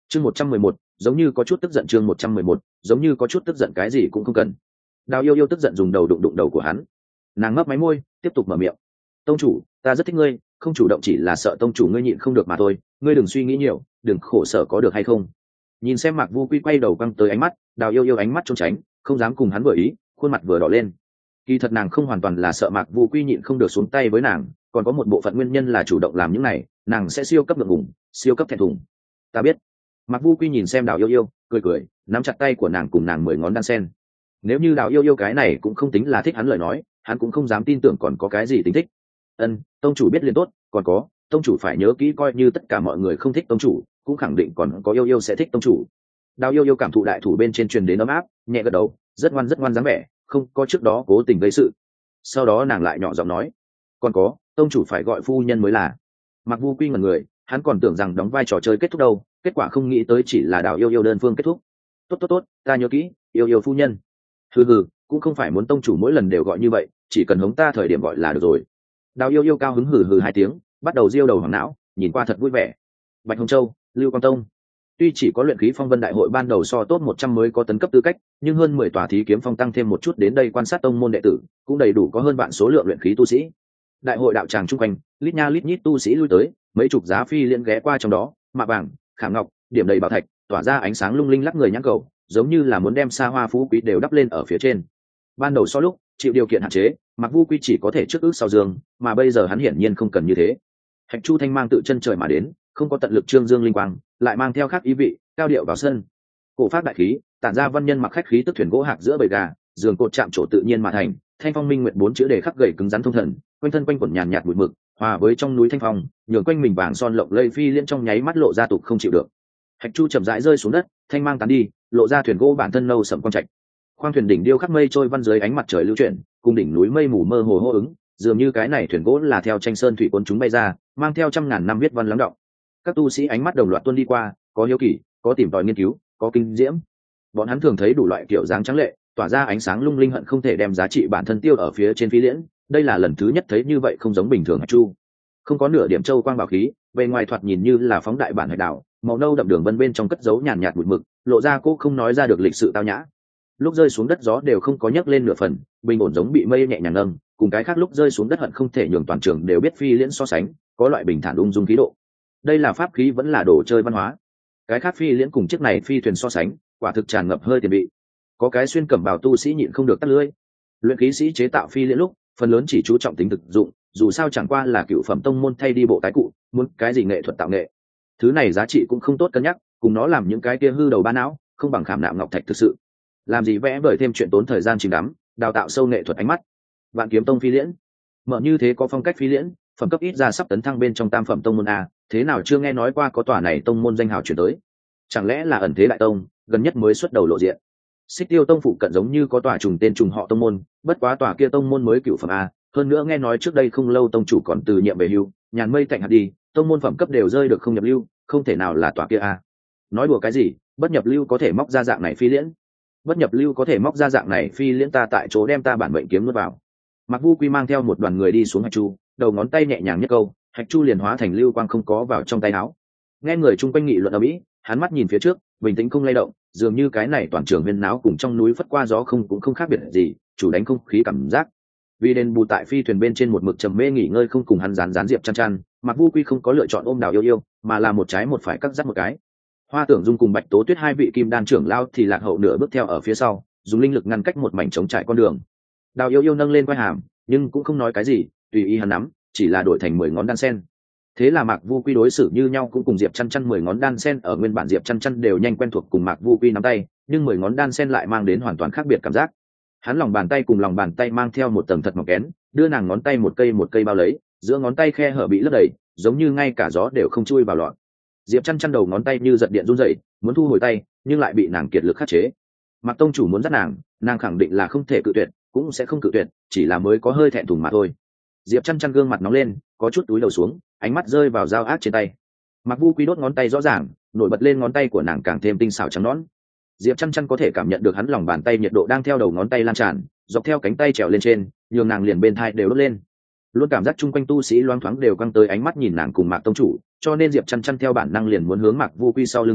chương 111, giống như có chút tức giận. chương 111, giống như có chút tức giận, cái gì cũng không cần. Đào yêu yêu tức giận dùng đầu đụng đụng đầu của hắn. Nàng ngấp máy môi tiếp tục mở miệng. Tông chủ, ta rất thích ngươi, không chủ động chỉ là sợ tông chủ ngươi nhịn không được mà thôi, ngươi đừng suy nghĩ nhiều, đừng khổ sở có được hay không. Nhìn xem Mạc Vu Quy quay đầu quăng tới ánh mắt, Đào yêu yêu ánh mắt trốn tránh, không dám cùng hắn vừa ý, khuôn mặt vừa đỏ lên. Kỳ thật nàng không hoàn toàn là sợ Mạc Vu Quy nhịn không được xuống tay với nàng, còn có một bộ phận nguyên nhân là chủ động làm những này, nàng sẽ siêu cấp ngượng ngùng, siêu cấp thẹn thùng. Ta biết. Mạc Vu Quy nhìn xem Đào yêu yêu, cười cười, nắm chặt tay của nàng cùng nàng 10 ngón đan sen. Nếu như Đào yêu yêu cái này cũng không tính là thích hắn lời nói, hắn cũng không dám tin tưởng còn có cái gì tính thích. Tông chủ biết liền tốt, còn có, tông chủ phải nhớ kỹ, coi như tất cả mọi người không thích tông chủ, cũng khẳng định còn có yêu yêu sẽ thích tông chủ. Đào yêu yêu cảm thụ đại thủ bên trên truyền đến ấm áp, nhẹ gật đầu, rất ngoan dáng vẻ, không có trước đó cố tình gây sự. Sau đó nàng lại nhỏ giọng nói, còn có, tông chủ phải gọi phu nhân mới là. Mặc Vu Quy ngẩn người, hắn còn tưởng rằng đóng vai trò chơi kết thúc đâu, kết quả không nghĩ tới chỉ là Đào yêu yêu đơn phương kết thúc. Tốt, ta nhớ kỹ, yêu yêu phu nhân. Hừ, cũng không phải muốn tông chủ mỗi lần đều gọi như vậy, chỉ cần hống ta thời điểm gọi là được rồi. Đào yêu yêu cao hứng hừ 2 tiếng, bắt đầu diêu đầu hoàng não, nhìn qua thật vui vẻ. Bạch Hồng Châu, Lưu Quang Tông. Tuy chỉ có luyện khí phong vân đại hội ban đầu so top 100 mới có tấn cấp tư cách, nhưng hơn 10 tòa thí kiếm phong tăng thêm một chút đến đây quan sát tông môn đệ tử, cũng đầy đủ có hơn vạn số lượng luyện khí tu sĩ. Đại hội đạo tràng chung quanh, lít nha lít nhít tu sĩ lui tới, mấy chục giá phi liên ghé qua trong đó, mạ vàng, khảm ngọc, điểm đầy bảo thạch, tỏa ra ánh sáng lung linh lắc người nhãn cầu, giống như là muốn đem xa hoa phú quý đều đắp lên ở phía trên. Ban đầu so lúc chịu điều kiện hạn chế, Mạc Vu Quy chỉ có thể trước ước sau dương, mà bây giờ hắn hiển nhiên không cần như thế. Hạch Chu Thanh mang tự chân trời mà đến, không có tận lực trương dương linh quang, lại mang theo khác ý vị, cao điệu vào sân. Cổ pháp đại khí, tản ra văn nhân mặc khách khí tức thuyền gỗ hạc giữa bầy gà, giường cột chạm trổ tự nhiên mà thành, thanh phong minh nguyện 4 chữ đề khắc gầy cứng rắn thông thần, quanh thân quanh quẩn nhàn nhạt bụi mực, hòa với trong núi thanh phong, nhường quanh mình vàng son lộng lẫy phi liên trong nháy mắt lộ ra tục không chịu được. Hạch Chu chậm rãi rơi xuống đất, thanh mang tán đi, lộ ra thuyền gỗ bản thân nâu sẫm quang trạch. Khoang thuyền đỉnh điêu khắc mây trôi văn dưới ánh mặt trời lưu chuyển, cùng đỉnh núi mây mù mơ hồ hô ứng, dường như cái này thuyền gỗ là theo tranh sơn thủy cuốn chúng bay ra, mang theo trăm ngàn năm viết văn lắng đọng. Các tu sĩ ánh mắt đồng loạt tuôn đi qua, có hiếu kỳ, có tìm tòi nghiên cứu, có kinh diễm. Bọn hắn thường thấy đủ loại kiểu dáng trắng lệ, tỏa ra ánh sáng lung linh, hận không thể đem giá trị bản thân tiêu ở phía trên phi liễn. Đây là lần thứ nhất thấy như vậy, không giống bình thường Hạch Chu. Không có nửa điểm châu quang bảo khí, bề ngoài thoạt nhìn như là phóng đại bản hạch đảo, màu nâu đậm đường vân bên trong cất giấu nhàn nhạt bụi mực, lộ ra cô không nói ra được lịch sự tao nhã. Lúc rơi xuống đất gió đều không có nhấc lên nửa phần, bình ổn giống bị mây nhẹ nhàng nâng, cùng cái khác lúc rơi xuống đất hận không thể nhường toàn trường đều biết phi liễn so sánh, có loại bình thản ung dung khí độ. Đây là pháp khí vẫn là đồ chơi văn hóa. Cái khác phi liễn cùng chiếc này phi thuyền so sánh, quả thực tràn ngập hơi tiền bị. Có cái xuyên cẩm bào tu sĩ nhịn không được tắt lưỡi. Luyện khí sĩ chế tạo phi liễn lúc, phần lớn chỉ chú trọng tính thực dụng, dù sao chẳng qua là cựu phẩm tông môn thay đi bộ tái cụ, muốn cái gì nghệ thuật tạo nghệ. Thứ này giá trị cũng không tốt cân nhắc, cùng nó làm những cái kia hư đầu ba não, không bằng khảm nạm ngọc thạch thực sự. Làm gì vẽ bởi thêm chuyện tốn thời gian chìm đắm, đào tạo sâu nghệ thuật ánh mắt. Vạn Kiếm Tông phi liễn, mở như thế có phong cách phi liễn, phẩm cấp ít ra sắp tấn thăng bên trong tam phẩm tông môn a, thế nào chưa nghe nói qua có tòa này tông môn danh hào chuyển tới? Chẳng lẽ là ẩn thế đại tông, gần nhất mới xuất đầu lộ diện? Xích Tiêu Tông phụ cận giống như có tòa trùng tên trùng họ tông môn, bất quá tòa kia tông môn mới cửu phẩm a, hơn nữa nghe nói trước đây không lâu tông chủ còn từ nhiệm về hưu, nhàn mây tạnh hạt đi, tông môn phẩm cấp đều rơi được không nhập lưu, không thể nào là tòa kia a. Nói đùa cái gì, bất nhập lưu có thể móc ra dạng này phi liễn? Bất nhập lưu có thể móc ra dạng này phi liễn, ta tại chỗ đem ta bản mệnh kiếm nuốt vào. Mạc Vu Quy mang theo một đoàn người đi xuống Hạch Chu, đầu ngón tay nhẹ nhàng nhất câu, Hạch Chu liền hóa thành lưu quang không có vào trong tay áo. Nghe người chung quanh nghị luận ầm ĩ, hắn mắt nhìn phía trước, bình tĩnh không lay động, dường như cái này toàn trường huyên náo cùng trong núi phất qua gió không cũng không khác biệt gì, chủ đánh không khí cảm giác. Vì đền bù tại phi thuyền bên trên một mực trầm mê nghỉ ngơi không cùng hắn gián diệp chăn chăn, Mạc Vu Quy không có lựa chọn ôm Đào yêu yêu, mà là một trái một phải cắt dắt một cái. Hoa Tưởng Dung cùng Bạch Tố Tuyết hai vị kim đan trưởng lao thì lạc hậu nửa bước theo ở phía sau, dùng linh lực ngăn cách một mảnh trống trải con đường. Đào yêu yêu nâng lên quai hàm, nhưng cũng không nói cái gì, tùy ý hắn nắm, chỉ là đổi thành 10 ngón đan sen. Thế là Mạc Vu Quy đối xử như nhau, cũng cùng Diệp Chăn Chăn 10 ngón đan sen ở nguyên bản Diệp Chăn Chăn đều nhanh quen thuộc cùng Mạc Vu Quy nắm tay, nhưng 10 ngón đan sen lại mang đến hoàn toàn khác biệt cảm giác. Hắn lòng bàn tay cùng lòng bàn tay mang theo một tầng thật mỏng kén, đưa nàng ngón tay một cây bao lấy, giữa ngón tay khe hở bị lấp đầy, giống như ngay cả gió đều không chui vào lọt. Diệp Chăn Chăn đầu ngón tay như giật điện run rẩy, muốn thu hồi tay, nhưng lại bị nàng kiệt lực khắc chế. Mạc tông chủ muốn dắt nàng khẳng định là không thể cự tuyệt, cũng sẽ không cự tuyệt, chỉ là mới có hơi thẹn thùng mà thôi. Diệp Chăn Chăn gương mặt nóng lên, có chút túi đầu xuống, ánh mắt rơi vào dao ác trên tay. Mạc Vu Quy đốt ngón tay rõ ràng, nổi bật lên ngón tay của nàng càng thêm tinh xảo trắng nõn. Diệp Chăn Chăn có thể cảm nhận được hắn lòng bàn tay nhiệt độ đang theo đầu ngón tay lan tràn, dọc theo cánh tay trèo lên trên, nhường nàng liền bên thai đều đốt lên. Luôn cảm giác chung quanh tu sĩ loáng thoáng đều căng tới ánh mắt nhìn nàng cùng Mạc tông chủ, cho nên Diệp Chăn Chăn theo bản năng liền muốn hướng Mạc Vu Quy sau lưng tránh,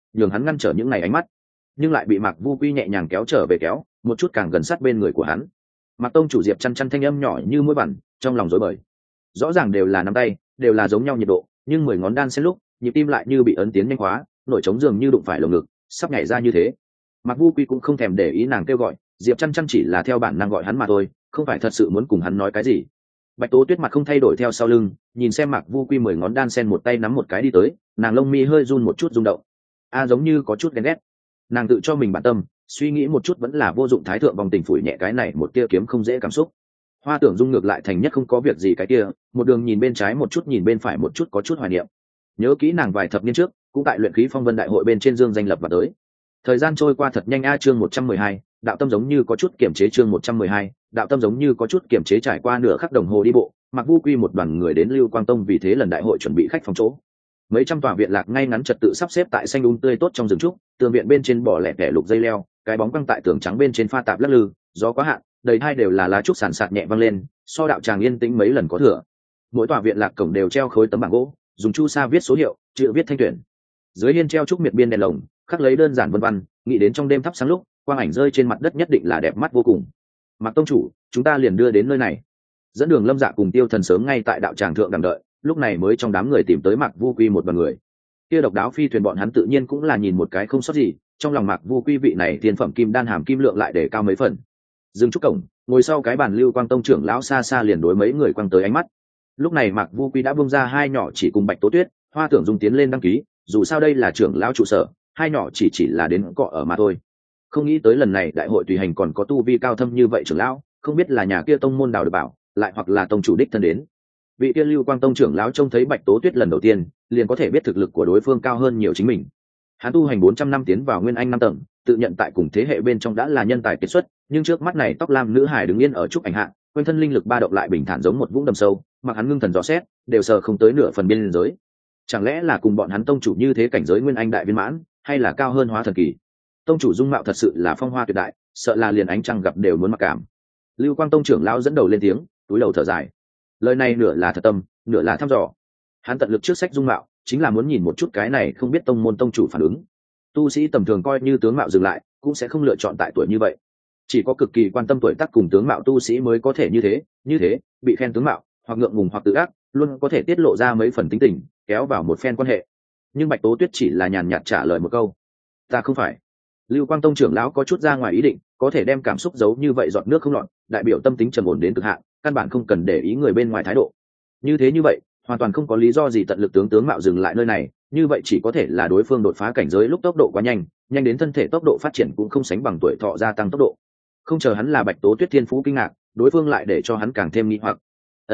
nhường hắn ngăn trở những ngày ánh mắt, nhưng lại bị Mạc Vu Quy nhẹ nhàng kéo trở về, kéo một chút càng gần sát bên người của hắn. Mạc tông chủ Diệp chăn chăn thanh âm nhỏ như mũi vằn, trong lòng rối bời. Rõ ràng đều là nắm tay, đều là giống nhau nhiệt độ, nhưng 10 ngón đan xen lúc, nhịp tim lại như bị ấn tiến nhanh hóa, nổi trống dường như đụng phải lồng ngực, sắp nhảy ra như thế. Mạc Vu Quy cũng không thèm để ý nàng kêu gọi, Diệp chăn chăn chỉ là theo bản năng gọi hắn mà thôi, không phải thật sự muốn cùng hắn nói cái gì. Bạch Tố Tuyết mặt không thay đổi theo sau lưng, nhìn xem Mạc Vu Quy 10 ngón đan sen một tay nắm một cái đi tới, nàng lông mi hơi run một chút rung động. Giống như có chút ghen ghét. Nàng tự cho mình bản tâm, suy nghĩ một chút vẫn là vô dụng, thái thượng vòng tình phủi nhẹ cái này một tia kiếm không dễ cảm xúc. Hoa Tưởng Dung ngược lại thành nhất không có việc gì cái kia, một đường nhìn bên trái một chút nhìn bên phải một chút, có chút hoài niệm. Nhớ kỹ nàng vài thập niên trước, cũng tại luyện khí phong vân đại hội bên trên dương danh lập và tới. Thời gian trôi qua thật nhanh chương 112, đạo tâm giống như có chút kiểm chế chương 112, đạo tâm giống như có chút kiểm chế. Trải qua nửa khắc đồng hồ đi bộ, Mạc Vu Quy một đoàn người đến Lưu Quang Tông, vì thế lần đại hội chuẩn bị khách phòng chỗ. Mấy trăm tòa viện lạc ngay ngắn trật tự sắp xếp tại xanh tươi tốt trong rừng trúc, tường viện bên trên bỏ lẻ tẻ lục dây leo, cái bóng căng tại tường trắng bên trên pha tạp lắc lư, gió quá hạn, đầy hai đều là lá trúc sàn sạt nhẹ vang lên, so đạo tràng yên tĩnh mấy lần có thừa. Mỗi tòa viện lạc cổng đều treo khối tấm bảng gỗ, dùng chu sa viết số hiệu, chữ viết thanh tuyển. Dưới hiên treo trúc miệt biên đèn lồng, khắc lấy đơn giản vân văn, nghĩ đến trong đêm thắp sáng lúc, quang ảnh rơi trên mặt đất nhất định là đẹp mắt vô cùng. Mạc tông chủ, chúng ta liền đưa đến nơi này. Dẫn đường Lâm Dạ cùng Tiêu Thần sớm ngay tại đạo tràng thượng đằng đợi, lúc này mới trong đám người tìm tới Mạc Vu Quy một đoàn người. Kia độc đáo phi thuyền bọn hắn tự nhiên cũng là nhìn một cái không sót gì, trong lòng Mạc Vu Quy vị này tiên phẩm kim đan hàm kim lượng lại để cao mấy phần. Dừng trúc cổng, ngồi sau cái bàn Lưu Quang Tông trưởng lão xa xa liền đối mấy người quăng tới ánh mắt. Lúc này Mạc Vu Quy đã buông ra hai nhỏ chỉ cùng Bạch Tố Tuyết, Hoa Tưởng Dung tiến lên đăng ký, dù sao đây là trưởng lão trụ sở, hai nhỏ chỉ là đến cọ ở mà thôi. Không nghĩ tới lần này đại hội tùy hành còn có tu vi cao thâm như vậy trưởng lão, không biết là nhà kia tông môn đào được bảo, lại hoặc là tông chủ đích thân đến. Vị kia Lưu Quang Tông trưởng lão trông thấy Bạch Tố Tuyết lần đầu tiên, liền có thể biết thực lực của đối phương cao hơn nhiều chính mình. Hắn tu hành 400 năm tiến vào Nguyên Anh 5 tầng, tự nhận tại cùng thế hệ bên trong đã là nhân tài kiệt xuất, nhưng trước mắt này tóc lam nữ hài đứng yên ở trúc ảnh hạ, quanh thân linh lực ba động lại bình thản giống một vũng đầm sâu, mặc hắn ngưng thần dò xét, đều sờ không tới nửa phần biên giới. Chẳng lẽ là cùng bọn hắn tông chủ như thế cảnh giới Nguyên Anh đại viên mãn, hay là cao hơn hóa thần kỳ? Tông chủ dung mạo thật sự là phong hoa tuyệt đại, sợ là liền ánh trăng gặp đều muốn mặc cảm. Lưu Quang Tông trưởng lão dẫn đầu lên tiếng, túi đầu thở dài. Lời này nửa là thật tâm, nửa là thăm dò. Hắn tận lực trước sách dung mạo, chính là muốn nhìn một chút cái này không biết tông môn tông chủ phản ứng. Tu sĩ tầm thường coi như tướng mạo dừng lại, cũng sẽ không lựa chọn tại tuổi như vậy. Chỉ có cực kỳ quan tâm tuổi tác cùng tướng mạo tu sĩ mới có thể như thế, bị khen tướng mạo, hoặc ngượng ngùng hoặc tự ác, luôn có thể tiết lộ ra mấy phần tính tình, kéo vào một phen quan hệ. Nhưng Bạch Tố Tuyết chỉ là nhàn nhạt trả lời một câu: "Ta không phải." Lưu Quang Tông trưởng lão có chút ra ngoài ý định, có thể đem cảm xúc giấu như vậy giọt nước không lọt, đại biểu tâm tính trầm ổn đến cực hạn, căn bản không cần để ý người bên ngoài thái độ. Như vậy, hoàn toàn không có lý do gì tận lực tướng mạo dừng lại nơi này, như vậy chỉ có thể là đối phương đột phá cảnh giới lúc tốc độ quá nhanh, nhanh đến thân thể tốc độ phát triển cũng không sánh bằng tuổi thọ gia tăng tốc độ. Không chờ hắn là Bạch Tố Tuyết thiên phú kinh ngạc, đối phương lại để cho hắn càng thêm nghi hoặc.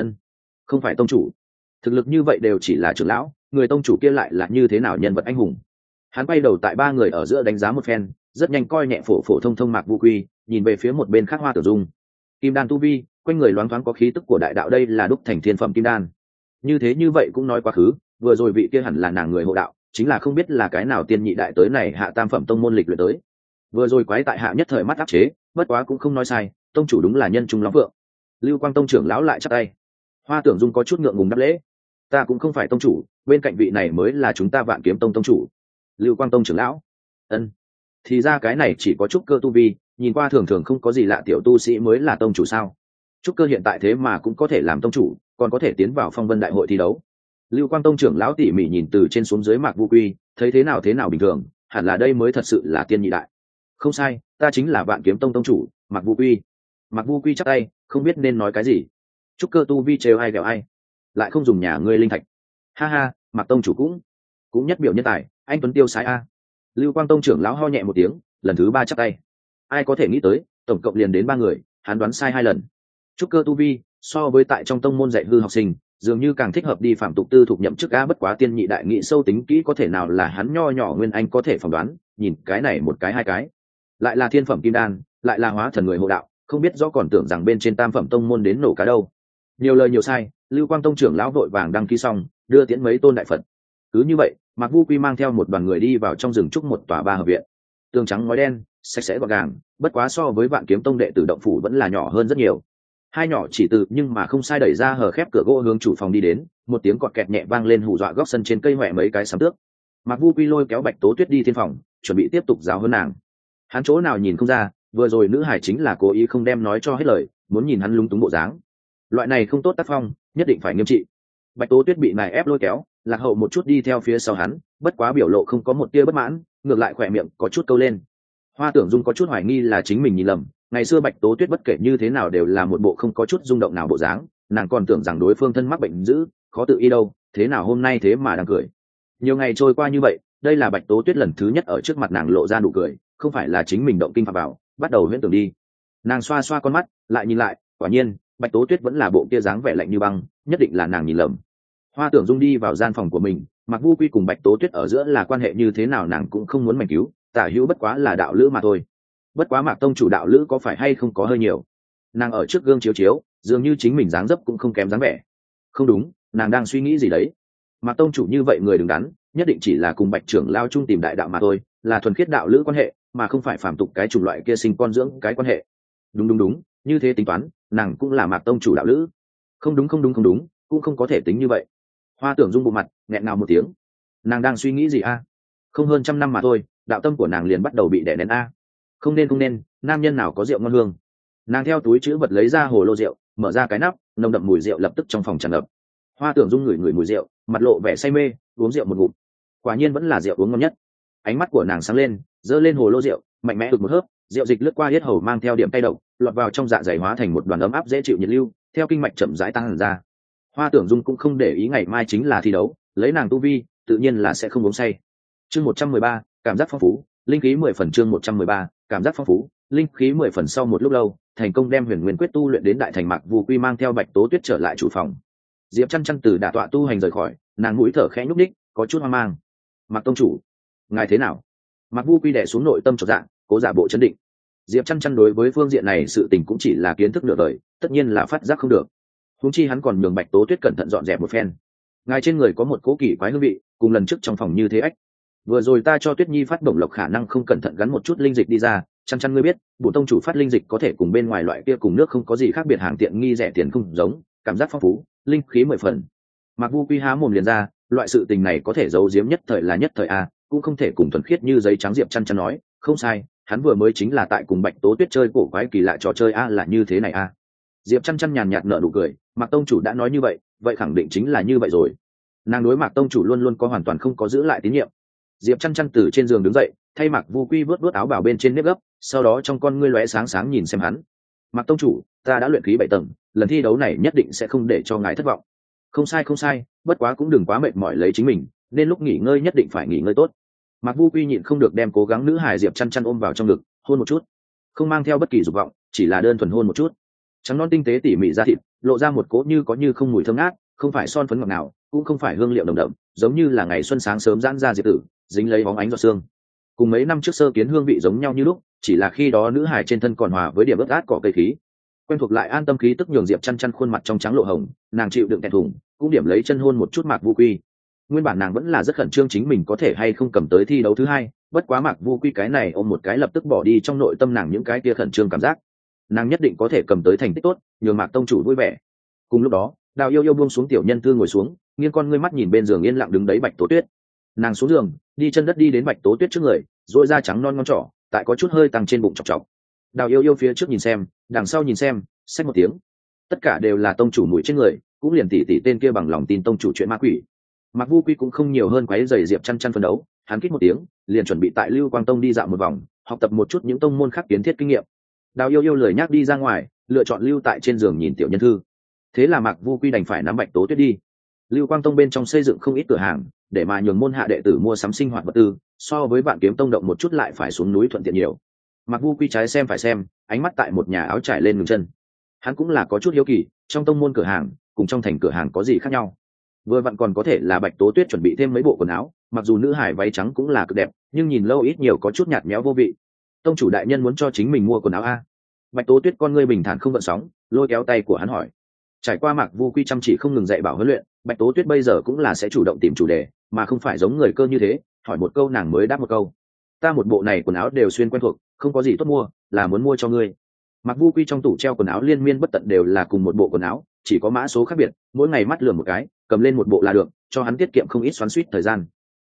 Không phải tông chủ. Thực lực như vậy đều chỉ là trưởng lão, người tông chủ kia lại là như thế nào nhân vật anh hùng? Hắn quay đầu tại ba người ở giữa đánh giá một phen, rất nhanh coi nhẹ phổ thông Mạc Vu Quy, nhìn về phía một bên khác Hoa Tưởng Dung. Kim đan tu vi, quanh người loáng thoáng có khí tức của đại đạo, đây là đúc thành thiên phẩm kim đan. Như vậy cũng nói quá khứ, vừa rồi vị kia hẳn là nàng người hộ đạo, chính là không biết là cái nào tiên nhị đại tới này hạ tam phẩm tông môn lịch luyện tới. Vừa rồi quái tại hạ nhất thời mắt áp chế, bất quá cũng không nói sai, tông chủ đúng là nhân trung lắm vượng. Lưu Quang Tông trưởng lão lại chắp tay. Hoa Tưởng Dung có chút ngượng ngùng đáp lễ. Ta cũng không phải tông chủ, bên cạnh vị này mới là chúng ta Vạn Kiếm Tông tông chủ. Lưu Quang Tông trưởng lão. Thì ra cái này chỉ có trúc cơ tu vi, nhìn qua thường thường không có gì lạ, tiểu tu sĩ mới là tông chủ sao? Trúc cơ hiện tại thế mà cũng có thể làm tông chủ, còn có thể tiến vào phong vân đại hội thi đấu. Lưu Quang Tông trưởng lão tỉ mỉ nhìn từ trên xuống dưới Mạc Vu Quy, thấy thế nào bình thường, hẳn là đây mới thật sự là tiên nhị đại. Không sai, ta chính là Vạn Kiếm Tông tông chủ, Mạc Vu Quy. Mạc Vu Quy chắp tay, không biết nên nói cái gì. Trúc cơ tu vi trêu ai ghẹo ai, lại không dùng nhà ngươi linh thạch. Ha ha, Mạc tông chủ cũng nhất biểu nhân tài, anh tuấn tiêu sái a. Lưu Quang Tông trưởng lão ho nhẹ một tiếng, lần thứ 3 chắp tay. Ai có thể nghĩ tới, tổng cộng liền đến 3 người, hắn đoán sai 2 lần. Trúc cơ tu vi, so với tại trong tông môn dạy hư học sinh, dường như càng thích hợp đi phạm tục tư thuộc nhậm chức á, bất quá tiên nhị đại nghĩ sâu tính kỹ có thể nào là hắn nho nhỏ Nguyên Anh có thể phỏng đoán, nhìn cái này một cái hai cái. Lại là thiên phẩm kim đan, lại là hóa thần người hộ đạo, không biết rõ còn tưởng rằng bên trên tam phẩm tông môn đến nổ cá đâu. Nhiều lời nhiều sai, Lưu Quang Tông trưởng lão vội vàng đăng ký xong, đưa tiễn mấy tôn đại Phật. Cứ như vậy, Mạc Vu Quy mang theo một đoàn người đi vào trong rừng trúc một tòa 3 hợp viện. Tường trắng ngói đen, sạch sẽ gọn gàng, bất quá so với Vạn Kiếm Tông đệ tử động phủ vẫn là nhỏ hơn rất nhiều. Hai nhỏ chỉ từ nhưng mà không sai đẩy ra hở khép cửa gỗ hướng chủ phòng đi đến, một tiếng cọt kẹt nhẹ vang lên hù dọa góc sân trên cây hoẹ mấy cái sấm tước. Mạc Vu Quy lôi kéo Bạch Tố Tuyết đi thiên phòng, chuẩn bị tiếp tục giáo huấn nàng. Hắn chỗ nào nhìn không ra, vừa rồi nữ hải chính là cố ý không đem nói cho hết lời, muốn nhìn hắn lúng túng bộ dáng. Loại này không tốt tác phong, nhất định phải nghiêm trị. Bạch Tố Tuyết bị nài ép lôi kéo, lạc hậu một chút đi theo phía sau hắn, bất quá biểu lộ không có một tia bất mãn, ngược lại khỏe miệng có chút câu lên. Hoa Tưởng Dung có chút hoài nghi là chính mình nhìn lầm, ngày xưa Bạch Tố Tuyết bất kể như thế nào đều là một bộ không có chút rung động nào bộ dáng, nàng còn tưởng rằng đối phương thân mắc bệnh dữ, khó tự y đâu, thế nào hôm nay thế mà đang cười. Nhiều ngày trôi qua như vậy, đây là Bạch Tố Tuyết lần thứ nhất ở trước mặt nàng lộ ra nụ cười, không phải là chính mình động kinh phạm vào, bắt đầu huyễn tưởng đi. Nàng xoa xoa con mắt, lại nhìn lại, quả nhiên, Bạch Tố Tuyết vẫn là bộ kia dáng vẻ lạnh như băng, nhất định là nàng nhìn lầm. Hoa Tưởng Dung đi vào gian phòng của mình, Mạc Vu Quy cùng Bạch Tố Tuyết ở giữa là quan hệ như thế nào nàng cũng không muốn mảnh cứu, tả hữu bất quá là đạo lữ mà thôi. Bất quá Mạc tông chủ đạo lữ có phải hay không có hơi nhiều. Nàng ở trước gương chiếu chiếu, dường như chính mình dáng dấp cũng không kém dáng vẻ. Không đúng, nàng đang suy nghĩ gì đấy. Mạc tông chủ như vậy người đứng đắn, nhất định chỉ là cùng Bạch trưởng lao chung tìm đại đạo mà thôi, là thuần khiết đạo lữ quan hệ, mà không phải phàm tục cái chủng loại kia sinh con dưỡng cái quan hệ. Đúng, như thế tính toán, nàng cũng là Mạc tông chủ đạo lữ. Không đúng, cũng không có thể tính như vậy. Hoa Tưởng Dung bộ mặt nghẹn ngào một tiếng. Nàng đang suy nghĩ gì a? Không hơn trăm năm mà thôi, đạo tâm của nàng liền bắt đầu bị đè nén a. Không nên, nam nhân nào có rượu ngon hương. Nàng theo túi chữ vật lấy ra hồ lô rượu, mở ra cái nắp, nồng đậm mùi rượu lập tức trong phòng tràn ngập. Hoa Tưởng Dung ngửi mùi rượu, mặt lộ vẻ say mê, uống rượu một ngụm. Quả nhiên vẫn là rượu uống ngon nhất. Ánh mắt của nàng sáng lên, giơ lên hồ lô rượu, mạnh mẽ ực một hớp, rượu dịch lướt qua yết hầu mang theo điểm cay độc, lọt vào trong dạ dày hóa thành một đoàn ấm áp dễ chịu nhiệt lưu, theo kinh mạch chậm rãi tăng ra. Hoa Tưởng Dung cũng không để ý ngày mai chính là thi đấu, lấy nàng tu vi, tự nhiên là sẽ không uống say. Chương 113, cảm giác phong phú, linh khí 10 phần. Chương 113, cảm giác phong phú, linh khí 10 phần. Sau một lúc lâu, thành công đem Huyền Nguyên quyết tu luyện đến đại thành. Mạc Vu Quy mang theo Bạch Tố Tuyết trở lại chủ phòng. Diệp Chăn Chăn từ đả tọa tu hành rời khỏi, nàng mũi thở khẽ nhúc nhích, có chút hoang mang. Mạc tông chủ, ngài thế nào? Mạc Vu Quy đè xuống nội tâm chột dạ, cố giả bộ chấn định. Diệp Chăn Chăn đối với phương diện này sự tình cũng chỉ là kiến thức nửa đời, tất nhiên là phát giác không được. Huống chi hắn còn nhường Bạch Tố Tuyết cẩn thận dọn dẹp một phen. Ngài trên người có một cố kỳ quái hương vị, cùng lần trước trong phòng như thế ách. Vừa rồi ta cho Tuyết Nhi phát bổng lộc khả năng không cẩn thận gắn một chút linh dịch đi ra, Chăn Chăn ngươi biết, bổn tông chủ phát linh dịch có thể cùng bên ngoài loại kia cùng nước không có gì khác biệt, hàng tiện nghi rẻ tiền không giống, cảm giác phong phú, linh khí 10 phần. Mạc Vu Quy há mồm liền ra, loại sự tình này có thể giấu giếm nhất thời là nhất thời a, cũng không thể cùng thuần khiết như giấy trắng. Diệp Chăn Chăn nói, không sai, hắn vừa mới chính là tại cùng Bạch Tố Tuyết chơi cổ quái kỳ lạ trò chơi a, là như thế này a. Diệp Chăn Chăn nhàn nhạt nở nụ cười, Mạc tông chủ đã nói như vậy, vậy khẳng định chính là như vậy rồi. Nàng đối Mạc tông chủ luôn luôn có hoàn toàn không có giữ lại tín nhiệm. Diệp Chăn Chăn từ trên giường đứng dậy, thay Mạc Vu Quy vớt áo bào bên trên nếp gấp, sau đó trong con ngươi lóe sáng sáng nhìn xem hắn. Mạc tông chủ, ta đã luyện khí 7 tầng, lần thi đấu này nhất định sẽ không để cho ngài thất vọng. Không sai, bất quá cũng đừng quá mệt mỏi lấy chính mình, nên lúc nghỉ ngơi nhất định phải nghỉ ngơi tốt. Mạc Vu Quy nhịn không được đem cố gắng nữ hài Diệp Chăn Chăn ôm vào trong ngực, hôn một chút, không mang theo bất kỳ dục vọng, chỉ là đơn thuần hôn một chút. Trắng non tinh tế tỉ mỉ da thịt, lộ ra một cỗ như có như không mùi thơm ngát, không phải son phấn ngọt nào, cũng không phải hương liệu nồng đậm, giống như là ngày xuân sáng sớm giãn ra diệp tử, dính lấy bóng ánh giọt sương. Cùng mấy năm trước sơ kiến hương vị giống nhau như lúc, chỉ là khi đó nữ hài trên thân còn hòa với điểm ướt át cỏ cây khí. Quen thuộc lại an tâm khí tức nhường Diệp Chăn Chăn khuôn mặt trong trắng lộ hồng, nàng chịu đựng thẹn thùng, cũng điểm lấy chân hôn một chút Mạc Vu Quy. Nguyên bản nàng vẫn là rất khẩn trương chính mình có thể hay không cầm tới thi đấu thứ hai, bất quá Mạc Vu Quy cái này ôm một cái lập tức bỏ đi trong nội tâm nàng những cái kia khẩn trương cảm giác. Nàng nhất định có thể cầm tới thành tích tốt, nhường Mạc tông chủ vui vẻ. Cùng lúc đó, Đào Yêu Yêu buông xuống tiểu nhân thư ngồi xuống, nghiêng con ngươi mắt nhìn bên giường yên lặng đứng đấy Bạch Tố Tuyết. Nàng xuống giường, đi chân đất đi đến Bạch Tố Tuyết trước người, duỗi da trắng non ngon trỏ, tại có chút hơi tăng trên bụng chọc chọc. Đào Yêu Yêu phía trước nhìn xem, đằng sau nhìn xem, xách một tiếng. Tất cả đều là tông chủ mùi trên người, cũng liền tỷ tên kia bằng lòng tin tông chủ chuyện ma quỷ. Mạc Vu Quy cũng không nhiều hơn quấy giày Diệp Chăn Chăn phân đấu, hắn kít một tiếng, liền chuẩn bị tại Lưu Quang Tông đi dạo một vòng, học tập một chút những tông môn khác kiến thiết kinh nghiệm. Đào Yêu Yêu lười nhác đi ra ngoài, lựa chọn lưu tại trên giường nhìn tiểu nhân thư. Thế là Mạc Vu Quy đành phải nắm Bạch Tố Tuyết đi. Lưu Quang Tông bên trong xây dựng không ít cửa hàng, để mà nhường môn hạ đệ tử mua sắm sinh hoạt vật tư, so với Vạn Kiếm Tông động một chút lại phải xuống núi thuận tiện nhiều. Mạc Vu Quy trái xem phải xem, ánh mắt tại một nhà áo trải lên ngừng chân. Hắn cũng là có chút hiếu kỳ, trong tông môn cửa hàng cùng trong thành cửa hàng có gì khác nhau. Vừa vặn còn có thể là Bạch Tố Tuyết chuẩn bị thêm mấy bộ quần áo, mặc dù nữ hải váy trắng cũng là cực đẹp, nhưng nhìn lâu ít nhiều có chút nhạt nhẽo vô vị. Tông chủ đại nhân muốn cho chính mình mua quần áo a? Bạch Tố Tuyết con ngươi bình thản không gợn sóng, lôi kéo tay của hắn hỏi. Trải qua Mạc Vu Quy chăm chỉ không ngừng dạy bảo huấn luyện, Bạch Tố Tuyết bây giờ cũng là sẽ chủ động tìm chủ đề, mà không phải giống người cơ như thế, hỏi một câu nàng mới đáp một câu. Ta một bộ này quần áo đều xuyên quen thuộc, không có gì tốt mua, là muốn mua cho ngươi. Mạc Vu Quy trong tủ treo quần áo liên miên bất tận đều là cùng một bộ quần áo, chỉ có mã số khác biệt, mỗi ngày mắt lườm một cái, cầm lên một bộ là được, cho hắn tiết kiệm không ít xoắn xuýt thời gian.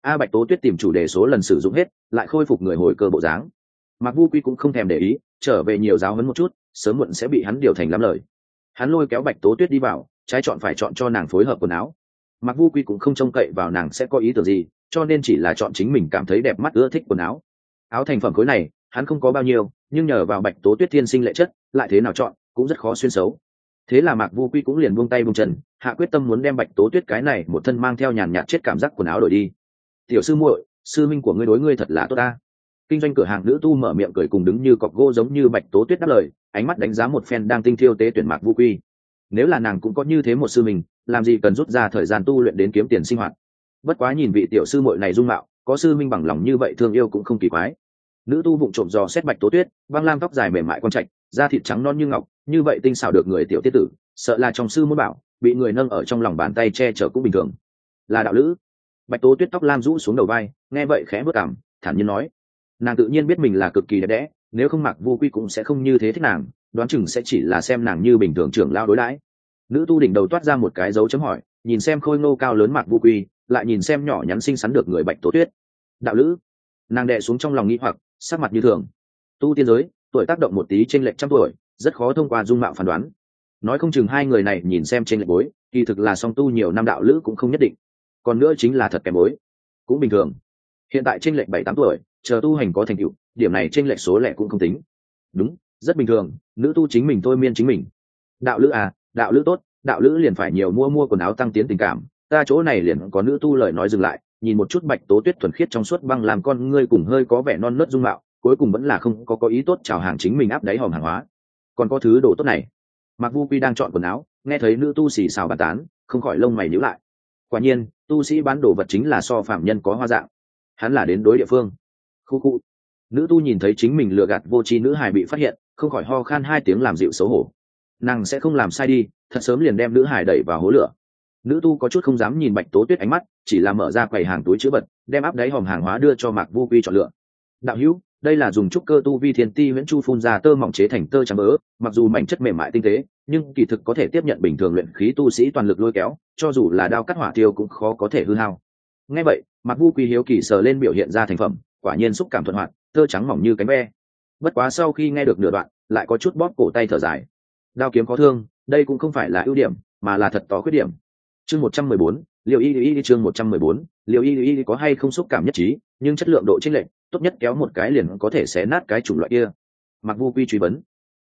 Bạch Tố Tuyết tìm chủ đề số lần sử dụng hết, lại khôi phục người hồi cơ bộ dáng. Mạc Vu Quy cũng không thèm để ý, trở về nhiều giáo huấn một chút, sớm muộn sẽ bị hắn điều thành lắm lời. Hắn lôi kéo Bạch Tố Tuyết đi vào, trái chọn phải chọn cho nàng phối hợp quần áo. Mạc Vu Quy cũng không trông cậy vào nàng sẽ có ý tưởng gì, cho nên chỉ là chọn chính mình cảm thấy đẹp mắt ưa thích quần áo. Áo thành phẩm khối này, hắn không có bao nhiêu, nhưng nhờ vào Bạch Tố Tuyết thiên sinh lệ chất, lại thế nào chọn cũng rất khó xuyên xấu. Thế là Mạc Vu Quy cũng liền buông tay buông chân, hạ quyết tâm muốn đem Bạch Tố Tuyết cái này một thân mang theo nhàn nhạt chết cảm giác quần áo đổi đi. Tiểu sư muội, sư minh của ngươi đối ngươi thật là tốt ta. Kinh doanh cửa hàng nữ tu mở miệng cười cùng đứng như cọc gỗ giống như Bạch Tố Tuyết đáp lời, ánh mắt đánh giá một phen đang tinh thiêu tế tuyển Mạc Vu Quy. Nếu là nàng cũng có như thế một sư mình, làm gì cần rút ra thời gian tu luyện đến kiếm tiền sinh hoạt. Bất quá nhìn vị tiểu sư muội này dung mạo, có sư minh bằng lòng như vậy thương yêu cũng không kỳ quái. Nữ tu vụng trộm dò xét Bạch Tố Tuyết, băng lam tóc dài mềm mại quan trạch, da thịt trắng non như ngọc, như vậy tinh xảo được người tiểu tiết tử, sợ là trong sư muốn bảo, bị người nâng ở trong lòng bàn tay che chở cũng bình thường. Là đạo lữ. Bạch Tố Tuyết tóc lam rũ xuống đầu vai, nghe vậy khẽ bước cảm, thản nhiên nói: nàng tự nhiên biết mình là cực kỳ đẹp đẽ, nếu không Mạc Vu Quy cũng sẽ không như thế thích nàng, đoán chừng sẽ chỉ là xem nàng như bình thường trưởng lao đối đãi. Nữ tu đỉnh đầu toát ra một cái dấu chấm hỏi, nhìn xem khôi ngô cao lớn Mạc Vu Quy, lại nhìn xem nhỏ nhắn xinh xắn được người Bạch Tố Tuyết. Đạo lữ. Nàng đè xuống trong lòng nghĩ hoặc, sắc mặt như thường. Tu tiên giới, tuổi tác động một tí chênh lệch trăm tuổi, rất khó thông qua dung mạo phán đoán. Nói không chừng hai người này nhìn xem chênh lệch bối, kỳ thực là song tu nhiều năm đạo lữ cũng không nhất định. Còn nữa chính là thật kém bối, cũng bình thường. Hiện tại chênh lệch 7-8 tuổi, chờ tu hành có thành tựu, điểm này chênh lệch số lẻ cũng không tính. Đúng, rất bình thường, nữ tu chính mình thôi miên chính mình. Đạo lữ à, đạo lữ tốt, đạo lữ liền phải nhiều mua quần áo tăng tiến tình cảm, ta chỗ này liền có nữ tu lời nói dừng lại, nhìn một chút Bạch Tố Tuyết thuần khiết trong suốt băng làm con ngươi cùng hơi có vẻ non nớt dung mạo, cuối cùng vẫn là không có ý tốt chào hàng chính mình áp đáy hòm hàng hóa. Còn có thứ đồ tốt này. Mạc Vu Quy đang chọn quần áo, nghe thấy nữ tu xì xào bàn tán, không khỏi lông mày nhíu lại. Quả nhiên, tu sĩ bán đồ vật chính là so phạm nhân có hoa dạng. Hắn là đến đối địa phương. Khu. Nữ tu nhìn thấy chính mình lừa gạt vô tri nữ hài bị phát hiện, không khỏi ho khan 2 tiếng làm dịu xấu hổ. Nàng sẽ không làm sai đi, thật sớm liền đem nữ hài đẩy vào hố lửa. Nữ tu có chút không dám nhìn Bạch Tố Tuyết ánh mắt, chỉ là mở ra quầy hàng túi chứa vật, đem áp đáy hòm hàng hóa đưa cho Mạc Vu Quy chọn lựa. Đạo hữu, đây là dùng trúc cơ tu vi thiên ti huyễn chu phun ra tơ mỏng chế thành tơ trắng ớ, mặc dù mảnh chất mềm mại tinh tế, nhưng kỳ thực có thể tiếp nhận bình thường luyện khí tu sĩ toàn lực lôi kéo, cho dù là đao cắt hỏa tiêu cũng khó có thể hư hao. Nghe vậy, Mạc Vu Quy hiếu kỳ sờ lên biểu hiện ra thành phẩm, quả nhiên xúc cảm thuận hoạt, tơ trắng mỏng như cánh ve. Bất quá sau khi nghe được nửa đoạn, lại có chút bóp cổ tay thở dài. Đao kiếm có thương, đây cũng không phải là ưu điểm, mà là thật to khuyết điểm. Chương 114, Liêu Y chương 114, Liêu Y có hay không xúc cảm nhất trí, nhưng chất lượng độ chênh lệch, tốt nhất kéo một cái liền có thể xé nát cái chủng loại kia. Mạc Vu Quy truy vấn.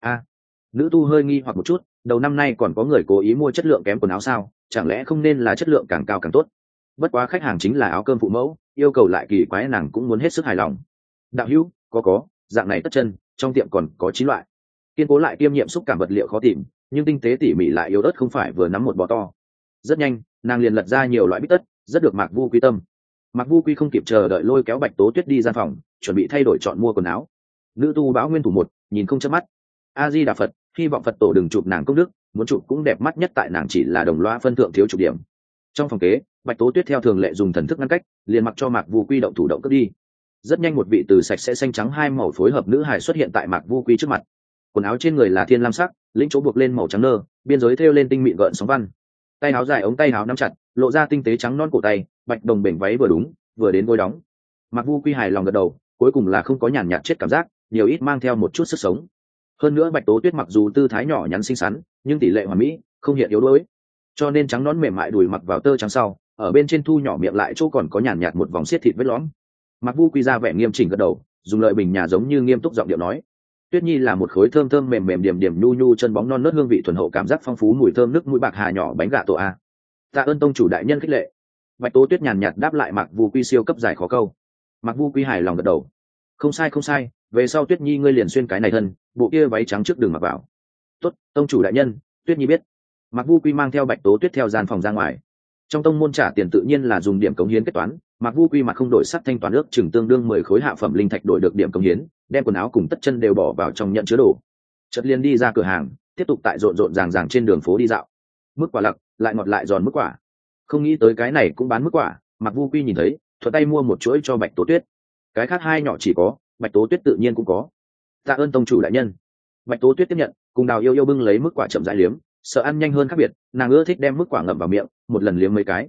Nữ tu hơi nghi hoặc một chút, đầu năm nay còn có người cố ý mua chất lượng kém quần áo sao, chẳng lẽ không nên là chất lượng càng cao càng tốt. Bất quá khách hàng chính là áo cơm phụ mẫu, yêu cầu lại kỳ quái nàng cũng muốn hết sức hài lòng. Đạo hữu, có, dạng này tất chân, trong tiệm còn có 9 loại. Kiên cố lại kiêm nhiệm xúc cảm vật liệu khó tìm, nhưng tinh tế tỉ mỉ lại yếu ớt không phải vừa nắm một bò to. Rất nhanh, nàng liền lật ra nhiều loại bít tất, rất được Mạc Vu Quy tâm. Mạc Vu Quy không kịp chờ đợi lôi kéo Bạch Tố Tuyết đi gian phòng, chuẩn bị thay đổi chọn mua quần áo. Nữ tu báo nguyên thủ một, nhìn không chớp mắt. A Di Đà Phật, hy vọng Phật tổ đừng chụp nàng công đức, muốn chụp cũng đẹp mắt nhất tại nàng chỉ là đồng loa phân thượng thiếu chụp điểm. Trong phòng kế, Bạch Tố Tuyết theo thường lệ dùng thần thức ngăn cách, liền mặc cho Mạc Vu Quy động thủ động cướp đi. Rất nhanh một vị từ sạch sẽ xanh trắng hai màu phối hợp nữ hài xuất hiện tại Mạc Vu Quy trước mặt. Quần áo trên người là thiên lam sắc, lĩnh chỗ buộc lên màu trắng nơ, biên giới thêu lên tinh mịn gợn sóng văn. Tay áo dài ống tay áo nắm chặt, lộ ra tinh tế trắng non cổ tay, bạch đồng bềnh váy vừa đúng, vừa đến gối đóng. Mạc Vu Quy hài lòng gật đầu, cuối cùng là không có nhàn nhạt chết cảm giác, nhiều ít mang theo một chút sức sống. Hơn nữa Bạch Tố Tuyết mặc dù tư thái nhỏ nhắn xinh xắn, nhưng tỷ lệ hoàn mỹ, không hiện yếu đuối. Cho nên trắng nón mềm mại đùi mặc vào tơ trắng sau, ở bên trên thu nhỏ miệng lại chỗ còn có nhàn nhạt một vòng xiết thịt vết lõm. Mạc Vu Quy ra vẻ nghiêm chỉnh gật đầu, dùng lợi bình nhà giống như nghiêm túc giọng điệu nói: Tuyết Nhi là một khối thơm thơm mềm mềm điểm điểm nhu nhu chân bóng non nớt hương vị thuần hậu cảm giác phong phú mùi thơm nước mũi bạc hà nhỏ bánh gà tổ a. Tạ ơn tông chủ đại nhân khích lệ. Bạch Tố Tuyết nhàn nhạt đáp lại Mạc Vu Quy siêu cấp giải khó câu. Mạc Vu Quy hài lòng gật đầu. Không sai, về sau Tuyết Nhi ngươi liền xuyên cái này thân, bộ kia váy trắng trước đường mặc vào. Tốt, tông chủ đại nhân, Tuyết Nhi biết. Mạc Vu Quy mang theo Bạch Tố Tuyết theo gian phòng ra ngoài. Trong tông môn trả tiền tự nhiên là dùng điểm cống hiến kết toán, Mạc Vu Quy mặt không đổi sắc thanh toán ước chừng tương đương 10 khối hạ phẩm linh thạch đổi được điểm cống hiến, đem quần áo cùng tất chân đều bỏ vào trong nhận chứa đồ. Chợt liền đi ra cửa hàng, tiếp tục tại rộn rộn ràng ràng trên đường phố đi dạo. Mức quả lặc, lại ngọt lại giòn mức quả. Không nghĩ tới cái này cũng bán mức quả, Mạc Vu Quy nhìn thấy, thuận tay mua một chuỗi cho Bạch Tố Tuyết. Cái khác hai nhỏ chỉ có, Bạch Tố Tuyết tự nhiên cũng có. Tạ ơn tông chủ đại nhân. Bạch Tố Tuyết tiếp nhận, cùng Đào Yêu Yêu bưng lấy mức quả chậm rãi liếm, sợ ăn nhanh hơn khác biệt, nàng ưa thích đem mức quả ngậm vào miệng, một lần liếm mấy cái.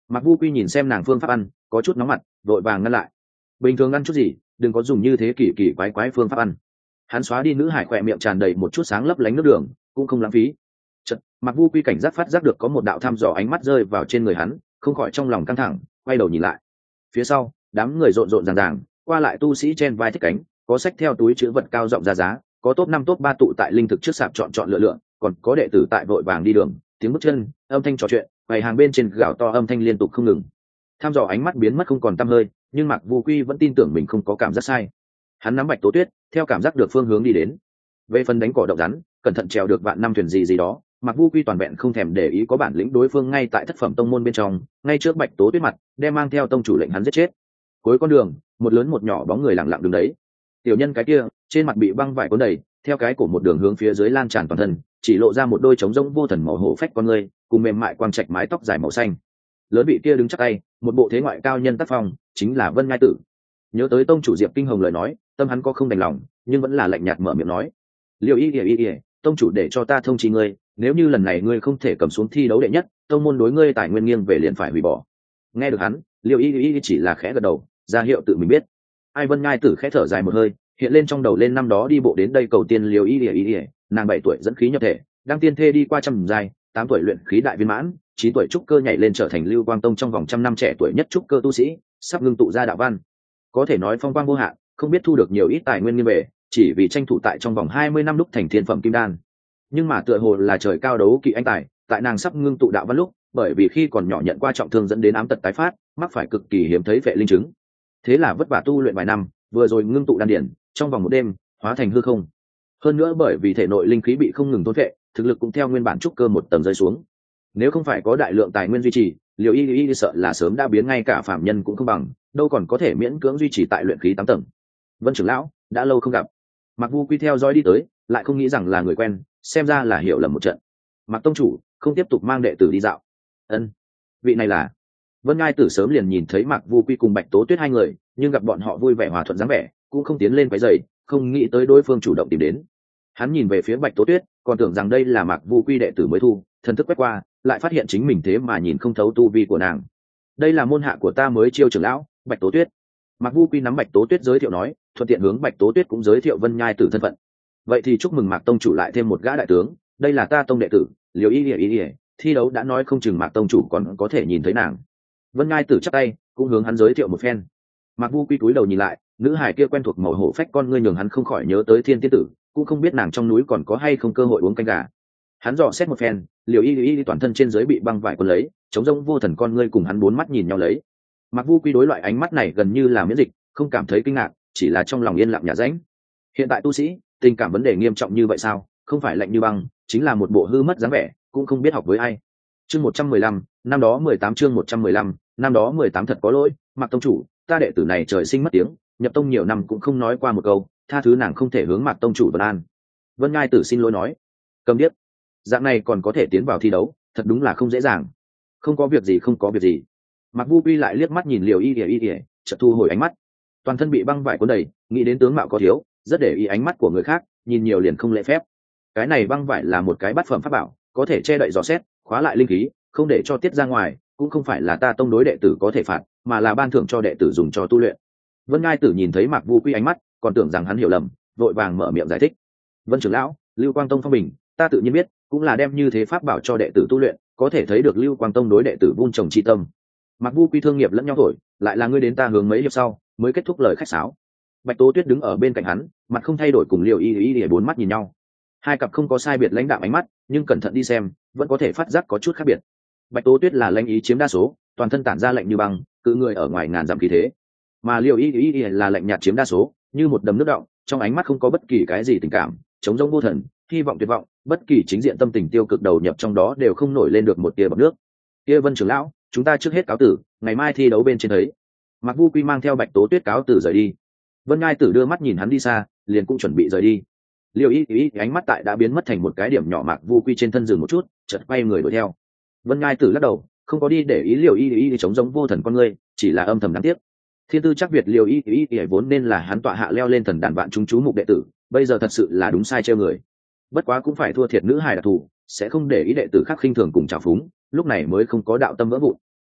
Mặc Vu Quy nhìn xem nàng phương pháp ăn có chút nóng mặt, vội vàng ngăn lại. Bình thường ăn chút gì, đừng có dùng như thế kỳ kỳ quái quái phương pháp ăn. Hắn xóa đi nữ hải khỏe miệng tràn đầy một chút sáng lấp lánh nước đường, cũng không lãng phí. Chật, Mặc Vu Quy cảnh giác phát giác được có một đạo thăm dò ánh mắt rơi vào trên người hắn, không khỏi trong lòng căng thẳng, quay đầu nhìn lại. Phía sau, đám người rộn rộn ràng ràng, qua lại tu sĩ trên vai thích cánh, có xách theo túi chứa vật cao rộng ra giá, có top 5 top 3 tụ tại linh thực trước sạp chọn lựa lựa, còn có đệ tử tại vội vàng đi đường, tiếng bước chân, âm thanh trò chuyện, bày hàng bên trên gào to âm thanh liên tục không ngừng. Tham dò ánh mắt biến mất không còn tăm hơi, nhưng Mạc Vu Quy vẫn tin tưởng mình không có cảm giác sai. Hắn nắm Bạch Tố Tuyết, theo cảm giác được phương hướng đi đến. Về phần đánh cỏ động rắn, cẩn thận trèo được vạn năm thuyền gì đó, Mạc Vu Quy toàn vẹn không thèm để ý có bản lĩnh đối phương ngay tại thất phẩm tông môn bên trong, ngay trước Bạch Tố Tuyết mặt, đem mang theo tông chủ lệnh hắn giết chết. Cuối con đường, một lớn một nhỏ bóng người lặng lặng đứng đấy. Tiểu nhân cái kia, trên mặt bị băng vải cuốn đầy, theo cái cổ một đường hướng phía dưới lan tràn toàn thân, chỉ lộ ra một đôi trống rỗng vô thần màu hổ phách con người, cùng mềm mại quang trạch mái tóc dài màu xanh. Lớn vị kia đứng chắc tay, một bộ thế ngoại cao nhân tác phong, chính là Vân Ngai Tử. Nhớ tới tông chủ Diệp Kinh Hồng lời nói, tâm hắn có không đành lòng, nhưng vẫn là lạnh nhạt mở miệng nói: Liêu y, tông chủ để cho ta thông chi ngươi, nếu như lần này ngươi không thể cầm xuống thi đấu đệ nhất, tông môn đối ngươi tài nguyên nghiêng về liền phải hủy bỏ. Nghe được hắn, Liêu y chỉ là khẽ gật đầu, ra hiệu tự mình biết. Ai Vân Ngai Tử khẽ thở dài một hơi, hiện lên trong đầu lên năm đó đi bộ đến đây cầu tiên Liêu y, nàng 7 tuổi dẫn khí nhập thể, đang tiên thê đi qua trăm giai, 8 tuổi luyện khí đại viên mãn, 9 tuổi trúc cơ nhảy lên trở thành Lưu Quang Tông trong vòng trăm năm trẻ tuổi nhất trúc cơ tu sĩ, sắp ngưng tụ ra đạo văn. Có thể nói phong quang vô hạn, không biết thu được nhiều ít tài nguyên như về, chỉ vì tranh thủ tại trong vòng 20 năm đúc thành thiên phẩm kim đan. Nhưng mà tựa hồ là trời cao đấu kỵ anh tài, tại nàng sắp ngưng tụ đạo văn lúc, bởi vì khi còn nhỏ nhận qua trọng thương dẫn đến ám tật tái phát, mắc phải cực kỳ hiếm thấy vệ linh chứng. Thế là vất vả tu luyện vài năm, vừa rồi ngưng tụ đan điển, trong vòng một đêm, hóa thành hư không. Hơn nữa bởi vì thể nội linh khí bị không ngừng thôn phệ, thực lực cũng theo nguyên bản trúc cơ một tầng rơi xuống. Nếu không phải có đại lượng tài nguyên duy trì, Liêu y sợ là sớm đã biến ngay cả phạm nhân cũng không bằng, đâu còn có thể miễn cưỡng duy trì tại luyện khí 8 tầng. Vân trưởng lão, đã lâu không gặp. Mạc Vu Quy theo dõi đi tới, lại không nghĩ rằng là người quen, xem ra là hiểu lầm một trận. Mạc tông chủ không tiếp tục mang đệ tử đi dạo. Ân, vị này là Vân Ngai Tử sớm liền nhìn thấy Mạc Vu Quy cùng Bạch Tố Tuyết hai người, nhưng gặp bọn họ vui vẻ hòa thuận dáng vẻ, cũng không tiến lên quấy rầy, không nghĩ tới đối phương chủ động tìm đến. Hắn nhìn về phía Bạch Tố Tuyết, còn tưởng rằng đây là Mạc Vu Quy đệ tử mới thu, thần thức quét qua, lại phát hiện chính mình thế mà nhìn không thấu tu vi của nàng. Đây là môn hạ của ta mới chiêu trưởng lão, Bạch Tố Tuyết. Mạc Vu Quy nắm Bạch Tố Tuyết giới thiệu nói, thuận tiện hướng Bạch Tố Tuyết cũng giới thiệu Vân Nhai Tử thân phận. Vậy thì chúc mừng Mạc tông chủ lại thêm một gã đại tướng, đây là ta tông đệ tử, Liêu y, thi đấu đã nói không chừng Mạc tông chủ còn có thể nhìn thấy nàng. Vân Nhai Tử chắp tay, cũng hướng hắn giới thiệu một phen. Mạc Vu Quy cúi đầu nhìn lại, nữ hải kia quen thuộc màu hổ phách con ngươi nhường hắn không khỏi nhớ tới Thiên Tiên Tử, cũng không biết nàng trong núi còn có hay không cơ hội uống canh gà. Hắn dò xét một phen, Liêu y toàn thân trên dưới bị băng vải cuốn lấy, chống rông vô thần con ngươi cùng hắn bốn mắt nhìn nhau lấy. Mạc Vu Quy đối loại ánh mắt này gần như là miễn dịch, không cảm thấy kinh ngạc, chỉ là trong lòng yên lặng nhả rãnh. Hiện tại tu sĩ, tình cảm vấn đề nghiêm trọng như vậy sao? Không phải lạnh như băng, chính là một bộ hư mất dáng vẻ, cũng không biết học với ai. Chương 115, năm đó 18 chương 115, năm đó 18 thật có lỗi, Mạc tông chủ, ta đệ tử này trời sinh mất tiếng, nhập tông nhiều năm cũng không nói qua một câu, tha thứ nàng không thể hướng Mạc tông chủ vân an. Vân Ngai Tử xin lỗi nói, cầm điếc, dạng này còn có thể tiến vào thi đấu, thật đúng là không dễ dàng. Không có việc gì, không có việc gì. Mạc Vu Quy lại liếc mắt nhìn Liêu y, chợt thu hồi ánh mắt. Toàn thân bị băng vải cuốn đầy, nghĩ đến tướng mạo có thiếu, rất để ý ánh mắt của người khác, nhìn nhiều liền không lễ phép. Cái này băng vải là một cái bát phẩm pháp bảo, có thể che đậy dò xét, khóa lại linh khí, không để cho tiết ra ngoài, cũng không phải là ta tông đối đệ tử có thể phạt, mà là ban thưởng cho đệ tử dùng cho tu luyện. Vân Ngai Tử nhìn thấy Mạc Vu Quy ánh mắt, còn tưởng rằng hắn hiểu lầm, vội vàng mở miệng giải thích. Vân trưởng lão, Lưu Quang Tông phong bình, ta tự nhiên biết, cũng là đem như thế pháp bảo cho đệ tử tu luyện, có thể thấy được Lưu Quang Tông đối đệ tử vun trồng chi tâm. Mạc Vu Quy thương nghiệp lẫn nhau thổi, lại là ngươi đến ta hướng mấy hiệp sau mới kết thúc lời khách sáo. Bạch Tố Tuyết đứng ở bên cạnh hắn, mặt không thay đổi cùng Liêu y bốn mắt nhìn nhau. Hai cặp không có sai biệt lãnh đạm ánh mắt, nhưng cẩn thận đi xem, vẫn có thể phát giác có chút khác biệt. Bạch Tố Tuyết là lãnh ý chiếm đa số, toàn thân tản ra lạnh như băng, cự người ở ngoài ngàn dặm khí thế. Mà Liêu y là lạnh nhạt chiếm đa số, như một đầm nước đọng, trong ánh mắt không có bất kỳ cái gì tình cảm, chống rỗng vô thần, hy vọng tuyệt vọng, bất kỳ chính diện tâm tình tiêu cực đầu nhập trong đó đều không nổi lên được một tia bọt nước. Kia Vân trưởng lão, chúng ta trước hết cáo tử, ngày mai thi đấu bên trên thấy. Mạc Vu Quy mang theo Bạch Tố Tuyết cáo tử rời đi. Vân Ngai Tử đưa mắt nhìn hắn đi xa, liền cũng chuẩn bị rời đi. Liêu y ánh mắt tại đã biến mất thành một cái điểm nhỏ Mạc Vu Quy trên thân dừng một chút, chợt quay người đuổi theo. Vân Ngai Tử lắc đầu, không có đi để ý Liêu y chống giống vô thần con ngươi, chỉ là âm thầm đáng tiếc. Thiên tư chắc Việt Liêu y vốn nên là hắn tọa hạ leo lên thần đàn vạn chúng chú mục đệ tử, bây giờ thật sự là đúng sai treo người. Bất quá cũng phải thua thiệt nữ hài đặc thù, sẽ không để ý đệ tử khác khinh thường cùng trào phúng, lúc này mới không có đạo tâm vỡ vụn.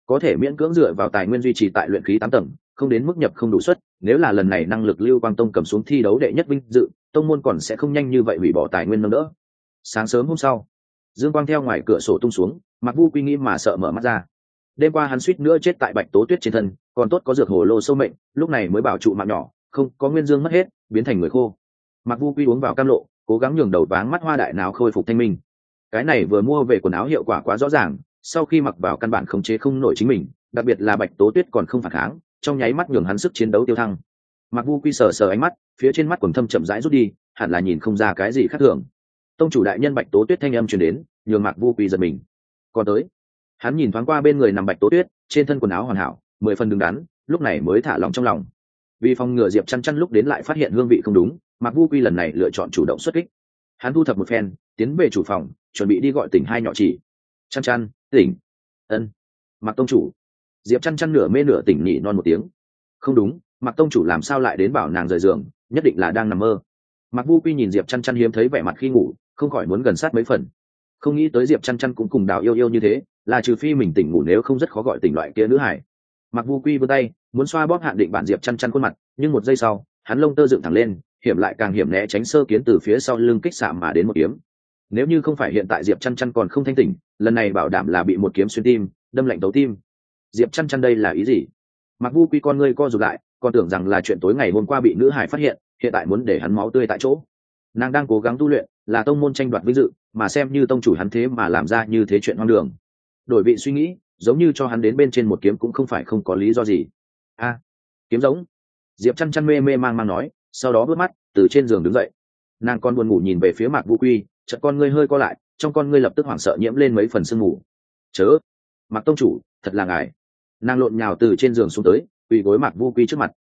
có thể miễn cưỡng dựa vào tài nguyên duy trì tại luyện khí 8 tầng, không đến mức nhập không đủ suất. Nếu là lần này năng lực Lưu Quang Tông cầm xuống thi đấu đệ nhất vinh dự, tông môn còn sẽ không nhanh như vậy hủy bỏ tài nguyên nâng đỡ. Sáng sớm hôm sau, dương quang theo ngoài cửa sổ tung xuống, Mạc Vu Quy nghĩ mà sợ mở mắt ra. Đêm qua hắn suýt nữa chết tại Bạch Tố Tuyết trên thân, còn tốt có dược hồ lô sâu mệnh, lúc này mới bảo trụ mạng nhỏ, không có nguyên dương mất hết, biến thành người khô. Mạc Vu Quy uống vào cam lộ, cố gắng nhường đầu váng mắt hoa đại não khôi phục thanh minh. Cái này vừa mua về quần áo hiệu quả quá rõ ràng, sau khi mặc vào căn bản khống chế không nổi chính mình, đặc biệt là Bạch Tố Tuyết còn không phản kháng, trong nháy mắt nhường hắn sức chiến đấu tiêu thăng. Mạc Vu Quy sờ sờ ánh mắt, phía trên mắt quầng thâm chậm rãi rút đi, hẳn là nhìn không ra cái gì khác thường. Tông chủ đại nhân Bạch Tố Tuyết thanh âm truyền đến, nhường Mạc Vu Quy giật mình. Còn tới, hắn nhìn thoáng qua bên người nằm Bạch Tố Tuyết, trên thân quần áo hoàn hảo, 10 phần đứng đắn, lúc này mới thả lòng trong lòng. Vì phòng ngừa Diệp Chăn Chăn lúc đến lại phát hiện hương vị không đúng, Mạc Vu Quy lần này lựa chọn chủ động xuất kích. Hắn thu thập một phen, tiến về chủ phòng, chuẩn bị đi gọi tỉnh hai nhỏ chỉ. Chăn Chăn, tỉnh. Ân. Mạc tông chủ. Diệp Chăn Chăn nửa mê nửa tỉnh nhị non một tiếng. Không đúng, Mạc tông chủ làm sao lại đến bảo nàng rời giường, nhất định là đang nằm mơ. Mạc Vu Quy nhìn Diệp Chăn Chăn hiếm thấy vẻ mặt khi ngủ, không khỏi muốn gần sát mấy phần. Không nghĩ tới Diệp Chăn Chăn cũng cùng Đào Yêu Yêu như thế, là trừ phi mình tỉnh ngủ nếu không rất khó gọi tỉnh loại kia nữ hải. Mạc Vu Quy vươn tay muốn xoa bóp hạn định bản Diệp Chăn Chăn khuôn mặt, nhưng một giây sau hắn lông tơ dựng thẳng lên, hiểm lại càng hiểm, né tránh sơ kiến từ phía sau lưng kích xạ mà đến một kiếm. Nếu như không phải hiện tại Diệp Chăn Chăn còn không thanh tỉnh, lần này bảo đảm là bị một kiếm xuyên tim, đâm lạnh tấu tim. Diệp Chăn Chăn đây là ý gì? Mạc Vu Quy con ngươi co rụt lại, còn tưởng rằng là chuyện tối ngày hôm qua bị nữ hải phát hiện, hiện tại muốn để hắn máu tươi tại chỗ. Nàng đang cố gắng tu luyện, là tông môn tranh đoạt vinh dự, mà xem như tông chủ hắn thế mà làm ra như thế chuyện hoang đường. Đổi vị suy nghĩ, giống như cho hắn đến bên trên một kiếm cũng không phải không có lý do gì. A, kiếm giống. Diệp Chăn Chăn mê mê mang mang nói, sau đó bước mắt từ trên giường đứng dậy. Nàng còn buồn ngủ nhìn về phía Mạc Vu Quy, chợt con ngươi hơi co lại, trong con ngươi lập tức hoảng sợ nhiễm lên mấy phần sương mù. Chớ, Mạc tông chủ, thật là ngài. Nàng lộn nhào từ trên giường xuống tới, quỳ gối Mạc Vu Quy trước mặt.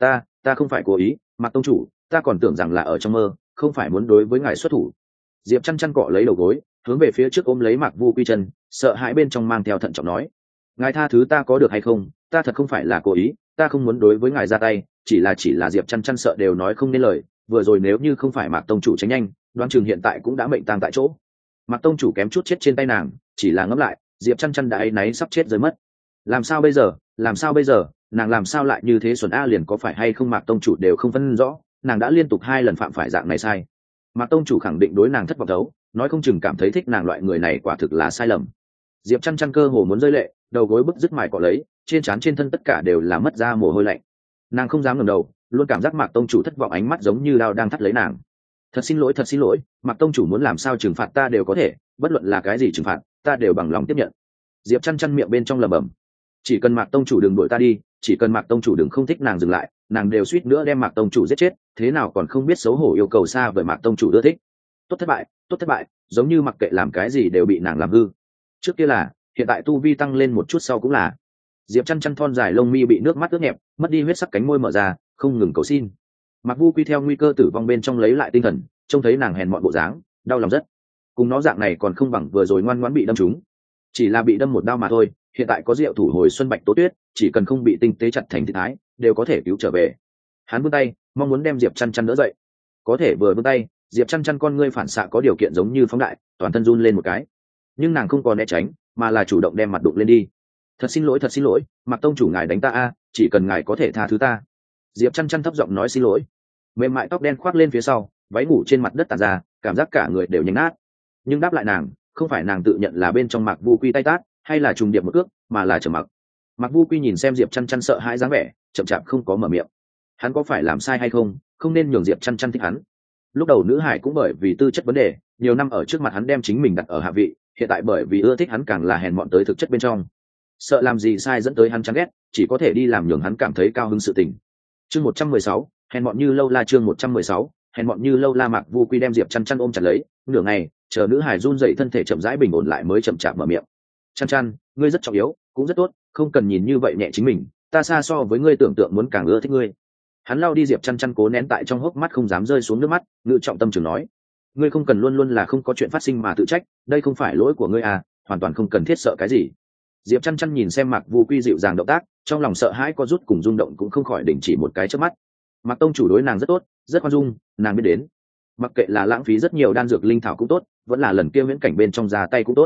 Ta không phải cố ý, Mạc tông chủ, ta còn tưởng rằng là ở trong mơ, không phải muốn đối với ngài xuất thủ. Diệp Chăn Chăn cọ lấy đầu gối, hướng về phía trước ôm lấy Mạc Vu Quy chân, sợ hãi bên trong mang theo thận trọng nói: ngài tha thứ ta có được hay không, ta thật không phải là cố ý, ta không muốn đối với ngài ra tay, chỉ là Diệp Chăn Chăn sợ đều nói không nên lời, vừa rồi nếu như không phải Mạc tông chủ tránh nhanh, đoán chừng hiện tại cũng đã mệnh tang tại chỗ. Mạc tông chủ kém chút chết trên tay nàng, chỉ là ngẫm lại, Diệp Chăn Chăn đã áy náy sắp chết rơi mất. Làm sao bây giờ, nàng làm sao lại như thế xuẩn a, liền có phải hay không Mạc tông chủ đều không phân rõ, nàng đã liên tục 2 lần phạm phải dạng này sai. Mạc tông chủ khẳng định đối nàng thất vọng thấu, nói không chừng cảm thấy thích nàng loại người này quả thực là sai lầm. Diệp Chăn Chăn cơ hồ muốn rơi lệ, đầu gối bứt rứt mài cọ lấy, trên trán trên thân tất cả đều là mất ra mồ hôi lạnh. Nàng không dám ngẩng đầu, luôn cảm giác Mạc tông chủ thất vọng, ánh mắt giống như đao đang thắt lấy nàng. Thật xin lỗi, Mạc tông chủ muốn làm sao trừng phạt ta đều có thể, bất luận là cái gì trừng phạt, ta đều bằng lòng tiếp nhận. Diệp Chăn Chăn miệng bên trong lẩm bẩm, chỉ cần Mạc tông chủ đừng đuổi ta đi, chỉ cần Mạc tông chủ đừng không thích nàng dừng lại, nàng đều suýt nữa đem Mạc tông chủ giết chết, thế nào còn không biết xấu hổ yêu cầu xa với Mạc tông chủ ưa thích. Tốt thất bại, giống như mặc kệ làm cái gì đều bị nàng làm hư. Trước kia là, hiện tại tu vi tăng lên một chút sau cũng là. Diệp Chăn Chăn thon dài lông mi bị nước mắt ướt nhẹp, mất đi huyết sắc cánh môi mở ra, không ngừng cầu xin. Mạc Vu Quy theo nguy cơ tử vong bên trong lấy lại tinh thần, trông thấy nàng hèn mọn bộ dáng, đau lòng rất. Cùng nó dạng này còn không bằng vừa rồi ngoan ngoãn bị đâm trúng, chỉ là bị đâm một đau mà thôi. Hiện tại có Diệu thủ hồi xuân Bạch Tố Tuyết, chỉ cần không bị tinh tế chặt thành thịt thái, đều có thể cứu trở về. Hắn vươn tay, mong muốn đem Diệp Chăn Chăn đỡ dậy. Có thể vừa vươn tay, Diệp Chăn Chăn con ngươi phản xạ có điều kiện giống như phóng đại, toàn thân run lên một cái. Nhưng nàng không còn né tránh, mà là chủ động đem mặt đụng lên đi. Thật xin lỗi, Mạc tông chủ ngài đánh ta a, chỉ cần ngài có thể tha thứ ta. Diệp Chăn Chăn thấp giọng nói xin lỗi. Mềm mại tóc đen khoác lên phía sau, váy ngủ trên mặt đất tản ra, cảm giác cả người đều nhánh nát. Nhưng đáp lại nàng, không phải nàng tự nhận là bên trong Mạc Vu Quy tay tát, hay là trùng điệp một cước, mà là trầm mặc. Mạc Vu Quy nhìn xem Diệp Chăn Chăn sợ hãi dáng vẻ, chậm chạp không có mở miệng. Hắn có phải làm sai hay không, không nên nhường Diệp Chăn Chăn thích hắn. Lúc đầu nữ hải cũng bởi vì tư chất vấn đề, nhiều năm ở trước mặt hắn đem chính mình đặt ở hạ vị, hiện tại bởi vì ưa thích hắn càng là hèn mọn tới thực chất bên trong. Sợ làm gì sai dẫn tới hắn chán ghét, chỉ có thể đi làm nhường hắn cảm thấy cao hứng sự tình. Chương 116, hèn mọn như lâu la. Chương 116, hèn mọn như lâu la. Mạc Vu Quy đem Diệp Chăn Chăn ôm chặt lấy, nửa ngày, chờ nữ hải run dậy thân thể chậm rãi bình ổn lại mới chậm chạp mở miệng. Chăn Chăn, ngươi rất trọng yếu, cũng rất tốt, không cần nhìn như vậy nhẹ chính mình, ta xa so với ngươi tưởng tượng muốn càng ưa thích ngươi. Hắn lau đi Diệp Chăn Chăn cố nén tại trong hốc mắt không dám rơi xuống nước mắt, ngự trọng tâm trường nói: ngươi không cần luôn luôn là không có chuyện phát sinh mà tự trách, đây không phải lỗi của ngươi à, hoàn toàn không cần thiết sợ cái gì. Diệp Chăn Chăn nhìn xem Mạc Vu Quy dịu dàng động tác, trong lòng sợ hãi có rút cùng rung động cũng không khỏi đình chỉ một cái chớp mắt. Mạc tông chủ đối nàng rất tốt, rất khoan dung, nàng biết đến. Mặc kệ là lãng phí rất nhiều đan dược linh thảo cũng tốt, vẫn là lần kia viễn cảnh bên trong ra tay cũng tốt.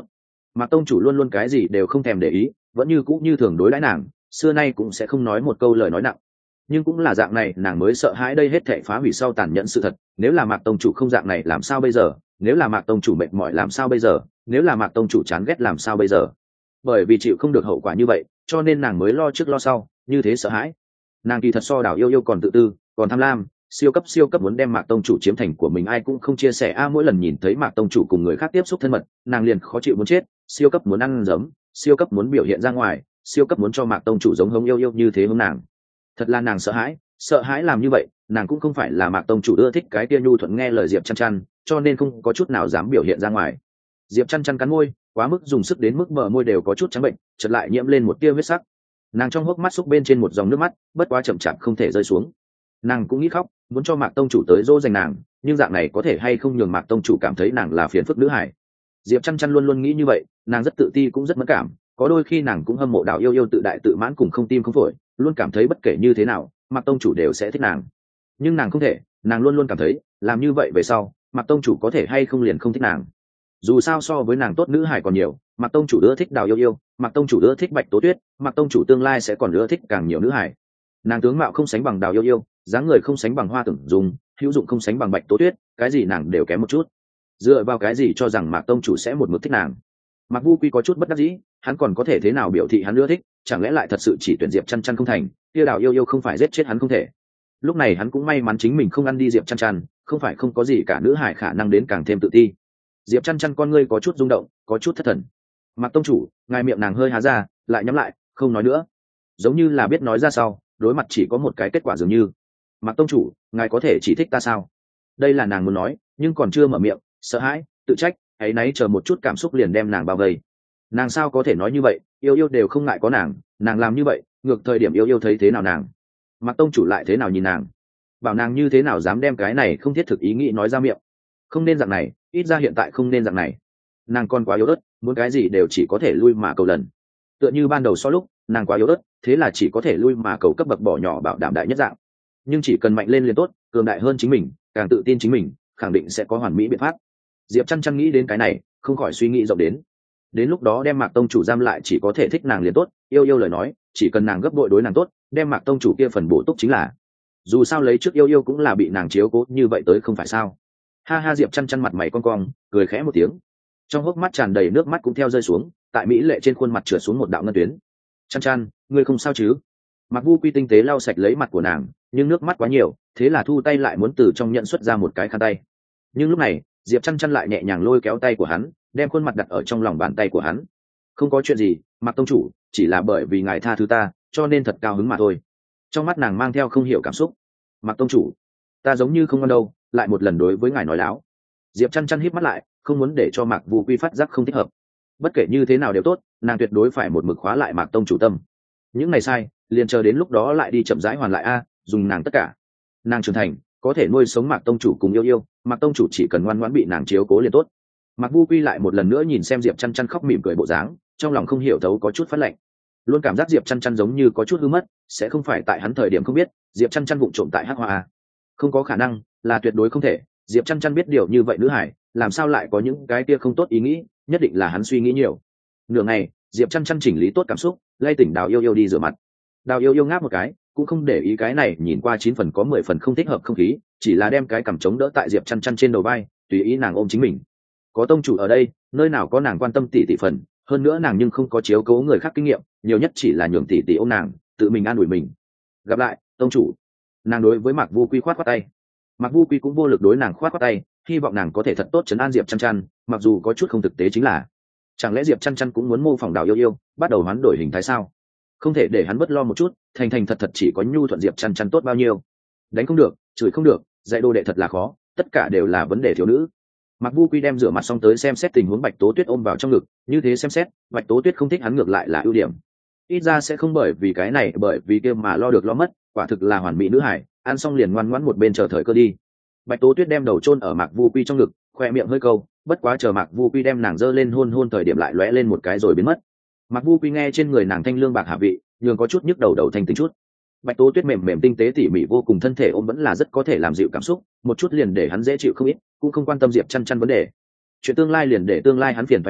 Mạc tông chủ luôn luôn cái gì đều không thèm để ý, vẫn như cũ như thường đối đãi nàng, xưa nay cũng sẽ không nói một câu lời nói nặng. Nhưng cũng là dạng này nàng mới sợ hãi đây hết thảy phá hủy sau tàn nhẫn sự thật. Nếu là Mạc tông chủ không dạng này làm sao bây giờ? Nếu là Mạc tông chủ mệt mỏi làm sao bây giờ? Nếu là Mạc tông chủ chán ghét làm sao bây giờ? Bởi vì chịu không được hậu quả như vậy, cho nên nàng mới lo trước lo sau, như thế sợ hãi. Nàng kỳ thật so Đào Yêu Yêu còn tự tư, còn tham lam, siêu cấp muốn đem Mạc tông chủ chiếm thành của mình, ai cũng không chia sẻ mỗi lần nhìn thấy Mạc tông chủ cùng người khác tiếp xúc thân mật, nàng liền khó chịu muốn chết, siêu cấp muốn ăn giấm, siêu cấp muốn biểu hiện ra ngoài, siêu cấp muốn cho Mạc tông chủ giống hống Yêu Yêu như thế hướng nàng. Thật là nàng sợ hãi làm như vậy. Nàng cũng không phải là Mạc tông chủ ưa thích cái tia nhu thuận nghe lời Diệp Chăn Chăn, cho nên không có chút nào dám biểu hiện ra ngoài. Diệp Chăn Chăn cắn môi, quá mức dùng sức đến mức bờ môi đều có chút trắng bệnh, chợt lại nhiễm lên một tia huyết sắc. Nàng trong hốc mắt xúc bên trên một dòng nước mắt, bất quá chậm chạp không thể rơi xuống. Nàng cũng nghĩ khóc, muốn cho Mạc tông chủ tới dỗ dành nàng, nhưng dạng này có thể hay không nhường Mạc tông chủ cảm thấy nàng là phiền phức nữ hải. Diệp Chăn Chăn luôn luôn nghĩ như vậy, nàng rất tự ti cũng rất mất cảm, có đôi khi nàng cũng hâm mộ Đào Yêu Yêu tự đại tự mãn cùng không tim không phổi, luôn cảm thấy bất kể như thế nào Mạc tông chủ đều sẽ thích nàng. Nhưng nàng không thể, nàng luôn luôn cảm thấy làm như vậy về sau Mạc tông chủ có thể hay không liền không thích nàng. Dù sao so với nàng tốt nữ hải còn nhiều, Mạc tông chủ ưa thích Đào Yêu Yêu, Mạc tông chủ ưa thích Bạch Tố Tuyết, Mạc tông chủ tương lai sẽ còn ưa thích càng nhiều nữ hải. Nàng tướng mạo không sánh bằng Đào Yêu Yêu, dáng người không sánh bằng Hoa Tưởng Dung, hữu dụng không sánh bằng Bạch Tố Tuyết, cái gì nàng đều kém một chút. Dựa vào cái gì cho rằng Mạc tông chủ sẽ một mực thích nàng? Mạc Vu Quy có chút bất đắc dĩ, hắn còn có thể thế nào biểu thị hắn ưa thích, chẳng lẽ lại thật sự chỉ tuyển Diệp Chăn Chăn không thành, kia Đào Yêu Yêu không phải giết chết hắn không thể. Lúc này hắn cũng may mắn chính mình không ăn đi Diệp Chăn Chăn, không phải không có gì cả nữ hải khả năng đến càng thêm tự ti. Diệp Chăn Chăn con ngươi có chút rung động, có chút thất thần. Mạc tông chủ, ngài miệng nàng hơi há ra, lại nhắm lại, không nói nữa, giống như là biết nói ra sau đối mặt chỉ có một cái kết quả dường như. Mạc tông chủ, ngài có thể chỉ thích ta sao? Đây là nàng muốn nói, nhưng còn chưa mở miệng, sợ hãi, tự trách, áy náy chờ một chút cảm xúc liền đem nàng bao vây. Nàng sao có thể nói như vậy, Yêu Yêu đều không ngại có nàng làm như vậy, ngược thời điểm Yêu Yêu thấy thế nào nàng? Mạc tông chủ lại thế nào nhìn nàng? Bảo nàng như thế nào dám đem cái này không thiết thực ý nghĩ nói ra miệng? Không nên dạng này, ít ra hiện tại không nên dạng này. Nàng còn quá yếu ớt, muốn cái gì đều chỉ có thể lui mà cầu lần. Tựa như ban đầu so lúc nàng quá yếu ớt, thế là chỉ có thể lui mà cầu cấp bậc bỏ nhỏ bảo đảm đại nhất dạng. Nhưng chỉ cần mạnh lên liền tốt, cường đại hơn chính mình, càng tự tin chính mình, khẳng định sẽ có hoàn mỹ biện pháp. Diệp Chăn Chăn nghĩ đến cái này, không khỏi suy nghĩ rộng đến lúc đó đem Mạc tông chủ giam lại chỉ có thể thích nàng liền tốt, Yêu Yêu lời nói chỉ cần nàng gấp bội đối nàng tốt, đem Mạc tông chủ kia phần bổ túc chính là. Dù sao lấy trước Yêu Yêu cũng là bị nàng chiếu cố như vậy tới không phải sao? Ha ha, Diệp Chăn Chăn mặt mày cong cong, cười khẽ một tiếng, trong hốc mắt tràn đầy nước mắt cũng theo rơi xuống, tại mỹ lệ trên khuôn mặt trượt xuống một đạo ngân tuyến. Chăn Chăn, ngươi không sao chứ? Mạc Vu Quy tinh tế lau sạch lấy mặt của nàng, nhưng nước mắt quá nhiều, thế là thu tay lại muốn từ trong nhận xuất ra một cái khăn tay. Nhưng lúc này Diệp Chăn Chăn lại nhẹ nhàng lôi kéo tay của hắn, đem khuôn mặt đặt ở trong lòng bàn tay của hắn. Không có chuyện gì, Mạc tông chủ, chỉ là bởi vì ngài tha thứ ta, cho nên thật cao hứng mà thôi. Trong mắt nàng mang theo không hiểu cảm xúc. Mạc tông chủ, ta giống như không ngon đâu, lại một lần đối với ngài nói láo. Diệp Chăn Chăn híp mắt lại, không muốn để cho Mạc Vu Quy phát giác không thích hợp. Bất kể như thế nào đều tốt, nàng tuyệt đối phải một mực khóa lại Mạc tông chủ tâm. Những ngày sai, liền chờ đến lúc đó lại đi chậm rãi hoàn lại dùng nàng tất cả. Nàng trưởng thành, có thể nuôi sống Mạc tông chủ cùng Yêu Yêu, Mạc tông chủ chỉ cần ngoan ngoãn bị nàng chiếu cố liền tốt. Mạc Vu Quy lại một lần nữa nhìn xem Diệp Chăn Chăn khóc mỉm cười bộ dáng, trong lòng không hiểu thấu có chút phát lạnh. Luôn cảm giác Diệp Chăn Chăn giống như có chút hư mất, sẽ không phải tại hắn thời điểm không biết, Diệp Chăn Chăn vụng trộm tại Hắc Hoa Không có khả năng, là tuyệt đối không thể. Diệp Chăn Chăn biết điều như vậy nữ hải, làm sao lại có những cái kia không tốt ý nghĩ, nhất định là hắn suy nghĩ nhiều. Nửa ngày, Diệp Chăn Chăn chỉnh lý tốt cảm xúc, lay tỉnh Đào Yêu Yêu đi rửa mặt. Đào Yêu Yêu ngáp một cái, cũng không để ý cái này nhìn qua 9 phần có 10 phần không thích hợp không khí, chỉ là đem cái cằm chống đỡ tại Diệp Chăn Chăn trên đầu vai, tùy ý nàng ôm chính mình. Có tông chủ ở đây, nơi nào có nàng quan tâm tỷ tỷ phần, hơn nữa nàng nhưng không có chiếu cố người khác kinh nghiệm, nhiều nhất chỉ là nhường tỷ tỷ ôm nàng, tự mình an ủi mình. Gặp lại, tông chủ. Nàng đối với Mạc Vu Quy khoát khoát tay. Mạc Vu Quy cũng vô lực đối nàng khoát khoát tay, hy vọng nàng có thể thật tốt trấn an Diệp Chăn Chăn, mặc dù có chút không thực tế chính là, chẳng lẽ Diệp Chăn Chăn cũng muốn mô phỏng Đào Yêu Yêu, bắt đầu hoán đổi hình thái sao? Không thể để hắn bất lo một chút, thành thành thật thật chỉ có nhu thuận Diệp Chăn Chăn tốt bao nhiêu. Đánh không được, chửi không được, dạy đồ đệ thật là khó, tất cả đều là vấn đề thiếu nữ. Mạc Vu Quy đem rửa mặt xong tới xem xét tình huống Bạch Tố Tuyết ôm vào trong ngực, như thế xem xét, Bạch Tố Tuyết không thích hắn ngược lại là ưu điểm. Ít ra sẽ không bởi vì cái này bởi vì kia mà lo được lo mất, quả thực là hoàn mỹ nữ hải, ăn xong liền ngoan ngoãn một bên chờ thời cơ đi. Bạch Tố Tuyết đem đầu chôn ở Mạc Vu Quy trong ngực, khoe miệng hơi câu, bất quá chờ Mạc Vu Quy đem nàng giơ lên hôn hôn thời điểm lại lóe lên một cái rồi biến mất. Mạc Vu Quy nghe trên người nàng thanh lương bạc hạ vị, nhường có chút nhức đầu thanh tính chút. Bạch Tố Tuyết mềm mềm tinh tế tỉ mỉ vô cùng, thân thể ôm vẫn là rất có thể làm dịu cảm xúc, một chút liền để hắn dễ chịu không ít, cũng không quan tâm Diệp Chăn Chăn vấn đề. Chuyện tương lai liền để tương lai hắn phiền phải đi,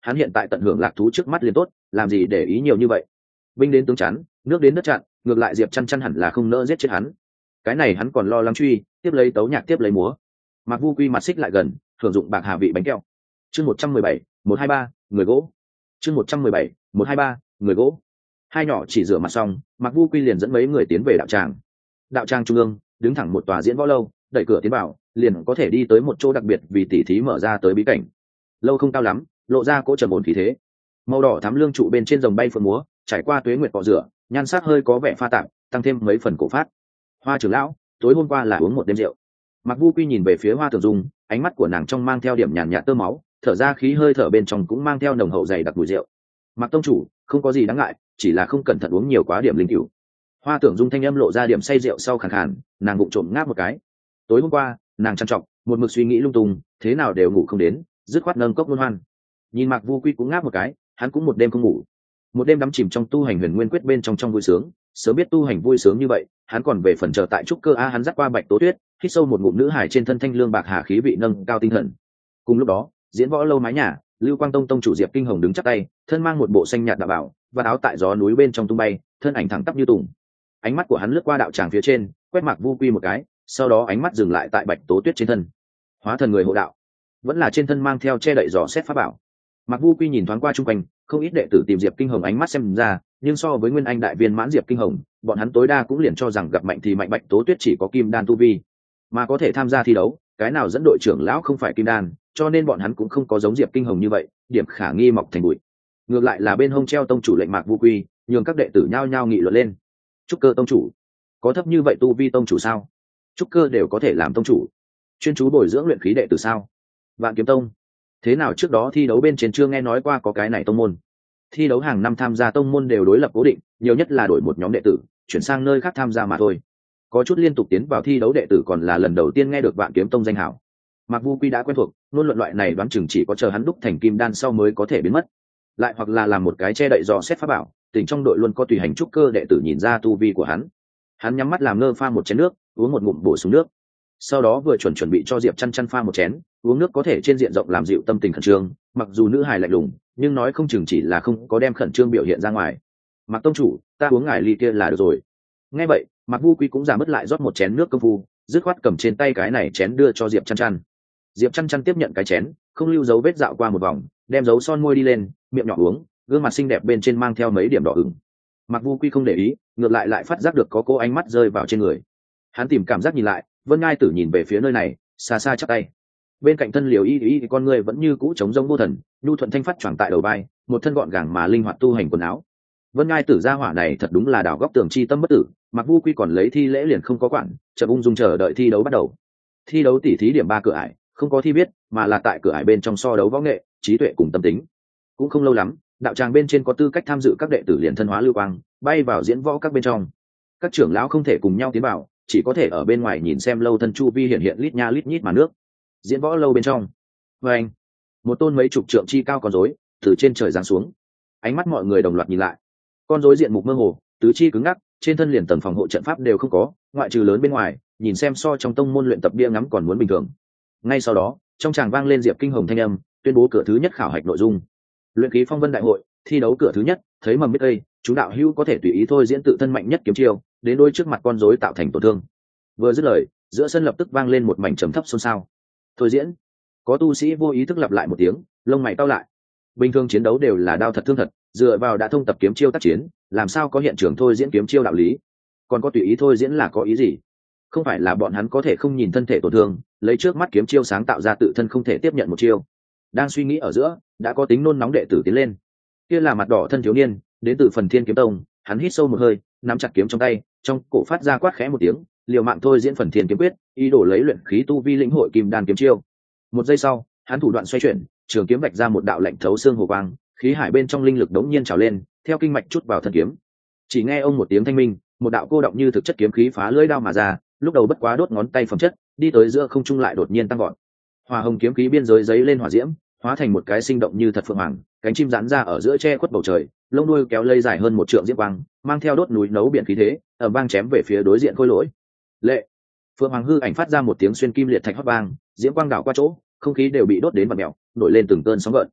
hắn hiện tại tận hưởng lạc thú trước mắt liền tốt, làm gì để ý nhiều như vậy. Binh đến tướng chắn, nước đến đất chặn, ngược lại Diệp Chăn Chăn hẳn là không nỡ giết chết hắn. Cái này hắn còn lo lắng truy, tiếp lấy tấu nhạc tiếp lấy múa. Mạc Vu Quy mặt xích lại gần, thưởng dụng bạc hà vị bánh kẹo. Chương 117, 123, người gỗ. Chương 117, 123, người gỗ. Hai nhỏ chỉ rửa mặt xong, Mạc Vu Quy liền dẫn mấy người tiến về đạo tràng. Đạo tràng trung ương, đứng thẳng một tòa diễn võ lâu, đẩy cửa tiến vào, liền có thể đi tới một chỗ đặc biệt vì tỉ thí mở ra tới bí cảnh. Lâu không cao lắm, lộ ra cỗ trầm ổn khí thế. Màu đỏ thắm lương trụ bên trên rồng bay phượng múa, trải qua tuế nguyệt cọ rửa, nhan sắc hơi có vẻ pha tạp, tăng thêm mấy phần cổ phát. Hoa trưởng lão, tối hôm qua là uống một đêm rượu. Mạc Vu Quy nhìn về phía Hoa Tưởng Dung, ánh mắt của nàng trong mang theo điểm nhàn nhạt tơ máu, thở ra khí hơi thở bên trong cũng mang theo nồng hậu dày đặc mùi rượu. Mạc tông chủ, không có gì đáng ngại, chỉ là không cẩn thận uống nhiều quá điểm linh cửu. Hoa Tưởng Dung thanh âm lộ ra điểm say rượu sau khàn khàn, nàng bụng trộm ngáp một cái. Tối hôm qua, nàng trằn trọc, một mực suy nghĩ lung tung, thế nào đều ngủ không đến, dứt khoát nâng cốc luân hoan. Nhìn Mạc Vu Quy cũng ngáp một cái, hắn cũng một đêm không ngủ. Một đêm đắm chìm trong tu hành huyền nguyên quyết bên trong vui sướng, sớm biết tu hành vui sướng như vậy, hắn còn về phần chờ tại trúc cơ a. Hắn dắt qua Bạch Tố Tuyết, hít sâu một ngụm nữ hải trên thân thanh lương bạc hà khí vị nâng cao tinh thần. Cùng lúc đó, diễn võ lâu mái nhà, Lưu Quang Tông tông chủ Diệp Kinh Hồng đứng chắp tay, thân mang một bộ xanh nhạt đạo bảo và áo tại gió núi bên trong tung bay, thân ảnh thẳng tắp như tùng. Ánh mắt của hắn lướt qua đạo tràng phía trên, quét Mạc Vu Quy một cái, sau đó ánh mắt dừng lại tại Bạch Tố Tuyết trên thân. Hóa thần người hộ đạo, vẫn là trên thân mang theo che đậy dò xét pháp bảo. Mạc Vu Quy nhìn thoáng qua chung quanh, không ít đệ tử tìm Diệp Kinh Hồng ánh mắt xem ra, nhưng so với Nguyên Anh đại viên mãn Diệp Kinh Hồng, bọn hắn tối đa cũng liền cho rằng gặp mạnh thì mạnh. Bạch Tố Tuyết chỉ có kim đan tu vi, mà có thể tham gia thi đấu, cái nào dẫn đội trưởng lão không phải kim đan, cho nên bọn hắn cũng không có giống Diệp Kinh Hồng như vậy, điểm khả nghi mọc thành bụi. Ngược lại là bên hông treo tông chủ lệnh Mạc Vu Quy, nhường các đệ tử nhao nhao nghị luận lên. Trúc cơ tông chủ, có thấp như vậy tu vi tông chủ sao? Trúc cơ đều có thể làm tông chủ, chuyên chú bồi dưỡng luyện khí đệ tử sao? Vạn Kiếm Tông, thế nào trước đó thi đấu bên trên chưa nghe nói qua có cái này tông môn? Thi đấu hàng năm tham gia tông môn đều đối lập cố định, nhiều nhất là đổi một nhóm đệ tử, chuyển sang nơi khác tham gia mà thôi. Có chút liên tục tiến vào thi đấu đệ tử còn là lần đầu tiên nghe được Vạn Kiếm Tông danh hảo. Mạc Vu Quy đã quen thuộc, luôn luận loại này đoán chừng chỉ có chờ hắn đúc thành kim đan sau mới có thể biến mất. Lại hoặc là làm một cái che đậy dò xét pháp bảo, tỉnh trong đội luôn có tùy hành trúc cơ đệ tử nhìn ra tu vi của hắn. Hắn nhắm mắt làm ngơ pha một chén nước, uống một ngụm bổ sung nước. Sau đó vừa chuẩn bị cho Diệp Chăn Chăn pha một chén, uống nước có thể trên diện rộng làm dịu tâm tình khẩn trương, mặc dù nữ hài lạnh lùng, nhưng nói không chừng chỉ là không có đem khẩn trương biểu hiện ra ngoài. Mạc tông chủ, ta uống ngải ly kia là được rồi. Nghe vậy, Mạc Vu Quy cũng giảm bớt lại rót một chén nước công phu, dứt khoát cầm trên tay cái này chén đưa cho Diệp Chăn Chăn. Diệp Chăn Chăn tiếp nhận cái chén, không lưu dấu vết dạo qua một vòng, đem dấu son môi đi lên, miệng nhỏ uống, gương mặt xinh đẹp bên trên mang theo mấy điểm đỏ ửng. Mạc Vu Quy không để ý, ngược lại phát giác được có cô ánh mắt rơi vào trên người. Hắn tìm cảm giác nhìn lại, Vân Ngai Tử nhìn về phía nơi này, xa xa chắp tay. Bên cạnh thân Liều Y con người vẫn như cũ trống rỗng vô thần, nhu thuận thanh phát choàng tại đầu vai, một thân gọn gàng mà linh hoạt tu hành quần áo. Vân Ngai Tử gia hỏa này thật đúng là đào góc tường chi tâm bất tử, Mạc Vu Quy còn lấy thi lễ liền không có quản, chợt ung dung chờ đợi thi đấu bắt đầu. Thi đấu tỉ thí điểm 3 cửa ải, không có thi viết, mà là tại cửa ải bên trong so đấu võ nghệ, trí tuệ cùng tâm tính. Cũng không lâu lắm, đạo tràng bên trên có tư cách tham dự các đệ tử liền thân hóa lưu quang, bay vào diễn võ các bên trong. Các trưởng lão không thể cùng nhau tiến vào, chỉ có thể ở bên ngoài nhìn xem lâu thân chu vi hiện hiện lít nha lít nhít mà nước. Diễn võ lâu bên trong, anh một tôn mấy chục trượng chi cao con rối từ trên trời giáng xuống. Ánh mắt mọi người đồng loạt nhìn lại. Con rối diện mục mơ hồ, tứ chi cứng ngắc, trên thân liền tầng phòng hộ trận pháp đều không có, ngoại trừ lớn bên ngoài, nhìn xem so trong tông môn luyện tập bia ngắm còn muốn bình thường. Ngay sau đó, trong tràng vang lên Diệp Kinh Hồng thanh âm, tuyên bố cửa thứ nhất khảo hạch nội dung. Luyện khí phong vân đại hội, thi đấu cửa thứ nhất, thấy mầm biết đây, chúng đạo hữu có thể tùy ý thôi diễn tự thân mạnh nhất kiếm chiêu, đến đôi trước mặt con rối tạo thành tổn thương. Vừa dứt lời, giữa sân lập tức vang lên một mảnh trầm thấp xôn xao. Thôi diễn. Có tu sĩ vô ý thức lặp lại một tiếng, lông mày cau lại. Bình thường chiến đấu đều là đao thật thương thật, dựa vào đã thông tập kiếm chiêu tác chiến, làm sao có hiện trường thôi diễn kiếm chiêu đạo lý? Còn có tùy ý thôi diễn là có ý gì? Không phải là bọn hắn có thể không nhìn thân thể tổn thương, lấy trước mắt kiếm chiêu sáng tạo ra tự thân không thể tiếp nhận một chiêu. Đang suy nghĩ ở giữa, đã có tính nôn nóng đệ tử tiến lên. Kia là mặt đỏ thân thiếu niên, đến từ Phần Thiên Kiếm Tông, hắn hít sâu một hơi, nắm chặt kiếm trong tay, trong cổ phát ra quát khẽ một tiếng, liều mạng thôi diễn Phần Thiên kiếm quyết, ý đồ lấy luyện khí tu vi lĩnh hội kim đan kiếm chiêu. Một giây sau, hắn thủ đoạn xoay chuyển, trường kiếm vạch ra một đạo lạnh thấu xương hồ quang, khí hải bên trong linh lực đống nhiên trào lên, theo kinh mạch chút vào thân kiếm. Chỉ nghe ông một tiếng thanh minh, một đạo cô động như thực chất kiếm khí phá lưỡi đao mà ra, lúc đầu bất quá đốt ngón tay phẩm chất, đi tới giữa không trung lại đột nhiên tăng vọt. Hỏa hồng kiếm khí biên giới giấy lên hỏa diễm, hóa thành một cái sinh động như thật phượng hoàng, cánh chim giãn ra ở giữa che khuất bầu trời, lông đuôi kéo lây dài hơn một trượng diễm quang, mang theo đốt núi nấu biển khí thế, ầm vang chém về phía đối diện khôi lỗi. Lệ. Phượng hoàng hư ảnh phát ra một tiếng xuyên kim liệt thạch hót vang, diễm quang đảo qua chỗ, không khí đều bị đốt đến vặn mèo, nổi lên từng cơn sóng gợn.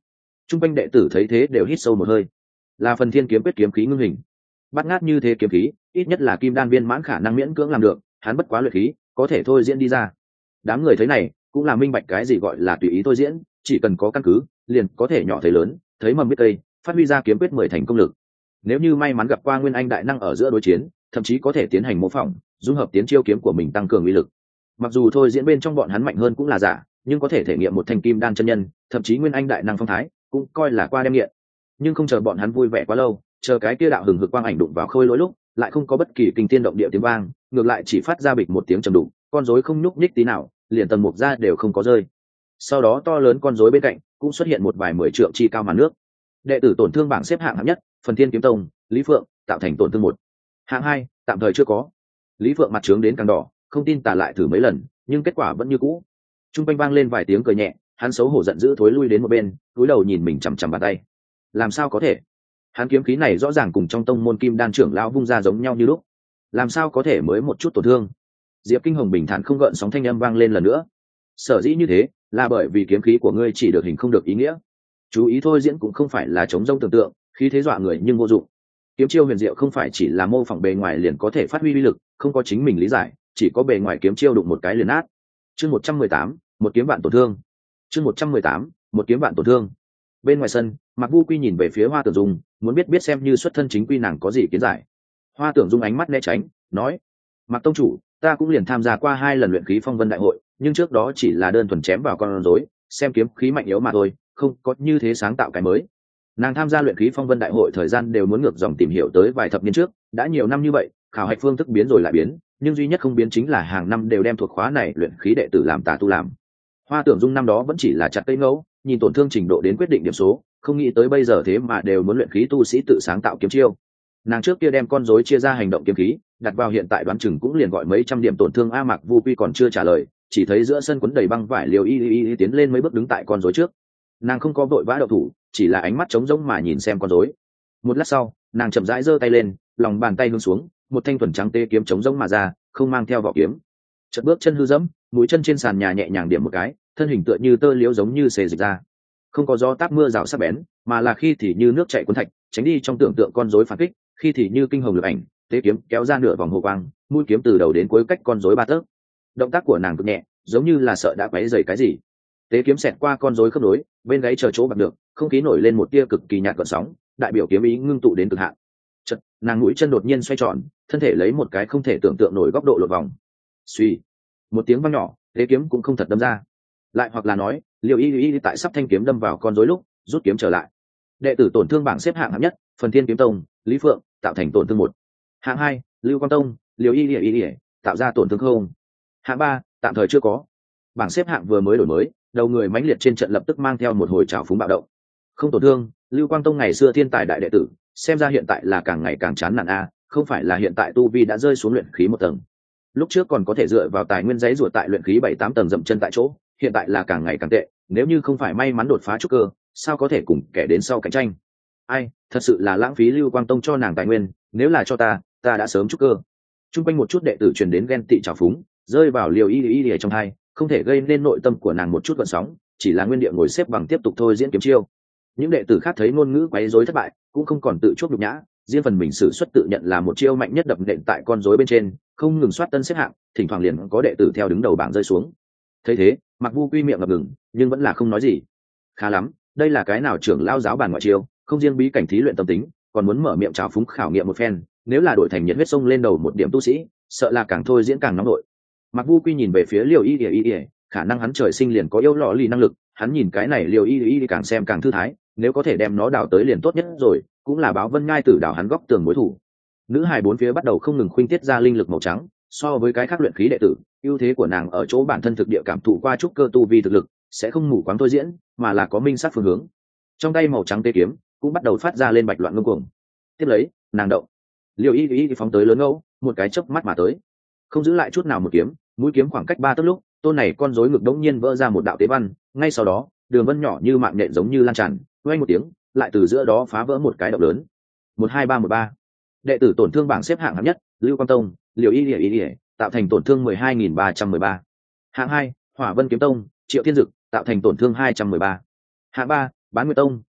Trung quanh đệ tử thấy thế đều hít sâu một hơi. Là Phần Thiên kiếm quyết kiếm khí ngưng hình, bắt ngát như thế kiếm khí, ít nhất là kim đan viên mãn khả năng miễn cưỡng làm được, hắn bất quá luyện khí, có thể thôi diễn đi ra. Đám người thấy này, cũng là minh bạch cái gì gọi là tùy ý thôi diễn, chỉ cần có căn cứ, liền có thể nhỏ thấy lớn, thấy mầm biết cây, phát huy ra kiếm quyết 10 thành công lực. Nếu như may mắn gặp qua nguyên anh đại năng ở giữa đối chiến, thậm chí có thể tiến hành mô phỏng, dung hợp tiến chiêu kiếm của mình tăng cường uy lực. Mặc dù thôi diễn bên trong bọn hắn mạnh hơn cũng là giả, nhưng có thể thể nghiệm một thanh kim đan chân nhân, thậm chí nguyên anh đại năng phong thái, cũng coi là qua đem nghiện. Nhưng không chờ bọn hắn vui vẻ quá lâu, chờ cái kia đạo hừng hực quang ảnh đụng vào khôi lỗi lúc, lại không có bất kỳ kinh thiên động địa tiếng vang, ngược lại chỉ phát ra bịch một tiếng trầm đục, con rối không nhúc nhích tí nào, liền tần mục ra đều không có rơi. Sau đó to lớn con rối bên cạnh cũng xuất hiện một vài 10 trượng chi cao màn nước. Đệ tử tổn thương bảng xếp hạng hạng nhất, Phần Thiên kiếm tông, Lý Phượng, tạo thành tổn thương 1. Hạng 2, tạm thời chưa có. Lý Phượng mặt trướng đến càng đỏ, không tin tả lại thử mấy lần, nhưng kết quả vẫn như cũ. Trung quanh vang lên vài tiếng cười nhẹ, hắn xấu hổ giận dữ thối lui đến một bên, cúi đầu nhìn mình chằm chằm bàn tay. Làm sao có thể? Hắn kiếm khí này rõ ràng cùng trong tông môn kim đan trưởng lão vung ra giống nhau như lúc, làm sao có thể mới một chút tổn thương? Diệp Kinh Hồng bình thản không gợn sóng thanh âm vang lên lần nữa. Sở dĩ như thế, là bởi vì kiếm khí của ngươi chỉ được hình không được ý nghĩa. Chú ý thôi diễn cũng không phải là chống rông tưởng tượng, khí thế dọa người nhưng vô dụng. Kiếm chiêu huyền diệu không phải chỉ là mô phỏng bề ngoài liền có thể phát huy uy lực, không có chính mình lý giải, chỉ có bề ngoài kiếm chiêu đụng một cái liền nát. Chương 118, một kiếm vạn tổn thương. Chương 118, một kiếm vạn tổn thương. Bên ngoài sân, Mạc Vu Quy nhìn về phía Hoa Tưởng Dung, muốn biết xem như xuất thân chính quy nàng có gì kiến giải. Hoa Tưởng Dung ánh mắt né tránh, nói: "Mạc tông chủ, ta cũng liền tham gia qua 2 lần luyện khí phong vân đại hội, nhưng trước đó chỉ là đơn thuần chém vào con rối, xem kiếm khí mạnh yếu mà thôi, không có như thế sáng tạo cái mới." Nàng tham gia luyện khí phong vân đại hội thời gian đều muốn ngược dòng tìm hiểu tới vài thập niên trước, đã nhiều năm như vậy, khảo hạch phương thức biến rồi lại biến, nhưng duy nhất không biến chính là hàng năm đều đem thuộc khóa này luyện khí đệ tử làm tà tu làm. Hoa Tưởng Dung năm đó vẫn chỉ là chặt cây ngẫu, nhìn tổn thương trình độ đến quyết định điểm số, không nghĩ tới bây giờ thế mà đều muốn luyện khí tu sĩ tự sáng tạo kiếm chiêu. Nàng trước kia đem con rối chia ra hành động kiếm khí, đặt vào hiện tại đoán chừng cũng liền gọi mấy trăm điểm tổn thương. A Mạc Vu Quy còn chưa trả lời, chỉ thấy giữa sân quấn đầy băng vải liều y tiến lên mấy bước đứng tại con rối trước. Nàng không có vội vã động thủ, chỉ là ánh mắt trống rỗng mà nhìn xem con rối. Một lát sau, nàng chậm rãi giơ tay lên, lòng bàn tay hướng xuống, một thanh thuần trắng tê kiếm trống rỗng mà ra, không mang theo vỏ kiếm. Chợt bước chân hư dẫm, mũi chân trên sàn nhà nhẹ nhàng điểm một cái, thân hình tựa như tơ liễu giống như xề dịch ra. Không có gió táp mưa rào sắc bén, mà là khi thì như nước chảy cuốn thạch, tránh đi trong tưởng tượng con rối phản kích, khi thì như kinh hồng lực ảnh, tế kiếm kéo ra nửa vòng hồ quang, mũi kiếm từ đầu đến cuối cách con rối 3 tấc. Động tác của nàng cực nhẹ, giống như là sợ đã quấy rầy cái gì. Tế kiếm xẹt qua con rối khớp nối, bên gáy chờ chỗ bạc được, không khí nổi lên một tia cực kỳ nhạt gợn sóng, đại biểu kiếm ý ngưng tụ đến cực hạn. Chợt, nàng mũi chân đột nhiên xoay tròn, thân thể lấy một cái không thể tưởng tượng nổi góc độ lột vòng. Suy, một tiếng vang nhỏ, tế kiếm cũng không thật đâm ra. Lại hoặc là nói, Liêu Y tại sắp thanh kiếm đâm vào con rối lúc, rút kiếm trở lại. Đệ tử tổn thương bảng xếp hạng hạng nhất, Phần Thiên kiếm tông, Lý Phượng, tạo thành tổn thương 1. Hạng 2, Lưu Quang tông, Liêu Y tạo ra tổn thương 0. Hạng 3, tạm thời chưa có. Bảng xếp hạng vừa mới đổi mới, đầu người mãnh liệt trên trận lập tức mang theo một hồi trào phúng bạo động. Không tổn thương, Lưu Quang tông ngày xưa thiên tài đại đệ tử, xem ra hiện tại là càng ngày càng chán nản a, không phải là hiện tại tu vi đã rơi xuống luyện khí 1 tầng. Lúc trước còn có thể dựa vào tài nguyên giấy ruột tại luyện khí 7-8 tầng dậm chân tại chỗ, hiện tại là càng ngày càng tệ, nếu như không phải may mắn đột phá trúc cơ, sao có thể cùng kẻ đến sau cạnh tranh. Ai, thật sự là lãng phí Lưu Quang tông cho nàng tài nguyên, nếu là cho ta đã sớm trúc cơ. Trung quanh một chút đệ tử truyền đến ghen tị trào phúng, rơi vào Liều Y trong hai, không thể gây nên nội tâm của nàng một chút gợn sóng, chỉ là nguyên địa ngồi xếp bằng tiếp tục thôi diễn kiếm chiêu. Những đệ tử khác thấy ngôn ngữ quấy rối thất bại, cũng không còn tự chuốc nhục nhã, riêng phần mình sử xuất tự nhận là một chiêu mạnh nhất đập nện tại con rối bên trên, không ngừng soát tân xếp hạng, thỉnh thoảng liền có đệ tử theo đứng đầu bảng rơi xuống. Thấy thế, Mạc Vu Quy miệng ngập ngừng, nhưng vẫn là không nói gì. Khá lắm, đây là cái nào trưởng lao giáo bản ngoại chiêu, không riêng bí cảnh thí luyện tâm tính, còn muốn mở miệng trào phúng khảo nghiệm một phen, nếu là đổi thành nhiệt huyết sông lên đầu một điểm tu sĩ, sợ là càng thôi diễn càng nóng nội. Mạc Vu Quy nhìn về phía Liêu Y, khả năng hắn trời sinh liền có yêu lọ lì năng lực, hắn nhìn cái này Liêu Y càng xem càng thư thái, nếu có thể đem nó đào tới liền tốt nhất rồi, cũng là báo Vân Ngai Tử đào hắn góc tường mối thủ. Nữ hài bốn phía bắt đầu không ngừng khuynh tiết ra linh lực màu trắng, so với cái khác luyện khí đệ tử, ưu thế của nàng ở chỗ bản thân thực địa cảm thụ qua trúc cơ tu vi thực lực, sẽ không mù quáng thôi diễn, mà là có minh sát phương hướng. Trong tay màu trắng tê kiếm cũng bắt đầu phát ra lên bạch loạn ngông cuồng. Tiếp lấy, nàng động. Liêu Y phóng tới lớn ngẫu, một cái chớp mắt mà tới, không giữ lại chút nào một kiếm, mũi kiếm khoảng cách 3 tấc lúc, tôn này con rối ngực đống nhiên vỡ ra một đạo tế văn, ngay sau đó, đường vân nhỏ như mạng nhện giống như lan tràn, vang một tiếng, lại từ giữa đó phá vỡ một cái động lớn. 12313. Đệ tử tổn thương bảng xếp hạng hạng nhất, Lưu Quang tông, Liều Y, tạo thành tổn thương 12313. Hạng 2, Hỏa Vân kiếm tông, Triệu Thiên Dực, tạo thành tổn thương 213. Hạng 3, Bán Nguyệt tông,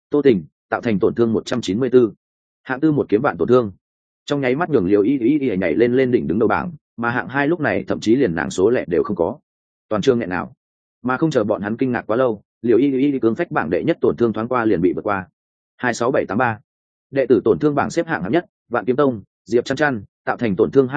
Tô Tình tạo thành tổn thương 194. Hạng tư một kiếm vạn tổn thương, trong nháy mắt nhường Liễu Y nhảy lên đỉnh đứng đầu bảng, mà hạng hai lúc này thậm chí liền nàng số lẻ đều không có. Toàn trường nghẹn nào, mà không chờ bọn hắn kinh ngạc quá lâu, Liễu Y cương phách bảng đệ nhất tổn thương thoáng qua liền bị vượt qua. 26783. Đệ tử tổn thương bảng xếp hạng hạng nhất, Vạn Kiếm Tông, Diệp Chăn Chăn, tạo thành tổn thương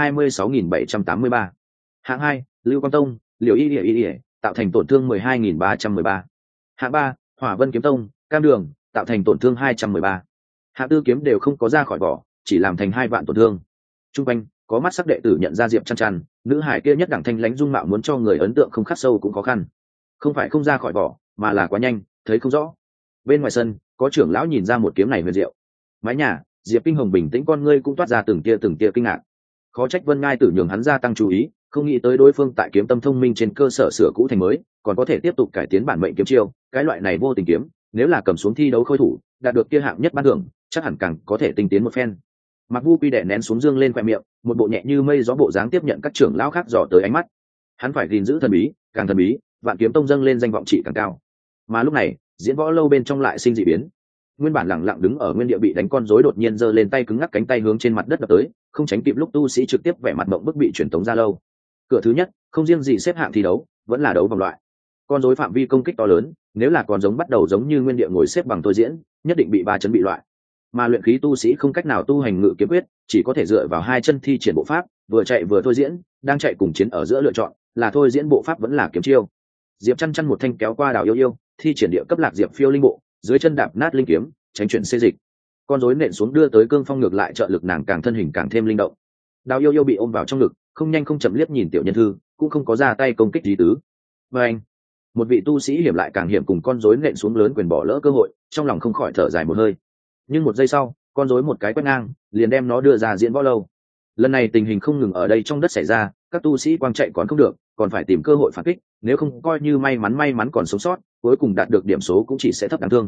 26.783. Hạng hai, Lưu Quang Tông, Liễu Y, tạo thành tổn thương 12.313. Hạng ba, Hỏa Vân Kiếm Tông, Cam Đường, tạo thành tổn thương 213. Hạng tư kiếm đều không có ra khỏi vỏ, chỉ làm thành 2 vạn tổn thương. Trung quanh có mắt sắc đệ tử nhận ra Diệp Chăn Chăn, nữ hải kia nhất đẳng thanh lãnh dung mạo muốn cho người ấn tượng không khắc sâu cũng khó khăn. Không phải không ra khỏi vỏ, mà là quá nhanh, thấy không rõ. Bên ngoài sân, có trưởng lão nhìn ra một kiếm này huyền diệu. Mái nhà, Diệp Kinh Hồng bình tĩnh con ngươi cũng toát ra từng tia kinh ngạc. Khó trách Vân Ngai Tử nhường hắn gia tăng chú ý, không nghĩ tới đối phương tại kiếm tâm thông minh trên cơ sở sửa cũ thành mới, còn có thể tiếp tục cải tiến bản mệnh kiếm chiêu. Cái loại này vô tình kiếm, nếu là cầm xuống thi đấu khôi thủ, đạt được kia hạng nhất ban thưởng, chắc hẳn càng có thể tinh tiến một phen. Mặc Vu Quy đè nén xuống dương lên khoe miệng, một bộ nhẹ như mây gió bộ dáng tiếp nhận các trưởng lão khác dò tới ánh mắt. Hắn phải gìn giữ thần bí, càng thần bí, Vạn Kiếm Tông dâng lên danh vọng trị càng cao. Mà lúc này, diễn võ lâu bên trong lại sinh dị biến. Nguyên bản lẳng lặng đứng ở nguyên địa bị đánh con rối đột nhiên giơ lên tay cứng ngắc cánh tay hướng trên mặt đất đập tới, không tránh kịp lúc tu sĩ trực tiếp vẻ mặt mộng bức bị truyền tống ra lâu. Cửa thứ nhất, không riêng gì xếp hạng thi đấu, vẫn là đấu vòng loại. Con rối phạm vi công kích to lớn, nếu là còn giống bắt đầu giống như nguyên địa ngồi xếp bằng tôi diễn, nhất định bị 3 chấn bị loại. Mà luyện khí tu sĩ không cách nào tu hành ngự kiếm quyết, chỉ có thể dựa vào 2 chân thi triển bộ pháp, vừa chạy vừa thôi diễn, đang chạy cùng chiến ở giữa lựa chọn, là thôi diễn bộ pháp vẫn là kiếm chiêu. Diệp Chăn Chăn một thanh kéo qua Đào Yêu, thi triển địa cấp lạc diệp phiêu linh bộ, dưới chân đạp nát linh kiếm, tránh chuyển xê dịch. Con rối nện xuống đưa tới cương phong ngược lại trợ lực nàng càng thân hình càng thêm linh động. Đào Yêu bị ôm vào trong ngực, không nhanh không chậm liếc nhìn tiểu nhân thư, cũng không có ra tay công kích lý tứ. Và anh, một vị tu sĩ hiểm lại càng hiểm cùng con rối nện xuống lớn quyền bỏ lỡ cơ hội, trong lòng không khỏi thở dài một hơi. Nhưng một giây sau, con rối một cái quét ngang, liền đem nó đưa ra diễn võ lâu. Lần này tình hình không ngừng ở đây trong đất xảy ra, các tu sĩ quang chạy còn không được, còn phải tìm cơ hội phản kích, nếu không coi như may mắn còn sống sót, cuối cùng đạt được điểm số cũng chỉ sẽ thấp đáng thương.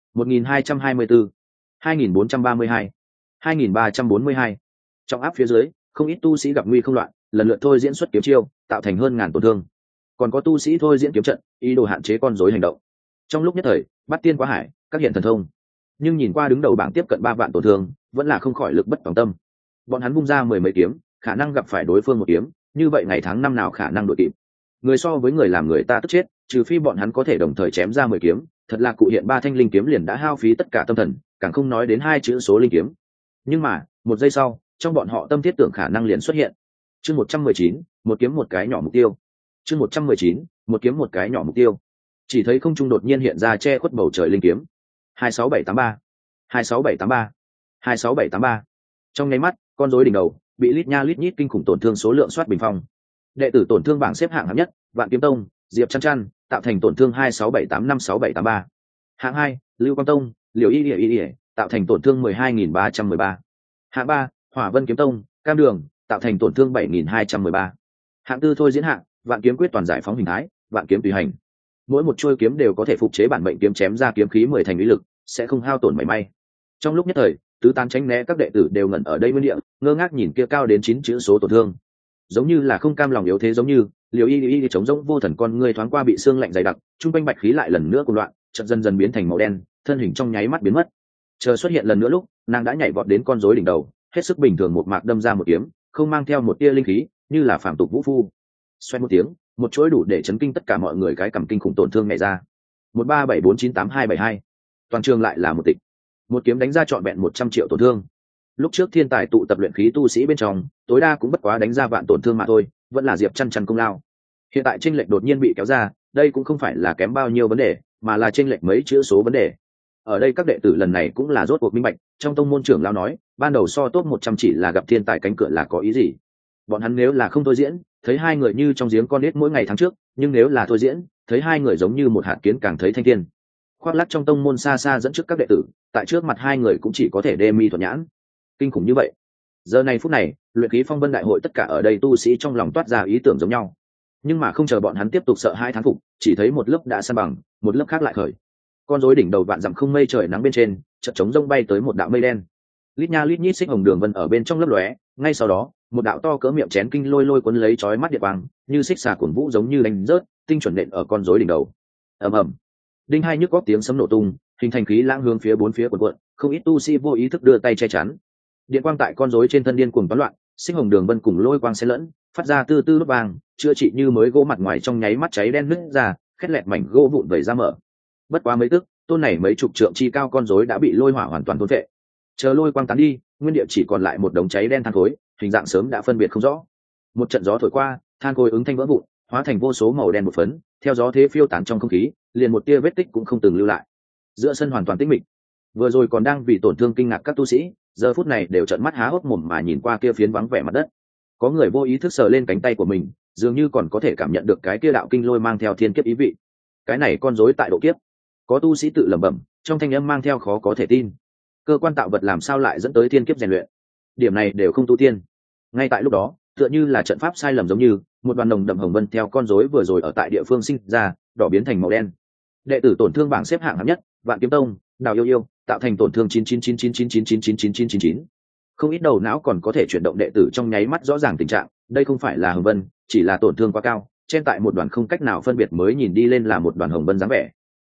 1224, 2432, 2342. Trong áp phía dưới, không ít tu sĩ gặp nguy không loạn, lần lượt thôi diễn xuất kiếm chiêu, tạo thành hơn ngàn tổn thương. Còn có tu sĩ thôi diễn kiếm trận, ý đồ hạn chế con rối hành động. Trong lúc nhất thời, bắt tiên quá hải, các hiện thần thông. Nhưng nhìn qua đứng đầu bảng tiếp cận 3 vạn tổn thương, vẫn là không khỏi lực bất tòng tâm. Bọn hắn vung ra 10 mấy kiếm, khả năng gặp phải đối phương một kiếm, như vậy ngày tháng năm nào khả năng đuổi kịp. Người so với người làm người ta tức chết, trừ phi bọn hắn có thể đồng thời chém ra 10 kiếm, thật là cụ hiện 3 thanh linh kiếm liền đã hao phí tất cả tâm thần, càng không nói đến 2 chữ số linh kiếm. Nhưng mà, một giây sau, trong bọn họ tâm thiết tưởng khả năng liền xuất hiện. Chương 119, một kiếm một cái nhỏ mục tiêu. Chương 119, một kiếm một cái nhỏ mục tiêu. Chỉ thấy không trung đột nhiên hiện ra che khuất bầu trời linh kiếm. 26783, 26783, 26783. Trong nháy mắt, con rối đỉnh đầu bị lít nha lít nhít kinh khủng tổn thương số lượng soát bình phong. Đệ tử tổn thương bảng xếp hạng hạng nhất, Vạn Kiếm Tông, Diệp Chăn Chăn, tạo thành tổn thương 26785673. Hạng hai, Lưu Quang Tông, Liễu Y, tạo thành tổn thương 12313. Hạng ba, Hỏa Vân Kiếm Tông, Cam Đường, tạo thành tổn thương 7213. Hạng tư thôi diễn hạng, Vạn Kiếm Quyết toàn giải phóng hình thái, Vạn Kiếm tùy hành. Mỗi một chuôi kiếm đều có thể phục chế bản mệnh kiếm chém ra kiếm khí 10 thành uy lực, sẽ không hao tổn mảy may. Trong lúc nhất thời, tứ tán tránh né các đệ tử đều ngẩn ở đây nguyên địa, ngơ ngác nhìn kia cao đến 9 chữ số tổn thương, giống như là không cam lòng yếu thế, giống như Liễu Y chống rỗng vô thần con người thoáng qua bị xương lạnh dày đặc, trung quanh bạch khí lại lần nữa cuồng loạn, chợt dần dần biến thành màu đen, thân hình trong nháy mắt biến mất. Chờ xuất hiện lần nữa lúc, nàng đã nhảy vọt đến con rối đỉnh đầu, hết sức bình thường một mạc đâm ra một kiếm, không mang theo một tia linh khí, như là phàm tục vũ phu. Xoẹt một tiếng, một chuỗi đủ để chấn kinh tất cả mọi người cái cảm kinh khủng tổn thương nhảy ra. 13749822. Toàn trường lại là một tịch. Một kiếm đánh ra trọn vẹn 100 triệu tổn thương. Lúc trước thiên tài tụ tập luyện khí tu sĩ bên trong, tối đa cũng bất quá đánh ra vạn tổn thương mà thôi, vẫn là Diệp Chăn Chăn công lao. Hiện tại chênh lệch đột nhiên bị kéo ra, đây cũng không phải là kém bao nhiêu vấn đề, mà là chênh lệch mấy chữ số vấn đề. Ở đây các đệ tử lần này cũng là rốt cuộc minh bạch, trong tông môn trưởng lão nói, ban đầu so top 100 chỉ là gặp thiên tài cánh cửa là có ý gì? Bọn hắn nếu là không thôi diễn, thấy hai người như trong giếng con nít mỗi ngày tháng trước, nhưng nếu là thôi diễn, thấy hai người giống như một hạt kiến càng thấy thanh thiên. Khoác lác trong tông môn xa xa dẫn trước các đệ tử, tại trước mặt hai người cũng chỉ có thể đê mi thuận nhãn. Kinh khủng như vậy. Giờ này phút này, luyện khí phong vân đại hội tất cả ở đây tu sĩ trong lòng toát ra ý tưởng giống nhau. Nhưng mà không chờ bọn hắn tiếp tục sợ hai thán phục, chỉ thấy một lớp đã san bằng, một lớp khác lại khởi. Con rối đỉnh đầu vạn dặm không mây trời nắng bên trên, chợt trống rông bay tới một đạo mây đen. Lít nha lít nhít xích hồng đường vân ở bên trong lấp lóe, ngay sau đó, một đạo to cỡ miệng chén kinh lôi cuốn lấy chói mắt điện quang, như xích xà cuồn vũ giống như đánh rớt, tinh chuẩn nện ở con rối đỉnh đầu. Ầm ầm. Đinh hai nhức góc tiếng sấm nổ tung, hình thành khí lãng hướng phía bốn phía quần quận, không ít tu sĩ vô ý thức đưa tay che chắn. Điện quang tại con rối trên thân điên cuồng toán loạn, sinh hồng đường vân cùng lôi quang xen lẫn, phát ra tư tư lúc vàng, chữa trị như mới gỗ mặt ngoài trong nháy mắt cháy đen nứt ra, khét lẹt mảnh gỗ vụn vẩy ra mở. Bất quá mấy tức, tôn này mấy chục trượng chi cao con rối đã bị lôi hỏa hoàn toàn thôn phệ. Chờ lôi quang tán đi, nguyên địa chỉ còn lại một đống cháy đen than khối, hình dạng sớm đã phân biệt không rõ. Một trận gió thổi qua, than khối ứng thanh vỡ vụn, hóa thành vô số màu đen một phấn, theo gió thế phiêu tán trong không khí, liền một tia vết tích cũng không từng lưu lại. Giữa sân hoàn toàn tĩnh mịch. Vừa rồi còn đang vì tổn thương kinh ngạc các tu sĩ, giờ phút này đều trợn mắt há hốc mồm mà nhìn qua kia phiến vắng vẻ mặt đất. Có người vô ý thức sờ lên cánh tay của mình, dường như còn có thể cảm nhận được cái kia đạo kinh lôi mang theo thiên kiếp ý vị. Cái này con rối tại độ kiếp. Có tu sĩ tự lẩm bẩm, trong thanh âm mang theo khó có thể tin. Cơ quan tạo vật làm sao lại dẫn tới thiên kiếp rèn luyện? Điểm này đều không tu tiên. Ngay tại lúc đó, tựa như là trận pháp sai lầm giống như, một đoàn nồng đậm hồng vân theo con rối vừa rồi ở tại địa phương sinh ra, đỏ biến thành màu đen. Đệ tử tổn thương bảng xếp hạng hạng nhất, Vạn Kiếm Tông, Đào Yêu Yêu, tạo thành tổn thương 99999999999. Không ít đầu não còn có thể chuyển động đệ tử trong nháy mắt rõ ràng tình trạng, đây không phải là hồng vân, chỉ là tổn thương quá cao, trên tại một đoàn không cách nào phân biệt mới nhìn đi lên là một đoàn hồng vân dáng vẻ.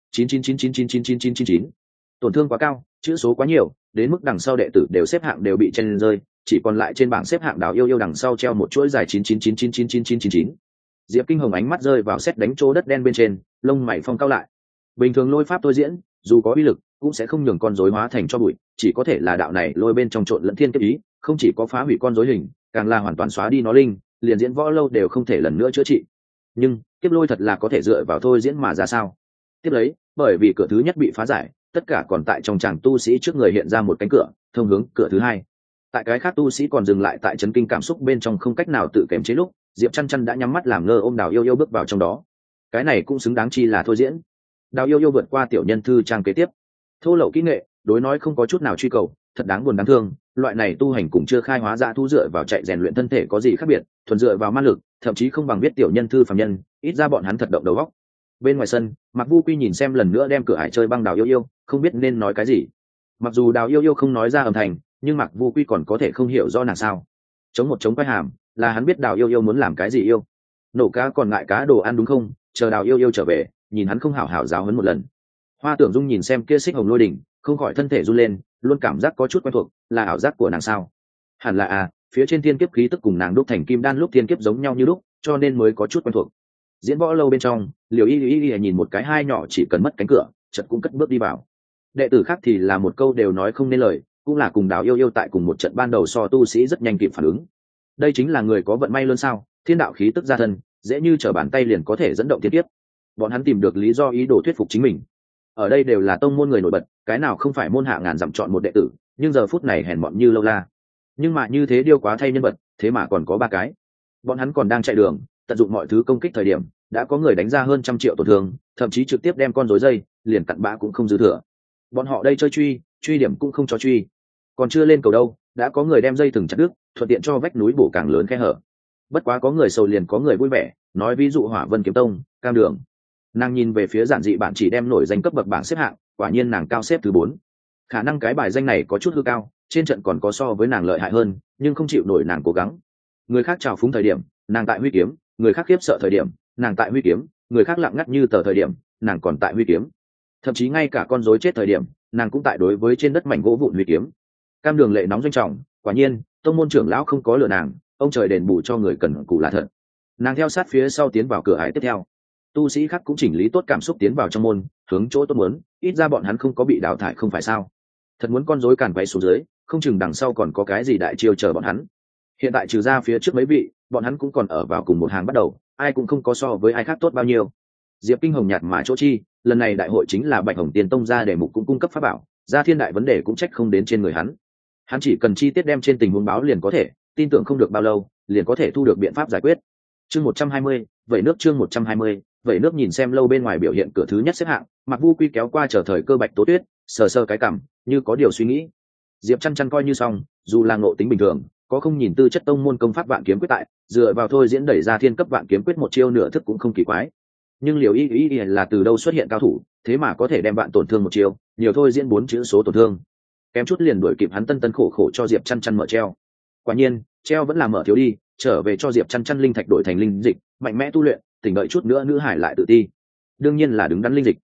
999999999. Tổn thương quá cao, chữ số quá nhiều, đến mức đằng sau đệ tử đều xếp hạng đều bị chen rơi, chỉ còn lại trên bảng xếp hạng Đào Yêu Yêu đằng sau treo một chuỗi dài 999999999. Diệp Kinh Hồng ánh mắt rơi vào xét đánh chỗ đất đen bên trên, lông mày phong cao lại. Bình thường lôi pháp tôi diễn, dù có uy lực, cũng sẽ không nhường con rối hóa thành cho bụi, chỉ có thể là đạo này lôi bên trong trộn lẫn thiên kiếp ý, không chỉ có phá hủy con rối hình, càng là hoàn toàn xóa đi nó linh, liền diễn võ lâu đều không thể lần nữa chữa trị. Nhưng kiếp lôi thật là có thể dựa vào thôi diễn mà ra sao? Tiếp lấy, bởi vì cửa thứ nhất bị phá giải, tất cả còn tại trong tràng tu sĩ trước người hiện ra một cánh cửa, thông hướng cửa thứ hai. Tại cái khác tu sĩ còn dừng lại tại chấn kinh cảm xúc bên trong không cách nào tự kiềm chế lúc, Diệp Chăn Chăn đã nhắm mắt làm ngơ ôm Đào Yêu Yêu bước vào trong đó. Cái này cũng xứng đáng chi là thôi diễn. Đào Yêu Yêu vượt qua tiểu nhân thư trang kế tiếp. Thô lậu kỹ nghệ, đối nói không có chút nào truy cầu, thật đáng buồn đáng thương, loại này tu hành cũng chưa khai hóa dã thu dựa vào chạy rèn luyện thân thể có gì khác biệt, thuần dựa vào ma lực, thậm chí không bằng biết tiểu nhân thư phàm nhân, ít ra bọn hắn thật động đầu óc. Bên ngoài sân, Mạc Vu Quy nhìn xem lần nữa đem cửa ải chơi băng Đào Yêu Yêu, không biết nên nói cái gì. Mặc dù Đào Yêu Yêu không nói ra âm thanh, nhưng Mạc Vu Quy còn có thể không hiểu rõ nàng sao. Chống một chống quay hàm, là hắn biết Đào Yêu Yêu muốn làm cái gì yêu. Nổ cá còn ngại cá đồ ăn đúng không? Chờ Đào Yêu Yêu trở về, nhìn hắn không hảo hảo giáo huấn một lần. Hoa Tưởng Dung nhìn xem kia xích hồng lôi đỉnh, không khỏi thân thể run lên, luôn cảm giác có chút quen thuộc, là ảo giác của nàng sao? Hẳn là phía trên thiên kiếp khí tức cùng nàng đúc thành kim đan lúc thiên kiếp giống nhau như lúc, cho nên mới có chút quen thuộc. Diễn võ lâu bên trong, Liều Y nhìn một cái hai nhỏ chỉ cần mất cánh cửa, chợt cũng cất bước đi vào. Đệ tử khác thì là một câu đều nói không nên lời, cũng là cùng Đào Yêu Yêu tại cùng một trận ban đầu so tu sĩ rất nhanh kịp phản ứng. Đây chính là người có vận may lớn sao? Thiên đạo khí tức ra thân, dễ như trở bàn tay liền có thể dẫn động thiên kiếp. Bọn hắn tìm được lý do ý đồ thuyết phục chính mình. Ở đây đều là tông môn người nổi bật, cái nào không phải môn hạ ngàn dặm chọn một đệ tử, nhưng giờ phút này hèn mọn như lâu la. Nhưng mà như thế điêu quá thay nhân vật, thế mà còn có ba cái. Bọn hắn còn đang chạy đường, tận dụng mọi thứ công kích thời điểm, đã có người đánh ra hơn 100 triệu tổn thương, thậm chí trực tiếp đem con rối dây liền cặn bã cũng không dư thừa. Bọn họ đây chơi truy điểm cũng không cho truy, còn chưa lên cầu đâu, đã có người đem dây thừng chặt đứt, thuận tiện cho vách núi bổ càng lớn khe hở. Bất quá có người sầu liền có người vui vẻ, nói ví dụ Hỏa Vân Kiếm Tông, Cam Đường. Nàng nhìn về phía giản dị bản chỉ đem nổi danh cấp bậc bảng xếp hạng, quả nhiên nàng cao xếp thứ 4. Khả năng cái bài danh này có chút hư cao, trên trận còn có so với nàng lợi hại hơn, nhưng không chịu nổi nàng cố gắng. Người khác trào phúng thời điểm, nàng tại huy kiếm, người khác khiếp sợ thời điểm, nàng tại huy kiếm, người khác lặng ngắt như tờ thời điểm, nàng còn tại huy kiếm. Thậm chí ngay cả con rối chết thời điểm, nàng cũng tại đối với trên đất mảnh gỗ vụn huy kiếm. Cam Đường lệ nóng doanh trọng, quả nhiên, tông môn trưởng lão không có lừa nàng, ông trời đền bù cho người cần cù là thật. Nàng theo sát phía sau tiến vào cửa ải tiếp theo. Tu sĩ khác cũng chỉnh lý tốt cảm xúc tiến vào trong môn, hướng chỗ tốt muốn, ít ra bọn hắn không có bị đào thải không phải sao? Thật muốn con rối càn quay xuống dưới, không chừng đằng sau còn có cái gì đại chiêu chờ bọn hắn. Hiện tại trừ ra phía trước mấy vị, bọn hắn cũng còn ở vào cùng một hàng bắt đầu, ai cũng không có so với ai khác tốt bao nhiêu. Diệp Kinh Hồng nhạt mà chỗ chi, lần này đại hội chính là Bạch Hồng Tiền Tông ra để mục cũng cung cấp pháp bảo, ra thiên đại vấn đề cũng trách không đến trên người hắn. Hắn chỉ cần chi tiết đem trên tình huống báo liền có thể, tin tưởng không được bao lâu, liền có thể thu được biện pháp giải quyết. Chương 120, vậy nước chương 120, vậy nước nhìn xem lâu bên ngoài biểu hiện cửa thứ nhất xếp hạng, Mạc Vu Quy kéo qua chờ thời cơ Bạch Tố Tuyết, sờ sờ cái cằm, như có điều suy nghĩ. Diệp Chăn Chăn coi như xong, dù là ngộ tính bình thường, có không nhìn tư chất tông môn công pháp vạn kiếm quyết tại, dựa vào thôi diễn đẩy ra thiên cấp vạn kiếm quyết một chiêu nửa thức cũng không kỳ quái. Nhưng Liều Y là từ đâu xuất hiện cao thủ, thế mà có thể đem bạn tổn thương một chiêu, nhiều thôi diễn 4 chữ số tổn thương. Kém chút liền đuổi kịp hắn tân khổ khổ cho Diệp Chăn Chăn mở treo. Quả nhiên, treo vẫn là mở thiếu đi, trở về cho Diệp Chăn Chăn linh thạch đổi thành linh dịch, mạnh mẽ tu luyện, tỉnh đợi chút nữa nữ hải lại tự ti. Đương nhiên là đứng đắn linh dịch.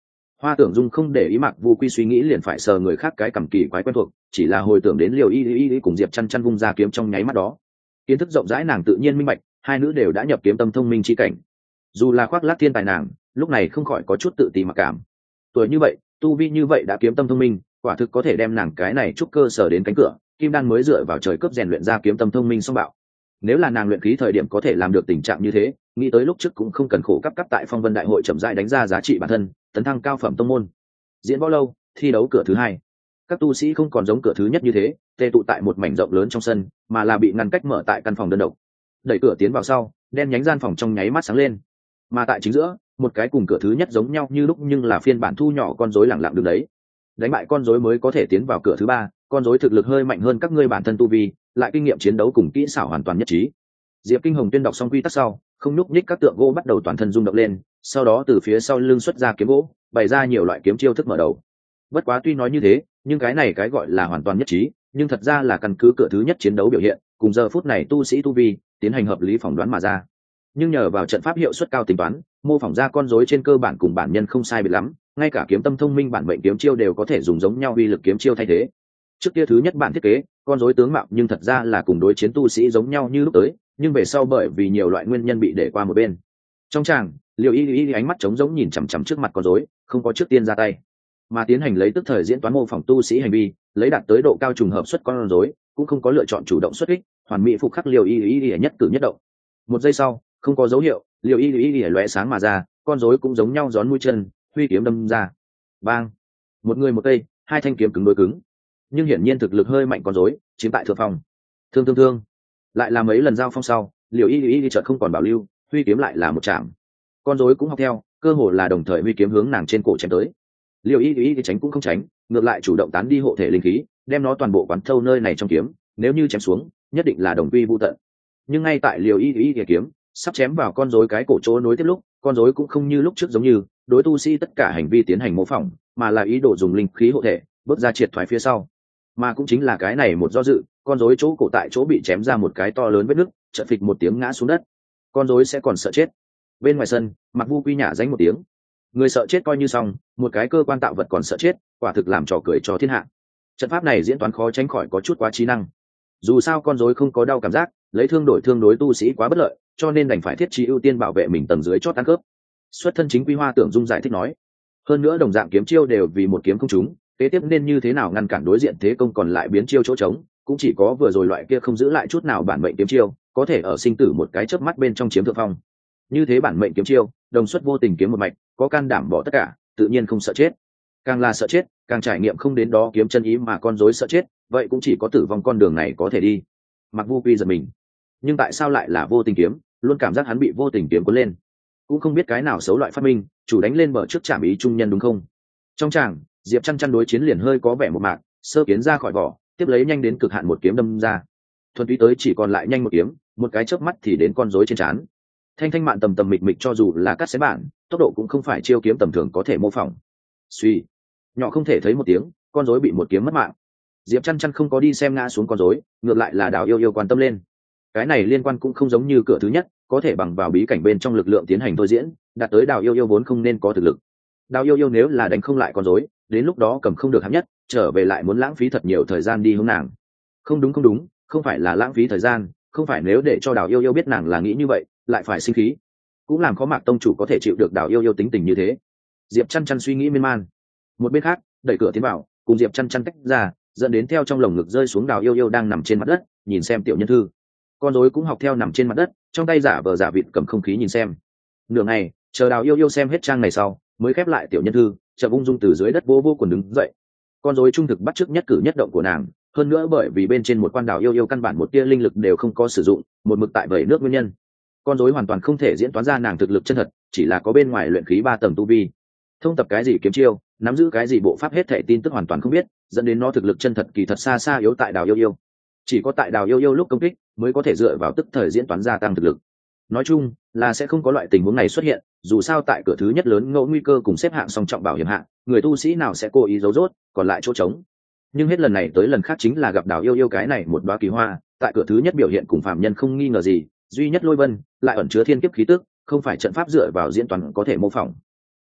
Hoa Tưởng Dung không để ý Mạc Vu Quy suy nghĩ liền phải sờ người khác cái cầm kỳ quái quen thuộc, chỉ là hồi tưởng đến Liều Y cùng Diệp Chăn Chăn vung ra kiếm trong nháy mắt đó. Kiến thức rộng rãi nàng tự nhiên minh bạch, hai nữ đều đã nhập kiếm tâm thông minh chi cảnh. Dù là khoác lác thiên tài nàng, lúc này không khỏi có chút tự ti mặc cảm. Tuổi như vậy, tu vi như vậy đã kiếm tâm thông minh, quả thực có thể đem nàng cái này trúc cơ sở đến cánh cửa, kim đan mới dựa vào trời cấp rèn luyện ra kiếm tâm thông minh song bạo. Nếu là nàng luyện khí thời điểm có thể làm được tình trạng như thế, nghĩ tới lúc trước cũng không cần khổ cấp tại Phong Vân đại hội chậm rãi đánh ra giá trị bản thân, tấn thăng cao phẩm tông môn. Diễn võ lâu, thi đấu cửa thứ hai. Các tu sĩ không còn giống cửa thứ nhất như thế, tề tụ tại một mảnh rộng lớn trong sân, mà là bị ngăn cách mở tại căn phòng đơn độc. Đẩy cửa tiến vào sau, đen nhánh gian phòng trong nháy mắt sáng lên. Mà tại chính giữa, một cái cùng cửa thứ nhất giống nhau như lúc nhưng là phiên bản thu nhỏ con rối lẳng lặng đứng đấy. Đánh bại con rối mới có thể tiến vào cửa thứ ba, con rối thực lực hơi mạnh hơn các ngươi bản thân tu vi, lại kinh nghiệm chiến đấu cùng kỹ xảo hoàn toàn nhất trí. Diệp Kinh Hồng tuyên đọc xong quy tắc sau, không nhúc nhích các tượng gỗ bắt đầu toàn thân rung động lên, sau đó từ phía sau lưng xuất ra kiếm gỗ, bày ra nhiều loại kiếm chiêu thức mở đầu. Bất quá tuy nói như thế, nhưng cái này cái gọi là hoàn toàn nhất trí, nhưng thật ra là căn cứ cửa thứ nhất chiến đấu biểu hiện, cùng giờ phút này tu sĩ tu vi tiến hành hợp lý phỏng đoán mà ra. Nhưng nhờ vào trận pháp hiệu suất cao tính toán, mô phỏng ra con rối trên cơ bản cùng bản nhân không sai biệt lắm, ngay cả kiếm tâm thông minh bản mệnh kiếm chiêu đều có thể dùng giống nhau uy lực kiếm chiêu thay thế. Trước kia thứ nhất bản thiết kế, con rối tướng mạo nhưng thật ra là cùng đối chiến tu sĩ giống nhau như lúc tới, nhưng về sau bởi vì nhiều loại nguyên nhân bị để qua một bên. Trong tràng, Liêu Y ánh mắt trống rỗng nhìn chằm chằm trước mặt con rối, không có trước tiên ra tay, mà tiến hành lấy tức thời diễn toán mô phỏng tu sĩ hành vi, lấy đạt tới độ cao trùng hợp xuất con rối, cũng không có lựa chọn chủ động xuất kích, hoàn mỹ phục khắc Liêu Y nhất cử nhất động. Một giây sau, không có dấu hiệu, Liêu Y lóe sáng mà ra, con rối cũng giống nhau gión mũi chân, huy kiếm đâm ra. Bang! Một người một cây, hai thanh kiếm cứng đối cứng. Nhưng hiển nhiên thực lực hơi mạnh con rối, chiếm tại thượng phòng. Thương. Lại là mấy lần giao phong sau, Liêu Y chợt không còn bảo lưu, huy kiếm lại là một chạm. Con rối cũng học theo, cơ hồ là đồng thời huy kiếm hướng nàng trên cổ chém tới. Liêu Y tránh cũng không tránh, ngược lại chủ động tán đi hộ thể linh khí, đem nó toàn bộ quán thâu nơi này trong kiếm, nếu như chém xuống, nhất định là đồng quy vu tận. Nhưng ngay tại Liêu Y kiếm sắp chém vào con rối cái cổ chỗ nối tiếp lúc, con rối cũng không như lúc trước giống như đối tu sĩ tất cả hành vi tiến hành mô phỏng, mà là ý đồ dùng linh khí hộ thể, bước ra triệt thoái phía sau. Mà cũng chính là cái này một do dự, con rối chỗ cổ tại chỗ bị chém ra một cái to lớn vết nứt, chợt phịch một tiếng ngã xuống đất. Con rối sẽ còn sợ chết. Bên ngoài sân, Mặc Vu Quy nhả danh một tiếng. Người sợ chết coi như xong, một cái cơ quan tạo vật còn sợ chết, quả thực làm trò cười cho thiên hạ. Trận pháp này diễn toán khó tránh khỏi có chút quá trí năng. Dù sao con rối không có đau cảm giác, lấy thương đổi thương đối tu sĩ quá bất lợi, cho nên đành phải thiết trí ưu tiên bảo vệ mình tầng dưới chót ăn cướp. Xuất thân chính quy Hoa Tưởng Dung giải thích nói. Hơn nữa đồng dạng kiếm chiêu đều vì một kiếm không trúng, kế tiếp nên như thế nào ngăn cản đối diện thế công còn lại biến chiêu chỗ trống, cũng chỉ có vừa rồi loại kia không giữ lại chút nào bản mệnh kiếm chiêu, có thể ở sinh tử một cái chớp mắt bên trong chiếm thượng phong. Như thế bản mệnh kiếm chiêu, đồng xuất vô tình kiếm một mạch, có can đảm bỏ tất cả, tự nhiên không sợ chết. Càng là sợ chết, càng trải nghiệm không đến đó kiếm chân ý mà con rối sợ chết, vậy cũng chỉ có tử vong con đường này có thể đi. Mặc Vu Quy giật mình, nhưng tại sao lại là vô tình kiếm, luôn cảm giác hắn bị vô tình kiếm cuốn lên. Cũng không biết cái nào xấu loại phát minh, chủ đánh lên bờ trước chạm ý trung nhân đúng không? Trong tràng, Diệp Chăn Chăn đối chiến liền hơi có vẻ một mạc, sơ kiến ra khỏi vỏ, tiếp lấy nhanh đến cực hạn một kiếm đâm ra. Thuần túy tới chỉ còn lại nhanh một kiếm, một cái chớp mắt thì đến con rối trên trán. Thanh mạn tầm mịch mịch cho dù là cắt xé bản, tốc độ cũng không phải chiêu kiếm tầm thường có thể mô phỏng. Suy, nhỏ không thể thấy một tiếng, con rối bị một kiếm mất mạng. Diệp Chăn Chăn không có đi xem ngã xuống con rối, ngược lại là Đào Yêu quan tâm lên. Cái này liên quan cũng không giống như cửa thứ nhất, có thể bằng vào bí cảnh bên trong lực lượng tiến hành thôi diễn, đạt tới Đào Yêu vốn không nên có thực lực. Đào Yêu nếu là đánh không lại con rối, đến lúc đó cầm không được hạng nhất, trở về lại muốn lãng phí thật nhiều thời gian đi hướng nàng. Không đúng, không phải là lãng phí thời gian, không phải nếu để cho Đào Yêu biết nàng là nghĩ như vậy, lại phải sinh khí, cũng làm khó Mạc tông chủ có thể chịu được Đào Yêu tính tình như thế. Diệp Chăn Chăn suy nghĩ miên man. Một bên khác, đẩy cửa tiến vào, cùng Diệp Chăn Chăn tách ra, dẫn đến theo trong lồng ngực rơi xuống Đào Yêu đang nằm trên mặt đất, nhìn xem tiểu nhân thư. Con rối cũng học theo nằm trên mặt đất, trong tay giả vờ giả vịt cầm không khí nhìn xem. Nửa ngày, chờ Đào Yêu xem hết trang này sau, mới khép lại tiểu nhân thư, chợt ung dung từ dưới đất vô quần đứng dậy. Con rối trung thực bắt chước nhất cử nhất động của nàng, hơn nữa bởi vì bên trên một quan Đào Yêu căn bản một tia linh lực đều không có sử dụng, một mực tại vẩy nước nguyên nhân. Con rối hoàn toàn không thể diễn toán ra nàng thực lực chân thật, chỉ là có bên ngoài luyện khí 3 tầng tu vi, thông tập cái gì kiếm chiêu, nắm giữ cái gì bộ pháp hết thảy tin tức hoàn toàn không biết, dẫn đến nó thực lực chân thật kỳ thật xa xa yếu tại Đào Yêu. Chỉ có tại Đào Yêu lúc công kích mới có thể dựa vào tức thời diễn toán gia tăng thực lực. Nói chung là sẽ không có loại tình huống này xuất hiện, dù sao tại cửa thứ nhất lớn ngẫu nguy cơ cùng xếp hạng song trọng bảo hiểm hạng, người tu sĩ nào sẽ cố ý giấu rốt, còn lại chỗ trống. Nhưng hết lần này tới lần khác chính là gặp Đào Yêu cái này một đóa kỳ hoa, tại cửa thứ nhất biểu hiện cùng phàm nhân không nghi ngờ gì, duy nhất Lôi Vân lại ẩn chứa thiên kiếp khí tức, không phải trận pháp dựa vào diễn toán có thể mô phỏng.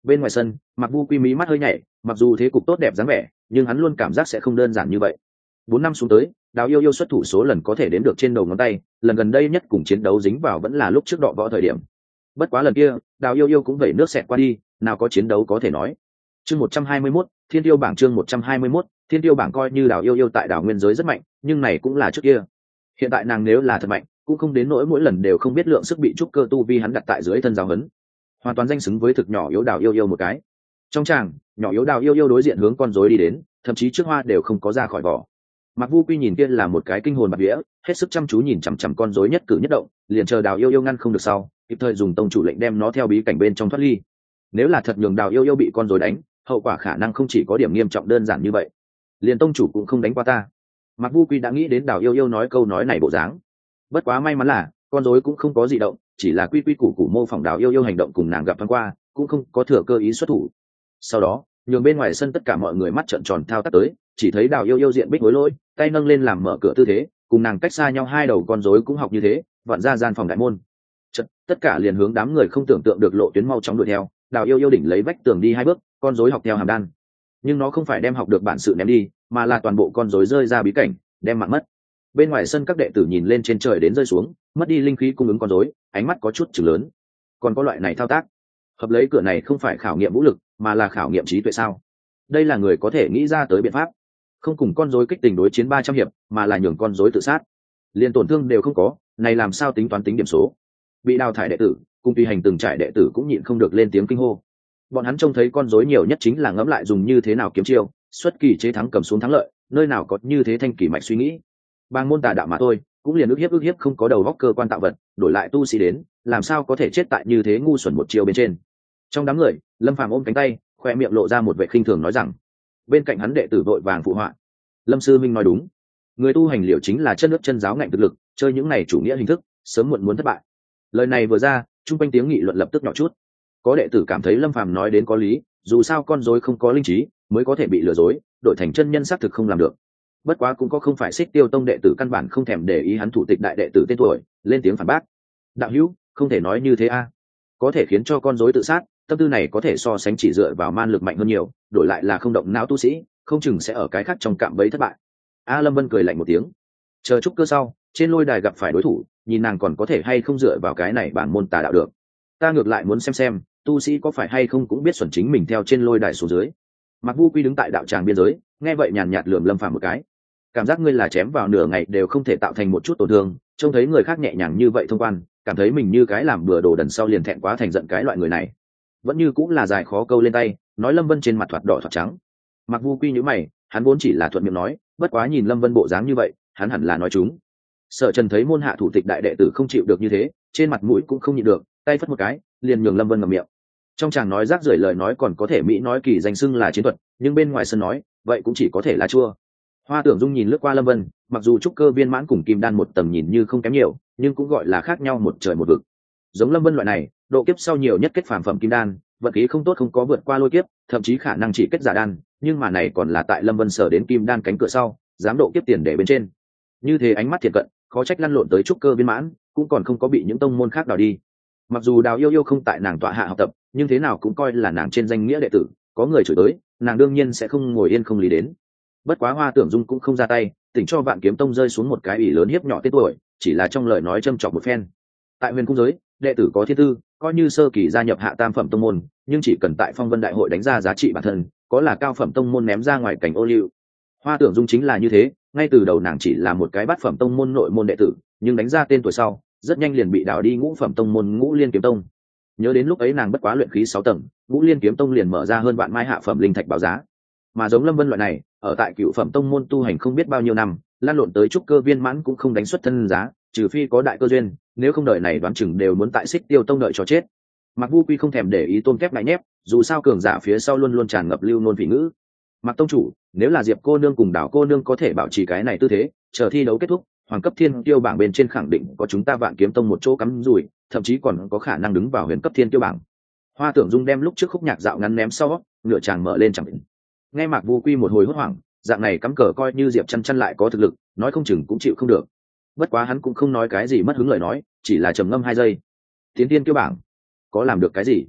Bên ngoài sân, Mạc Vu Quy mí mắt hơi nhảy, mặc dù thế cục tốt đẹp dáng vẻ, nhưng hắn luôn cảm giác sẽ không đơn giản như vậy. 4 năm xuống tới, Đào Yêu Yêu xuất thủ số lần có thể đếm được trên đầu ngón tay, lần gần đây nhất cùng chiến đấu dính vào vẫn là lúc trước đọ võ thời điểm. Bất quá lần kia, Đào Yêu Yêu cũng vẩy nước xẹt qua đi, nào có chiến đấu có thể nói. Chương 121, Thiên Tiêu bảng chương 121, Thiên Tiêu bảng coi như Đào Yêu Yêu tại Đào Nguyên giới rất mạnh, nhưng này cũng là trước kia. Hiện tại nàng nếu là thật mạnh, cũng không đến nỗi mỗi lần đều không biết lượng sức bị trúc cơ tu vi hắn đặt tại dưới thân giáo huấn, hoàn toàn danh xứng với thực nhỏ yếu Đào Yêu Yêu một cái. Trong tràng, nhỏ yếu Đào Yêu Yêu đối diện hướng con rối đi đến, thậm chí trước hoa đều không có ra khỏi vỏ. Mạc Vu Quy nhìn kia là một cái kinh hồn bạt vía, hết sức chăm chú nhìn chằm chằm con rối nhất cử nhất động, liền chờ Đào Yêu Yêu ngăn không được sau, kịp thời dùng tông chủ lệnh đem nó theo bí cảnh bên trong thoát ly. Nếu là thật nhường Đào Yêu Yêu bị con rối đánh, hậu quả khả năng không chỉ có điểm nghiêm trọng đơn giản như vậy. Liền tông chủ cũng không đánh qua ta. Mạc Vu Quy đã nghĩ đến Đào Yêu Yêu nói câu nói này bộ dáng. Bất quá may mắn là con rối cũng không có gì động, chỉ là quy quy củ củ mô phỏng Đào Yêu Yêu hành động cùng nàng gặp thoáng qua, cũng không có thừa cơ ý xuất thủ. Sau đó, nhường bên ngoài sân tất cả mọi người mắt trợn tròn thao tác tới, chỉ thấy Đào Yêu Yêu diện bích hối lỗi, tay nâng lên làm mở cửa tư thế, cùng nàng cách xa nhau hai đầu con rối cũng học như thế, vặn ra gian phòng đại môn. Tất cả liền hướng đám người không tưởng tượng được lộ tuyến mau chóng đuổi theo. Đào Yêu Yêu đỉnh lấy vách tường đi 2 bước, con rối học theo hàm đan, nhưng nó không phải đem học được bản sự ném đi, mà là toàn bộ con rối rơi ra bí cảnh, đem mạng mất. Bên ngoài sân các đệ tử nhìn lên trên trời đến rơi xuống, mất đi linh khí cung ứng con rối, ánh mắt có chút chừng lớn. Còn có loại này thao tác, hợp lấy cửa này không phải khảo nghiệm vũ lực, mà là khảo nghiệm trí tuệ sao? Đây là người có thể nghĩ ra tới biện pháp, không cùng con rối kích tình đối chiến 300 hiệp, mà là nhường con rối tự sát, liền tổn thương đều không có, này làm sao tính toán tính điểm số? Bị đào thải đệ tử, cùng tùy hành từng trải đệ tử cũng nhịn không được lên tiếng kinh hô. Bọn hắn trông thấy con rối nhiều nhất chính là ngẫm lại dùng như thế nào kiếm chiêu, xuất kỳ chế thắng cầm xuống thắng lợi, nơi nào có như thế thanh kỳ mạch suy nghĩ. Bang môn tà đạo mà thôi, cũng liền ức hiếp không có đầu góc cơ quan tạo vật, đổi lại tu sĩ đến, làm sao có thể chết tại như thế ngu xuẩn một chiêu bên trên. Trong đám người, Lâm Phàm ôm cánh tay, khoe miệng lộ ra một vẻ khinh thường nói rằng. Bên cạnh hắn đệ tử vội vàng phụ họa. Lâm sư minh nói đúng, người tu hành liệu chính là chân nước chân giáo ngạnh thực lực, chơi những này chủ nghĩa hình thức, sớm muộn muốn thất bại. Lời này vừa ra, chung quanh tiếng nghị luận lập tức nhỏ chút. Có đệ tử cảm thấy Lâm Phàm nói đến có lý, dù sao con rối không có linh trí, mới có thể bị lừa dối, đổi thành chân nhân xác thực không làm được. Bất quá cũng có không phải Xích Tiêu tông đệ tử căn bản không thèm để ý hắn thủ tịch đại đệ tử tên tuổi, lên tiếng phản bác. Đạo hữu, không thể nói như thế a. Có thể khiến cho con rối tự sát, tâm tư này có thể so sánh chỉ dựa vào man lực mạnh hơn nhiều, đổi lại là không động não tu sĩ, không chừng sẽ ở cái khác trong cạm bẫy thất bại. A Lâm Vân cười lạnh một tiếng. Chờ chút cơ sau, trên lôi đài gặp phải đối thủ, nhìn nàng còn có thể hay không dựa vào cái này bản môn tà đạo được. Ta ngược lại muốn xem tu sĩ có phải hay không cũng biết xuẩn chính mình theo trên lôi đài xuống dưới. Mạc Vu Quy đứng tại đạo tràng biên giới, nghe vậy nhàn nhạt lườm Lâm Phàm một cái. Cảm giác ngươi là chém vào nửa ngày đều không thể tạo thành một chút tổn thương, trông thấy người khác nhẹ nhàng như vậy thông quan, cảm thấy mình như cái làm bừa đồ đần sau liền thẹn quá thành giận cái loại người này. Vẫn như cũng là dài khó câu lên tay, nói Lâm Vân trên mặt thoạt đỏ thoạt trắng. Mạc Vu Quy nhíu mày, hắn vốn chỉ là thuận miệng nói, bất quá nhìn Lâm Vân bộ dáng như vậy, hắn hẳn là nói chúng. Sở Trần thấy môn hạ thủ tịch đại đệ tử không chịu được như thế, trên mặt mũi cũng không nhịn được, tay phất một cái, liền nhường Lâm Vân ngậm miệng. Trong chàng nói rác rưởi lời nói còn có thể mỹ nói kỳ danh xưng là chiến thuật, nhưng bên ngoài sân nói, vậy cũng chỉ có thể là chua. Hoa Tưởng Dung nhìn lướt qua Lâm Vân, mặc dù trúc cơ viên mãn cùng kim đan một tầng nhìn như không kém nhiều, nhưng cũng gọi là khác nhau một trời một vực. Giống Lâm Vân loại này, độ kiếp sau nhiều nhất kết phàm phẩm kim đan, vận khí không tốt không có vượt qua lôi kiếp, thậm chí khả năng chỉ kết giả đan, nhưng mà này còn là tại Lâm Vân sở đến kim đan cánh cửa sau, dám độ kiếp tiền để bên trên. Như thế ánh mắt thiện cận, khó trách lăn lộn tới trúc cơ viên mãn, cũng còn không có bị những tông môn khác đào đi. Mặc dù Đào Yêu Yêu không tại nàng tọa hạ học tập, nhưng thế nào cũng coi là nàng trên danh nghĩa đệ tử, có người chửi tới, nàng đương nhiên sẽ không ngồi yên không lý đến. Bất quá Hoa Tưởng Dung cũng không ra tay, tỉnh cho Vạn Kiếm Tông rơi xuống một cái ủy lớn hiếp nhỏ tên tuổi, chỉ là trong lời nói châm chọc một phen. Tại Huyền Cung giới, đệ tử có thiên tư, coi như sơ kỳ gia nhập hạ tam phẩm tông môn, nhưng chỉ cần tại Phong Vân đại hội đánh ra giá trị bản thân, có là cao phẩm tông môn ném ra ngoài cảnh ô liu. Hoa Tưởng Dung chính là như thế, ngay từ đầu nàng chỉ là một cái bát phẩm tông môn nội môn đệ tử, nhưng đánh ra tên tuổi sau, rất nhanh liền bị đảo đi ngũ phẩm tông môn Ngũ Liên Kiếm Tông. Nhớ đến lúc ấy nàng bất quá luyện khí 6 tầng, Ngũ Liên Kiếm Tông liền mở ra hơn vạn mai hạ phẩm linh thạch báo giá. Mà giống Lâm Vân loại này, ở tại cựu phẩm tông môn tu hành không biết bao nhiêu năm, lan lộn tới trúc cơ viên mãn cũng không đánh xuất thân giá, trừ phi có đại cơ duyên, nếu không đợi này đoán chừng đều muốn tại Xích Tiêu Tông đợi cho chết. Mạc Vu Quy không thèm để ý tôn kép lại nhép, dù sao cường giả phía sau luôn luôn tràn ngập lưu nôn vị ngữ. Mạc tông chủ, nếu là Diệp cô nương cùng Đảo cô nương có thể bảo trì cái này tư thế, chờ thi đấu kết thúc, hoàng cấp thiên tiêu bảng bên trên khẳng định có chúng ta Vạn Kiếm Tông một chỗ cắm rủi, thậm chí còn có khả năng đứng vào huyền cấp thiên tiêu bảng. Hoa Tưởng Dung đem lúc trước khúc nhạc dạo ngắn ném sau, nửa chàng mở lên chẳng định. Nghe Mạc Vu Quy một hồi hốt hoảng, dạng này cắm cờ coi như Diệp Chăn lại có thực lực, nói không chừng cũng chịu không được. Bất quá hắn cũng không nói cái gì mất hứng lời nói, chỉ là trầm ngâm 2 giây. Tiến tiên tiêu bảng, có làm được cái gì?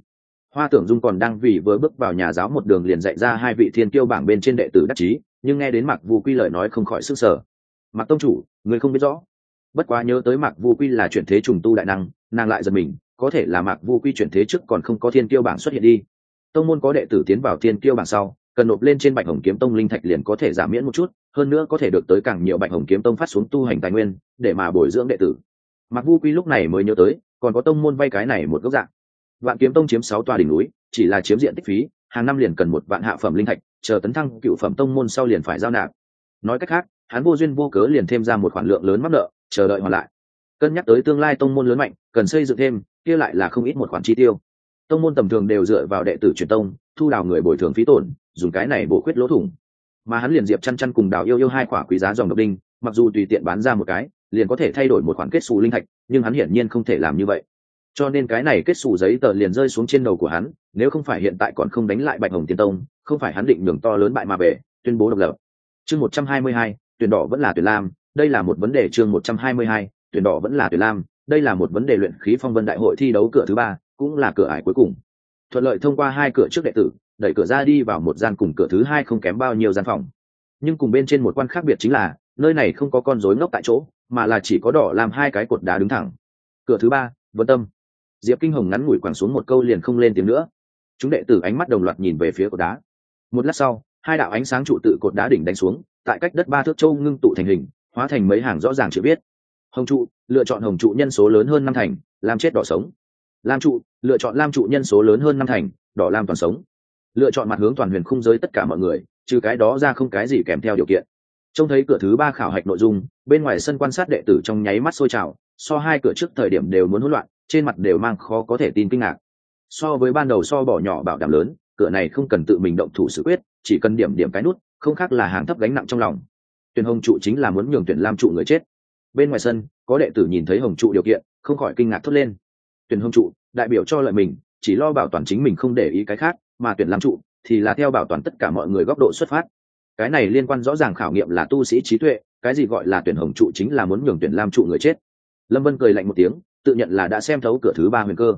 Hoa Tưởng Dung còn đang vì vừa bước vào nhà giáo một đường liền dạy ra hai vị thiên kiêu bảng bên trên đệ tử đắc chí, nhưng nghe đến Mạc Vu Quy lời nói không khỏi sức sở. Mạc tông chủ, người không biết rõ. Bất quá nhớ tới Mạc Vu Quy là chuyển thế trùng tu đại năng, nàng lại giật mình, có thể là Mạc Vu Quy chuyển thế trước còn không có thiên kiêu bảng xuất hiện đi. Tông môn có đệ tử tiến vào thiên kiêu bảng sau, cần nộp lên trên Bạch Hồng Kiếm Tông linh thạch liền có thể giảm miễn một chút, hơn nữa có thể được tới càng nhiều Bạch Hồng Kiếm Tông phát xuống tu hành tài nguyên, để mà bồi dưỡng đệ tử. Mạc Vu Quy lúc này mới nhớ tới, còn có tông môn vay cái này một gốc dạng. Vạn Kiếm Tông chiếm 6 tòa đỉnh núi, chỉ là chiếm diện tích phí, hàng năm liền cần 1 vạn hạ phẩm linh thạch, chờ tấn thăng cựu phẩm tông môn sau liền phải giao nạp. Nói cách khác, hắn vô duyên vô cớ liền thêm ra một khoản lượng lớn mắc nợ, chờ đợi hoàn lại. Cân nhắc tới tương lai tông môn lớn mạnh, cần xây dựng thêm, kia lại là không ít một khoản chi tiêu. Tông môn tầm thường đều dựa vào đệ tử truyền tông, thu đào người bồi thường phí tổn, dùng cái này bổ khuyết lỗ thủng. Mà hắn liền Diệp Chăn Chăn cùng Đào Yêu Yêu hai quả quý giá dòng độc đinh, mặc dù tùy tiện bán ra một cái, liền có thể thay đổi một khoản kết xù linh thạch, nhưng hắn hiển nhiên không thể làm như vậy. Cho nên cái này kết xù giấy tờ liền rơi xuống trên đầu của hắn, nếu không phải hiện tại còn không đánh lại Bạch Hồng Tiên Tông, không phải hắn định đường to lớn bại mà về, tuyên bố độc lập. Chương 122, tuyển đỏ vẫn là tuyển lam, đây là một vấn đề. Chương 122, tuyển đỏ vẫn là tuyển lam, đây là một vấn đề. Luyện khí phong vân đại hội thi đấu cửa thứ 3, cũng là cửa ải cuối cùng. Thuận lợi thông qua 2 cửa trước đệ tử, đẩy cửa ra đi vào một gian cùng cửa thứ 2 không kém bao nhiêu gian phòng. Nhưng cùng bên trên một quan khác biệt chính là, nơi này không có con rối ngốc tại chỗ, mà là chỉ có đỏ làm 2 cái cột đá đứng thẳng. Cửa thứ 3, Vân Tâm. Diệp Kinh Hồng ngắn ngủi quẳng xuống một câu liền không lên tiếng nữa. Chúng đệ tử ánh mắt đồng loạt nhìn về phía cột đá. Một lát sau, 2 đạo ánh sáng trụ tự cột đá đỉnh đánh xuống, tại cách đất 3 thước châu ngưng tụ thành hình, hóa thành mấy hàng rõ ràng chữ viết. Hồng trụ, lựa chọn hồng trụ nhân số lớn hơn 5 thành, lam chết đỏ sống. Lam trụ, lựa chọn lam trụ nhân số lớn hơn 5 thành, đỏ lam toàn sống. Lựa chọn mặt hướng toàn huyền khung giới tất cả mọi người, trừ cái đó ra không cái gì kèm theo điều kiện. Trông thấy cửa thứ 3 khảo hạch nội dung, bên ngoài sân quan sát đệ tử trong nháy mắt sôi trào, so 2 cửa trước thời điểm đều muốn hỗn loạn, trên mặt đều mang khó có thể tin kinh ngạc. So với ban đầu so bỏ nhỏ bảo đảm lớn, cửa này không cần tự mình động thủ xử quyết, chỉ cần điểm điểm cái nút, không khác là hàng thấp gánh nặng trong lòng. Tuyển hồng trụ chính là muốn nhường tuyển lam trụ người chết. Bên ngoài sân, có đệ tử nhìn thấy hồng trụ điều kiện, không khỏi kinh ngạc thốt lên. Tuyển hồng trụ, đại biểu cho lợi mình, chỉ lo bảo toàn chính mình không để ý cái khác, mà tuyển lam trụ thì là theo bảo toàn tất cả mọi người góc độ xuất phát. Cái này liên quan rõ ràng khảo nghiệm là tu sĩ trí tuệ, cái gì gọi là tuyển hồng trụ chính là muốn nhường tuyển lam trụ người chết. Lâm Vân cười lạnh một tiếng, tự nhận là đã xem thấu cửa thứ 3 huyền cơ.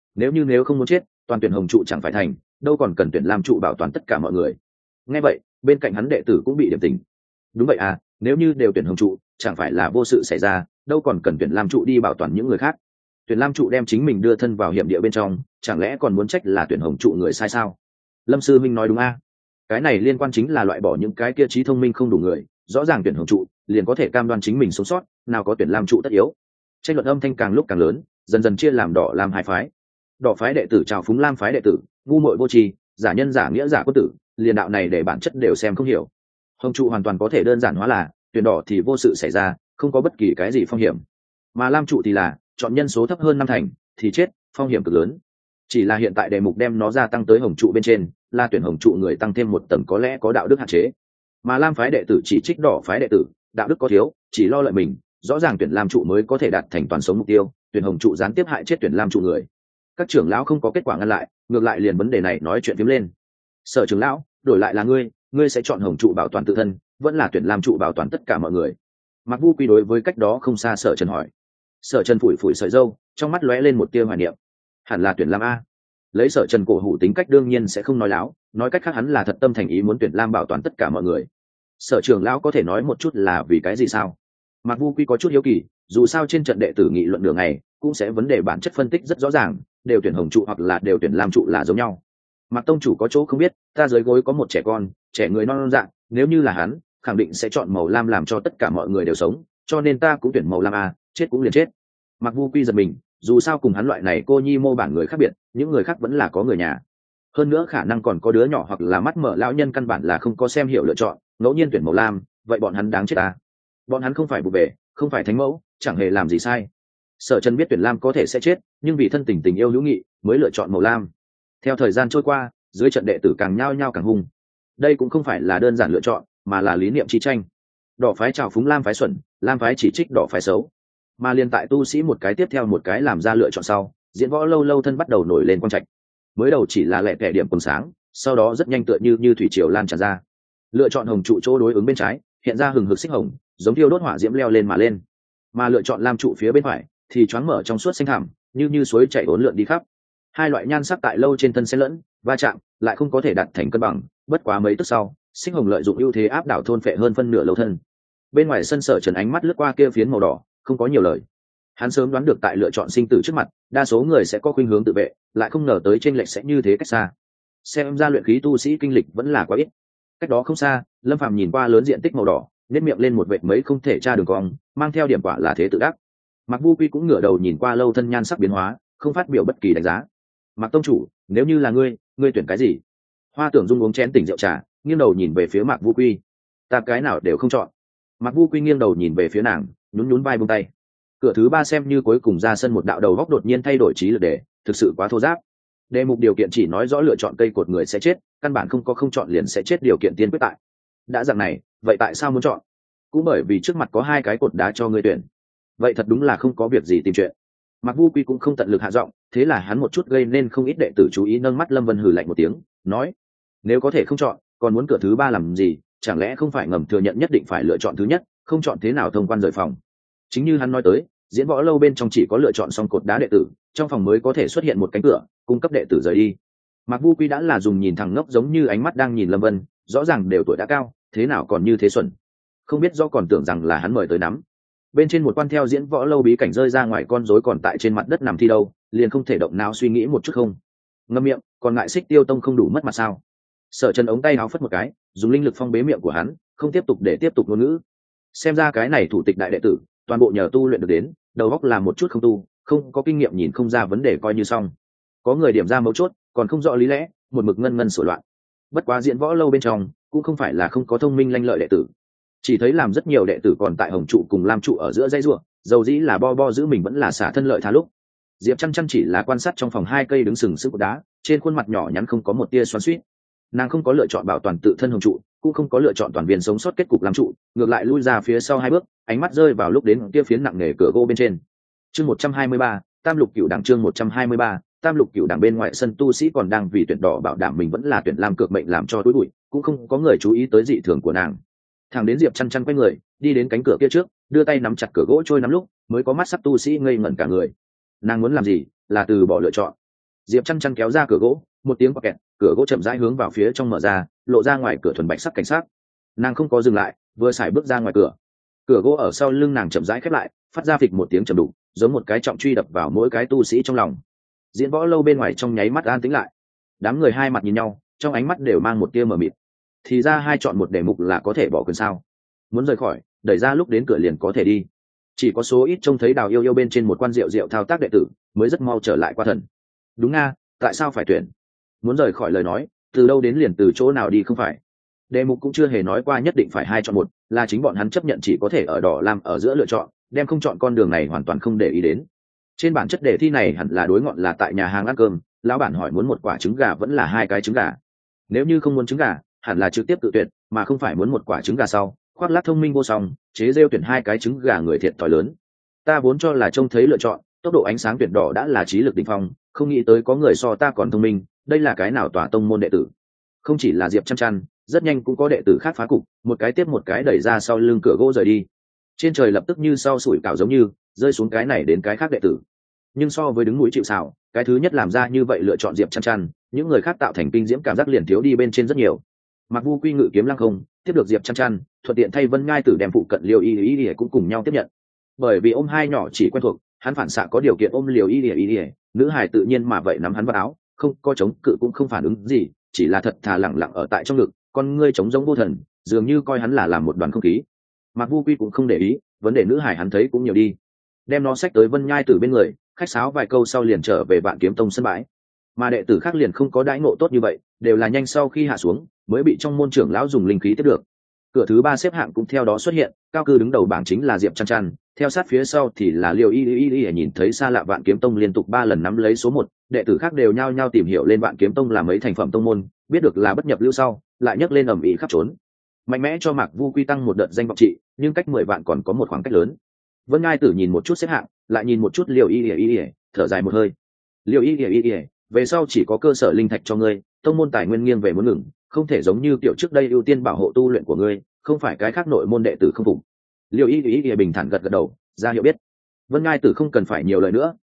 Nếu không muốn chết, toàn tuyển hồng trụ chẳng phải thành, đâu còn cần tuyển lam trụ bảo toàn tất cả mọi người. Nghe vậy, bên cạnh hắn đệ tử cũng bị điểm tình. Đúng vậy à, nếu như đều tuyển hồng trụ, chẳng phải là vô sự xảy ra, đâu còn cần tuyển lam trụ đi bảo toàn những người khác. Tuyển lam trụ đem chính mình đưa thân vào hiểm địa bên trong, chẳng lẽ còn muốn trách là tuyển hồng trụ người sai sao? Lâm sư minh nói đúng a. Cái này liên quan chính là loại bỏ những cái kia trí thông minh không đủ người, rõ ràng tuyển hồng trụ liền có thể cam đoan chính mình sống sót, nào có tuyển lam trụ tất yếu. Tranh luận âm thanh càng lúc càng lớn, dần dần chia làm đỏ lam hai phái. Đỏ phái đệ tử chào phúng lam phái đệ tử, ngu muội vô tri, giả nhân giả nghĩa giả quân tử, liền đạo này để bản chất đều xem không hiểu. Hồng trụ hoàn toàn có thể đơn giản hóa là tuyển đỏ thì vô sự xảy ra, không có bất kỳ cái gì phong hiểm, mà lam trụ thì là chọn nhân số thấp hơn 5 thành thì chết, phong hiểm cực lớn. Chỉ là hiện tại đề mục đem nó gia tăng tới hồng trụ bên trên, là tuyển hồng trụ người tăng thêm một tầng có lẽ có đạo đức hạn chế, mà lam phái đệ tử chỉ trích đỏ phái đệ tử đạo đức có thiếu, chỉ lo lợi mình, rõ ràng tuyển lam trụ mới có thể đạt thành toàn sống mục tiêu, tuyển hồng trụ gián tiếp hại chết tuyển lam trụ người. Các trưởng lão không có kết quả ngăn lại, ngược lại liền vấn đề này nói chuyện phím lên. Sở trưởng lão, đổi lại là ngươi sẽ chọn hồng trụ bảo toàn tự thân, vẫn là tuyển lam trụ bảo toàn tất cả mọi người? Mặc Vu Quy đối với cách đó không xa Sở Trần hỏi. Sở Trần phủi phủi sợi râu, trong mắt lóe lên một tia hoài niệm. Hẳn là tuyển lam a. Lấy Sở Trần cổ hủ tính cách đương nhiên sẽ không nói láo, nói cách khác hắn là thật tâm thành ý muốn tuyển lam bảo toàn tất cả mọi người. Sở trưởng lão có thể nói một chút là vì cái gì sao? Mặc Vu Quy có chút hiếu kỳ, dù sao trên trận đệ tử nghị luận nửa ngày, cũng sẽ vấn đề bản chất phân tích rất rõ ràng, đều tuyển hồng trụ hoặc là đều tuyển lam trụ là giống nhau. Mạc tông chủ có chỗ không biết, ta dưới gối có một trẻ con, trẻ người non non dạng, nếu như là hắn, khẳng định sẽ chọn màu lam làm cho tất cả mọi người đều sống, cho nên ta cũng tuyển màu lam a, chết cũng liền chết. Mạc Vu Quy giật mình, dù sao cùng hắn loại này cô nhi mô bản người khác biệt, những người khác vẫn là có người nhà. Hơn nữa khả năng còn có đứa nhỏ hoặc là mắt mở lão nhân căn bản là không có xem hiểu lựa chọn, ngẫu nhiên tuyển màu lam, vậy bọn hắn đáng chết ta. Bọn hắn không phải bù bể, không phải thánh mẫu, chẳng hề làm gì sai. Sở Trần biết tuyển lam có thể sẽ chết, nhưng vì thân tình tình yêu hữu nghị mới lựa chọn màu lam. Theo thời gian trôi qua, dưới trận đệ tử càng nhao nhao càng hung. Đây cũng không phải là đơn giản lựa chọn, mà là lý niệm chi tranh. Đỏ phái chào phúng lam phái xuẩn, lam phái chỉ trích đỏ phái xấu. Mà liên tại tu sĩ một cái tiếp theo một cái làm ra lựa chọn sau, diễn võ lâu lâu thân bắt đầu nổi lên quang trạch. Mới đầu chỉ là lẻ tẻ điểm quần sáng, sau đó rất nhanh tựa như thủy triều lan tràn ra. Lựa chọn hồng trụ chỗ đối ứng bên trái, hiện ra hừng hực xích hồng, giống thiêu đốt hỏa diễm leo lên mà lên. Mà lựa chọn lam trụ phía bên phải thì choáng mở trong suốt xanh thẳm, như suối chảy uốn lượn đi khắp. Hai loại nhan sắc tại lâu trên thân xen lẫn va chạm lại không có thể đạt thành cân bằng, bất quá mấy tức sau Sinh Hồng lợi dụng ưu thế áp đảo thôn phệ hơn phân nửa lâu thân. Bên ngoài sân Sở Trần ánh mắt lướt qua kia phiến màu đỏ, không có nhiều lời. Hắn sớm đoán được tại lựa chọn sinh tử trước mặt, đa số người sẽ có khuynh hướng tự vệ, lại không ngờ tới chênh lệch sẽ như thế cách xa. Xem ra luyện khí tu sĩ kinh lịch vẫn là quá ít. Cách đó không xa, Lâm Phàm nhìn qua lớn diện tích màu đỏ, nhếch miệng lên một vệt mấy không thể tra đường cong, mang theo điểm quả là thế tự đắc. Mạc Vu Quy cũng ngửa đầu nhìn qua lâu thân nhan sắc biến hóa, không phát biểu bất kỳ đánh giá. Mạc tông chủ, nếu như là ngươi tuyển cái gì? Hoa Tưởng Dung uống chén tỉnh rượu trà, nghiêng đầu nhìn về phía Mạc Vu Quy. Ta cái nào đều không chọn. Mạc Vu Quy nghiêng đầu nhìn về phía nàng, nhún nhún vai buông tay. Cửa thứ ba xem như cuối cùng ra sân một đạo đầu góc đột nhiên thay đổi trí lực đề, thực sự quá thô giáp. Đề mục điều kiện chỉ nói rõ lựa chọn cây cột người sẽ chết, căn bản không có không chọn liền sẽ chết điều kiện tiên quyết tại. Đã dạng này, vậy tại sao muốn chọn? Cũng bởi vì trước mặt có hai cái cột đá cho ngươi tuyển. Vậy thật đúng là không có việc gì tìm chuyện. Mạc Vu Quy cũng không tận lực hạ giọng, thế là hắn một chút gây nên không ít đệ tử chú ý, nâng mắt Lâm Vân hừ lạnh một tiếng, nói: nếu có thể không chọn, còn muốn cửa thứ ba làm gì? Chẳng lẽ không phải ngầm thừa nhận nhất định phải lựa chọn thứ nhất, không chọn thế nào thông quan rời phòng? Chính như hắn nói tới, diễn võ lâu bên trong chỉ có lựa chọn xong cột đá đệ tử, trong phòng mới có thể xuất hiện một cánh cửa cung cấp đệ tử rời đi. Mạc Vu Quy đã là dùng nhìn thẳng ngốc giống như ánh mắt đang nhìn Lâm Vân, rõ ràng đều tuổi đã cao, thế nào còn như thế xuẩn? Không biết do còn tưởng rằng là hắn mời tới nắm. Bên trên một quan theo diễn võ lâu bí cảnh rơi ra ngoài con rối còn tại trên mặt đất nằm thi đâu, liền không thể động não suy nghĩ một chút không? Ngậm miệng, còn ngại Xích Tiêu Tông không đủ mất mặt sao? Sở Trần ống tay áo phất một cái, dùng linh lực phong bế miệng của hắn, không tiếp tục để tiếp tục ngôn ngữ. Xem ra cái này thủ tịch đại đệ tử, toàn bộ nhờ tu luyện được đến, đầu óc làm một chút không tu, không có kinh nghiệm nhìn không ra vấn đề coi như xong. Có người điểm ra mấu chốt, còn không rõ lý lẽ, một mực ngân ngân sửa loạn. Bất quá diễn võ lâu bên trong, cũng không phải là không có thông minh lanh lợi đệ tử. Chỉ thấy làm rất nhiều đệ tử còn tại Hồng trụ cùng Lam trụ ở giữa dây rùa, dầu dĩ là bo bo giữ mình vẫn là xả thân lợi tha lúc. Diệp Chăn Chăn chỉ là quan sát trong phòng hai cây đứng sừng sững cột đá, trên khuôn mặt nhỏ nhắn không có một tia xoắn xuýt. Nàng không có lựa chọn bảo toàn tự thân Hồng trụ, cũng không có lựa chọn toàn viên sống sót kết cục Lam trụ, ngược lại lui ra phía sau hai bước, ánh mắt rơi vào lúc đến kia phiến nặng nề cửa gỗ bên trên. Chương 123, Tam Lục Cửu Đẳng. Chương 123, Tam Lục Cửu Đẳng. Bên ngoài sân tu sĩ còn đang vì tuyển đỏ bảo đảm mình vẫn là tuyển lam cược mệnh làm cho túi bụi, cũng không có người chú ý tới dị thường của nàng. Thằng đến Diệp Chăn Chăn quay người đi đến cánh cửa kia trước, đưa tay nắm chặt cửa gỗ trôi nắm lúc mới có mắt sắc tu sĩ ngây ngẩn cả người. Nàng muốn làm gì? Là từ bỏ lựa chọn. Diệp Chăn Chăn kéo ra cửa gỗ, một tiếng quạt kẹt, cửa gỗ chậm rãi hướng vào phía trong mở ra, lộ ra ngoài cửa thuần bạch sắc cảnh sát. Nàng không có dừng lại, vừa xài bước ra ngoài cửa, cửa gỗ ở sau lưng nàng chậm rãi khép lại, phát ra phịch một tiếng trầm đục, giống một cái trọng truy đập vào mỗi cái tu sĩ trong lòng. Diễn võ lâu bên ngoài trong nháy mắt an tĩnh lại, đám người hai mặt nhìn nhau, trong ánh mắt đều mang một tia mờ mịt. Thì ra hai chọn một đề mục là có thể bỏ quyền sao? Muốn rời khỏi, đẩy ra lúc đến cửa liền có thể đi. Chỉ có số ít trông thấy Đào Yêu Yêu bên trên một quan rượu rượu thao tác đệ tử mới rất mau trở lại qua thần. Đúng nga, tại sao phải tuyển? Muốn rời khỏi lời nói, từ đâu đến liền từ chỗ nào đi không phải? Đề mục cũng chưa hề nói qua nhất định phải hai chọn một, là chính bọn hắn chấp nhận chỉ có thể ở đỏ lam ở giữa lựa chọn, đem không chọn con đường này hoàn toàn không để ý đến. Trên bản chất đề thi này hẳn là đối ngọn là tại nhà hàng ăn cơm, lão bản hỏi muốn một quả trứng gà vẫn là hai cái trứng gà. Nếu như không muốn trứng gà, hẳn là trực tiếp tự tuyển, mà không phải muốn một quả trứng gà sau, khoác lác thông minh vô song, chế rêu tuyển hai cái trứng gà người thiệt thòi lớn. Ta vốn cho là trông thấy lựa chọn, tốc độ ánh sáng tuyển đỏ đã là trí lực đỉnh phong, không nghĩ tới có người so ta còn thông minh, đây là cái nào tòa tông môn đệ tử? Không chỉ là Diệp Chăn Chăn, rất nhanh cũng có đệ tử khác phá cục, một cái tiếp một cái đẩy ra sau lưng cửa gỗ rời đi. Trên trời lập tức như sau sủi cảo giống như rơi xuống cái này đến cái khác đệ tử. Nhưng so với đứng núi chịu sào, cái thứ nhất làm ra như vậy lựa chọn Diệp Chăn Chăn, những người khác tạo thành kinh diễm cảm giác liền thiếu đi bên trên rất nhiều. Mặc Vu Quy ngự kiếm lăng không tiếp được Diệp Chăn Chăn, thuận tiện thay Vân Ngai Tử đem phụ cận Liều Y cũng cùng nhau tiếp nhận. Bởi vì ôm hai nhỏ chỉ quen thuộc, hắn phản xạ có điều kiện ôm Liều Y, nữ hài tự nhiên mà vậy nắm hắn vào áo, không có chống cự cũng không phản ứng gì, chỉ là thật thà lẳng lặng ở tại trong ngực, con ngươi trống giống vô thần, dường như coi hắn là làm một đoàn không khí. Mặc Vu Quy cũng không để ý, vấn đề nữ hải hắn thấy cũng nhiều đi, đem nó xách tới Vân Nhai Tử bên người, khách sáo vài câu sau liền trở về Vạn Kiếm Tông sân bãi. Mà đệ tử khác liền không có đãi ngộ tốt như vậy, đều là nhanh sau khi hạ xuống mới bị trong môn trưởng lão dùng linh khí tiếp được. Cửa thứ ba xếp hạng cũng theo đó xuất hiện, cao cư đứng đầu bảng chính là Diệp Chăn Chăn, theo sát phía sau thì là Liêu Y. Nhìn thấy xa lạ Vạn Kiếm Tông liên tục 3 lần nắm lấy số 1, đệ tử khác đều nhao nhao tìm hiểu lên Vạn Kiếm Tông là mấy thành phẩm tông môn, biết được là bất nhập lưu sau, lại nhấc lên ầm ĩ khắp trốn. Mạnh mẽ cho Mạc Vu Quy tăng một đợt danh vọng trị, nhưng cách 10 vạn còn có một khoảng cách lớn. Vân Ngai Tử nhìn một chút xếp hạng, lại nhìn một chút Liêu Y, thở dài một hơi. Liêu Y, về sau chỉ có cơ sở linh thạch cho ngươi, tông môn tài nguyên nghiêng về muốn ngừng, không thể giống như kiểu trước đây ưu tiên bảo hộ tu luyện của ngươi, không phải cái khác nội môn đệ tử không phục. Liêu Y bình thản gật gật đầu, ra hiệu biết. Vân Ngai Tử không cần phải nhiều lời nữa,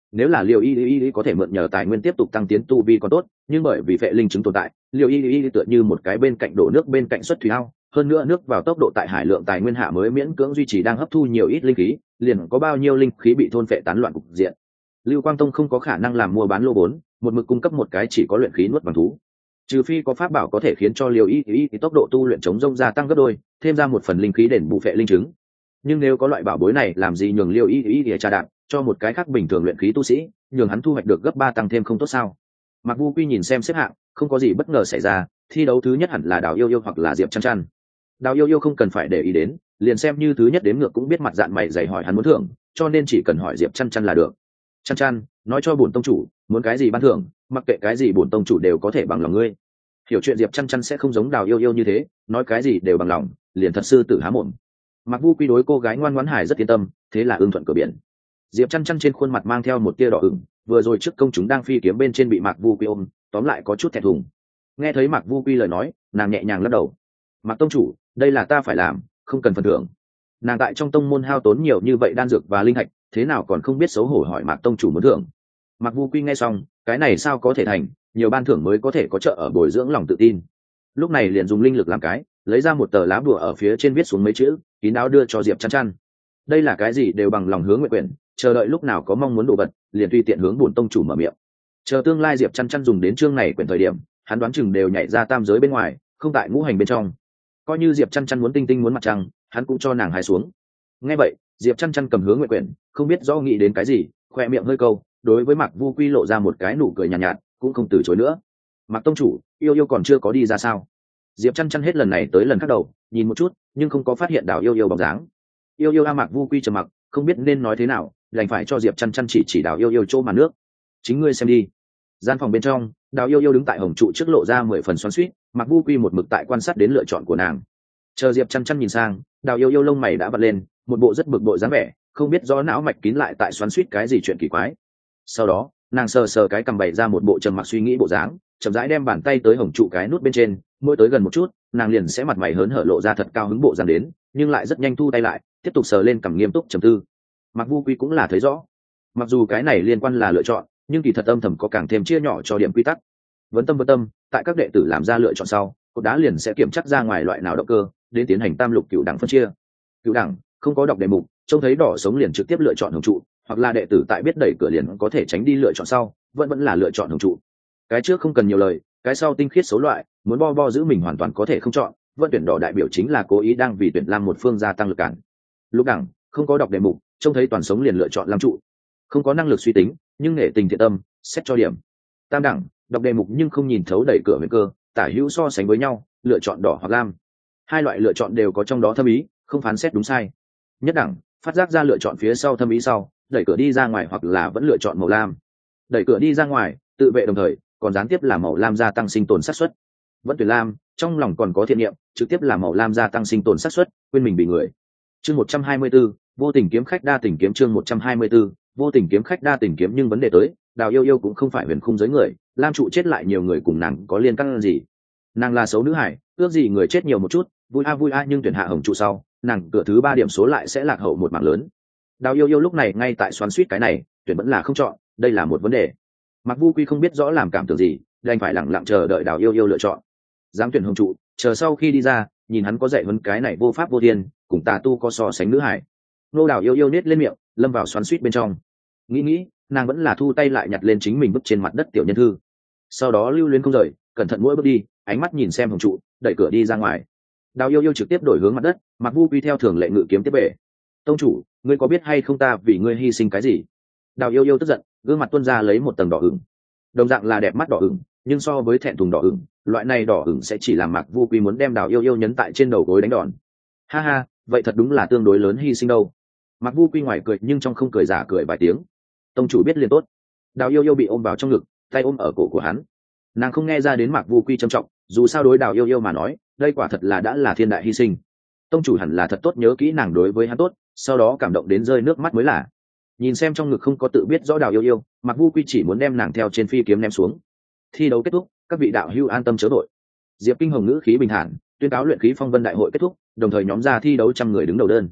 nếu là liều y có thể mượn nhờ tài nguyên tiếp tục tăng tiến tu vi còn tốt, nhưng bởi vì phệ linh chứng tồn tại, liều y tựa như một cái bên cạnh đổ nước bên cạnh xuất thủy ao, hơn nữa nước vào tốc độ tại hải lượng tài nguyên hạ mới miễn cưỡng duy trì đang hấp thu nhiều ít linh khí, liền có bao nhiêu linh khí bị thôn phệ tán loạn cục diện. Lưu Quang Tông không có khả năng làm mua bán lô vốn, một mực cung cấp một cái chỉ có luyện khí nuốt bằng thú, trừ phi có pháp bảo có thể khiến cho liều y tốc độ tu luyện chống rông gia tăng gấp đôi, thêm ra một phần linh khí đền bù phệ linh chứng. Nhưng nếu có loại bảo bối này làm gì nhường liều y để trà đạp cho một cái khác bình thường luyện khí tu sĩ, nhường hắn thu hoạch được gấp 3 tăng thêm không tốt sao? Mạc Vu Quy nhìn xem xếp hạng, không có gì bất ngờ xảy ra, thi đấu thứ nhất hẳn là Đào Yêu Yêu hoặc là Diệp Chăn Chăn. Đào Yêu Yêu không cần phải để ý đến, liền xem như thứ nhất đếm ngược cũng biết mặt dạn mày dày hỏi hắn muốn thưởng, cho nên chỉ cần hỏi Diệp Chăn Chăn là được. Chăn Chăn, nói cho bổn tông chủ, muốn cái gì ban thưởng, mặc kệ cái gì bổn tông chủ đều có thể bằng lòng ngươi. Hiểu chuyện Diệp Chăn Chăn sẽ không giống Đào Yêu Yêu như thế, nói cái gì đều bằng lòng, liền thật sư tử há mồm. Mạc Vu Quy đối cô gái ngoan ngoãn hài rất yên tâm, thế là ưng thuận cửa biển. Diệp Chăn Chăn trên khuôn mặt mang theo một tia đỏ ửng, vừa rồi trước công chúng đang phi kiếm bên trên bị Mạc Vu Quy ôm, tóm lại có chút thẹn thùng. Nghe thấy Mạc Vu Quy lời nói, nàng nhẹ nhàng lắc đầu. Mạc tông chủ, đây là ta phải làm, không cần phần thưởng. Nàng tại trong tông môn hao tốn nhiều như vậy đan dược và linh thạch, thế nào còn không biết xấu hổ hỏi Mạc tông chủ muốn thưởng. Mạc Vu Quy nghe xong, cái này sao có thể thành, nhiều ban thưởng mới có thể có trợ ở bồi dưỡng lòng tự tin. Lúc này liền dùng linh lực làm cái, lấy ra một tờ lá bùa ở phía trên viết xuống mấy chữ, kín đáo đưa cho Diệp Chăn Chăn. Đây là cái gì đều bằng lòng hướng nguyện quyền, chờ đợi lúc nào có mong muốn đồ vật, liền tùy tiện hướng bổn tông chủ mở miệng. Chờ tương lai Diệp Chăn Chăn dùng đến chương này quyển thời điểm, hắn đoán chừng đều nhảy ra tam giới bên ngoài, không tại ngũ hành bên trong. Coi như Diệp Chăn Chăn muốn tinh tinh muốn mặt trăng, hắn cũng cho nàng hái xuống. Nghe vậy, Diệp Chăn Chăn cầm hướng nguyện quyển, không biết do nghĩ đến cái gì, khoe miệng hơi câu, đối với Mạc Vu Quy lộ ra một cái nụ cười nhàn nhạt, cũng không từ chối nữa. Mạc tông chủ, yêu yêu còn chưa có đi ra sao? Diệp Chăn Chăn hết lần này tới lần khác đầu, nhìn một chút, nhưng không có phát hiện Đào Yêu Yêu bóng dáng. Yêu Yêu a Mạc Vu Quy trầm mặc, không biết nên nói thế nào, đành phải cho Diệp Chăn Chăn chỉ Đào Yêu Yêu chỗ màn nước. Chính ngươi xem đi. Gian phòng bên trong, Đào Yêu Yêu đứng tại hồng trụ trước lộ ra 10 phần xoắn xuýt, Mạc Vu Quy một mực tại quan sát đến lựa chọn của nàng. Chờ Diệp Chăn Chăn nhìn sang, Đào Yêu Yêu lông mày đã bật lên, một bộ rất bực bội dáng vẻ, không biết do não mạch kín lại tại xoắn xuýt cái gì chuyện kỳ quái. Sau đó, nàng sờ sờ cái cằm bày ra một bộ trầm mặc suy nghĩ bộ dáng, chậm rãi đem bàn tay tới hồng trụ cái nút bên trên, mỗi tới gần một chút, nàng liền sẽ mặt mày hớn hở lộ ra thật cao hứng bộ dáng đến, nhưng lại rất nhanh thu tay lại, tiếp tục sờ lên cằm nghiêm túc trầm tư. Mạc Vu Quy cũng là thấy rõ, mặc dù cái này liên quan là lựa chọn, nhưng kỳ thật âm thầm có càng thêm chia nhỏ cho điểm quy tắc. Vấn tâm, tại các đệ tử làm ra lựa chọn sau, cột đá liền sẽ kiểm chắc ra ngoài loại nào động cơ, đến tiến hành tam lục cửu đẳng phân chia. Cửu đẳng không có đọc đề mục, trông thấy đỏ sống liền trực tiếp lựa chọn hồng trụ, hoặc là đệ tử tại biết đẩy cửa liền có thể tránh đi lựa chọn sau, vẫn là lựa chọn hồng trụ. Cái trước không cần nhiều lời, cái sau tinh khiết số loại, muốn bo giữ mình hoàn toàn có thể không chọn, vận tuyển đỏ đại biểu chính là cố ý đang vì tuyển lam một phương gia tăng lực cản. Lục đẳng không có đọc đề mục, trông thấy toàn sống liền lựa chọn lam trụ, không có năng lực suy tính, nhưng nghệ tình thiện tâm, xét cho điểm. Tam đẳng đọc đề mục nhưng không nhìn thấu đẩy cửa huyền cơ, tả hữu so sánh với nhau, lựa chọn đỏ hoặc lam. Hai loại lựa chọn đều có trong đó thâm ý, không phán xét đúng sai. Nhất đẳng phát giác ra lựa chọn phía sau thâm ý sau, đẩy cửa đi ra ngoài hoặc là vẫn lựa chọn màu lam. Đẩy cửa đi ra ngoài, tự vệ đồng thời, còn gián tiếp là màu lam gia tăng sinh tồn xác suất. Vẫn tuyển lam, trong lòng còn có thiện niệm, trực tiếp là màu lam gia tăng sinh tồn xác suất, quên mình bị người. Chương 124, vô tình kiếm khách đa tình kiếm chương 124, vô tình kiếm khách đa tình kiếm nhưng vấn đề tới, Đào Yêu Yêu cũng không phải huyền khung giới người, lam trụ chết lại nhiều người cùng nàng có liên can gì? Nàng là xấu nữ hải, ước gì người chết nhiều một chút, vui a nhưng tuyển hạ hồng trụ sau, nàng cửa thứ 3 điểm số lại sẽ lạc hậu một mảng lớn. Đào Yêu Yêu lúc này ngay tại xoắn xuýt cái này, tuyển vẫn là không chọn, đây là một vấn đề. Mạc Vu Quy không biết rõ làm cảm tưởng gì, đành phải lặng lặng chờ đợi Đào Yêu Yêu lựa chọn. Dám tuyển hồng trụ, chờ sau khi đi ra, nhìn hắn có dạy hơn cái này vô pháp vô thiên, cùng tà tu có so sánh nữ hải. Nô Đào Yêu Yêu nết lên miệng, lâm vào xoắn xuýt bên trong. Nghĩ, nàng vẫn là thu tay lại nhặt lên chính mình vứt trên mặt đất tiểu nhân thư. Sau đó lưu luyến không rời, cẩn thận mỗi bước đi, ánh mắt nhìn xem hồng trụ, đẩy cửa đi ra ngoài. Đào Yêu Yêu trực tiếp đổi hướng mặt đất, Mạc Vu Quy theo thường lệ ngự kiếm tiếp bể. Tông chủ, ngươi có biết hay không ta vì ngươi hy sinh cái gì? Đào Yêu Yêu tức giận, gương mặt tuôn ra lấy một tầng đỏ ửng. Đồng dạng là đẹp mắt đỏ ửng, nhưng so với thẹn thùng đỏ ửng, loại này đỏ ửng sẽ chỉ làm Mạc Vu Quy muốn đem Đào Yêu Yêu nhấn tại trên đầu gối đánh đòn. Ha ha, vậy thật đúng là tương đối lớn hy sinh đâu. Mạc Vu Quy ngoài cười nhưng trong không cười, giả cười vài tiếng. Tông chủ biết liền tốt. Đào Yêu Yêu bị ôm vào trong ngực, tay ôm ở cổ của hắn. Nàng không nghe ra đến Mạc Vu Quy trầm trọng, dù sao đối Đào Yêu Yêu mà nói, đây quả thật là đã là thiên đại hy sinh. Tông chủ hẳn là thật tốt nhớ kỹ nàng đối với hắn tốt, sau đó cảm động đến rơi nước mắt mới là. Nhìn xem trong ngực không có tự biết rõ Đào Yêu Yêu, Mạc Vu Quy chỉ muốn đem nàng theo trên phi kiếm ném xuống. Thi đấu kết thúc, các vị đạo hữu an tâm chớ vội. Diệp Kinh Hồng ngữ khí bình thản tuyên cáo luyện khí phong vân đại hội kết thúc, đồng thời nhóm ra thi đấu 100 người đứng đầu đơn.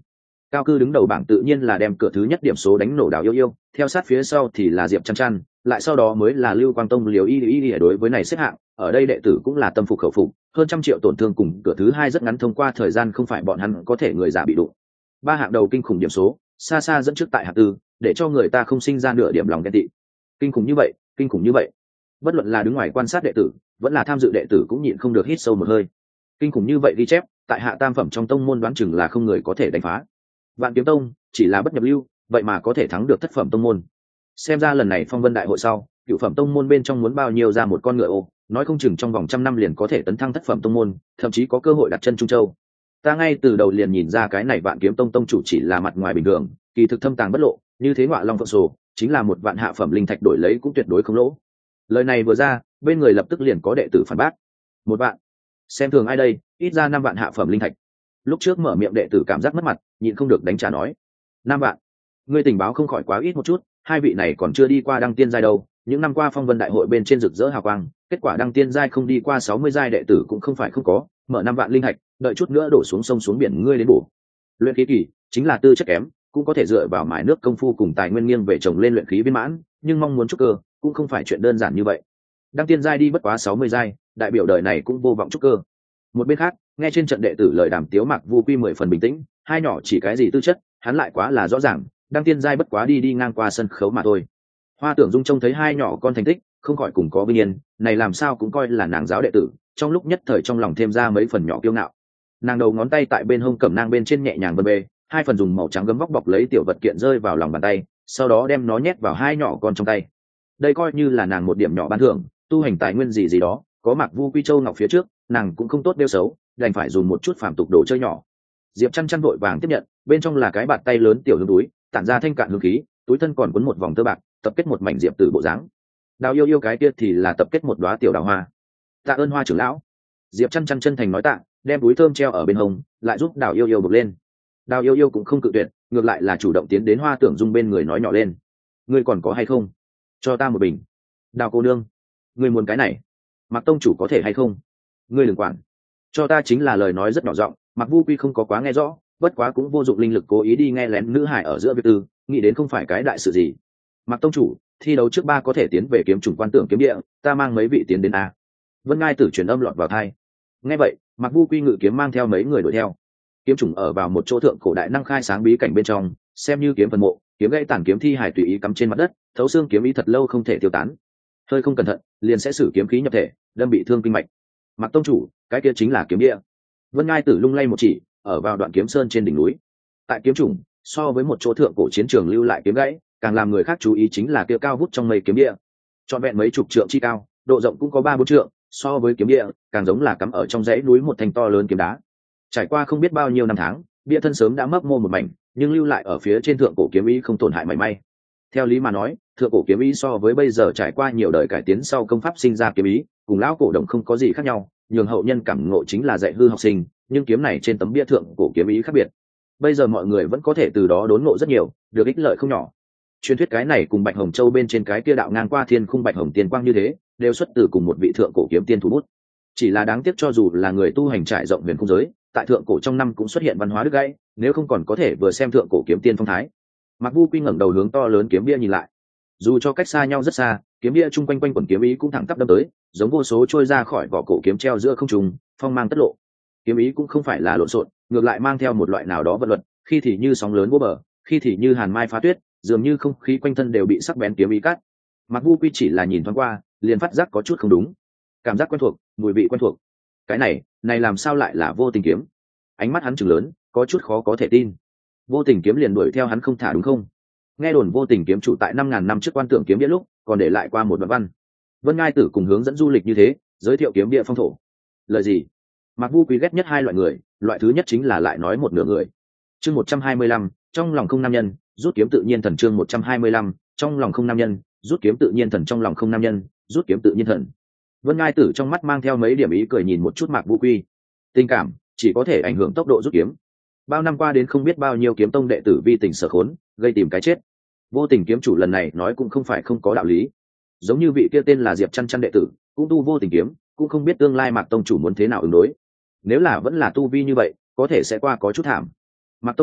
Cao cư đứng đầu bảng tự nhiên là đem cửa thứ nhất điểm số đánh nổ Đào Yêu Yêu, theo sát phía sau thì là Diệp Chăn Chăn, lại sau đó mới là Lưu Quang Tông Liều Y. Đối với này xếp hạng, ở đây đệ tử cũng là tâm phục khẩu phục, hơn 100 triệu tổn thương cùng cửa thứ hai rất ngắn thông qua thời gian không phải bọn hắn có thể người giả bị đụng. Ba hạng đầu kinh khủng điểm số, xa xa dẫn trước tại hạng tư, để cho người ta không sinh ra nửa điểm lòng ghen tị. Kinh khủng như vậy, kinh khủng như vậy. Bất luận là đứng ngoài quan sát đệ tử, vẫn là tham dự đệ tử cũng nhịn không được hít sâu một hơi. Kinh khủng như vậy ghi chép, tại hạ tam phẩm trong tông môn đoán chừng là không người có thể đánh phá. Vạn Kiếm Tông chỉ là bất nhập lưu, vậy mà có thể thắng được thất phẩm tông môn. Xem ra lần này phong vân đại hội sau, cựu phẩm tông môn bên trong muốn bao nhiêu ra một con ngựa ô, nói không chừng trong vòng 100 năm liền có thể tấn thăng thất phẩm tông môn, thậm chí có cơ hội đặt chân Trung Châu. Ta ngay từ đầu liền nhìn ra cái này Vạn Kiếm Tông tông chủ chỉ là mặt ngoài bình thường, kỳ thực thâm tàng bất lộ, như thế Ngọa Long Phượng Sổ chính là một vạn hạ phẩm linh thạch đổi lấy cũng tuyệt đối không lỗ. Lời này vừa ra, bên người lập tức liền có đệ tử phản bác. Một vạn? Xem thường ai đây, ít ra 5 vạn hạ phẩm linh thạch. Lúc trước mở miệng đệ tử cảm giác mất mặt, nhịn không được đánh trả nói. 5 vạn? Ngươi tình báo không khỏi quá ít một chút, hai vị này còn chưa đi qua đăng tiên giai đâu, những năm qua phong vân đại hội bên trên rực rỡ hào quang, kết quả đăng tiên giai không đi qua 60 giai đệ tử cũng không phải không có, mở 5 vạn linh thạch, đợi chút nữa đổ xuống sông xuống biển ngươi đến bổ. Luyện khí kỳ chính là tư chất kém, cũng có thể dựa vào mài nước công phu cùng tài nguyên nghiêng về trồng lên luyện khí viên mãn, nhưng mong muốn trúc cơ cũng không phải chuyện đơn giản như vậy. Đăng tiên giai đi bất quá 60 giai, đại biểu đời này cũng vô vọng trúc cơ. Một bên khác, nghe trên trận đệ tử lời đàm tiếu Mạc Vu Quy 10 phần bình tĩnh, hai nhỏ chỉ cái gì tư chất, hắn lại quá là rõ ràng, đăng tiên giai bất quá đi ngang qua sân khấu mà thôi. Hoa Tưởng Dung trông thấy hai nhỏ con thành tích, không khỏi cùng có vinh yên, này làm sao cũng coi là nàng giáo đệ tử, trong lúc nhất thời trong lòng thêm ra mấy phần nhỏ kiêu ngạo. Nàng đầu ngón tay tại bên hông cẩm nang bên trên nhẹ nhàng vân bê, hai phần dùng màu trắng gấm vóc bọc lấy tiểu vật kiện rơi vào lòng bàn tay, sau đó đem nó nhét vào hai nhỏ con trong tay. Đây coi như là nàng một điểm nhỏ ban thưởng, tu hành tài nguyên gì gì đó, có Mạc Vu Quy Châu ngọc phía trước, nàng cũng không tốt đeo xấu, đành phải dùng một chút phàm tục đồ chơi nhỏ. Diệp Chăn Chăn vội vàng tiếp nhận, bên trong là cái bàn tay lớn tiểu hương túi, tản ra thanh cạn hương khí, túi thân còn quấn một vòng tơ bạc, tập kết một mảnh diệp tử bộ dáng. Đào Yêu Yêu cái kia thì là tập kết một đóa tiểu đào hoa. Tạ ơn Hoa trưởng lão. Diệp Chăn Chăn chân thành nói tạ, đem túi thơm treo ở bên hông, lại giúp Đào Yêu Yêu buộc lên. Đào Yêu Yêu cũng không cự tuyệt, ngược lại là chủ động tiến đến Hoa Tưởng Dung bên người nói nhỏ lên. Ngươi còn có hay không? Cho ta một bình. Đào cô nương, ngươi muốn cái này? Mạc tông chủ có thể hay không? Ngươi đừng quản. Cho ta chính là lời nói rất nhỏ giọng, Mạc Vu Quy không có quá nghe rõ, bất quá cũng vô dụng linh lực cố ý đi nghe lén nữ hải ở giữa việc tư, nghĩ đến không phải cái đại sự gì. Mạc tông chủ, thi đấu trước 3 có thể tiến về kiếm chủng quan tưởng kiếm địa, ta mang mấy vị tiến đến a. Vân Ngai Tử truyền âm lọt vào tai. Nghe vậy, Mạc Vu Quy ngự kiếm mang theo mấy người đuổi theo. Kiếm chủng ở vào một chỗ thượng cổ đại năng khai sáng bí cảnh bên trong, xem như kiếm phần mộ, kiếm gãy tản kiếm thi hài tùy ý cắm trên mặt đất, thấu xương kiếm ý thật lâu không thể tiêu tán. Hơi không cẩn thận, liền sẽ sử kiếm khí nhập thể, đâm bị thương kinh mạch. Mạc tông chủ, cái kia chính là kiếm địa. Vân Ngai Tử lung lay một chỉ, ở vào đoạn kiếm sơn trên đỉnh núi. Tại kiếm chủng, so với một chỗ thượng cổ chiến trường lưu lại kiếm gãy, càng làm người khác chú ý chính là kia cao vút trong mây kiếm địa. Trọn vẹn mấy chục trượng chi cao, độ rộng cũng có 3-4 trượng, so với kiếm địa, càng giống là cắm ở trong dãy núi một thanh to lớn kiếm đá. Trải qua không biết bao nhiêu năm tháng, bia thân sớm đã mấp mô một mảnh, nhưng lưu lại ở phía trên thượng cổ kiếm ý không tổn hại mảy may. Theo lý mà nói, thượng cổ kiếm ý so với bây giờ trải qua nhiều đời cải tiến sau công pháp sinh ra kiếm ý, cùng lão cổ đồng không có gì khác nhau, nhường hậu nhân cảm ngộ chính là dạy hư học sinh, nhưng kiếm này trên tấm bia thượng cổ kiếm ý khác biệt. Bây giờ mọi người vẫn có thể từ đó đốn ngộ rất nhiều, được ích lợi không nhỏ. Truyền thuyết cái này cùng Bạch Hồng Châu bên trên cái kia đạo ngang qua thiên khung Bạch Hồng Tiên Quang như thế, đều xuất từ cùng một vị thượng cổ kiếm tiên thủ bút. Chỉ là đáng tiếc cho dù là người tu hành trải rộng huyền khung giới, tại thượng cổ trong năm cũng xuất hiện văn hóa đứt gãy, nếu không còn có thể vừa xem thượng cổ kiếm tiên phong thái. Mạc Vu Quy ngẩng đầu hướng to lớn kiếm bia nhìn lại. Dù cho cách xa nhau rất xa, kiếm bia chung quanh quanh quần kiếm ý cũng thẳng tắp đâm tới, giống vô số trôi ra khỏi vỏ cổ kiếm treo giữa không trung, phong mang tất lộ. Kiếm ý cũng không phải là lộn xộn, ngược lại mang theo một loại nào đó vận luật, khi thì như sóng lớn vô bờ, khi thì như hàn mai phá tuyết, dường như không khí quanh thân đều bị sắc bén kiếm ý cắt. Mạc Vu Quy chỉ là nhìn thoáng qua, liền phát giác có chút không đúng. Cảm giác quen thuộc, mùi vị quen thuộc. Cái này làm sao lại là Vô Tình kiếm? Ánh mắt hắn trừng lớn, có chút khó có thể tin. Vô Tình kiếm liền đuổi theo hắn không thả đúng không? Nghe đồn Vô Tình kiếm chủ tại 5.000 năm trước quan tưởng kiếm địa lúc, còn để lại qua một đoạn văn. Vân Ngai Tử cùng hướng dẫn du lịch như thế, giới thiệu kiếm địa phong thổ. Lời gì? Mạc Vu Quý ghét nhất hai loại người, loại thứ nhất chính là lại nói một nửa người. Chương 125, trong lòng không nam nhân, rút kiếm tự nhiên thần. Chương 125, trong lòng không nam nhân, rút kiếm tự nhiên thần. Trong lòng không nam nhân, rút kiếm tự nhiên thần. Vân Ngai Tử trong mắt mang theo mấy điểm ý cười nhìn một chút Mạc Vu Quy. Tình cảm chỉ có thể ảnh hưởng tốc độ rút kiếm. Bao năm qua đến không biết bao nhiêu kiếm tông đệ tử vi tình sở khốn, gây tìm cái chết. Vô Tình kiếm chủ lần này nói cũng không phải không có đạo lý. Giống như vị kia tên là Diệp Chăn Chăn đệ tử, cũng tu Vô Tình kiếm, cũng không biết tương lai Mạc tông chủ muốn thế nào ứng đối. Nếu là vẫn là tu vi như vậy, có thể sẽ qua có chút thảm. Mạc tông chủ,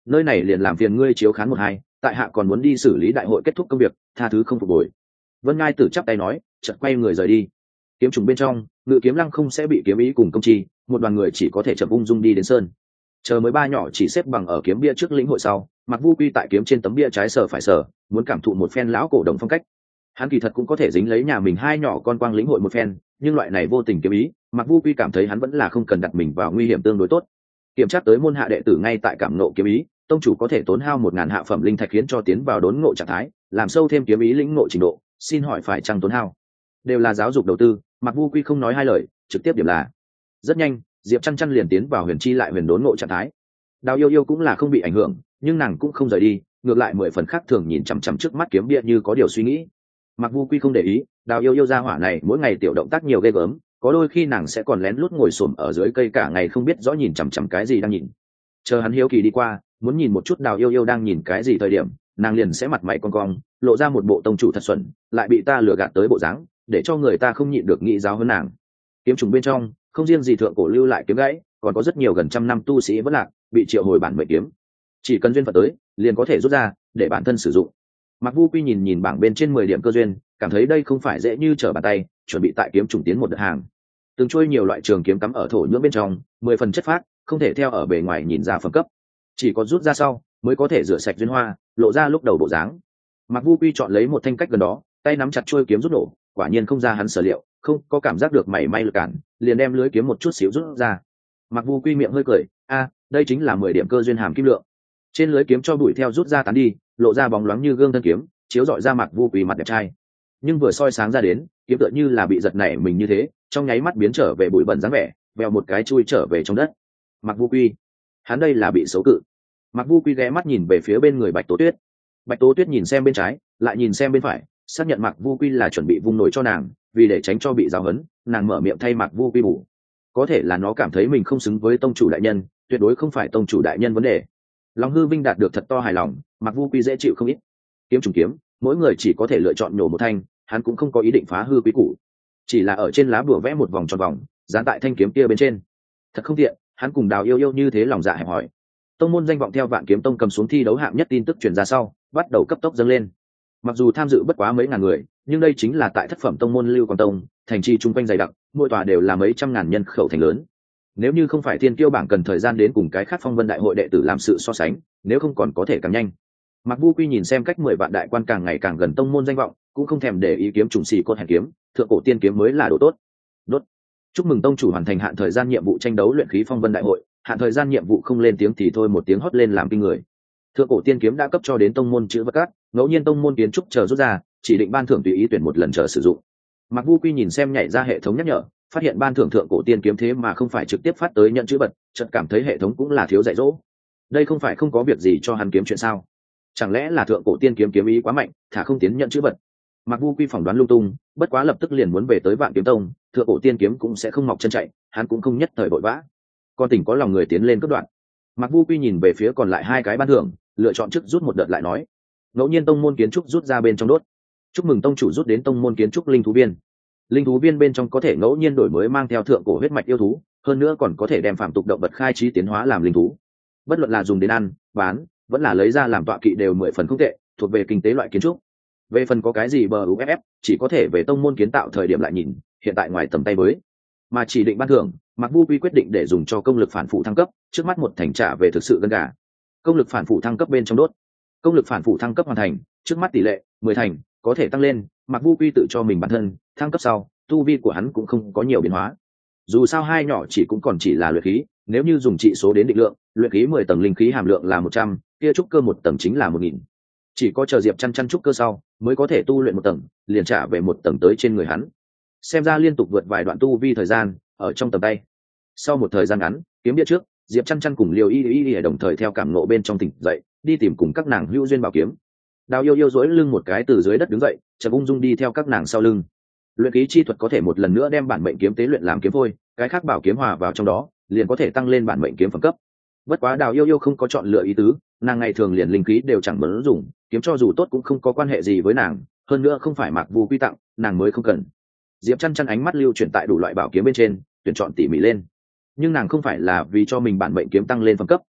nơi này liền làm phiền ngươi chiếu khán một hai, tại hạ còn muốn đi xử lý đại hội kết thúc công việc, tha thứ không phục hồi. Vân Ngai Tử chắp tay nói, chợt quay người rời đi. Kiếm trùng bên trong, Ngự Kiếm Lăng không sẽ bị kiếm ý cùng công chi, một đoàn người chỉ có thể chậm ung dung đi đến sơn. Chờ mới ba nhỏ chỉ xếp bằng ở kiếm bia trước lĩnh hội sau, Mặc Vu Quy tại kiếm trên tấm bia trái sờ phải sờ, muốn cảm thụ một phen lão cổ đồng phong cách. Hắn kỳ thật cũng có thể dính lấy nhà mình hai nhỏ con quang lĩnh hội một phen, nhưng loại này vô tình kiếm ý, Mặc Vu Quy cảm thấy hắn vẫn là không cần đặt mình vào nguy hiểm tương đối tốt. Kiểm tra tới môn hạ đệ tử ngay tại cảm nộ kiếm ý, tông chủ có thể tốn hao 1000 hạ phẩm linh thạch khiến cho tiến vào đốn ngộ trạng thái, làm sâu thêm kiếm ý lĩnh ngộ trình độ, xin hỏi phải chăng tốn hao? Đều là giáo dục đầu tư, Mặc Vu Quy không nói hai lời, trực tiếp điểm là. Rất nhanh, Diệp Chăn Chăn liền tiến vào huyền chi lại huyền đốn ngộ trạng thái. Đào Yêu Yêu cũng là không bị ảnh hưởng, nhưng nàng cũng không rời đi, ngược lại 10 phần khác thường nhìn chằm chằm trước mắt kiếm bia như có điều suy nghĩ. Mặc Vu Quy không để ý, Đào Yêu Yêu ra hỏa này mỗi ngày tiểu động tác nhiều ghê gớm, có đôi khi nàng sẽ còn lén lút ngồi xổm ở dưới cây cả ngày không biết rõ nhìn chằm chằm cái gì đang nhìn. Chờ hắn hiếu kỳ đi qua, muốn nhìn một chút Đào Yêu Yêu đang nhìn cái gì thời điểm, nàng liền sẽ mặt mày cong cong, lộ ra một bộ tông chủ thật xuẩn, lại bị ta lừa gạt tới bộ dáng, để cho người ta không nhịn được nghĩ giáo hơn nàng. Kiếm trùng bên trong, không riêng gì thượng cổ lưu lại kiếm gãy, còn có rất nhiều gần trăm năm tu sĩ vẫn lạc, bị triệu hồi bản mệnh kiếm. Chỉ cần duyên phận tới, liền có thể rút ra để bản thân sử dụng. Mặc Vu Quy nhìn nhìn bảng bên trên 10 điểm cơ duyên, cảm thấy đây không phải dễ như trở bàn tay, chuẩn bị tại kiếm trùng tiến một đợt hàng. Từng trôi nhiều loại trường kiếm cắm ở thổ nhưỡng bên trong, 10 phần chất phát, không thể theo ở bề ngoài nhìn ra phẩm cấp, chỉ có rút ra sau mới có thể rửa sạch duyên hoa, lộ ra lúc đầu bộ dáng. Mặc Vu Quy chọn lấy một thanh cách gần đó, tay nắm chặt chuôi kiếm rút nổ, quả nhiên không ra hắn sở liệu, không có cảm giác được mảy may lực cản, liền đem lưới kiếm một chút xíu rút ra. Mặc Vu Quy miệng hơi cười, đây chính là 10 điểm cơ duyên hàm kim lượng. Trên lưới kiếm cho bụi theo rút ra tán đi, lộ ra bóng loáng như gương thân kiếm, chiếu rọi ra Mặc Vu Quy mặt đẹp trai. Nhưng vừa soi sáng ra đến, kiếm tựa như là bị giật nảy mình như thế, trong nháy mắt biến trở về bụi bẩn dáng vẻ, vèo một cái chui trở về trong đất. Mặc Vu Quy, hắn đây là bị xấu cự. Mặc Vu Quy ghé mắt nhìn về phía bên người Bạch Tố Tuyết. Bạch Tố Tuyết nhìn xem bên trái, lại nhìn xem bên phải, xác nhận Mặc Vu Quy là chuẩn bị vung nổi cho nàng, vì để tránh cho bị giáo huấn, nàng mở miệng thay Mặc Vu Quy bù. Có thể là nó cảm thấy mình không xứng với tông chủ đại nhân, tuyệt đối không phải tông chủ đại nhân vấn đề. Lòng hư vinh đạt được thật to hài lòng, Mặc Vu Quy dễ chịu không ít. Kiếm trùng kiếm, mỗi người chỉ có thể lựa chọn nhổ một thanh, hắn cũng không có ý định phá hư quý củ, chỉ là ở trên lá bùa vẽ một vòng tròn vòng, dán tại thanh kiếm kia bên trên. Thật không tiện, hắn cùng Đào Yêu Yêu như thế lòng dạ hẹp hòi. Tông môn danh vọng theo Vạn Kiếm Tông cầm xuống thi đấu hạng nhất tin tức truyền ra sau, bắt đầu cấp tốc dâng lên. Mặc dù tham dự bất quá mấy ngàn người, nhưng đây chính là tại thất phẩm tông môn Lưu Quang Tông, thành trì trung quanh dày đặc, mỗi tòa đều là mấy trăm ngàn nhân khẩu thành lớn. Nếu như không phải Thiên Kiêu bảng cần thời gian đến cùng cái khác phong vân đại hội đệ tử làm sự so sánh, nếu không còn có thể càng nhanh. Mặc Vu Quy nhìn xem cách 10 vạn đại quan càng ngày càng gần tông môn danh vọng, cũng không thèm để ý kiếm trùng xì cốt hàn kiếm, thượng cổ tiên kiếm mới là đồ tốt. Đốt. Chúc mừng tông chủ hoàn thành hạn thời gian nhiệm vụ tranh đấu luyện khí phong vân đại hội, hạn thời gian nhiệm vụ không lên tiếng thì thôi một tiếng hót lên làm kinh người. Thượng cổ tiên kiếm đã cấp cho đến tông môn chữ vật cát, ngẫu nhiên tông môn kiến trúc chờ rút ra, chỉ định ban thưởng tùy ý tuyển một lần chờ sử dụng. Mặc Vu Quy nhìn xem nhảy ra hệ thống nhắc nhở, phát hiện ban thưởng thượng cổ tiên kiếm thế mà không phải trực tiếp phát tới nhận chữ vật, chợt cảm thấy hệ thống cũng là thiếu dạy dỗ. Đây không phải không có việc gì cho hắn kiếm chuyện sao? Chẳng lẽ là thượng cổ tiên kiếm kiếm ý quá mạnh, thả không tiến nhận chữ vật? Mặc Vu Quy phỏng đoán lung tung, bất quá lập tức liền muốn về tới Vạn Kiếm Tông, thượng cổ tiên kiếm cũng sẽ không mọc chân chạy, hắn cũng không nhất thời vội vã. Con tỉnh có lòng người tiến lên cất đoạn. Mặc Vu Quy nhìn về phía còn lại hai cái ban thưởng, lựa chọn trước rút một đợt lại nói. Ngẫu nhiên tông môn kiến trúc rút ra bên trong đốt. Chúc mừng tông chủ rút đến tông môn kiến trúc linh thú viên. Linh thú viên bên trong có thể ngẫu nhiên đổi mới mang theo thượng cổ huyết mạch yêu thú, hơn nữa còn có thể đem phạm tục động vật khai trí tiến hóa làm linh thú. Bất luận là dùng đến ăn, bán, vẫn là lấy ra làm tọa kỵ đều 10 phần không tệ, thuộc về kinh tế loại kiến trúc. Về phần có cái gì bờ UFF, chỉ có thể về tông môn kiến tạo thời điểm lại nhìn, hiện tại ngoài tầm tay với. Mà chỉ định ban thưởng, Mạc Vu Quy quyết định để dùng cho công lực phản phụ thăng cấp, trước mắt một thành trả về thực sự gần gà. Công lực phản phụ thăng cấp bên trong đốt. Công lực phản phụ thăng cấp hoàn thành, trước mắt tỷ lệ 10 thành, có thể tăng lên, Mạc Vu Quy tự cho mình bản thân, thăng cấp sau, tu vi của hắn cũng không có nhiều biến hóa. Dù sao hai nhỏ chỉ cũng còn chỉ là luyện khí, nếu như dùng trị số đến định lượng, luyện khí 10 tầng linh khí hàm lượng là 100, kia trúc cơ một tầng chính là 1000. Chỉ có chờ Diệp Chăn Chăn trúc cơ sau, mới có thể tu luyện một tầng, liền trả về một tầng tới trên người hắn. Xem ra liên tục vượt vài đoạn tu vi thời gian, ở trong tầm tay. Sau một thời gian ngắn, kiếm bia trước, Diệp Chăn Chăn cùng Liêu Y đồng thời theo cảm ngộ bên trong tỉnh dậy, đi tìm cùng các nàng hữu duyên bảo kiếm. Đào Yêu Yêu duỗi lưng một cái từ dưới đất đứng dậy, chợt ung dung đi theo các nàng sau lưng. Luyện khí chi thuật có thể một lần nữa đem bản mệnh kiếm tế luyện làm kiếm phôi, cái khác bảo kiếm hòa vào trong đó, liền có thể tăng lên bản mệnh kiếm phẩm cấp. Bất quá Đào Yêu Yêu không có chọn lựa ý tứ, nàng ngày thường liền linh khí đều chẳng muốn dùng, kiếm cho dù tốt cũng không có quan hệ gì với nàng, hơn nữa không phải Mạc Vu Quy tặng, nàng mới không cần. Diệp Chăn Chăn ánh mắt lưu chuyển tại đủ loại bảo kiếm bên trên, tuyển chọn tỉ mỉ lên. Nhưng nàng không phải là vì cho mình bản mệnh kiếm tăng lên phẩm cấp,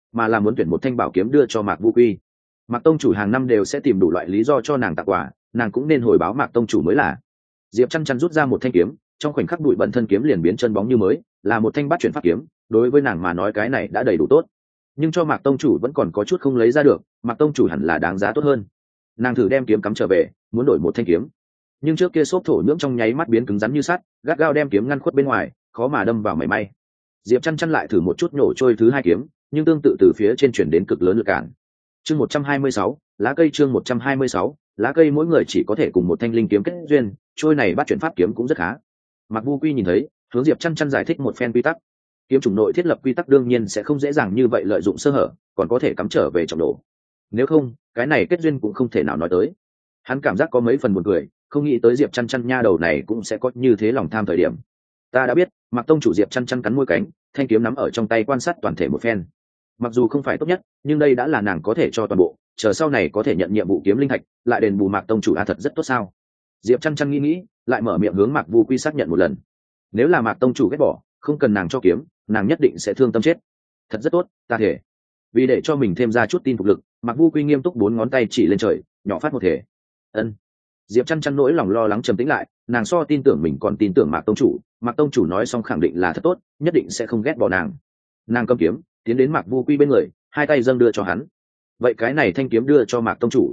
mà là muốn tuyển một thanh bảo kiếm đưa cho Mạc Vu Quy. Mạc tông chủ hàng năm đều sẽ tìm đủ loại lý do cho nàng tặng quà, nàng cũng nên hồi báo Mạc tông chủ mới là. Diệp Chăn Chăn rút ra một thanh kiếm, trong khoảnh khắc bụi bẩn thân kiếm liền biến chân bóng như mới, là một thanh bát chuyển pháp kiếm, đối với nàng mà nói cái này đã đầy đủ tốt. Nhưng cho Mạc tông chủ vẫn còn có chút không lấy ra được, Mạc tông chủ hẳn là đáng giá tốt hơn. Nàng thử đem kiếm cắm trở về, muốn đổi một thanh kiếm, nhưng trước kia xốp thổ nhưỡng trong nháy mắt biến cứng rắn như sắt, gắt gao đem kiếm ngăn khuất bên ngoài, khó mà đâm vào mảy may. Diệp Chăn Chăn lại thử một chút nhổ trôi thứ hai kiếm, nhưng tương tự từ phía trên chuyển đến cực lớn lực cản. Chương 126, lá cây. Chương 126, lá cây. Mỗi người chỉ có thể cùng một thanh linh kiếm kết duyên, trôi này bắt chuyển pháp kiếm cũng rất khá. Mạc Vu Quy nhìn thấy, hướng Diệp Chăn Chăn giải thích một phen quy tắc. Kiếm chủng nội thiết lập quy tắc đương nhiên sẽ không dễ dàng như vậy lợi dụng sơ hở, còn có thể cắm trở về trọng độ. Nếu không, cái này kết duyên cũng không thể nào nói tới. Hắn cảm giác có mấy phần buồn cười, không nghĩ tới Diệp Chăn Chăn nha đầu này cũng sẽ có như thế lòng tham thời điểm. Ta đã biết. Mạc tông chủ. Diệp Chăn Chăn cắn môi cánh, thanh kiếm nắm ở trong tay quan sát toàn thể một phen. Mặc dù không phải tốt nhất, nhưng đây đã là nàng có thể cho toàn bộ, chờ sau này có thể nhận nhiệm vụ kiếm linh thạch, lại đền bù Mạc tông chủ thật rất tốt sao? Diệp Chăn Chăn nghĩ, lại mở miệng hướng Mạc Vu Quy xác nhận một lần. Nếu là Mạc tông chủ ghét bỏ, không cần nàng cho kiếm, nàng nhất định sẽ thương tâm chết. Thật rất tốt, ta thể. Vì để cho mình thêm ra chút tin phục lực, Mạc Vu Quy nghiêm túc 4 ngón tay chỉ lên trời, nhỏ phát một thể. Ân. Diệp Chăn Chăn nỗi lòng lo lắng trầm tĩnh lại, nàng so tin tưởng mình còn tin tưởng Mạc tông chủ nói xong khẳng định là thật tốt, nhất định sẽ không ghét bỏ nàng. Nàng cầm kiếm tiến đến Mạc Vu Quy bên người, hai tay dâng đưa cho hắn. Vậy cái này thanh kiếm đưa cho Mạc tông chủ?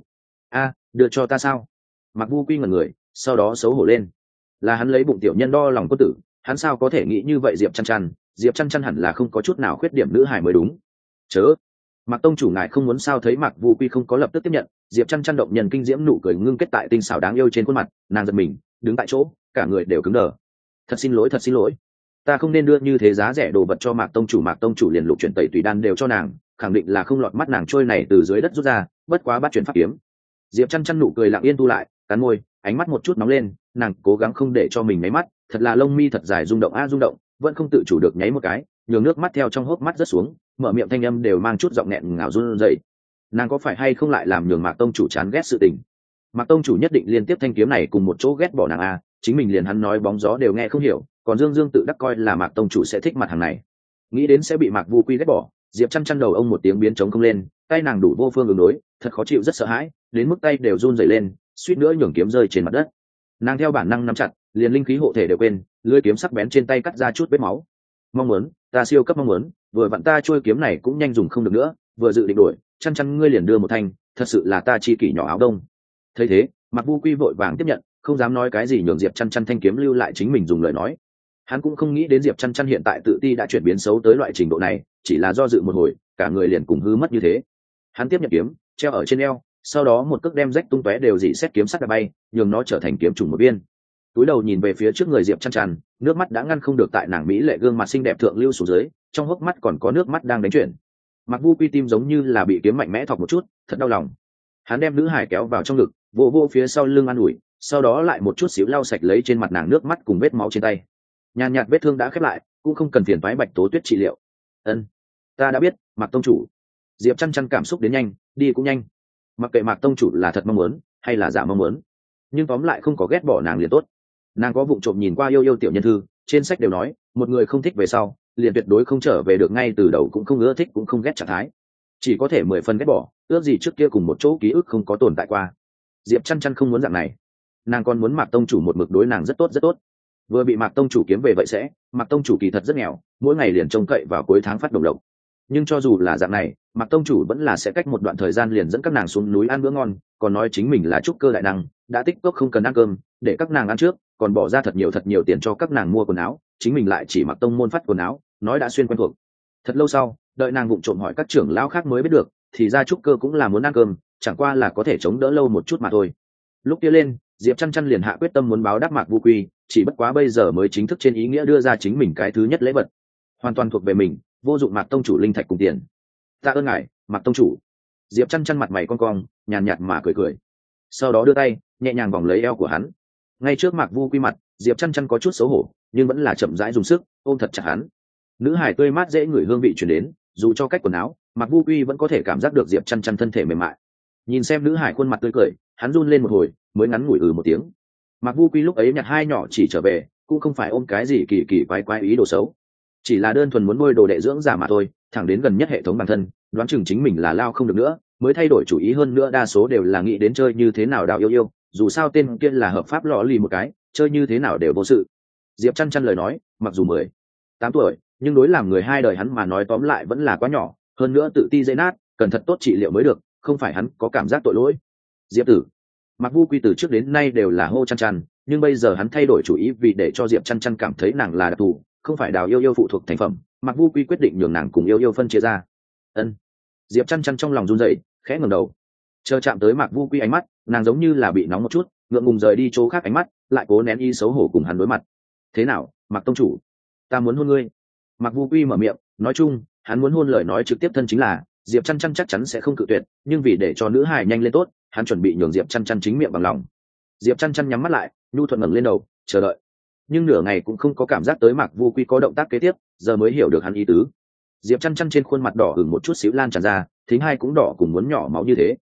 Đưa cho ta sao? Mạc Vu Quy ngẩn người, sau đó xấu hổ lên. Là hắn lấy bụng tiểu nhân đo lòng quân tử, hắn sao có thể nghĩ như vậy? Diệp Chăn Chăn hẳn là không có chút nào khuyết điểm nữ hài mới đúng. Chớ. Mạc tông chủ ngài không muốn sao? Thấy Mạc Vu Quy không có lập tức tiếp nhận, Diệp Chăn Chăn động nhân kinh diễm nụ cười ngưng kết tại tinh xảo đáng yêu trên khuôn mặt, nàng giật mình, đứng tại chỗ, cả người đều cứng đờ. Thật xin lỗi, ta không nên đưa như thế giá rẻ đồ vật cho Mạc tông chủ liền lục chuyển tẩy tùy đan đều cho nàng, khẳng định là không lọt mắt nàng trôi này từ dưới đất rút ra, bất quá bắt chuyển pháp kiếm. Diệp Chăn Chăn nụ cười lặng yên thu lại, cắn môi, ánh mắt một chút nóng lên, nàng cố gắng không để cho mình nháy mắt, thật là lông mi thật dài rung động rung động, vẫn không tự chủ được nháy một cái, nhường nước mắt theo trong hốc mắt rớt xuống, mở miệng thanh âm đều mang chút giọng nghẹn ngào run rẩy. Nàng có phải hay không lại làm nhường Mạc tông chủ chán ghét sự tình? Mạc tông chủ nhất định liên tiếp thanh kiếm này cùng một chỗ ghét bỏ nàng chính mình liền hắn nói bóng gió đều nghe không hiểu, còn dương tự đắc coi là Mạc tông chủ sẽ thích mặt hàng này. Nghĩ đến sẽ bị Mạc Vu Quy ghét bỏ, Diệp Chăn Chăn đầu ông một tiếng biến trống không lên, tay nàng đủ vô phương ứng đối, thật khó chịu rất sợ hãi, đến mức tay đều run rẩy lên, suýt nữa nhường kiếm rơi trên mặt đất. Nàng theo bản năng nắm chặt, liền linh khí hộ thể đều quên, lưỡi kiếm sắc bén trên tay cắt ra chút vết máu. Mong muốn, ta siêu cấp mong muốn, vừa vặn ta trôi kiếm này cũng nhanh dùng không được nữa, vừa dự định đổi, Chăn Chăn ngươi liền đưa một thanh, thật sự là ta chi kỷ nhỏ áo đông. Thấy thế, Mạc Vu Quy vội vàng tiếp nhận, không dám nói cái gì nhường Diệp Chăn Chăn thanh kiếm lưu lại chính mình dùng lời nói. Hắn cũng không nghĩ đến Diệp Chăn Chăn hiện tại tự ti đã chuyển biến xấu tới loại trình độ này, chỉ là do dự một hồi, cả người liền cùng hư mất như thế. Hắn tiếp nhận kiếm, treo ở trên eo, sau đó một cước đem rách tung tóe đều dỉ xét kiếm sắt đá bay, nhường nó trở thành kiếm trùng một viên. Túi đầu nhìn về phía trước người Diệp Chăn Chăn, nước mắt đã ngăn không được tại nàng mỹ lệ gương mặt xinh đẹp thượng lưu xuống dưới, trong hốc mắt còn có nước mắt đang đánh chuyển. Mạc Vu Quy tim giống như là bị kiếm mạnh mẽ thọc một chút, thật đau lòng. Hắn đem nữ hải kéo vào trong ngực, vô phía sau lưng an ủi, sau đó lại một chút xíu lau sạch lấy trên mặt nàng nước mắt cùng vết máu trên tay. Nhàn nhạt vết thương đã khép lại, cũng không cần phiền phái Bạch Tố Tuyết trị liệu. Ân, ta đã biết, Mạc tông chủ. Diệp Chăn Chăn cảm xúc đến nhanh, đi cũng nhanh. Mặc kệ Mạc tông chủ là thật mong muốn hay là giả mong muốn, nhưng tóm lại không có ghét bỏ nàng liền tốt. Nàng có vụng trộm nhìn qua yêu tiểu nhân thư, trên sách đều nói, một người không thích về sau, liền tuyệt đối không trở về được, ngay từ đầu cũng không ưa thích cũng không ghét trạng thái, chỉ có thể 10 phần ghét bỏ, ước gì trước kia cùng một chỗ ký ức không có tồn tại qua. Diệp Chăn Chăn không muốn dạng này, nàng còn muốn Mạc tông chủ một mực đối nàng rất tốt. Vừa bị Mạc tông chủ kiếm về vậy sẽ, Mạc tông chủ kỳ thật rất nghèo, mỗi ngày liền trông cậy vào cuối tháng phát đồng lộc. Nhưng cho dù là dạng này, Mạc tông chủ vẫn là sẽ cách một đoạn thời gian liền dẫn các nàng xuống núi ăn bữa ngon, còn nói chính mình là trúc cơ đại năng, đã tích cốc không cần ăn cơm, để các nàng ăn trước, còn bỏ ra thật nhiều tiền cho các nàng mua quần áo, chính mình lại chỉ mặc tông môn phát quần áo, nói đã xuyên quen thuộc. Thật lâu sau, đợi nàng vụng trộm hỏi các trưởng lão khác mới biết được, thì ra trúc cơ cũng là muốn ăn cơm, chẳng qua là có thể chống đỡ lâu một chút mà thôi. Lúc kia lên, Diệp Chăn Chăn liền hạ quyết tâm muốn báo đáp Mạc Vu Quy, chỉ bất quá bây giờ mới chính thức trên ý nghĩa đưa ra chính mình cái thứ nhất lễ vật, hoàn toàn thuộc về mình, vô dụng Mạc tông chủ linh thạch cùng tiền. Tạ ơn ngài, Mạc tông chủ. Diệp Chăn Chăn mặt mày cong cong, nhàn nhạt mà cười, sau đó đưa tay nhẹ nhàng vòng lấy eo của hắn. Ngay trước Mạc Vu Quy mặt, Diệp Chăn Chăn có chút xấu hổ, nhưng vẫn là chậm rãi dùng sức ôm thật chặt hắn. Nữ hải tươi mát dễ ngửi hương vị truyền đến, dù cho cách quần áo, Mạc Vu Quy vẫn có thể cảm giác được Diệp Chăn Chăn thân thể mềm mại. Nhìn xem nữ hải khuôn mặt tươi cười, hắn run lên một hồi, mới ngắn ngủi một tiếng. Mạc Vu Quy lúc ấy nhặt hai nhỏ chỉ trở về, cũng không phải ôm cái gì kỳ quái ý đồ xấu, chỉ là đơn thuần muốn nuôi đồ đệ dưỡng giả mà thôi, thẳng đến gần nhất hệ thống bản thân đoán chừng chính mình là lao không được nữa mới thay đổi chủ ý, hơn nữa đa số đều là nghĩ đến chơi như thế nào Đào Yêu Yêu, dù sao tên kia là hợp pháp lọ lì một cái, chơi như thế nào đều vô sự. Diệp Chăn Chăn lời nói, mặc dù 18 tuổi, nhưng đối làm người hai đời hắn mà nói tóm lại vẫn là quá nhỏ, hơn nữa tự ti dễ nát, cần thật tốt trị liệu mới được, không phải hắn có cảm giác tội lỗi. Diệp Tử, Mặc Vu Quy từ trước đến nay đều là hô Chăn Chăn, nhưng bây giờ hắn thay đổi chủ ý vì để cho Diệp Chăn Chăn cảm thấy nàng là đặc thù, không phải Đào Yêu Yêu phụ thuộc thành phẩm, Mặc Vu Quy quyết định nhường nàng cùng Yêu Yêu phân chia ra. Ân. Diệp Chăn Chăn trong lòng run rẩy, khẽ ngẩng đầu, chờ chạm tới Mạc Vu Quy ánh mắt, nàng giống như là bị nóng một chút, ngượng ngùng rời đi chỗ khác ánh mắt, lại cố nén y xấu hổ cùng hắn đối mặt. Thế nào, Mạc tông chủ, ta muốn hôn ngươi. Mạc Vu Quy mở miệng, nói chung, hắn muốn hôn lời nói trực tiếp thân chính là, Diệp Chăn Chăn chắc chắn sẽ không cự tuyệt, nhưng vì để cho nữ hài nhanh lên tốt, hắn chuẩn bị nhường Diệp Chăn Chăn chính miệng bằng lòng. Diệp Chăn Chăn nhắm mắt lại, nhu thuận ngẩng lên đầu, chờ đợi. Nhưng nửa ngày cũng không có cảm giác tới Mạc Vu Quy có động tác kế tiếp, giờ mới hiểu được hắn ý tứ. Diệp Chăn Chăn trên khuôn mặt đỏ ửng một chút xíu lan tràn ra, thính hai cũng đỏ cùng muốn nhỏ máu như thế.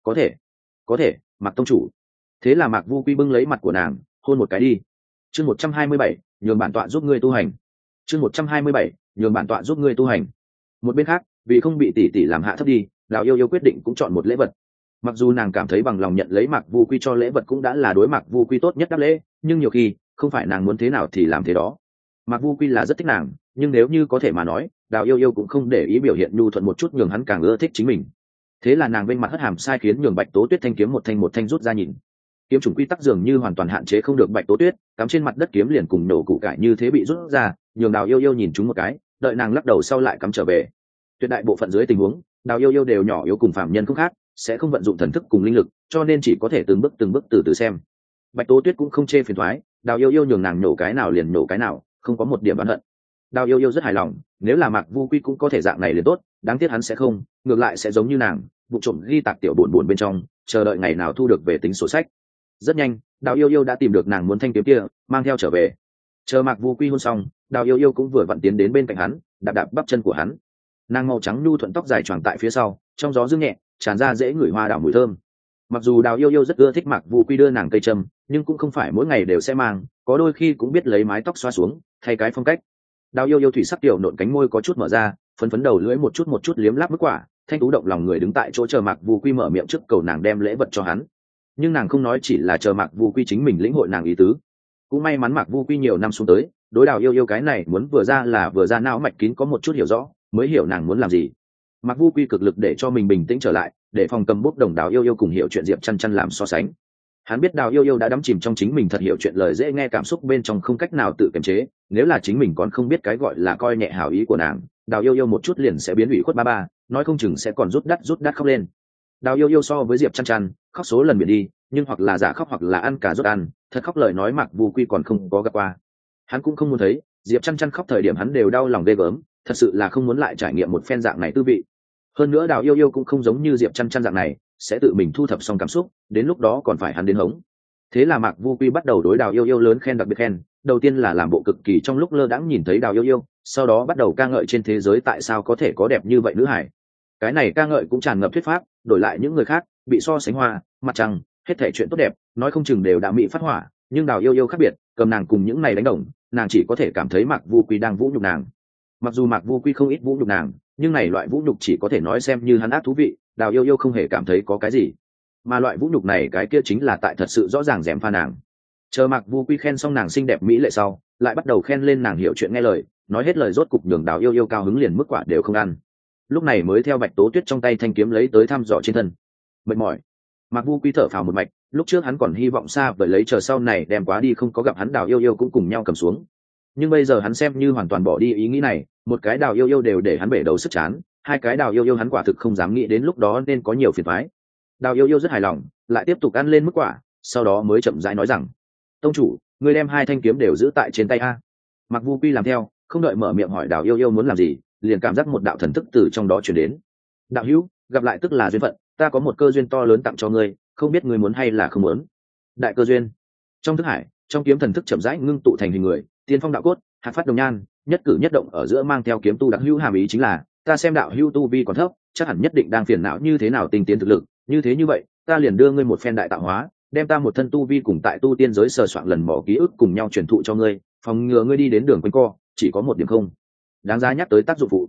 Có thể, Mạc tông chủ. Thế là Mạc Vu Quy bưng lấy mặt của nàng, hôn một cái đi. Chương 127, nhường bản tọa giúp ngươi tu hành. Chương 127, nhường bản tọa giúp ngươi tu hành. Một bên khác, vì không bị tỷ tỷ làm hạ thấp đi, Đào Yêu Yêu quyết định cũng chọn một lễ vật. Mặc dù nàng cảm thấy bằng lòng nhận lấy Mạc Vu Quy cho lễ vật cũng đã là đối Mạc Vu Quy tốt nhất đáp lễ, nhưng nhiều khi không phải nàng muốn thế nào thì làm thế đó. Mạc Vu Quy là rất thích nàng, nhưng nếu như có thể mà nói, Đào Yêu Yêu cũng không để ý biểu hiện nhu thuận một chút nhường hắn càng ưa thích chính mình. Thế là nàng bên mặt hất hàm sai khiến nhường Bạch Tố Tuyết thanh kiếm một thanh rút ra nhìn. Kiếm chủng quy tắc dường như hoàn toàn hạn chế không được Bạch Tố Tuyết, cắm trên mặt đất kiếm liền cùng nổ củ cải như thế bị rút ra, nhường Đào Yêu Yêu nhìn chúng một cái, đợi nàng lắc đầu sau lại cắm trở về. Tuyệt đại bộ phận dưới tình huống, Đào Yêu Yêu đều nhỏ yếu cùng phạm nhân không khác, sẽ không vận dụng thần thức cùng linh lực, cho nên chỉ có thể từng bước từ từ xem. Bạch Tố Tuyết cũng không chê phiền toái, Đào Yêu Yêu nhường nàng nổ cái nào liền nổ cái nào, không có một điểm oán hận. Đào Yêu Yêu rất hài lòng, nếu là Mạc Vu Quy cũng có thể dạng này liền tốt, đáng tiếc hắn sẽ không, ngược lại sẽ giống như nàng, vụ trộm ghi tạc tiểu buồn bên trong, chờ đợi ngày nào thu được về tính sổ sách. Rất nhanh, Đào Yêu Yêu đã tìm được nàng muốn thanh kiếm kia, mang theo trở về. Chờ Mạc Vu Quy hôn xong, Đào Yêu Yêu cũng vừa vặn tiến đến bên cạnh hắn, đạp đạp bắp chân của hắn. Nàng màu trắng nhu thuận tóc dài choàng tại phía sau, trong gió dương nhẹ, tràn ra dễ ngửi hoa đào mùi thơm. Mặc dù Đào Yêu Yêu rất ưa thích Mạc Vu Quy đưa nàng cây châm, nhưng cũng không phải mỗi ngày đều sẽ mang, có đôi khi cũng biết lấy mái tóc xoa xuống, thay cái phong cách. Đào Yêu Yêu thủy sắc tiểu nộn cánh môi có chút mở ra, phấn phấn đầu lưỡi một chút liếm láp mức quả, thanh tú động lòng người đứng tại chỗ chờ Mạc Vu Quy mở miệng trước cầu nàng đem lễ vật cho hắn. Nhưng nàng không nói, chỉ là chờ Mạc Vu Quy chính mình lĩnh hội nàng ý tứ. Cũng may mắn Mạc Vu Quy nhiều năm xuống tới, đối Đào Yêu Yêu cái này muốn vừa ra não mạch kín có một chút hiểu rõ, mới hiểu nàng muốn làm gì. Mạc Vu Quy cực lực để cho mình bình tĩnh trở lại, để phòng cầm bút đồng Đào Yêu Yêu cùng hiểu chuyện Diệp Chăn Chăn làm so sánh. Hắn biết Đào Yêu Yêu đã đắm chìm trong chính mình thật hiểu chuyện lời dễ nghe cảm xúc bên trong không cách nào tự kiềm chế, nếu là chính mình còn không biết cái gọi là coi nhẹ hảo ý của nàng, Đào Yêu Yêu một chút liền sẽ biến ủy khuất ba, nói không chừng sẽ còn rút đắt khóc lên. Đào Yêu Yêu so với Diệp Chăn Chăn, khóc số lần biển đi, nhưng hoặc là giả khóc hoặc là ăn cả rốt ăn, thật khóc lời nói Mạc Vu Quy còn không có gặp qua. Hắn cũng không muốn thấy, Diệp Chăn Chăn khóc thời điểm hắn đều đau lòng ghê gớm, thật sự là không muốn lại trải nghiệm một phen dạng này tư vị. Hơn nữa Đào Yêu Yêu cũng không giống như Diệp Chăn Chăn dạng này, sẽ tự mình thu thập xong cảm xúc, đến lúc đó còn phải hắn đến hống. Thế là Mạc Vu Quy bắt đầu đối Đào Yêu Yêu lớn khen đặc biệt khen, đầu tiên là làm bộ cực kỳ trong lúc lơ đãng nhìn thấy Đào Yêu Yêu, sau đó bắt đầu ca ngợi trên thế giới tại sao có thể có đẹp như vậy nữ hải. Cái này ca ngợi cũng tràn ngập thuyết pháp, đổi lại những người khác, bị so sánh hoa, mặt trăng, hết thảy chuyện tốt đẹp, nói không chừng đều đã mỹ phát hỏa, nhưng Đào Yêu Yêu khác biệt, cầm nàng cùng những này đánh đồng, nàng chỉ có thể cảm thấy Mạc Vu Quy đang vũ nhục nàng. Mặc dù Mạc Vu Quy không ít vũ nhục nàng, nhưng này loại vũ nhục chỉ có thể nói xem như hắn ác thú vị, Đào Yêu Yêu không hề cảm thấy có cái gì. Mà loại vũ nhục này cái kia chính là tại thật sự rõ ràng dèm pha nàng. Chờ Mạc Vu Quy khen xong nàng xinh đẹp mỹ lệ sau, lại bắt đầu khen lên nàng hiểu chuyện nghe lời, nói hết lời rốt cục nhường Đào Yêu Yêu cao hứng liền mức quả đều không ăn. Lúc này mới theo Bạch Tố Tuyết trong tay thanh kiếm lấy tới thăm dò trên thân. Mệt mỏi, Mạc Vu Quy thở phào một mạch, lúc trước hắn còn hy vọng xa vời lấy chờ sau này đem quá đi không có gặp hắn Đào Yêu Yêu cũng cùng nhau cầm xuống. Nhưng bây giờ hắn xem như hoàn toàn bỏ đi ý nghĩ này, một cái Đào Yêu Yêu đều để hắn bể đầu sức chán, hai cái Đào Yêu Yêu hắn quả thực không dám nghĩ đến lúc đó nên có nhiều phiền toái. Đào Yêu Yêu rất hài lòng, lại tiếp tục ăn lên mức quả, sau đó mới chậm rãi nói rằng: "Tông chủ, ngươi đem hai thanh kiếm đều giữ tại trên tay a." Mạc Vu Quy làm theo, không đợi mở miệng hỏi Đào Yêu Yêu muốn làm gì, liền cảm giác một đạo thần thức từ trong đó truyền đến. "Đạo hữu, gặp lại tức là duyên phận, ta có một cơ duyên to lớn tặng cho ngươi, không biết ngươi muốn hay là không muốn." Đại cơ duyên. Trong thức hải, trong kiếm thần thức chậm rãi ngưng tụ thành hình người, tiên phong đạo cốt, hạt phát đồng nhan, nhất cử nhất động ở giữa mang theo kiếm tu đặc hữu hàm ý chính là, ta xem đạo hữu tu vi còn thấp, chắc hẳn nhất định đang phiền não như thế nào tinh tiến thực lực, như vậy, ta liền đưa ngươi một phen đại tạo hóa, đem ta một thân tu vi cùng tại tu tiên giới sờ soạn lần mỏ ký ức cùng nhau truyền thụ cho ngươi, phòng ngừa ngươi đi đến đường quanh co, chỉ có một điểm không đáng giá nhắc tới tác dụng phụ.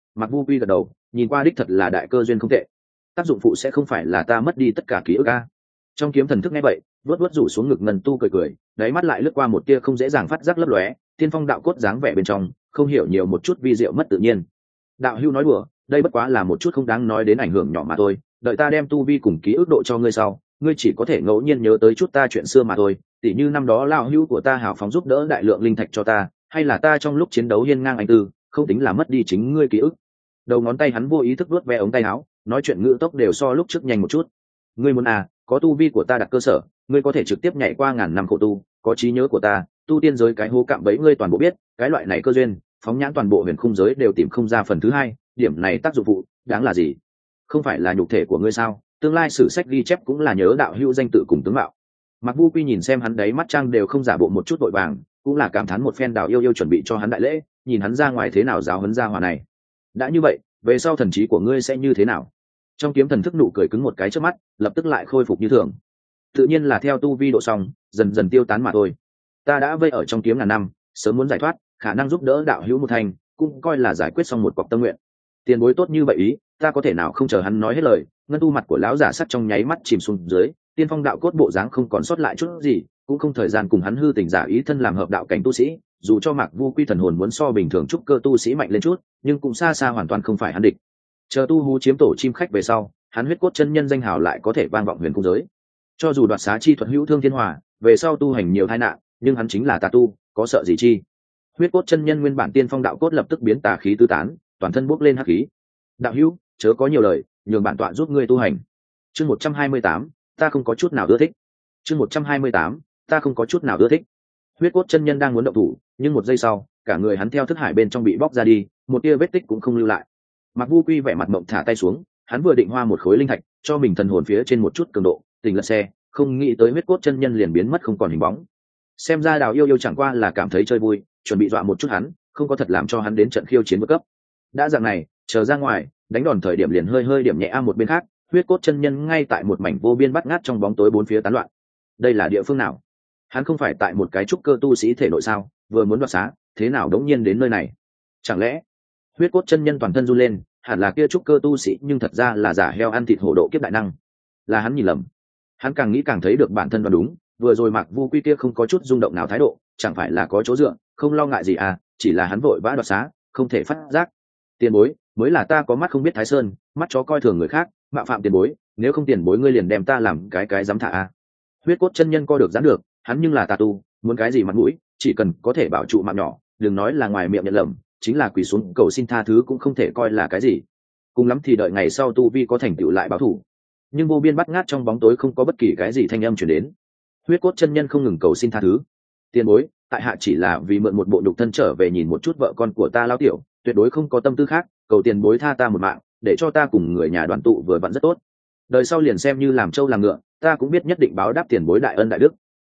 Mặc Vu Quy gật đầu, nhìn qua đích thật là đại cơ duyên không tệ. Tác dụng phụ sẽ không phải là ta mất đi tất cả ký ức a. Trong kiếm thần thức nghe vậy, vớt rủ xuống ngực ngần tu cười cười, đáy mắt lại lướt qua một tia không dễ dàng phát giác lấp lóe, tiên phong đạo cốt dáng vẻ bên trong, không hiểu nhiều một chút vi diệu mất tự nhiên. Đạo hưu nói đùa, đây bất quá là một chút không đáng nói đến ảnh hưởng nhỏ mà thôi, đợi ta đem tu vi cùng ký ức độ cho ngươi sau, ngươi chỉ có thể ngẫu nhiên nhớ tới chút ta chuyện xưa mà thôi, tỉ như năm đó lão hưu của ta hào phóng giúp đỡ đại lượng linh thạch cho ta, hay là ta trong lúc chiến đấu hiên ngang anh tư, không tính là mất đi chính ngươi ký ức. Đầu ngón tay hắn vô ý thức vuốt ve ống tay áo, nói chuyện ngữ tốc đều so lúc trước nhanh một chút. Ngươi muốn à, có tu vi của ta đặt cơ sở, ngươi có thể trực tiếp nhảy qua ngàn năm khổ tu, có trí nhớ của ta, tu tiên giới cái hố cạm bẫy ngươi toàn bộ biết, cái loại này cơ duyên, phóng nhãn toàn bộ huyền khung giới đều tìm không ra phần thứ hai, điểm này tác dụng phụ, đáng là gì? Không phải là nhục thể của ngươi sao? Tương lai sử sách ghi chép cũng là nhớ đạo hữu danh tự cùng tướng mạo. Mặc Vu Quy nhìn xem hắn đấy mắt trang đều không giả bộ một chút vội vàng, cũng là cảm thán một phen Đào Yêu Yêu chuẩn bị cho hắn đại lễ, nhìn hắn ra ngoài thế nào giáo huấn ra hòa này. Đã như vậy, về sau thần trí của ngươi sẽ như thế nào? Trong kiếm thần thức nụ cười cứng một cái trước mắt, lập tức lại khôi phục như thường. Tự nhiên là theo tu vi độ xong, dần dần tiêu tán mà thôi. Ta đã vây ở trong kiếm ngàn năm, sớm muốn giải thoát, khả năng giúp đỡ đạo hữu một thành, cũng coi là giải quyết xong một cọc tâm nguyện. Tiền bối tốt như vậy ý, ta có thể nào không chờ hắn nói hết lời. Ngân tu mặt của lão giả sắt trong nháy mắt chìm xuống dưới, tiên phong đạo cốt bộ dáng không còn sót lại chút gì, cũng không thời gian cùng hắn hư tình giả ý thân làm hợp đạo cảnh tu sĩ. Dù cho Mạc Vu Quy thần hồn muốn so bình thường trúc cơ tu sĩ mạnh lên chút, nhưng cũng xa xa hoàn toàn không phải hắn địch. Chờ tu hú chiếm tổ chim khách về sau, hắn huyết cốt chân nhân danh hào lại có thể vang vọng huyền cung giới. Cho dù đoạt xá chi thuật hữu thương thiên hòa, về sau tu hành nhiều tai nạn, nhưng hắn chính là tà tu, có sợ gì chi? Huyết cốt chân nhân nguyên bản tiên phong đạo cốt lập tức biến tà khí tứ tán, toàn thân bốc lên hắc khí. Đạo hữu, chớ có nhiều lời, nhường bản tọa giúp ngươi tu hành. Chương 128, ta không có chút nào ưa thích. Chương 128, ta không có chút nào ưa thích. Huyết cốt chân nhân đang muốn động thủ, nhưng một giây sau, cả người hắn theo thức hải bên trong bị bóc ra đi, một tia vết tích cũng không lưu lại. Mặc Vu Quy vẻ mặt mộng thả tay xuống, hắn vừa định hoa một khối linh thạch cho mình thần hồn phía trên một chút cường độ, tỉnh lật xe, không nghĩ tới huyết cốt chân nhân liền biến mất không còn hình bóng. Xem ra Đào Yêu Yêu chẳng qua là cảm thấy chơi vui, chuẩn bị dọa một chút hắn, không có thật làm cho hắn đến trận khiêu chiến vượt cấp. Đã dạng này, chờ ra ngoài, đánh đòn thời điểm liền hơi điểm nhẹ a. Một bên khác, huyết cốt chân nhân ngay tại một mảnh vô biên bắt ngát trong bóng tối bốn phía tán loạn. Đây là địa phương nào? Hắn không phải tại một cái trúc cơ tu sĩ thể nội sao? Vừa muốn đoạt xá, thế nào đống nhiên đến nơi này? Chẳng lẽ huyết cốt chân nhân toàn thân run lên, hẳn là kia trúc cơ tu sĩ, nhưng thật ra là giả heo ăn thịt hổ độ kiếp đại năng. Là hắn nhìn lầm. Hắn càng nghĩ càng thấy được bản thân đoán đúng, vừa rồi Mạc Vu Quy kia không có chút rung động nào thái độ, chẳng phải là có chỗ dựa, không lo ngại gì à, chỉ là hắn vội vã đoạt xá, không thể phát giác. Tiền bối, mới là ta có mắt không biết Thái Sơn, mắt chó coi thường người khác, mạo phạm tiền bối, nếu không tiền bối ngươi liền đem ta làm cái dám thả a. Huyết cốt chân nhân co được giãn được, hắn nhưng là tà tu, muốn cái gì mặt mũi, chỉ cần có thể bảo trụ mạng nhỏ, đừng nói là ngoài miệng nhận lầm, chính là quỳ xuống cầu xin tha thứ cũng không thể coi là cái gì. Cùng lắm thì đợi ngày sau tu vi có thành tựu lại báo thù. Nhưng vô biên bắt ngát trong bóng tối không có bất kỳ cái gì thanh âm truyền đến. Huyết cốt chân nhân không ngừng cầu xin tha thứ. Tiền bối, tại hạ chỉ là vì mượn một bộ nhục thân trở về nhìn một chút vợ con của ta lao tiểu, tuyệt đối không có tâm tư khác, cầu tiền bối tha ta một mạng, để cho ta cùng người nhà đoàn tụ vừa vặn rất tốt. Đời sau liền xem như làm trâu làm ngựa, ta cũng biết nhất định báo đáp tiền bối đại ân đại đức.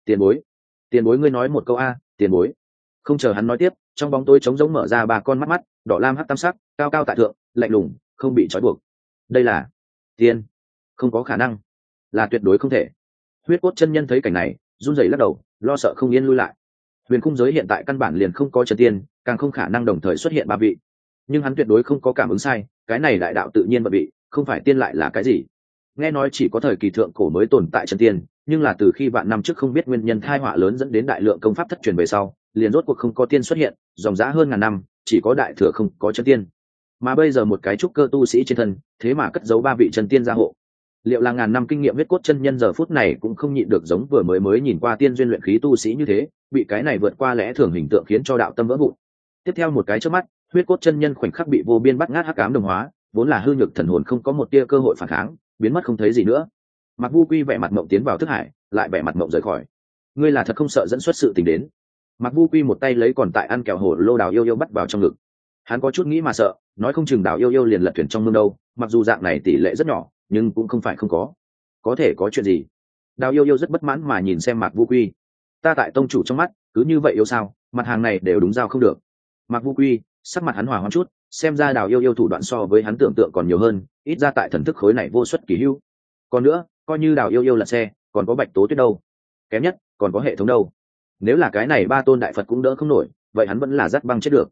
Tiền bối ngươi nói một câu a, tiền bối. Không chờ hắn nói tiếp, trong bóng tối trống rỗng mở ra ba con mắt mắt, đỏ lam hắc tam sắc, cao cao tại thượng, lạnh lùng, không bị trói buộc. Đây là tiên, không có khả năng, là tuyệt đối không thể. Huyết cốt chân nhân thấy cảnh này, run rẩy lắc đầu, lo sợ không yên lui lại. Huyền khung giới hiện tại căn bản liền không có chân tiên, càng không khả năng đồng thời xuất hiện ba vị. Nhưng hắn tuyệt đối không có cảm ứng sai, cái này đại đạo tự nhiên bận vị, không phải tiên lại là cái gì? Nghe nói chỉ có thời kỳ thượng cổ mới tồn tại chân tiên, nhưng là từ khi vạn năm trước không biết nguyên nhân tai họa lớn dẫn đến đại lượng công pháp thất truyền về sau, liền rốt cuộc không có tiên xuất hiện, dòng dã hơn ngàn năm, chỉ có đại thừa không có chân tiên. Mà bây giờ một cái trúc cơ tu sĩ trên thân, thế mà cất giấu ba vị chân tiên gia hộ. Liệu là ngàn năm kinh nghiệm huyết cốt chân nhân giờ phút này cũng không nhịn được giống vừa mới nhìn qua tiên duyên luyện khí tu sĩ như thế, bị cái này vượt qua lẽ thường hình tượng khiến cho đạo tâm vỡ vụn. Tiếp theo một cái chớp mắt, huyết cốt chân nhân khoảnh khắc bị vô biên bắt ngát hắc ám đồng hóa, vốn là hư nhược thần hồn không có một tia cơ hội phản kháng, biến mất không thấy gì nữa. Mạc Vu Quy vẻ mặt mộng tiến vào thức hải, lại vẻ mặt mộng rời khỏi. Ngươi là thật không sợ dẫn xuất sự tình đến. Mạc Vu Quy một tay lấy còn tại ăn kẹo hổ lô Đào Yêu Yêu bắt vào trong ngực. Hắn có chút nghĩ mà sợ, nói không chừng Đào Yêu Yêu liền lật thuyền trong mương đâu, mặc dù dạng này tỷ lệ rất nhỏ, nhưng cũng không phải không có thể có chuyện gì. Đào Yêu Yêu rất bất mãn mà nhìn xem Mạc Vu Quy. Ta tại tông chủ trong mắt cứ như vậy yêu sao, mặt hàng này đều đúng giao không được. Mạc Vu Quy sắc mặt hắn hòa hoãn chút, xem ra Đào Yêu Yêu thủ đoạn so với hắn tưởng tượng còn nhiều hơn, ít ra tại thần thức khối này vô xuất kỳ hữu. Còn nữa, coi như Đào Yêu Yêu là xe, còn có Bạch Tố Tuyết đâu, kém nhất còn có hệ thống đâu. Nếu là cái này ba tôn đại Phật cũng đỡ không nổi, vậy hắn vẫn là dắt băng chết được.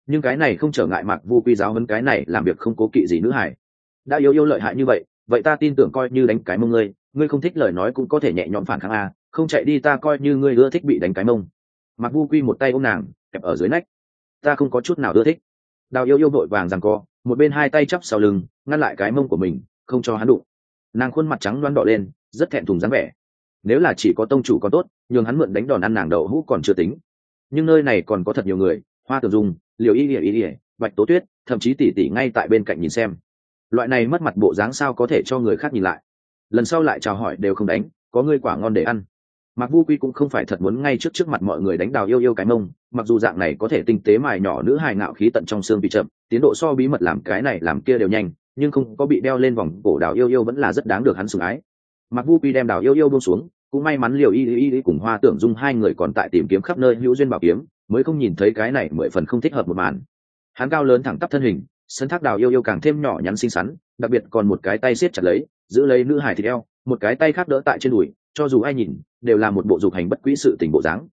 nhưng cái này không trở ngại Mạc Vu Quy giáo huấn cái này làm việc không cố kỵ gì nữ hải. Đã yêu lợi hại như vậy, vậy ta tin tưởng coi như đánh cái mông ngươi không thích lời nói cũng có thể nhẹ nhõm phản kháng a, không chạy đi ta coi như ngươi ưa thích bị đánh cái mông. Mạc Vu Quy một tay ôm nàng kẹp ở dưới nách. Ta không có chút nào ưa thích. Đào yêu vội vàng giằng co, một bên hai tay chắp sau lưng ngăn lại cái mông của mình, không cho hắn đụng. Nàng khuôn mặt trắng loáng đỏ lên, rất thẹn thùng dáng vẻ. Nếu là chỉ có tông chủ còn tốt, nhường hắn mượn đánh đòn ăn nàng đậu hũ còn chưa tính, nhưng nơi này còn có thật nhiều người, Hoa Tưởng Dung, Liều Y, Bạch Tố Tuyết, thậm chí tỷ tỷ ngay tại bên cạnh nhìn xem. Loại này mất mặt bộ dáng sao có thể cho người khác nhìn lại. Lần sau lại chào hỏi đều không đánh, có ngươi quả ngon để ăn. Mạc Vu Quy cũng không phải thật muốn ngay trước mặt mọi người đánh Đào yêu cái mông, mặc dù dạng này có thể tinh tế mài nhỏ nữ hài ngạo khí tận trong xương bị chậm, tiến độ so bí mật làm cái này làm kia đều nhanh, nhưng không có bị đeo lên vòng cổ Đào yêu vẫn là rất đáng được hắn sủng ái. Mạc Vu Quy đem Đào yêu buông xuống, cũng may mắn Liều Y cùng Hoa Tưởng Dung hai người còn tại tìm kiếm khắp nơi hữu duyên bảo kiếm, mới không nhìn thấy cái này mười phần không thích hợp một màn. Hắn cao lớn thẳng tắp thân hình, sân thác Đào yêu càng thêm nhỏ nhắn xinh xắn, đặc biệt còn một cái tay siết chặt lấy, giữ lấy nữ hải thịt eo, một cái tay khác đỡ tại trên đùi, cho dù ai nhìn đều là một bộ dục hành bất quý sự tình bộ dáng.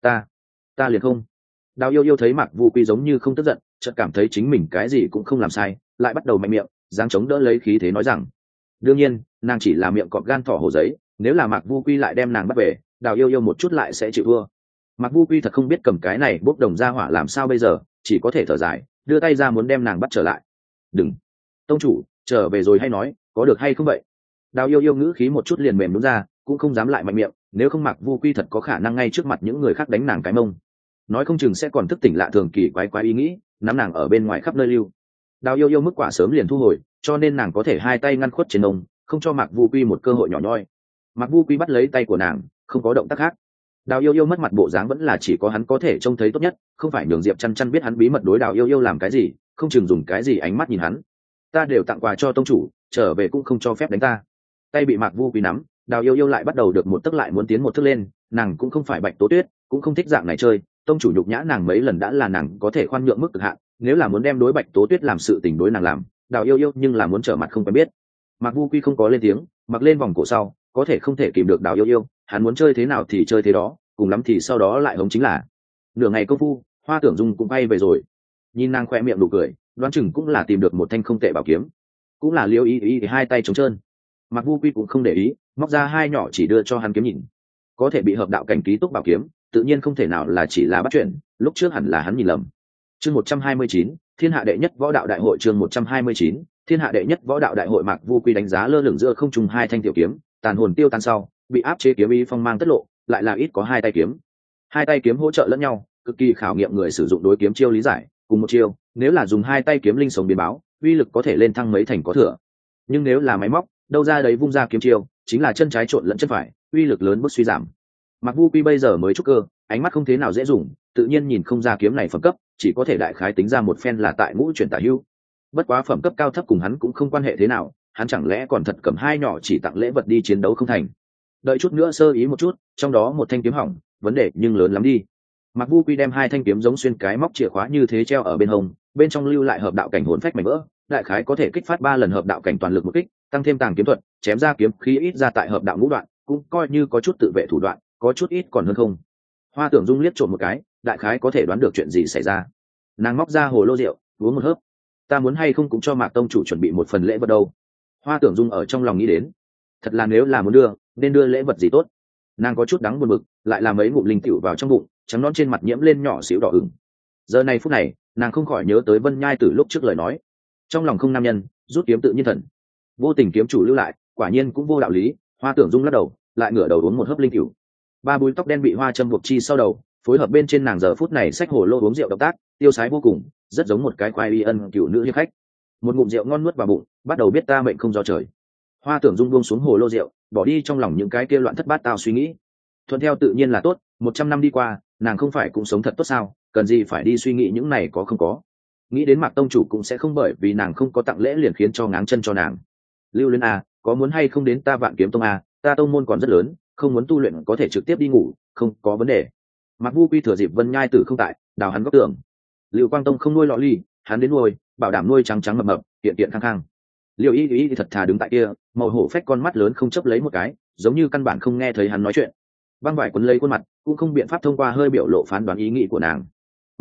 Ta liền không. Đào yêu thấy Mạc Vu Quy giống như không tức giận, chợt cảm thấy chính mình cái gì cũng không làm sai, lại bắt đầu mạnh miệng, dáng chống đỡ lấy khí thế nói rằng, đương nhiên nàng chỉ là miệng cọp gan thỏ hổ giấy, nếu là Mạc Vu Quy lại đem nàng bắt về, Đào yêu một chút lại sẽ chịu thua. Mạc Vu Quy thật không biết cầm cái này bốc đồng ra hỏa làm sao bây giờ, chỉ có thể thở dài, đưa tay ra muốn đem nàng bắt trở lại. Đừng, tông chủ, trở về rồi hay nói, có được hay không vậy? Đào yêu ngữ khí một chút liền mềm đúng ra, cũng không dám lại mạnh miệng, nếu không Mạc Vu Quy thật có khả năng ngay trước mặt những người khác đánh nàng cái mông, nói không chừng sẽ còn thức tỉnh lạ thường kỳ quái ý nghĩ, nắm nàng ở bên ngoài khắp nơi lưu. Đào yêu mức quả sớm liền thu hồi, cho nên nàng có thể hai tay ngăn khuất trên ông, không cho Mạc Vu Quy một cơ hội nhỏ nhoi. Mạc Vu Quy bắt lấy tay của nàng, không có động tác khác. Đào yêu mất mặt bộ dáng vẫn là chỉ có hắn có thể trông thấy tốt nhất, không phải nhường Diệp Chăn biết hắn bí mật đối Đào yêu làm cái gì, không chừng dùng cái gì ánh mắt nhìn hắn. Ta đều tặng quà cho tông chủ, trở về cũng không cho phép đánh ta. Tay bị Mạc Vu Quy nắm, Đào yêu lại bắt đầu được một tức lại muốn tiến một thước lên, nàng cũng không phải Bạch Tố Tuyết, cũng không thích dạng này chơi, tông chủ nhục nhã nàng mấy lần đã là nàng có thể khoan nhượng mức cực hạn, nếu là muốn đem đối Bạch Tố Tuyết làm sự tình đối nàng làm, Đào yêu nhưng là muốn trở mặt không quen biết. Mạc Vu Quy không có lên tiếng, mặc lên vòng cổ sau, có thể không thể kìm được Đào yêu, hắn muốn chơi thế nào thì chơi thế đó, cùng lắm thì sau đó lại hống chính là. Nửa ngày công phu, Hoa Tưởng Dung cũng bay về rồi, nhìn nàng khoe miệng đủ cười, đoán chừng cũng là tìm được một thanh không tệ bảo kiếm, cũng là Liêu Y thì hai tay trống trơn. Mạc Vu Quy cũng không để ý, móc ra hai nhỏ chỉ đưa cho hắn kiếm nhìn, có thể bị hợp đạo cảnh ký túc bảo kiếm, tự nhiên không thể nào là chỉ là bắt chuyện, lúc trước hẳn là hắn nhìn lầm. Chương 129, Thiên hạ đệ nhất võ đạo đại hội. Chương 129, Thiên hạ đệ nhất võ đạo đại hội. Mạc Vu Quy đánh giá lơ lửng giữa không trung hai thanh tiểu kiếm, tàn hồn tiêu tan sau, bị áp chế kiếm ý phong mang tất lộ, lại là ít có hai tay kiếm. Hai tay kiếm hỗ trợ lẫn nhau, cực kỳ khảo nghiệm người sử dụng đối kiếm chiêu lý giải, cùng một chiêu, nếu là dùng hai tay kiếm linh sống biến báo, uy lực có thể lên thăng mấy thành có thừa. Nhưng nếu là máy móc, đâu ra đấy vung ra kiếm chiêu, chính là chân trái trộn lẫn chân phải, uy lực lớn bước suy giảm. Mạc Vu Quy bây giờ mới trúc cơ, ánh mắt không thế nào dễ dùng, tự nhiên nhìn không ra kiếm này phẩm cấp, chỉ có thể đại khái tính ra một phen là tại ngũ chuyển tả hữu. Bất quá phẩm cấp cao thấp cùng hắn cũng không quan hệ thế nào, hắn chẳng lẽ còn thật cầm hai nhỏ chỉ tặng lễ vật đi chiến đấu không thành? Đợi chút nữa sơ ý một chút, trong đó một thanh kiếm hỏng, vấn đề nhưng lớn lắm đi. Mạc Vu Quy đem hai thanh kiếm giống xuyên cái móc chìa khóa như thế treo ở bên hông, bên trong lưu lại hợp đạo cảnh hồn phách mảnh vỡ, đại khái có thể kích phát 3 lần hợp đạo cảnh toàn lực một kích, tăng thêm tàng kiếm thuật, chém ra kiếm khí ít ra tại hợp đạo ngũ đoạn, cũng coi như có chút tự vệ thủ đoạn, có chút ít còn hơn không. Hoa Tưởng Dung liếc trộm một cái, đại khái có thể đoán được chuyện gì xảy ra. Nàng móc ra hồ lô rượu, uống một hớp. Ta muốn hay không cũng cho Mạc tông chủ chuẩn bị một phần lễ vật đâu. Hoa Tưởng Dung ở trong lòng nghĩ đến, thật là nếu là muốn đưa, nên đưa lễ vật gì tốt. Nàng có chút đắng buồn bực, lại làm mấy ngụm linh tiểu vào trong bụng, trắng non trên mặt nhiễm lên nhỏ xíu đỏ ửng. Giờ này phút này, nàng không khỏi nhớ tới Vân Nhai Tử lúc trước lời nói, trong lòng không nam nhân, rút kiếm tự nhiên thần. Vô tình kiếm chủ lưu lại, quả nhiên cũng vô đạo lý. Hoa Tưởng Dung lắc đầu, lại ngửa đầu uống một hớp linh tiểu. Ba búi tóc đen bị hoa châm buộc chi sau đầu, phối hợp bên trên nàng giờ phút này xách hồ lô uống rượu động tác, tiêu sái vô cùng, rất giống một cái khoai y ân cựu nữ hiệp khách. Một ngụm rượu ngon nuốt vào bụng, bắt đầu biết ta mệnh không do trời. Hoa Tưởng Dung buông xuống hồ lô rượu, bỏ đi trong lòng những cái kia loạn thất bát tao suy nghĩ. Thuận theo tự nhiên là tốt, 100 năm đi qua, nàng không phải cũng sống thật tốt sao, cần gì phải đi suy nghĩ những này có không có. Nghĩ đến Mạc tông chủ cũng sẽ không bởi vì nàng không có tặng lễ liền khiến cho ngáng chân cho nàng. Lưu Luyến à, có muốn hay không đến ta Vạn Kiếm Tông à, ta tông môn còn rất lớn, không muốn tu luyện có thể trực tiếp đi ngủ, không có vấn đề. Mạc Vu Quy thừa dịp Vân Nhai Tử không tại, đào hắn góc tường. Lưu Quang Tông không nuôi lọ ly, hắn đến nuôi, bảo đảm nuôi trắng trắng mập mập, kiện kiện khang khang. Liêu Y thì thật thà đứng tại kia, màu hổ phách con mắt lớn không chấp lấy một cái, giống như căn bản không nghe thấy hắn nói chuyện. Băng vải quấn lấy khuôn mặt, cũng không biện pháp thông qua hơi biểu lộ phán đoán ý nghĩ của nàng.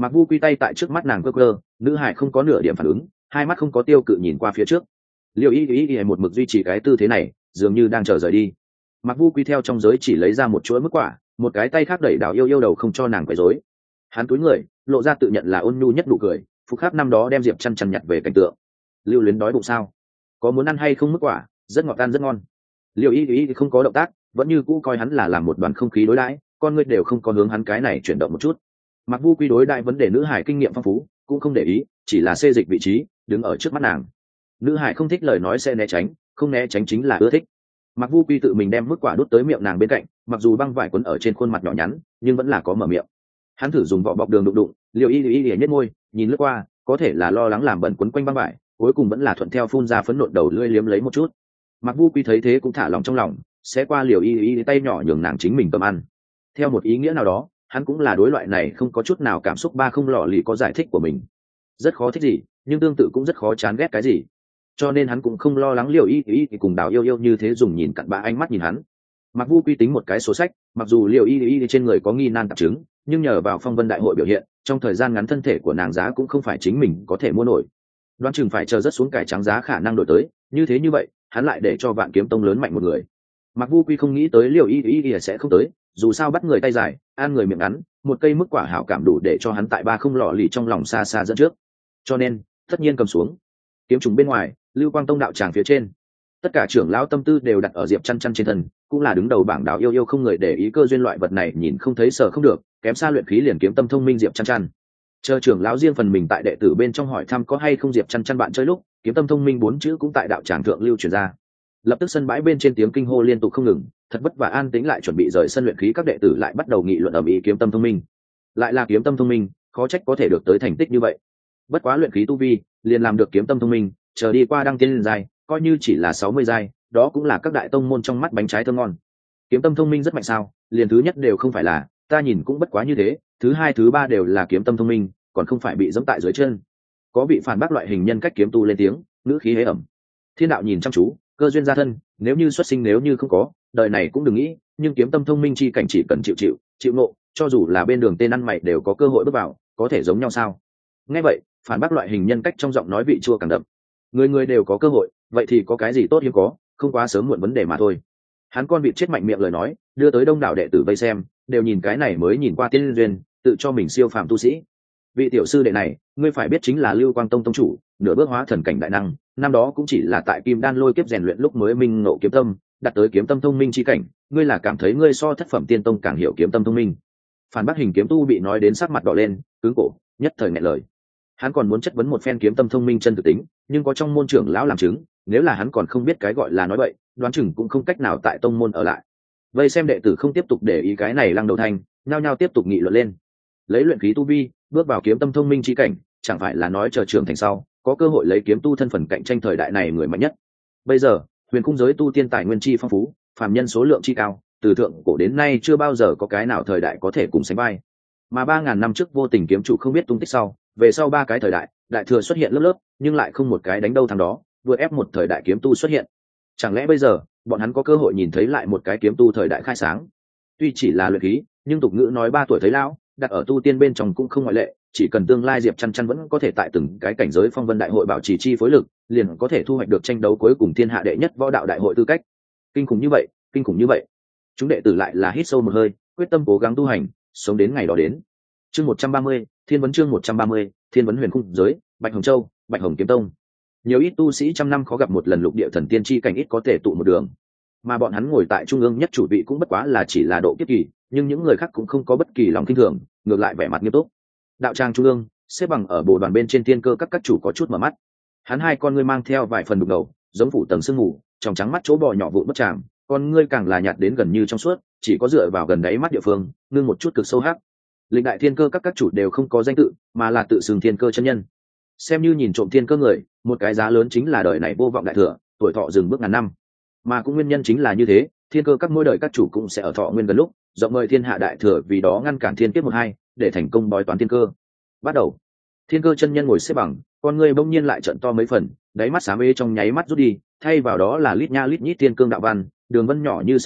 Mặc Vu Quy tay tại trước mắt nàng cơ cơ, nữ hải không có nửa điểm phản ứng, hai mắt không có tiêu cự nhìn qua phía trước. Liêu y một mực duy trì cái tư thế này, dường như đang chờ rời đi. Mặc Vu Quy theo trong giới chỉ lấy ra một chuỗi mức quả, một cái tay khác đẩy Đào Yêu Yêu đầu không cho nàng quấy rối. Hắn cúi người, lộ ra tự nhận là ôn nhu nhất nụ cười, phục khắc năm đó đem Diệp Chăn Chăn nhặt về cảnh tượng. Lưu Luyến đói bụng sao? Có muốn ăn hay không mức quả, rất ngọt ăn rất ngon. Liêu y không có động tác, vẫn như cũ coi hắn là làm một đoàn không khí đối đãi, con người đều không có hướng hắn cái này chuyển động một chút. Mặc Vu Quy đối đại vấn đề nữ hải kinh nghiệm phong phú, cũng không để ý, chỉ là xê dịch vị trí, đứng ở trước mắt nàng. Nữ hải không thích lời nói sẽ né tránh, không né tránh chính là ưa thích. Mặc Vu Quy tự mình đem mức quả đút tới miệng nàng bên cạnh, mặc dù băng vải quấn ở trên khuôn mặt nhỏ nhắn, nhưng vẫn là có mở miệng. Hắn thử dùng vỏ bọc đường đụng đụng, Liêu y nhếch môi, nhìn lướt qua, có thể là lo lắng làm bẩn quấn quanh băng vải, cuối cùng vẫn là thuận theo phun ra phấn nộn đầu lưỡi liếm lấy một chút. Mặc Vu Quy thấy thế cũng thả lòng trong lòng, sẽ qua Liêu y tay nhỏ nhường nàng chính mình cầm ăn. Theo một ý nghĩa nào đó, hắn cũng là đối loại này không có chút nào cảm xúc ba không lọ lì có giải thích của mình. Rất khó thích gì, nhưng tương tự cũng rất khó chán ghét cái gì. Cho nên hắn cũng không lo lắng Liêu y thì cùng Đào Yêu Yêu như thế dùng nhìn cặn bã ánh mắt nhìn hắn. Mặc Vu Quy tính một cái số sách, mặc dù Liêu y trên người có nghi nan tạp chứng, nhưng nhờ vào phong vân đại hội biểu hiện, trong thời gian ngắn thân thể của nàng giá cũng không phải chính mình có thể mua nổi. Đoán chừng phải chờ rất xuống cải trắng giá khả năng đổi tới, như thế như vậy, hắn lại để cho Vạn Kiếm Tông lớn mạnh một người. Mặc Vu Quy không nghĩ tới Liêu y sẽ không tới, dù sao bắt người tay dài, ăn người miệng ngắn, một cây mức quả hảo cảm đủ để cho hắn tại ba không lọ lì trong lòng xa xa dẫn trước. Cho nên, tất nhiên cầm xuống. Kiếm trùng bên ngoài, Lưu Quang Tông đạo tràng phía trên, tất cả trưởng lão tâm tư đều đặt ở Diệp Chăn Chăn trên thân, cũng là đứng đầu bảng Đào Yêu Yêu không người để ý cơ duyên loại vật này nhìn không thấy sợ không được, kém xa luyện khí liền kiếm tâm thông minh Diệp Chăn Chăn. Chờ trưởng lão riêng phần mình tại đệ tử bên trong hỏi thăm có hay không Diệp Chăn Chăn bạn chơi lúc, kiếm tâm thông minh 4 chữ cũng tại đạo tràng thượng lưu truyền ra. Lập tức sân bãi bên trên tiếng kinh hô liên tục không ngừng, thật vất vả an tĩnh lại chuẩn bị rời sân luyện khí các đệ tử lại bắt đầu nghị luận ầm ĩ kiếm tâm thông minh. Lại là kiếm tâm thông minh, khó trách có thể được tới thành tích như vậy. Bất quá luyện khí tu vi, liền làm được kiếm tâm thông minh, chờ đi qua đăng tiến lên giai, coi như chỉ là 60 giai, đó cũng là các đại tông môn trong mắt bánh trái thơm ngon. Kiếm tâm thông minh rất mạnh sao? Liền thứ nhất đều không phải là, ta nhìn cũng bất quá như thế, thứ hai thứ ba đều là kiếm tâm thông minh, còn không phải bị giẫm tại dưới chân. Có vị phản bác loại hình nhân cách kiếm tu lên tiếng, ngữ khí hế ẩm. Thiên đạo nhìn chăm chú, cơ duyên gia thân, nếu như xuất sinh nếu như không có, đời này cũng đừng nghĩ, nhưng kiếm tâm thông minh chi cảnh chỉ cần chịu ngộ, cho dù là bên đường tên ăn mày đều có cơ hội bước vào, có thể giống nhau sao? Nghe vậy, phản bác loại hình nhân cách trong giọng nói vị chua càng đậm. Người người đều có cơ hội, vậy thì có cái gì tốt hiếm có, không quá sớm muộn vấn đề mà thôi. Hắn con vịt chết mạnh miệng lời nói, đưa tới đông đảo đệ tử vây xem, đều nhìn cái này mới nhìn qua tiên duyên, tự cho mình siêu phàm tu sĩ. Vị tiểu sư đệ này, ngươi phải biết chính là Lưu Quang Tông tông chủ, nửa bước hóa thần cảnh đại năng, năm đó cũng chỉ là tại Kim Đan lôi kiếp rèn luyện lúc mới minh ngộ kiếm tâm, đặt tới kiếm tâm thông minh chi cảnh, ngươi là cảm thấy ngươi so thất phẩm tiên tông càng hiểu kiếm tâm thông minh. Phản bác hình kiếm tu bị nói đến sắc mặt đỏ lên, cứng cổ, nhất thời nghẹn lời. Hắn còn muốn chất vấn một phen kiếm tâm thông minh chân thực tính, nhưng có trong môn trưởng lão làm chứng, nếu là hắn còn không biết cái gọi là nói vậy, đoán chừng cũng không cách nào tại tông môn ở lại. Vây xem đệ tử không tiếp tục để ý cái này lăng đầu thanh, nhao nhao tiếp tục nghị luận lên. Lấy luyện khí tu vi, bước vào kiếm tâm thông minh chi cảnh, chẳng phải là nói chờ trưởng thành sau, có cơ hội lấy kiếm tu thân phần cạnh tranh thời đại này người mạnh nhất. Bây giờ, huyền cung giới tu tiên tài nguyên chi phong phú, phàm nhân số lượng chi cao, từ thượng cổ đến nay chưa bao giờ có cái nào thời đại có thể cùng sánh vai. Mà 3000 năm trước vô tình kiếm chủ không biết tung tích sau, về sau 3 cái thời đại, đại thừa xuất hiện lớp lớp, nhưng lại không một cái đánh đâu thằng đó, vừa ép một thời đại kiếm tu xuất hiện. Chẳng lẽ bây giờ, bọn hắn có cơ hội nhìn thấy lại một cái kiếm tu thời đại khai sáng? Tuy chỉ là luyện khí, nhưng tục ngữ nói 3 tuổi thấy lão, đặt ở tu tiên bên trong cũng không ngoại lệ, chỉ cần tương lai Diệp Chăn Chăn vẫn có thể tại từng cái cảnh giới phong vân đại hội bảo trì chi phối lực, liền có thể thu hoạch được tranh đấu cuối cùng thiên hạ đệ nhất võ đạo đại hội tư cách. Kinh khủng như vậy, kinh khủng như vậy. Chúng đệ tử lại là hít sâu một hơi, quyết tâm cố gắng tu hành, sống đến ngày đó đến. Chương 130, Thiên vấn chương 130, Thiên vấn huyền khung giới, Bạch Hồng Châu, Bạch Hồng Kiếm Tông. Nhiều ít tu sĩ trăm năm khó gặp một lần lục địa thần tiên chi cảnh ít có thể tụ một đường. Mà bọn hắn ngồi tại trung ương nhất chủ vị cũng bất quá là chỉ là độ kiếp kỳ, nhưng những người khác cũng không có bất kỳ lòng kinh thường, ngược lại vẻ mặt nghiêm túc. Đạo tràng trung ương, xếp bằng ở bộ đoàn bên trên tiên cơ các chủ có chút mở mắt. Hắn hai con ngươi mang theo vài phần đục ngầu, giống phủ tầng sương mù, trong trắng mắt chỗ bò nhỏ vụn bất tràm, con ngươi càng là nhạt đến gần như trong suốt, chỉ có dựa vào gần đáy mắt địa phương, ngưng một chút cực sâu hắc. Lịch đại thiên cơ các chủ đều không có danh tự, mà là tự xưng thiên cơ chân nhân. Xem như nhìn trộm thiên cơ người, một cái giá lớn chính là đời này vô vọng đại thừa, tuổi thọ dừng bước ngàn năm. Mà cũng nguyên nhân chính là như thế, thiên cơ các mỗi đời các chủ cũng sẽ ở thọ nguyên gần lúc, rộng mời thiên hạ đại thừa vì đó ngăn cản thiên kiếp 1-2, để thành công bói toán thiên cơ. Bắt đầu, thiên cơ chân nhân ngồi xếp bằng, con ngươi bỗng nhiên lại trợn to mấy phần, đáy mắt xám ê trong nháy mắt rút đi, thay vào đó là lít nha lít nhít thiên cương đạo văn, đường vân nhỏ như sợi tóc,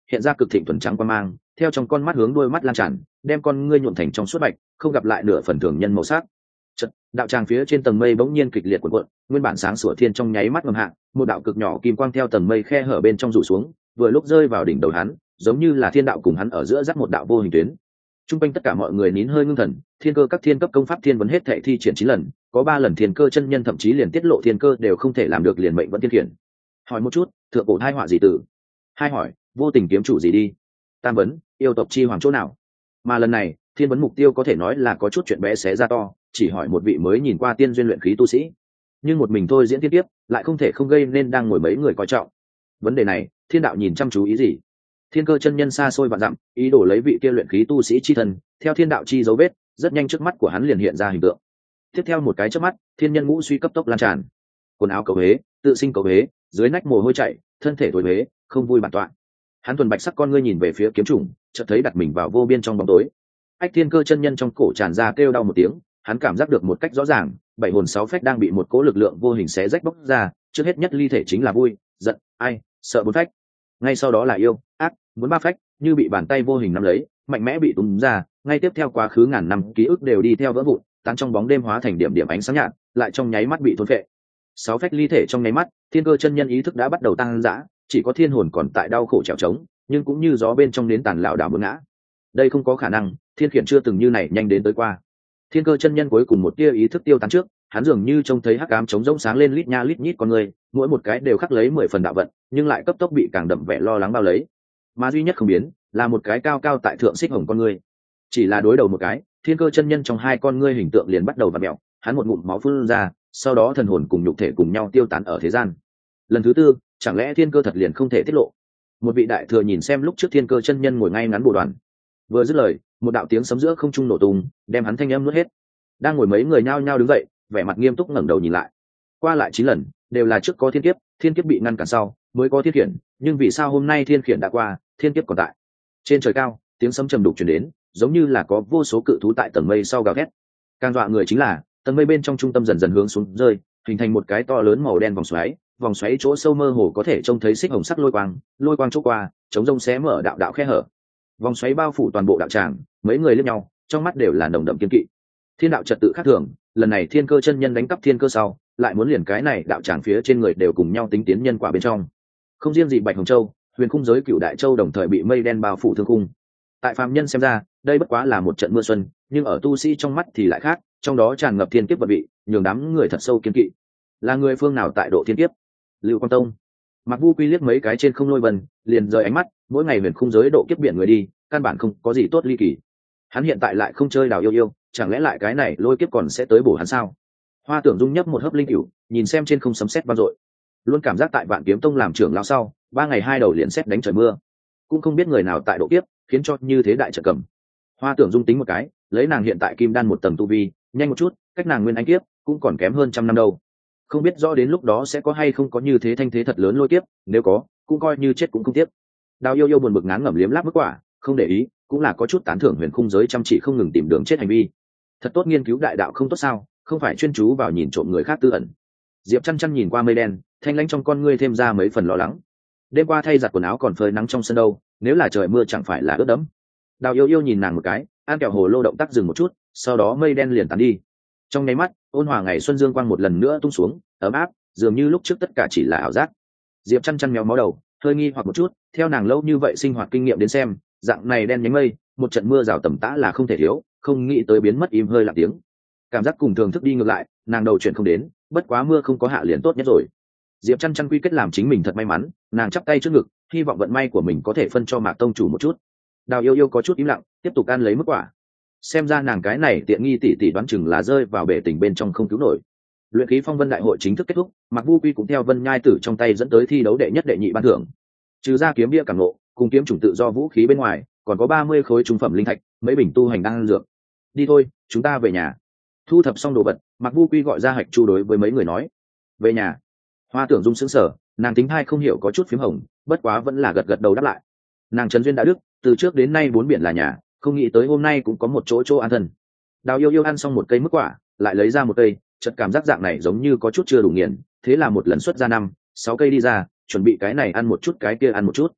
hiện ra cực thịnh thuần trắng quan mang, theo trong con mắt hướng đôi mắt lan tràn, đem con ngươi nhuộm thành trong suốt bạch, không gặp lại nửa phần thường nhân màu sắc. Chợt, đạo tràng phía trên tầng mây bỗng nhiên kịch liệt cuộn cuộn, nguyên bản sáng sủa thiên trong nháy mắt ngầm hạ, một đạo cực nhỏ kim quang theo tầng mây khe hở bên trong rủ xuống, vừa lúc rơi vào đỉnh đầu hắn, giống như là thiên đạo cùng hắn ở giữa dắt một đạo vô hình tuyến. Trung quanh tất cả mọi người nín hơi ngưng thần, thiên cơ các thiên cấp công pháp thiên vấn hết thệ thi triển 9 lần, có 3 lần thiên cơ chân nhân thậm chí liền tiết lộ thiên cơ đều không thể làm được, liền mệnh vẫn thiên khiển. Hỏi một chút, thượng cổ thai họa gì tử? Hai hỏi, vô tình kiếm chủ gì đi? Tam vấn, yêu tộc chi hoàng chỗ nào? Mà lần này, thiên vấn mục tiêu có thể nói là có chút chuyện bé xé ra to, chỉ hỏi một vị mới nhìn qua tiên duyên luyện khí tu sĩ, nhưng một mình thôi diễn tiếp tiếp, lại không thể không gây nên đang ngồi mấy người coi trọng. Vấn đề này, thiên đạo nhìn chăm chú ý gì? Thiên cơ chân nhân xa xôi vạn dặm, ý đồ lấy vị kia luyện khí tu sĩ chi thân, theo thiên đạo chi dấu vết, rất nhanh trước mắt của hắn liền hiện ra hình tượng. Tiếp theo một cái chớp mắt, thiên nhân ngũ suy cấp tốc lan tràn, quần áo cầu hế, tự sinh cầu hế, dưới nách mồ hôi chảy, thân thể thối hế, không vui bản tọa. Hắn thuần bạch sắc con ngươi nhìn về phía kiếm trùng, chợt thấy đặt mình vào vô biên trong bóng tối. Ách thiên cơ chân nhân trong cổ tràn ra kêu đau một tiếng, hắn cảm giác được một cách rõ ràng, 7 hồn 6 phách đang bị một cỗ lực lượng vô hình xé rách bóc ra, trước hết nhất ly thể chính là vui, giận, ai, sợ 4 phách. Ngay sau đó là yêu, ác, muốn 3 phách, như bị bàn tay vô hình nắm lấy, mạnh mẽ bị túm ra, ngay tiếp theo quá khứ ngàn năm ký ức đều đi theo vỡ vụn, tan trong bóng đêm hóa thành điểm điểm ánh sáng nhạt, lại trong nháy mắt bị thôn phệ. 6 phách ly thể trong nháy mắt, thiên cơ chân nhân ý thức đã bắt đầu tăng dã, chỉ có thiên hồn còn tại đau khổ trèo trống, nhưng cũng như gió bên trong đến tàn lảo đảo muốn ngã. Đây không có khả năng, thiên khiển chưa từng như này nhanh đến tới qua. Thiên cơ chân nhân cuối cùng một tia ý thức tiêu tán trước, hắn dường như trông thấy hắc ám trống rỗng sáng lên lít nha lít nhít con người, mỗi một cái đều khắc lấy 10 phần đạo vận, nhưng lại cấp tốc bị càng đậm vẻ lo lắng bao lấy. Mà duy nhất không biến, là một cái cao cao tại thượng xích hồng con người. Chỉ là đối đầu một cái, thiên cơ chân nhân trong hai con ngươi hình tượng liền bắt đầu vặn mèo, hắn một ngụm máu phun ra, sau đó thần hồn cùng nhục thể cùng nhau tiêu tán ở thế gian. Lần thứ tư, chẳng lẽ thiên cơ thật liền không thể tiết lộ? Một vị đại thừa nhìn xem lúc trước thiên cơ chân nhân ngồi ngay ngắn bộ đoàn, vừa dứt lời, một đạo tiếng sấm giữa không trung nổ tung, đem hắn thanh âm nuốt hết. Đang ngồi mấy người nhao nhao đứng dậy, vẻ mặt nghiêm túc ngẩng đầu nhìn lại. Qua lại 9 lần, đều là trước có thiên kiếp bị ngăn cản sau, mới có thiên khiển, nhưng vì sao hôm nay thiên khiển đã qua, thiên kiếp còn tại? Trên trời cao, tiếng sấm trầm đục truyền đến, giống như là có vô số cự thú tại tầng mây sau gào thét. Càng dọa người chính là, tầng mây bên trong trung tâm dần dần hướng xuống rơi, hình thành một cái to lớn màu đen vòng xoáy chỗ sâu mơ hồ có thể trông thấy xích hồng sắc lôi quang chỗ qua, chống rông xé mở đạo khe hở. Vòng xoáy bao phủ toàn bộ đạo tràng, mấy người liếc nhau, trong mắt đều là nồng đậm kiên kỵ. Thiên đạo trật tự khác thường, lần này thiên cơ chân nhân đánh cắp thiên cơ sau, lại muốn liền cái này đạo tràng phía trên người đều cùng nhau tính tiến nhân quả bên trong. Không riêng gì Bạch Hồng Châu, huyền khung giới Cửu Đại Châu đồng thời bị mây đen bao phủ thương khung. Tại phàm nhân xem ra, đây bất quá là một trận mưa xuân, nhưng ở tu sĩ trong mắt thì lại khác, trong đó tràn ngập thiên kiếp vật vị, nhường đám người thật sâu kiên kỵ. Là người phương nào tại độ thiên kiếp? Lưu Quang Tông. Mặc Vu Quy liếc mấy cái trên không lôi vân, liền rời ánh mắt, mỗi ngày huyền khung giới độ kiếp biển người đi, căn bản không có gì tốt ly kỳ. Hắn hiện tại lại không chơi đào yêu, chẳng lẽ lại cái này lôi kiếp còn sẽ tới bổ hắn sao? Hoa Tưởng Dung nhấp một hớp linh cửu, nhìn xem trên không sấm sét vang dội, luôn cảm giác tại Vạn Kiếm Tông làm trưởng lão sau, 3 ngày 2 đầu liền sét đánh trời mưa, cũng không biết người nào tại độ kiếp, khiến cho như thế đại trận cầm. Hoa Tưởng Dung tính một cái, lấy nàng hiện tại kim đan một tầng tu vi, nhanh một chút, cách nàng nguyên anh kiếp cũng còn kém hơn 100 năm đâu. Không biết rõ đến lúc đó sẽ có hay không có như thế thanh thế thật lớn lôi kiếp, nếu có, cũng coi như chết cũng không tiếc. Đào Yêu buồn bực ngán ngẩm liếm láp bức quả, không để ý, cũng là có chút tán thưởng huyền khung giới chăm chỉ không ngừng tìm đường chết hành vi. Thật tốt nghiên cứu đại đạo không tốt sao, không phải chuyên chú vào nhìn trộm người khác tư ẩn. Diệp Chăn Chăn nhìn qua mây đen, thanh lãnh trong con ngươi thêm ra mấy phần lo lắng. Đêm qua thay giặt quần áo còn phơi nắng trong sân đâu, nếu là trời mưa chẳng phải là ướt đẫm. Đào Yêu nhìn nàng một cái, ăn kẹo hồ lô động tác dừng một chút, sau đó mây đen liền tán đi. Trong nháy mắt, ôn hòa ngày xuân dương quang một lần nữa tung xuống, ấm áp, dường như lúc trước tất cả chỉ là ảo giác. Diệp Chăn Chăn méo mó đầu, hơi nghi hoặc một chút, theo nàng lâu như vậy sinh hoạt kinh nghiệm đến xem, dạng này đen nhánh mây, một trận mưa rào tầm tã là không thể thiếu, không nghĩ tới biến mất im hơi lặng tiếng. Cảm giác cùng thường thức đi ngược lại, nàng đầu chuyện không đến, bất quá mưa không có hạ liền tốt nhất rồi. Diệp Chăn Chăn quy kết làm chính mình thật may mắn, nàng chắp tay trước ngực, hy vọng vận may của mình có thể phân cho Mạc tông chủ một chút. Đào Yêu có chút im lặng, tiếp tục ăn lấy mức quả. Xem ra nàng cái này tiện nghi tỷ đoán chừng là rơi vào bể tình bên trong không cứu nổi. Luyện khí phong vân đại hội chính thức kết thúc, Mạc Vu Quy cũng theo Vân Nhai Tử trong tay dẫn tới thi đấu đệ nhất đệ nhị ban thưởng. Trừ ra kiếm bia cảm ngộ, cùng kiếm chủng tự do vũ khí bên ngoài, còn có 30 khối trung phẩm linh thạch, mấy bình tu hành đan dược. Đi thôi, chúng ta về nhà. Thu thập xong đồ vật, Mạc Vu Quy gọi ra Hạch Chu đối với mấy người nói: về nhà. Hoa Tưởng Dung sững sờ, nàng tính hai không hiểu có chút phím hồng, bất quá vẫn là gật đầu đáp lại. Nàng trấn duyên đã đức, từ trước đến nay 4 biển là nhà, không nghĩ tới hôm nay cũng có một chỗ an thân. Đào Yêu ăn xong một cây mức quả, lại lấy ra một cây, chợt cảm giác dạng này giống như có chút chưa đủ nghiền, thế là một lần xuất ra 5, 6 cây đi ra, chuẩn bị cái này ăn một chút cái kia ăn một chút.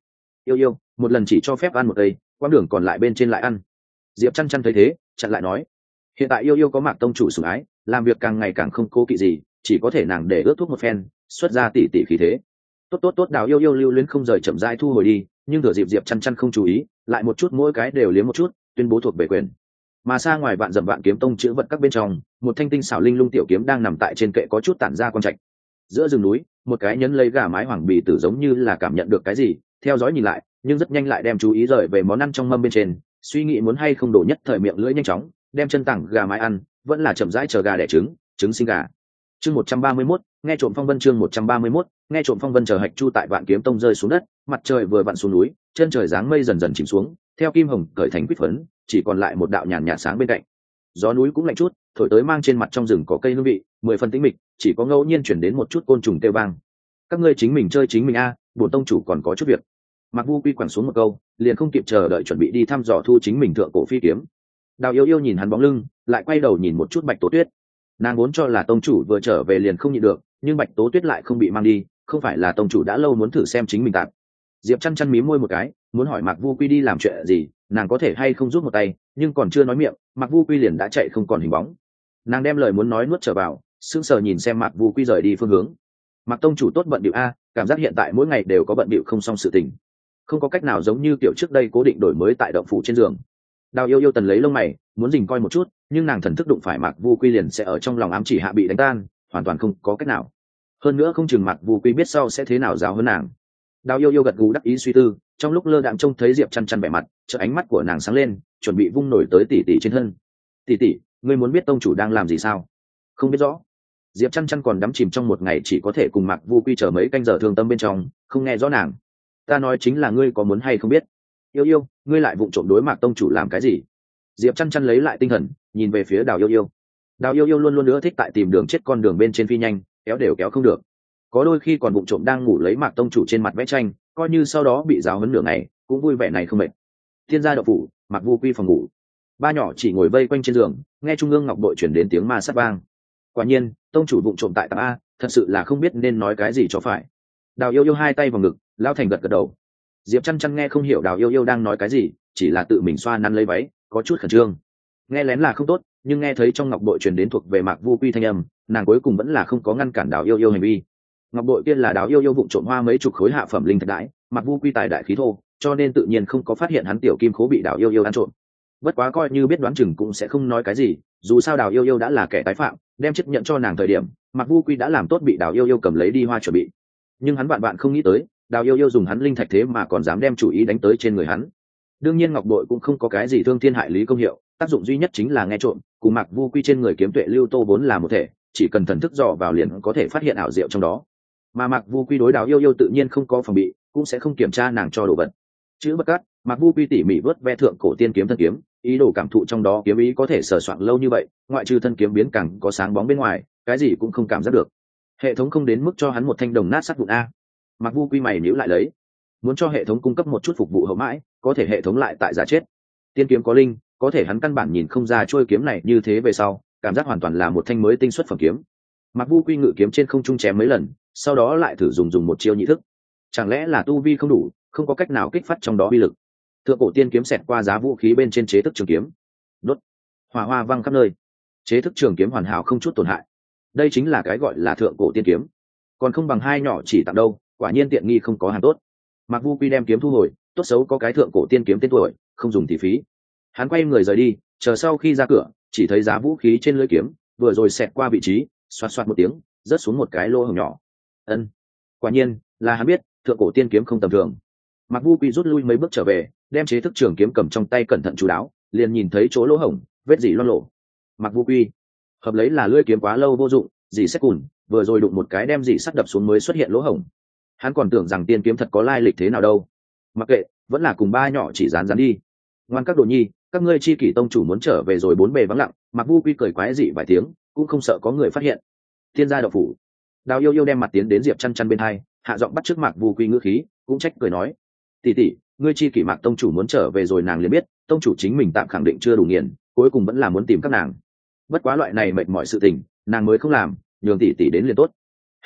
Yêu yêu, một lần chỉ cho phép ăn một cây, quãng đường còn lại bên trên lại ăn. Diệp chăn chăn thấy thế chặn lại nói, hiện tại yêu yêu có Mạc tông chủ sủng ái, làm việc càng ngày càng không cố kỵ gì, chỉ có thể nàng để ước thuốc một phen, xuất ra tỷ tỷ khí thế. Tốt tốt tốt, Đào yêu yêu lưu luyến không rời chậm rãi thu hồi đi, nhưng thừa dịp Diệp chăn chăn không chú ý, lại một chút mỗi cái đều liếm một chút, tuyên bố thuộc về quyền. Mà xa ngoài vạn dặm vạn kiếm tông chữ vật các bên trong, một thanh tinh xảo linh lung tiểu kiếm đang nằm tại trên kệ có chút tản ra quang trạch. Giữa rừng núi, một cái nhấn lấy gà mái hoàng bì tử giống như là cảm nhận được cái gì, theo dõi nhìn lại, nhưng rất nhanh lại đem chú ý rời về món ăn trong mâm bên trên, suy nghĩ muốn hay không đổ nhất thời miệng lưỡi nhanh chóng đem chân tảng gà mái ăn, vẫn là chậm rãi chờ gà đẻ trứng, trứng sinh gà. Chương 131, nghe trộm phong vân. Chương 131, nghe trộm phong vân. Chờ Hạch Chu tại Vạn Kiếm Tông rơi xuống đất, mặt trời vừa vặn xuống núi, chân trời dáng mây dần dần chìm xuống, theo kim hồng cởi thành quýt phấn, chỉ còn lại một đạo nhàn nhạt sáng bên cạnh. Gió núi cũng lạnh chút, thổi tới mang trên mặt trong rừng có cây hương vị, 10 phần tĩnh mịch, chỉ có ngẫu nhiên chuyển đến một chút côn trùng kêu vang. Các ngươi chính mình chơi chính mình a, bổn tông chủ còn có chút việc. Mạc Vu Quy quẳng xuống một câu, liền không kịp chờ đợi chuẩn bị đi thăm dò thu chính mình thượng cổ phi kiếm. Đào yêu yêu nhìn hắn bóng lưng, lại quay đầu nhìn một chút Bạch Tố Tuyết. Nàng vốn cho là tông chủ vừa trở về liền không nhịn được, nhưng Bạch Tố Tuyết lại không bị mang đi, không phải là tông chủ đã lâu muốn thử xem chính mình tạm. Diệp chăn chăn mím môi một cái, muốn hỏi Mạc Vu Quy đi làm chuyện gì, nàng có thể hay không rút một tay, nhưng còn chưa nói miệng, Mạc Vu Quy liền đã chạy không còn hình bóng. Nàng đem lời muốn nói nuốt trở vào, sững sờ nhìn xem Mạc Vu Quy rời đi phương hướng. Mạc tông chủ tốt bận bịu a, cảm giác hiện tại mỗi ngày đều có bận bịu không xong sự tình, không có cách nào giống như kiểu trước đây cố định đổi mới tại động phủ trên giường. Đào yêu yêu tần lấy lông mày, muốn dình coi một chút, nhưng nàng thần thức đụng phải Mạc Vu Quy liền sẽ ở trong lòng ám chỉ hạ bị đánh tan, hoàn toàn không có cách nào. Hơn nữa không chừng Mạc Vu Quy biết sau sẽ thế nào giáo hơn nàng. Đào yêu yêu gật gù đắc ý suy tư, trong lúc lơ đãng trông thấy Diệp chăn chăn vẻ mặt, chợ ánh mắt của nàng sáng lên, chuẩn bị vung nổi tới tỷ tỷ trên thân. Tỷ tỷ, ngươi muốn biết tông chủ đang làm gì sao? Không biết rõ. Diệp chăn chăn còn đắm chìm trong một ngày chỉ có thể cùng Mạc Vu Quy chờ mấy canh giờ thương tâm bên trong, không nghe rõ nàng. Ta nói chính là ngươi có muốn hay không biết. Yêu yêu, ngươi lại vụng trộm đối Mạc tông chủ làm cái gì? Diệp chăn chăn lấy lại tinh thần, nhìn về phía Đào yêu yêu. Đào yêu yêu luôn luôn nữa thích tại tìm đường chết con đường bên trên phi nhanh, kéo đều kéo không được. Có đôi khi còn vụng trộm đang ngủ lấy Mạc tông chủ trên mặt vẽ tranh, coi như sau đó bị giáo huấn nửa ngày, cũng vui vẻ này không mệt. Thiên gia đậu phủ, Mạc Vu Quy phòng ngủ. Ba nhỏ chỉ ngồi vây quanh trên giường, nghe trung ương ngọc bội chuyển đến tiếng ma sát vang. Quả nhiên, tông chủ vụng trộm tại tầng a, thật sự là không biết nên nói cái gì cho phải. Đào yêu yêu hai tay vào ngực, lao thành gật gật đầu. Diệp chăn chăn nghe không hiểu Đào yêu yêu đang nói cái gì, chỉ là tự mình xoa nắn lấy váy, có chút khẩn trương. Nghe lén là không tốt, nhưng nghe thấy trong ngọc bội truyền đến thuộc về Mạc Vu Quy thanh âm, nàng cuối cùng vẫn là không có ngăn cản Đào yêu yêu hành vi. Ngọc bội kia là Đào yêu yêu vụng trộm hoa mấy chục khối hạ phẩm linh thạch đãi, Mạc Vu Quy tài đại khí thô, cho nên tự nhiên không có phát hiện hắn tiểu kim khố bị Đào yêu yêu ăn trộm. Bất quá coi như biết đoán chừng cũng sẽ không nói cái gì, dù sao Đào yêu yêu đã là kẻ tái phạm, đem chấp nhận cho nàng thời điểm, Mạc Vu Quy đã làm tốt bị Đào yêu yêu cầm lấy đi hoa chuẩn bị. Nhưng hắn bạn không nghĩ tới, Đào yêu yêu dùng hắn linh thạch thế mà còn dám đem chủ ý đánh tới trên người hắn. Đương nhiên ngọc bội cũng không có cái gì thương thiên hại lý công hiệu, tác dụng duy nhất chính là nghe trộm, cùng Mạc Vu Quy trên người kiếm tuệ lưu tô vốn là một thể, chỉ cần thần thức dò vào liền có thể phát hiện ảo diệu trong đó. Mà Mạc Vu Quy đối Đào yêu yêu tự nhiên không có phòng bị, cũng sẽ không kiểm tra nàng cho đồ vật. Chữ bất cát, Mạc Vu Quy tỉ mỉ vớt ve thượng cổ tiên kiếm thân kiếm, ý đồ cảm thụ trong đó kiếm ý có thể sờ soạn lâu như vậy, ngoại trừ thân kiếm biến càng có sáng bóng bên ngoài, cái gì cũng không cảm giác được. Hệ thống không đến mức cho hắn một thanh đồng nát sắt vụn a. Mạc Vu Quy mày nhíu lại lấy, muốn cho hệ thống cung cấp một chút phục vụ hậu mãi, có thể hệ thống lại tại giả chết. Tiên kiếm có linh, có thể hắn căn bản nhìn không ra trôi kiếm này như thế về sau, cảm giác hoàn toàn là một thanh mới tinh xuất phẩm kiếm. Mạc Vu Quy ngự kiếm trên không trung chém mấy lần, sau đó lại thử dùng một chiêu nhị thức. Chẳng lẽ là tu vi không đủ, không có cách nào kích phát trong đó uy lực. Thượng cổ tiên kiếm xẹt qua giá vũ khí bên trên chế thức trường kiếm, đốt hỏa hoa văng khắp nơi, chế thức trường kiếm hoàn hảo không chút tổn hại. Đây chính là cái gọi là thượng cổ tiên kiếm, còn không bằng hai nhỏ chỉ tặng đâu, quả nhiên tiện nghi không có hàng tốt. Mạc Vu Quy đem kiếm thu hồi, tốt xấu có cái thượng cổ tiên kiếm tên tuổi, không dùng thì phí. Hắn quay người rời đi, chờ sau khi ra cửa, chỉ thấy giá vũ khí trên lưỡi kiếm vừa rồi xẹt qua vị trí, xoạt xoạt một tiếng, rớt xuống một cái lỗ hổng nhỏ. Ân, quả nhiên là hắn biết thượng cổ tiên kiếm không tầm thường. Mạc Vu Quy rút lui mấy bước trở về, đem chế thức trường kiếm cầm trong tay cẩn thận chú đáo, liền nhìn thấy chỗ lỗ hổng, vết dỉ loang lổ. Mạc Vu Quy hợp lấy là lưỡi kiếm quá lâu vô dụng, dỉ xét cùn, vừa rồi đụng một cái đem dỉ sắt đập xuống mới xuất hiện lỗ hổng. Hắn còn tưởng rằng tiên kiếm thật có lai lịch thế nào đâu. Mặc kệ, vẫn là cùng ba nhỏ chỉ dán đi. Ngoan các đồ nhi, các ngươi chi kỷ tông chủ muốn trở về rồi, bốn bề vắng lặng. Mạc Vu Quy cười quái dị vài tiếng, cũng không sợ có người phát hiện. Thiên gia đậu phủ. Đào yêu yêu đem mặt tiến đến Diệp chăn chăn bên hai, hạ giọng bắt trước Mạc Vu Quy ngữ khí, cũng trách cười nói: tỷ tỷ, ngươi chi kỷ Mạc tông chủ muốn trở về rồi, nàng liền biết tông chủ chính mình tạm khẳng định chưa đủ nghiền, cuối cùng vẫn là muốn tìm các nàng. Bất quá loại này mệt mỏi sự tình, nàng mới không làm, nhường tỷ tỷ đến liền tốt. Hừ hừ,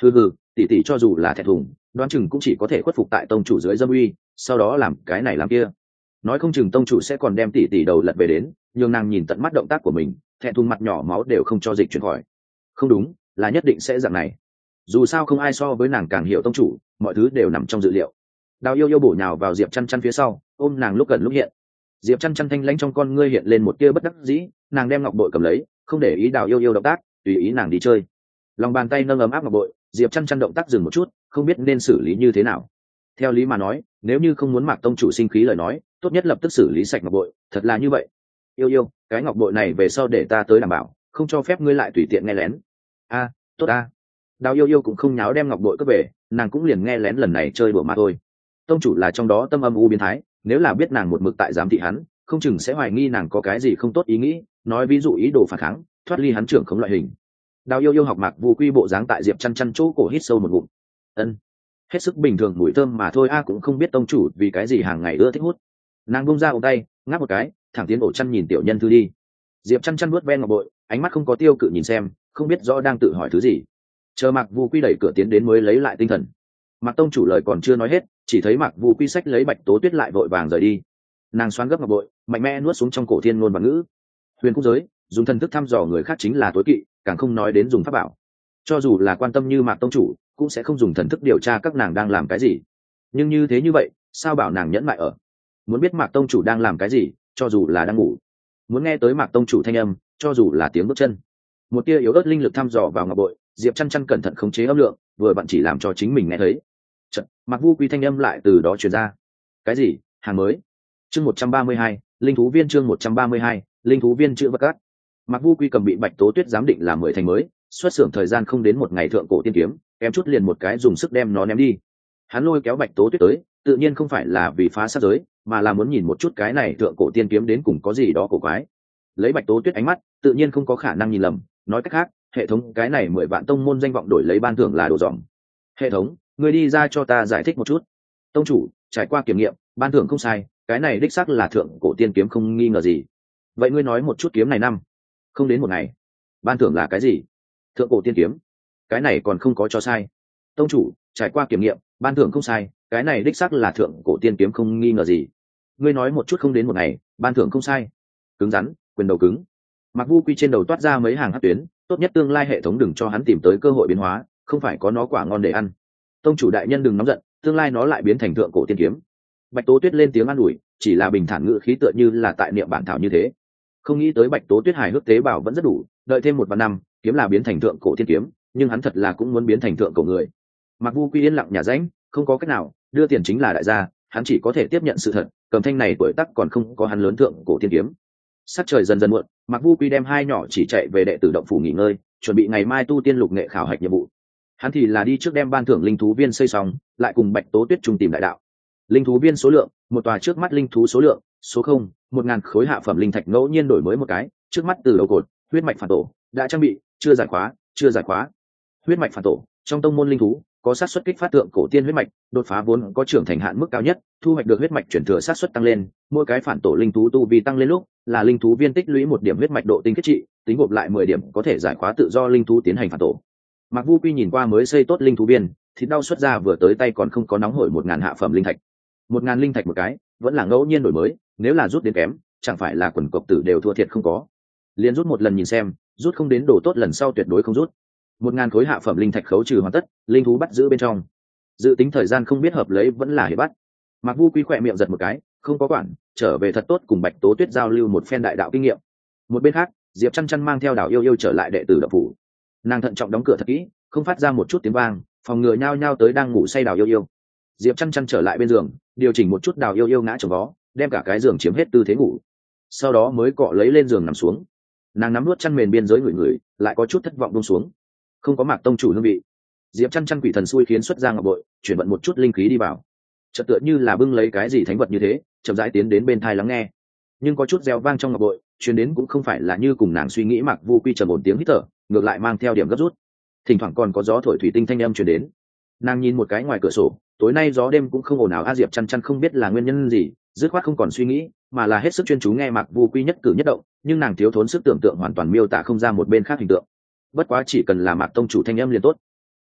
tỷ tỷ cho dù là thẹn thùng đoán chừng cũng chỉ có thể khuất phục tại tông chủ dưới dâm uy, sau đó làm cái này làm kia. Nói không chừng tông chủ sẽ còn đem tỷ tỷ đầu lật về đến, nhường nàng nhìn tận mắt động tác của mình, thẹn thùng mặt nhỏ máu đều không cho dịch chuyển khỏi. Không đúng, là nhất định sẽ dạng này. Dù sao không ai so với nàng càng hiểu tông chủ, mọi thứ đều nằm trong dự liệu. Đào yêu yêu bổ nhào vào Diệp Chăn Chăn phía sau, ôm nàng lúc gần lúc hiện. Diệp Chăn Chăn thanh lãnh trong con ngươi hiện lên một tia bất đắc dĩ, nàng đem ngọc bội cầm lấy, không để ý Đào yêu yêu động tác, tùy ý nàng đi chơi. Lòng bàn tay nâng ấm áp ngọc bội, Diệp Chăn Chăn động tác dừng một chút, không biết nên xử lý như thế nào. Theo lý mà nói, nếu như không muốn Mạc tông chủ sinh khí lời nói, tốt nhất lập tức xử lý sạch ngọc bội, thật là như vậy. Yêu yêu, cái ngọc bội này về sau để ta tới đảm bảo, không cho phép ngươi lại tùy tiện nghe lén. A, tốt a. Đào yêu yêu cũng không nháo đem ngọc bội cướp về, nàng cũng liền nghe lén lần này chơi đùa mà thôi. Tông chủ là trong đó tâm âm u biến thái, nếu là biết nàng một mực tại giám thị hắn, không chừng sẽ hoài nghi nàng có cái gì không tốt ý nghĩ, nói ví dụ ý đồ phản kháng, thoát ly hắn trưởng khống loại hình. Đào yêu yêu học Mạc Vu Quy bộ dáng tại Diệp Chăn Chăn chỗ cổ hít sâu một ngụm. Ân, hết sức bình thường mùi thơm mà thôi a, cũng không biết tông chủ vì cái gì hàng ngày ưa thích hút. Nàng bung ra ống tay, ngáp một cái, thẳng tiến ổ chăn nhìn tiểu nhân thư đi. Diệp Chăn Chăn vuốt ven ngọc bội, ánh mắt không có tiêu cự nhìn xem, không biết rõ đang tự hỏi thứ gì. Chờ Mạc Vu Quy đẩy cửa tiến đến mới lấy lại tinh thần. Mạc tông chủ lời còn chưa nói hết, chỉ thấy Mạc Vu Quy sách lấy Bạch Tố Tuyết lại vội vàng rời đi. Nàng xoắn gấp ngọc bội, mạnh mẽ nuốt xuống trong cổ thiên ngôn và ngữ. Huyền Cung giới, dùng thần thức thăm dò người khác chính là tối kỵ, càng không nói đến dùng pháp bảo. Cho dù là quan tâm như Mạc tông chủ, cũng sẽ không dùng thần thức điều tra các nàng đang làm cái gì. Nhưng như thế như vậy, sao bảo nàng nhẫn mại ở? Muốn biết Mạc tông chủ đang làm cái gì, cho dù là đang ngủ. Muốn nghe tới Mạc tông chủ thanh âm, cho dù là tiếng bước chân. Một tia yếu ớt linh lực thăm dò vào ngọc bội, Diệp Chăn Chăn cẩn thận khống chế âm lượng, vừa vặn chỉ làm cho chính mình nghe thấy. Chợt, Mạc Vu Quy thanh âm lại từ đó truyền ra. Cái gì? Hàng mới? Chương 132, linh thú viên chương 132, linh thú viên chữ vật cát. Mạc Vu Quy cầm bị Bạch Tố Tuyết giám định là 10 thành mới, xuất xưởng thời gian không đến một ngày thượng cổ tiên kiếm, em chút liền một cái dùng sức đem nó ném đi. Hắn lôi kéo Bạch Tố Tuyết tới, tự nhiên không phải là vì phá sát giới, mà là muốn nhìn một chút cái này thượng cổ tiên kiếm đến cùng có gì đó cổ quái. Lấy Bạch Tố Tuyết ánh mắt, tự nhiên không có khả năng nhìn lầm, nói cách khác, hệ thống cái này 10 vạn tông môn danh vọng đổi lấy ban thưởng là đồ dỏng. Hệ thống, người đi ra cho ta giải thích một chút. Tông chủ, trải qua kiểm nghiệm, ban thưởng không sai, cái này đích xác là thượng cổ tiên kiếm không nghi ngờ gì. Vậy ngươi nói một chút kiếm này năm, không đến một ngày, ban thưởng là cái gì? Thượng cổ tiên kiếm, cái này còn không có cho sai. Tông chủ, trải qua kiểm nghiệm, ban thưởng không sai, cái này đích xác là thượng cổ tiên kiếm không nghi ngờ gì. Ngươi nói một chút không đến một ngày, ban thưởng không sai. Cứng rắn, quyền đầu cứng. Mạc Vu Quy trên đầu toát ra mấy hàng hắc tuyến, tốt nhất tương lai hệ thống đừng cho hắn tìm tới cơ hội biến hóa, không phải có nó quả ngon để ăn. Tông chủ đại nhân đừng nóng giận, tương lai nó lại biến thành thượng cổ tiên kiếm. Bạch Tố Tuyết lên tiếng an ủi, chỉ là bình thản ngữ khí tựa như là tại niệm bản thảo như thế. Không nghĩ tới Bạch Tố Tuyết hài hước tế bảo vẫn rất đủ, đợi thêm 1 năm, kiếm là biến thành thượng cổ tiên kiếm, nhưng hắn thật là cũng muốn biến thành thượng cổ người. Mạc Vu Quy yên lặng nhà rãnh, không có cách nào, đưa tiền chính là đại gia, hắn chỉ có thể tiếp nhận sự thật, cầm thanh này tuổi tác còn không có hắn lớn thượng cổ tiên kiếm. Sắc trời dần dần muộn, Mạc Vu Quy đem hai nhỏ chỉ chạy về đệ tử động phủ nghỉ ngơi, chuẩn bị ngày mai tu tiên lục nghệ khảo hạch nhiệm vụ. Hắn thì là đi trước đem ban thưởng linh thú viên xây xong, lại cùng Bạch Tố Tuyết trùng tìm đại đạo. Linh thú viên số lượng, một tòa trước mắt linh thú số lượng, số 0, 1000 khối hạ phẩm linh thạch ngẫu nhiên đổi mới một cái, trước mắt từ đầu cột, huyết mạch phản tổ, đã trang bị, chưa giải khóa. Huyết mạch phản tổ, trong tông môn linh thú, có xác suất kích phát tượng cổ tiên huyết mạch, đột phá vốn có trưởng thành hạn mức cao nhất, thu hoạch được huyết mạch chuyển thừa xác suất tăng lên, mỗi cái phản tổ linh thú tu vi tăng lên lúc, là linh thú viên tích lũy 1 điểm huyết mạch độ tinh kết trị, tính gộp lại 10 điểm có thể giải khóa tự do linh thú tiến hành phản tổ. Mạc Vu Quy nhìn qua mới xây tốt linh thú viên, thịt đau xuất ra vừa tới tay còn không có nóng hổi 1000 hạ phẩm linh thạch. 1000 linh thạch một cái, vẫn là ngẫu nhiên đổi mới, nếu là rút đến kém, chẳng phải là quần cộc tử đều thua thiệt không có. Liên rút một lần nhìn xem, rút không đến đồ tốt lần sau tuyệt đối không rút. 1000 khối hạ phẩm linh thạch khấu trừ hoàn tất, linh thú bắt giữ bên trong. Dự tính thời gian không biết hợp lấy vẫn là hiệp bắt. Mạc Vu Quy khỏe miệng giật một cái, không có quản, trở về thật tốt cùng Bạch Tố Tuyết giao lưu một phen đại đạo kinh nghiệm. Một bên khác, Diệp Chăn Chăn mang theo Đào Yêu Yêu trở lại đệ tử đạo phủ. Nàng thận trọng đóng cửa thật kỹ, không phát ra một chút tiếng vang, phòng ngừa nhao nhao tới đang ngủ say Đào Yêu Yêu. Diệp Chăn Chăn trở lại bên giường, điều chỉnh một chút Đào Yêu Yêu ngã chồng vó, đem cả cái giường chiếm hết tư thế ngủ. Sau đó mới cọ lấy lên giường nằm xuống. Nàng nắm nuốt chăn mền biên giới người, lại có chút thất vọng buông xuống. Không có Mạc tông chủ hương vị. Diệp Chăn Chăn quỷ thần xui khiến xuất ra ngọc bội, chuyển vận một chút linh khí đi vào. Chợt tựa như là bưng lấy cái gì thánh vật như thế, chậm rãi tiến đến bên tai lắng nghe. Nhưng có chút reo vang trong ngọc bội, truyền đến cũng không phải là như cùng nàng suy nghĩ Mạc Vu Quy trầm ổn tiếng hít thở, ngược lại mang theo điểm gấp rút. Thỉnh thoảng còn có gió thổi thủy tinh thanh âm truyền đến. Nàng nhìn một cái ngoài cửa sổ, tối nay gió đêm cũng không ồn ào. Diệp Chăn Chăn không biết là nguyên nhân gì, dứt khoát không còn suy nghĩ, mà là hết sức chuyên chú nghe Mạc Vu Quy nhất cử nhất động, nhưng nàng thiếu thốn sức tưởng tượng hoàn toàn miêu tả không ra một bên khác hình tượng. Bất quá chỉ cần là Mạc tông chủ thanh âm liền tốt.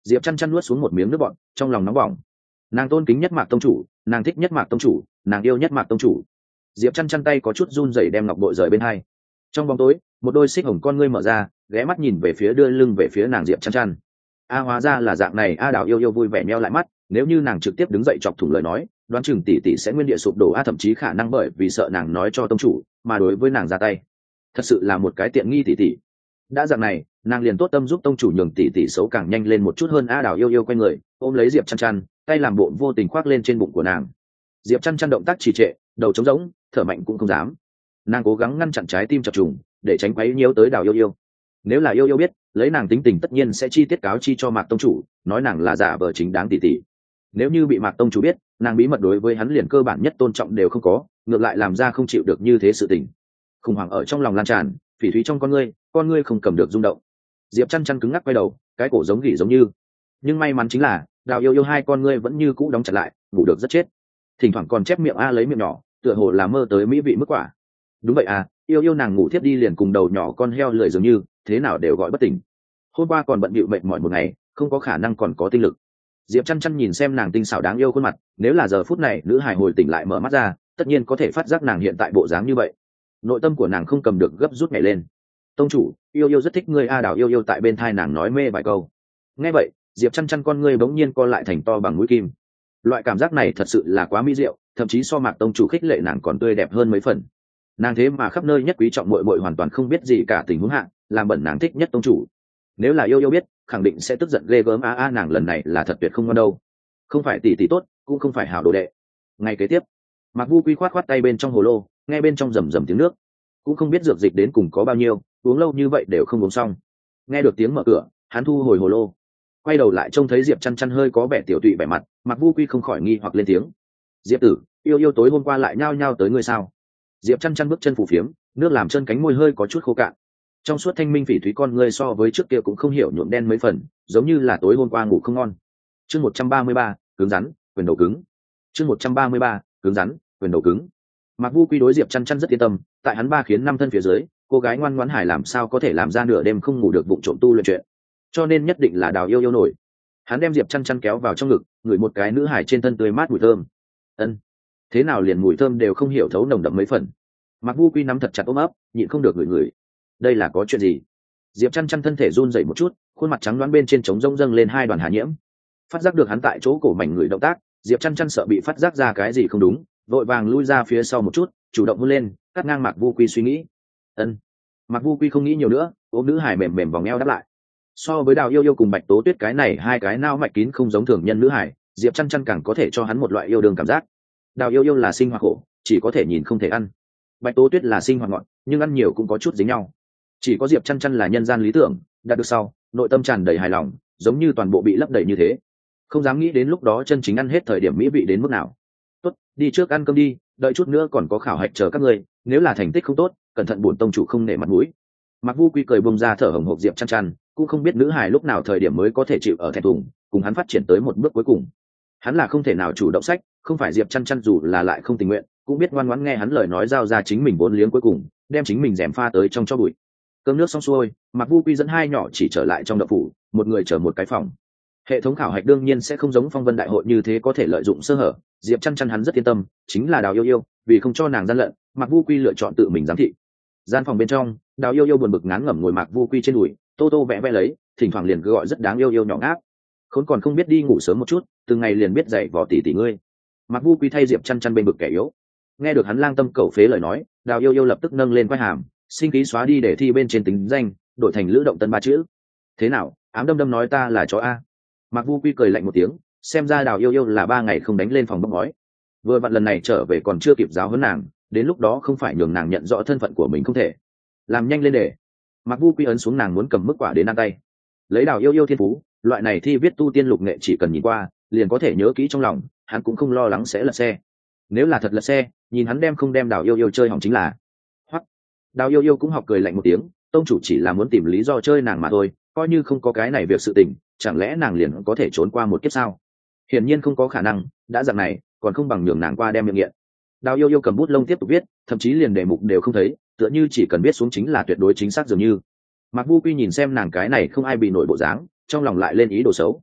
Diệp chăn chăn nuốt xuống một miếng nước bọt, trong lòng nóng bỏng. Nàng tôn kính nhất Mạc tông chủ, nàng thích nhất Mạc tông chủ, nàng yêu nhất Mạc tông chủ. Diệp chăn chăn tay có chút run rẩy đem ngọc bội rời bên hai. Trong bóng tối, một đôi xích hồng con ngươi mở ra, ghé mắt nhìn về phía, đưa lưng về phía nàng Diệp chăn chăn. Hóa ra là dạng này. Đào yêu yêu vui vẻ nheo lại mắt, nếu như nàng trực tiếp đứng dậy chọc thủng lời nói, đoán chừng tỷ tỷ sẽ nguyên địa sụp đổ. Thậm chí khả năng bởi vì sợ nàng nói cho tông chủ mà đối với nàng ra tay. Thật sự là một cái tiện nghi tỷ tỷ. Đã dạng này, nàng liền tốt tâm giúp tông chủ nhường tỷ tỷ xấu càng nhanh lên một chút hơn. Đào yêu yêu quay người ôm lấy Diệp chăn chăn, tay làm bộ vô tình khoác lên trên bụng của nàng. Diệp chăn chăn động tác trì trệ, đầu trống rỗng, thở mạnh cũng không dám. Nàng cố gắng ngăn chặn trái tim chập trùng để tránh quấy nhiễu tới Đào yêu yêu. Nếu là yêu yêu biết, lấy nàng tính tình tất nhiên sẽ chi tiết cáo chi cho Mạc tông chủ, nói nàng là giả vờ chính đáng tỷ tỷ. Nếu như bị Mạc tông chủ biết, nàng bí mật đối với hắn liền cơ bản nhất tôn trọng đều không có, ngược lại làm ra không chịu được như thế sự tình. Khủng hoảng ở trong lòng lan tràn, phỉ thúy trong con ngươi không cầm được rung động. Diệp chăn chăn cứng ngắc quay đầu, cái cổ giống gỉ giống như. Nhưng may mắn chính là Đào yêu yêu hai con ngươi vẫn như cũ đóng chặt lại, ngủ được rất chết. Thỉnh thoảng còn chép miệng lấy miệng nhỏ, tựa hồ là mơ tới mỹ vị mức quả. Đúng vậy yêu yêu nàng ngủ thiếp đi liền cùng đầu nhỏ con heo lười dường như, thế nào đều gọi bất tỉnh. Hôm qua còn bận bịu mệt mỏi một ngày, không có khả năng còn có tinh lực. Diệp chăn chăn nhìn xem nàng tinh xảo đáng yêu khuôn mặt, nếu là giờ phút này nữ hài hồi tỉnh lại mở mắt ra, tất nhiên có thể phát giác nàng hiện tại bộ dáng như vậy. Nội tâm của nàng không cầm được gấp rút nhảy lên. Tông chủ, yêu yêu rất thích ngươi. Đào yêu yêu tại bên thai nàng nói mê vài câu. Nghe vậy, Diệp chăn chăn con ngươi bỗng nhiên co lại thành to bằng mũi kim. Loại cảm giác này thật sự là quá mỹ diệu, thậm chí so Mạc tông chủ khích lệ nàng còn tươi đẹp hơn mấy phần. Nàng thế mà khắp nơi nhất quý trọng muội muội hoàn toàn không biết gì cả tình huống hạ, làm bẩn nàng thích nhất tông chủ. Nếu là yêu yêu biết, khẳng định sẽ tức giận ghê gớm. Nàng lần này là thật tuyệt không ngon đâu, không phải tỷ tỷ tốt, cũng không phải hảo đồ đệ. Ngày kế tiếp, Mạc Vu Quy khoát khoát tay bên trong hồ lô, nghe bên trong rầm rầm tiếng nước, cũng không biết dược dịch đến cùng có bao nhiêu, uống lâu như vậy đều không uống xong. Nghe được tiếng mở cửa, hắn thu hồi hồ lô, quay đầu lại trông thấy Diệp chăn chăn hơi có vẻ tiểu tụy vẻ mặt, Mạc Vu Quy không khỏi nghi hoặc lên tiếng. Diệp tử, yêu yêu tối hôm qua lại nhao nhao tới ngươi sao? Diệp chăn chăn bước chân phù phiếm, nước làm chân cánh môi hơi có chút khô cạn. Trong suốt thanh minh phỉ thúy con ngươi so với trước kia cũng không hiểu nhuộm đen mấy phần, giống như là tối hôm qua ngủ không ngon. Chương 133, cứng rắn, quyền đầu cứng. Chương 133, cứng rắn, quyền đầu cứng. Mạc Vu Quy đối Diệp chăn chăn rất yên tâm, tại hắn ba khiến năm thân phía dưới, cô gái ngoan ngoãn hài làm sao có thể làm ra nửa đêm không ngủ được vụng trộm tu luyện chuyện. Cho nên nhất định là Đào yêu yêu nổi. Hắn đem Diệp chăn chăn kéo vào trong ngực, ngửi một cái nữ hài trên thân tươi mát mùi thơm. Ân, thế nào liền mùi thơm đều không hiểu thấu nồng đậm mấy phần. Mạc Vu Quy nắm thật chặt ôm ấp, nhịn không được ngửi. Đây là có chuyện gì? Diệp chăn chăn thân thể run rẩy một chút, khuôn mặt trắng đoán bên trên trống rỗng dâng lên hai đoàn hà nhiễm. Phát giác được hắn tại chỗ cổ mảnh người động tác, Diệp chăn chăn sợ bị phát giác ra cái gì không đúng, vội vàng lui ra phía sau một chút, chủ động hôn lên, cắt ngang Mạc Vu Quy suy nghĩ. Ân. Mạc Vu Quy không nghĩ nhiều nữa, ôm nữ hải mềm mềm vòng eo đáp lại. So với Đào yêu yêu cùng Bạch Tố Tuyết cái này hai cái nao mạch kín không giống thường nhân nữ hải, Diệp chăn chăn càng có thể cho hắn một loại yêu đương cảm giác. Đào yêu yêu là sinh hoạt khổ, chỉ có thể nhìn không thể ăn. Bạch Tố Tuyết là sinh hoạt ngọt, nhưng ăn nhiều cũng có chút dính nhau. Chỉ có Diệp chăn chăn là nhân gian lý tưởng, đạt được sau, nội tâm tràn đầy hài lòng, giống như toàn bộ bị lấp đầy như thế. Không dám nghĩ đến lúc đó chân chính ăn hết thời điểm mỹ vị đến mức nào. Tốt, đi trước ăn cơm đi, đợi chút nữa còn có khảo hạch chờ các ngươi, nếu là thành tích không tốt, cẩn thận bổn tông chủ không nể mặt mũi. Mạc Vu Quy cười bông ra thở hồng hộc Diệp chăn chăn, cũng không biết nữ hài lúc nào thời điểm mới có thể chịu ở thẹn thùng, cùng hắn phát triển tới một bước cuối cùng. Hắn là không thể nào chủ động sách, không phải Diệp chăn chăn dù là lại không tình nguyện, cũng biết ngoan ngoãn nghe hắn lời nói giao ra chính mình vốn liếng cuối cùng, đem chính mình rèm pha tới trong cho bụi. Cơm nước xong xuôi, Mạc Vu Quy dẫn hai nhỏ chỉ trở lại trong đậu phủ, một người chờ một cái phòng. Hệ thống khảo hạch đương nhiên sẽ không giống phong vân đại hội như thế có thể lợi dụng sơ hở, Diệp chăn chăn hắn rất yên tâm, chính là Đào yêu yêu, vì không cho nàng gian lận, Mạc Vu Quy lựa chọn tự mình giám thị. Gian phòng bên trong, Đào yêu yêu buồn bực ngán ngẩm ngồi Mạc Vu Quy trên đùi, tô tô vẽ vẽ lấy, thỉnh thoảng liền cứ gọi rất đáng yêu yêu nhỏ ngáp. Khốn còn không biết đi ngủ sớm một chút, từng ngày liền biết dạy vò tỷ tỷ ngươi. Mạc Vu Quy thay Diệp chăn chăn bên bực kẻ yếu. Nghe được hắn lang tâm cẩu phế lời nói, Đào yêu yêu lập tức nâng lên quai hàm, sinh khí xóa đi để thi bên trên tính danh, đổi thành Lữ Động Tân ba chữ. Thế nào, ám đâm đâm nói ta là chó a? Mạc Vu Quy cười lạnh một tiếng, xem ra Đào yêu yêu là 3 ngày không đánh lên phòng bốc ngói. Vừa vặn lần này trở về còn chưa kịp giáo huấn nàng, đến lúc đó không phải nhường nàng nhận rõ thân phận của mình không thể. Làm nhanh lên để. Mạc Vu Quy ấn xuống nàng muốn cầm mức quả đến ăn tay. Lấy Đào yêu yêu thiên phú, loại này thi viết tu tiên lục nghệ chỉ cần nhìn qua, liền có thể nhớ kỹ trong lòng, hắn cũng không lo lắng sẽ lật xe. Nếu là thật lật xe, nhìn hắn đem không đem Đào yêu yêu chơi hỏng chính là. Hoặc Đào yêu yêu cũng học cười lạnh một tiếng, tông chủ chỉ là muốn tìm lý do chơi nàng mà thôi, coi như không có cái này việc sự tình, chẳng lẽ nàng liền có thể trốn qua một kiếp sao? Hiển nhiên không có khả năng, đã dạng này, còn không bằng nhường nàng qua đem miệng nghiện. Đào yêu yêu cầm bút lông tiếp tục viết, thậm chí liền đề mục đều không thấy, tựa như chỉ cần viết xuống chính là tuyệt đối chính xác dường như. Mạc Vu Quy nhìn xem nàng cái này không ai bị nổi bộ dáng, trong lòng lại lên ý đồ xấu.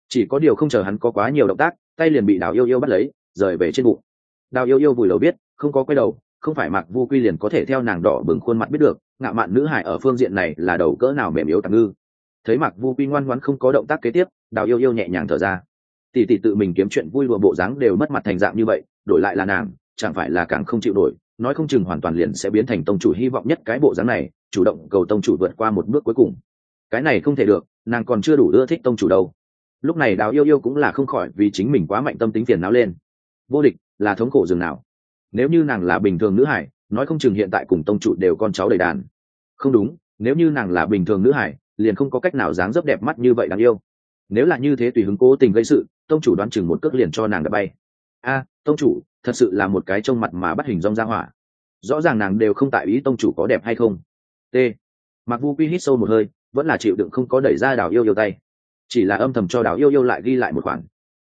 chỉ có điều không chờ hắn có quá nhiều động tác, tay liền bị Đào Yêu Yêu bắt lấy, rời về trên bụng. Đào Yêu Yêu vùi đầu biết, không có quay đầu, không phải Mạc Vu Quy liền có thể theo nàng đỏ bừng khuôn mặt biết được, ngạo mạn nữ hải ở phương diện này là đầu cỡ nào mềm yếu tạm ngư. Thấy Mạc Vu Quy ngoan ngoãn không có động tác kế tiếp, Đào Yêu Yêu nhẹ nhàng thở ra. Tỷ tỷ tự mình kiếm chuyện vui đùa bộ dáng đều mất mặt thành dạng như vậy, đổi lại là nàng, chẳng phải là càng không chịu nổi, nói không chừng hoàn toàn liền sẽ biến thành tông chủ hy vọng nhất cái bộ dáng này, chủ động cầu tông chủ vượt qua một bước cuối cùng. Cái này không thể được, nàng còn chưa đủ ưa thích tông chủ đâu. Lúc này Đào Yêu Yêu cũng là không khỏi vì chính mình quá mạnh tâm tính phiền não lên. Vô địch là thống khổ dường nào. Nếu như nàng là bình thường nữ hải, nói không chừng hiện tại cùng tông chủ đều con cháu đầy đàn. Không đúng, nếu như nàng là bình thường nữ hải, liền không có cách nào dáng dấp đẹp mắt như vậy đáng yêu. Nếu là như thế tùy hứng cố tình gây sự, tông chủ đoán chừng một cước liền cho nàng đã bay. Tông chủ thật sự là một cái trông mặt mà bắt hình dong ra hỏa. Rõ ràng nàng đều không tại ý tông chủ có đẹp hay không. T. Mạc Vu Quy hít sâu một hơi, vẫn là chịu đựng không có đẩy ra Đào Yêu Yêu tay, chỉ là âm thầm cho Đào Yêu Yêu lại ghi lại một khoản.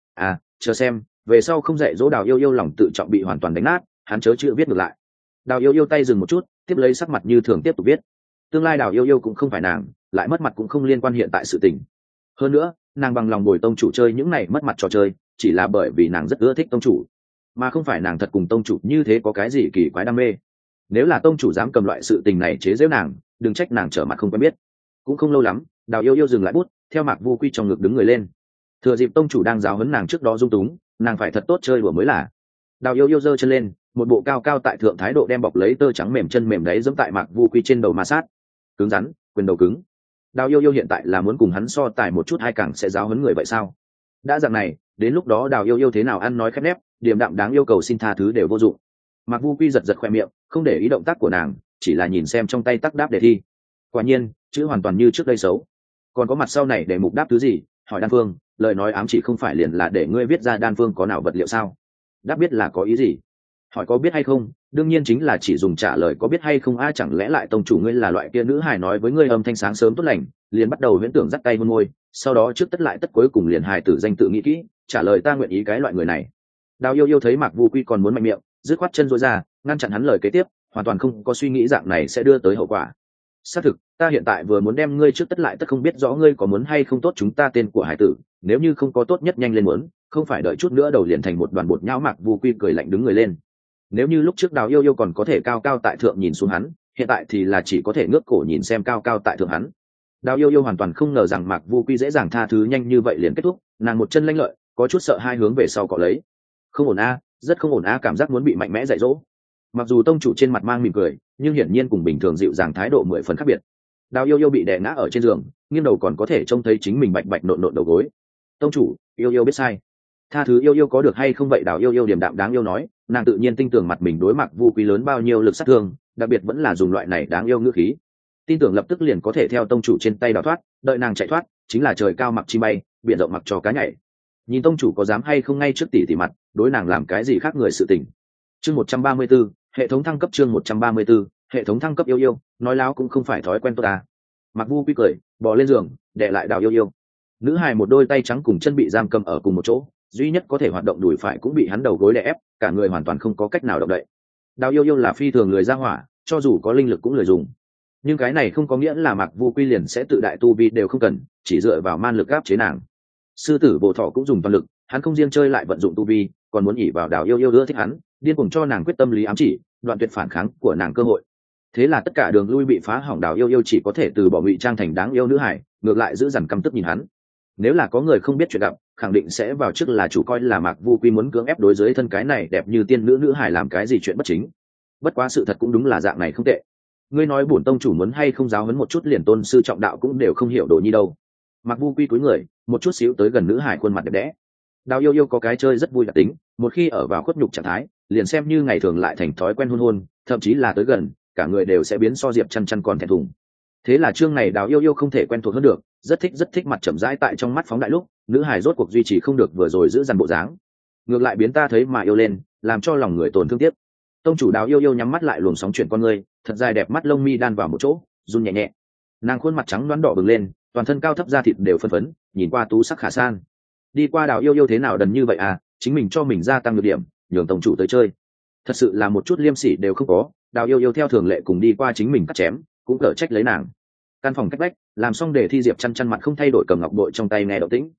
Chờ xem, về sau không dạy dỗ Đào Yêu Yêu lòng tự trọng bị hoàn toàn đánh nát, hắn chớ chữ viết ngược lại. Đào Yêu Yêu tay dừng một chút, tiếp lấy sắc mặt như thường tiếp tục viết. Tương lai Đào Yêu Yêu cũng không phải nàng, lại mất mặt cũng không liên quan hiện tại sự tình. Hơn nữa, nàng bằng lòng bồi tông chủ chơi những này mất mặt trò chơi, chỉ là bởi vì nàng rất ưa thích tông chủ, mà không phải nàng thật cùng tông chủ như thế có cái gì kỳ quái đam mê. Nếu là tông chủ dám cầm loại sự tình này chế giễu nàng, đừng trách nàng trở mặt không quen biết. Cũng không lâu lắm, Đào Yêu Yêu dừng lại bút, theo Mạc Vu Quy trong ngực đứng người lên. Thừa dịp tông chủ đang giáo huấn nàng trước đó dung túng, nàng phải thật tốt chơi đùa mới là. Đào Yêu Yêu giơ chân lên, một bộ cao cao tại thượng thái độ đem bọc lấy tơ trắng mềm chân mềm đấy giẫm tại Mạc Vu Quy trên đầu ma sát. Cứng rắn, quyền đầu cứng. Đào Yêu Yêu hiện tại là muốn cùng hắn so tài một chút hay càng sẽ giáo huấn người vậy sao? Đã dạng này, đến lúc đó Đào Yêu Yêu thế nào ăn nói khép nép, điềm đạm đáng yêu cầu xin tha thứ đều vô dụng. Mạc Vu Quy giật giật khoe miệng, không để ý động tác của nàng, chỉ là nhìn xem trong tay tác đáp đề thi. Quả nhiên, chữ hoàn toàn như trước đây xấu. Còn có mặt sau này để mục đáp thứ gì? Hỏi Đan Phương, lời nói ám chỉ không phải liền là để ngươi viết ra Đan Phương có nào vật liệu sao? Đáp biết là có ý gì? Hỏi có biết hay không, đương nhiên chính là chỉ dùng trả lời có biết hay không. Chẳng lẽ lại tông chủ ngươi là loại kia nữ hài nói với ngươi âm thanh sáng sớm tốt lành, liền bắt đầu huyễn tưởng dắt tay hôn môi, sau đó trước tất lại tất cuối cùng liền hài tử danh tự nghĩ kỹ, trả lời ta nguyện ý cái loại người này. Đào Yêu Yêu thấy Mạc Vu Quy còn muốn mạnh miệng, dứt khoát chân rối ra, ngăn chặn hắn lời kế tiếp, hoàn toàn không có suy nghĩ dạng này sẽ đưa tới hậu quả. Xác thực, ta hiện tại vừa muốn đem ngươi trước tất lại tất không biết rõ ngươi có muốn hay không tốt chúng ta tên của hải tử, nếu như không có tốt nhất nhanh lên muốn, không phải đợi chút nữa đầu liền thành một đoàn bột nhão. Mạc Vu Quy cười lạnh đứng người lên. Nếu như lúc trước Đào Yêu Yêu còn có thể cao cao tại thượng nhìn xuống hắn, hiện tại thì là chỉ có thể ngước cổ nhìn xem cao cao tại thượng hắn. Đào Yêu Yêu hoàn toàn không ngờ rằng Mạc Vu Quy dễ dàng tha thứ nhanh như vậy liền kết thúc, nàng một chân lanh lợi, có chút sợ hai hướng về sau cọ lấy. Không ổn rất không ổn cảm giác muốn bị mạnh mẽ dạy dỗ. Mặc dù tông chủ trên mặt mang mỉm cười, nhưng hiển nhiên cùng bình thường dịu dàng thái độ 10 phần khác biệt. Đào Yêu Yêu bị đè ngã ở trên giường, nghiêng đầu còn có thể trông thấy chính mình bạch bạch nộn nộn đầu gối. Tông chủ, Yêu Yêu biết sai, tha thứ Yêu Yêu có được hay không vậy? Đào Yêu Yêu điềm đạm đáng yêu nói, nàng tự nhiên tin tưởng mặt mình đối mặt Vu Quy lớn bao nhiêu lực sát thương, đặc biệt vẫn là dùng loại này đáng yêu ngữ khí, tin tưởng lập tức liền có thể theo tông chủ trên tay đào thoát. Đợi nàng chạy thoát, chính là trời cao mặc chi bay, biển rộng mặc trò cá nhảy. Nhìn tông chủ có dám hay không ngay trước tỷ mặt đối nàng làm cái gì khác người sự tình. Chương 134, hệ thống thăng cấp. Chương 134, hệ thống thăng cấp. Yêu Yêu nói láo cũng không phải thói quen tốt ta. Mặc Vu Quy cười, bò lên giường, đè lại Đào Yêu Yêu. Nữ hài một đôi tay trắng cùng chân bị giam cầm ở cùng một chỗ, duy nhất có thể hoạt động đùi phải cũng bị hắn đầu gối đè ép, cả người hoàn toàn không có cách nào động đậy. Đào Yêu Yêu là phi thường lười ra hỏa, cho dù có linh lực cũng lười dùng. Nhưng cái này không có nghĩa là Mạc Vu Quy liền sẽ tự đại tu vi đều không cần, chỉ dựa vào man lực áp chế nàng. Sư tử Bộ Thọ cũng dùng toàn lực, hắn không riêng chơi lại vận dụng tu vi, còn muốn ỉ vào Đào Yêu Yêu ưa thích hắn, điên cuồng cho nàng quyết tâm lý ám chỉ, đoạn tuyệt phản kháng của nàng cơ hội. Thế là tất cả đường lui bị phá hỏng. Đào Yêu Yêu chỉ có thể từ bỏ ngụy trang thành đáng yêu nữ hải, ngược lại giữ dằn căm tức nhìn hắn. Nếu là có người không biết chuyện gặp, khẳng định sẽ vào trước là chủ coi là Mạc Vu Quy muốn cưỡng ép đối dưới thân cái này đẹp như tiên nữ nữ hải làm cái gì chuyện bất chính. Bất quá sự thật cũng đúng là dạng này không tệ. Ngươi nói bổn tông chủ muốn hay không giáo huấn một chút liền tôn sư trọng đạo cũng đều không hiểu đồ nhi đâu. Mạc Vu Quy cúi người, một chút xíu tới gần nữ hải khuôn mặt đẹp đẽ. Đào Yêu Yêu có cái chơi rất vui đặc tính, một khi ở vào khuất nhục trạng thái, liền xem như ngày thường lại thành thói quen hôn hôn, thậm chí là tới gần, cả người đều sẽ biến so Diệp Chăn Chăn còn thẹn thùng. Thế là chương này Đào Yêu Yêu không thể quen thuộc hơn được, rất thích mặt chậm rãi tại trong mắt phóng đại lúc, nữ hải rốt cuộc duy trì không được vừa rồi giữ dằn bộ dáng, ngược lại biến ta thấy mà yêu lên, làm cho lòng người tổn thương tiếc. Tông chủ Đào Yêu Yêu nhắm mắt lại luồng sóng chuyển con người, thật dài đẹp mắt lông mi đan vào một chỗ, run nhẹ nhẹ. Nàng khuôn mặt trắng đoán đỏ bừng lên, toàn thân cao thấp da thịt đều phân phấn, nhìn qua tú sắc khả san. Đi qua Đào Yêu Yêu thế nào đần như vậy chính mình cho mình gia tăng nhược điểm, nhường tông chủ tới chơi, thật sự là một chút liêm sỉ đều không có. Đào Yêu Yêu theo thường lệ cùng đi qua chính mình cắt chém, cũng cở trách lấy nàng. Căn phòng cách vách, làm xong đề thi Diệp Chăn Chăn mặt không thay đổi cầm ngọc bội trong tay nghe động tĩnh.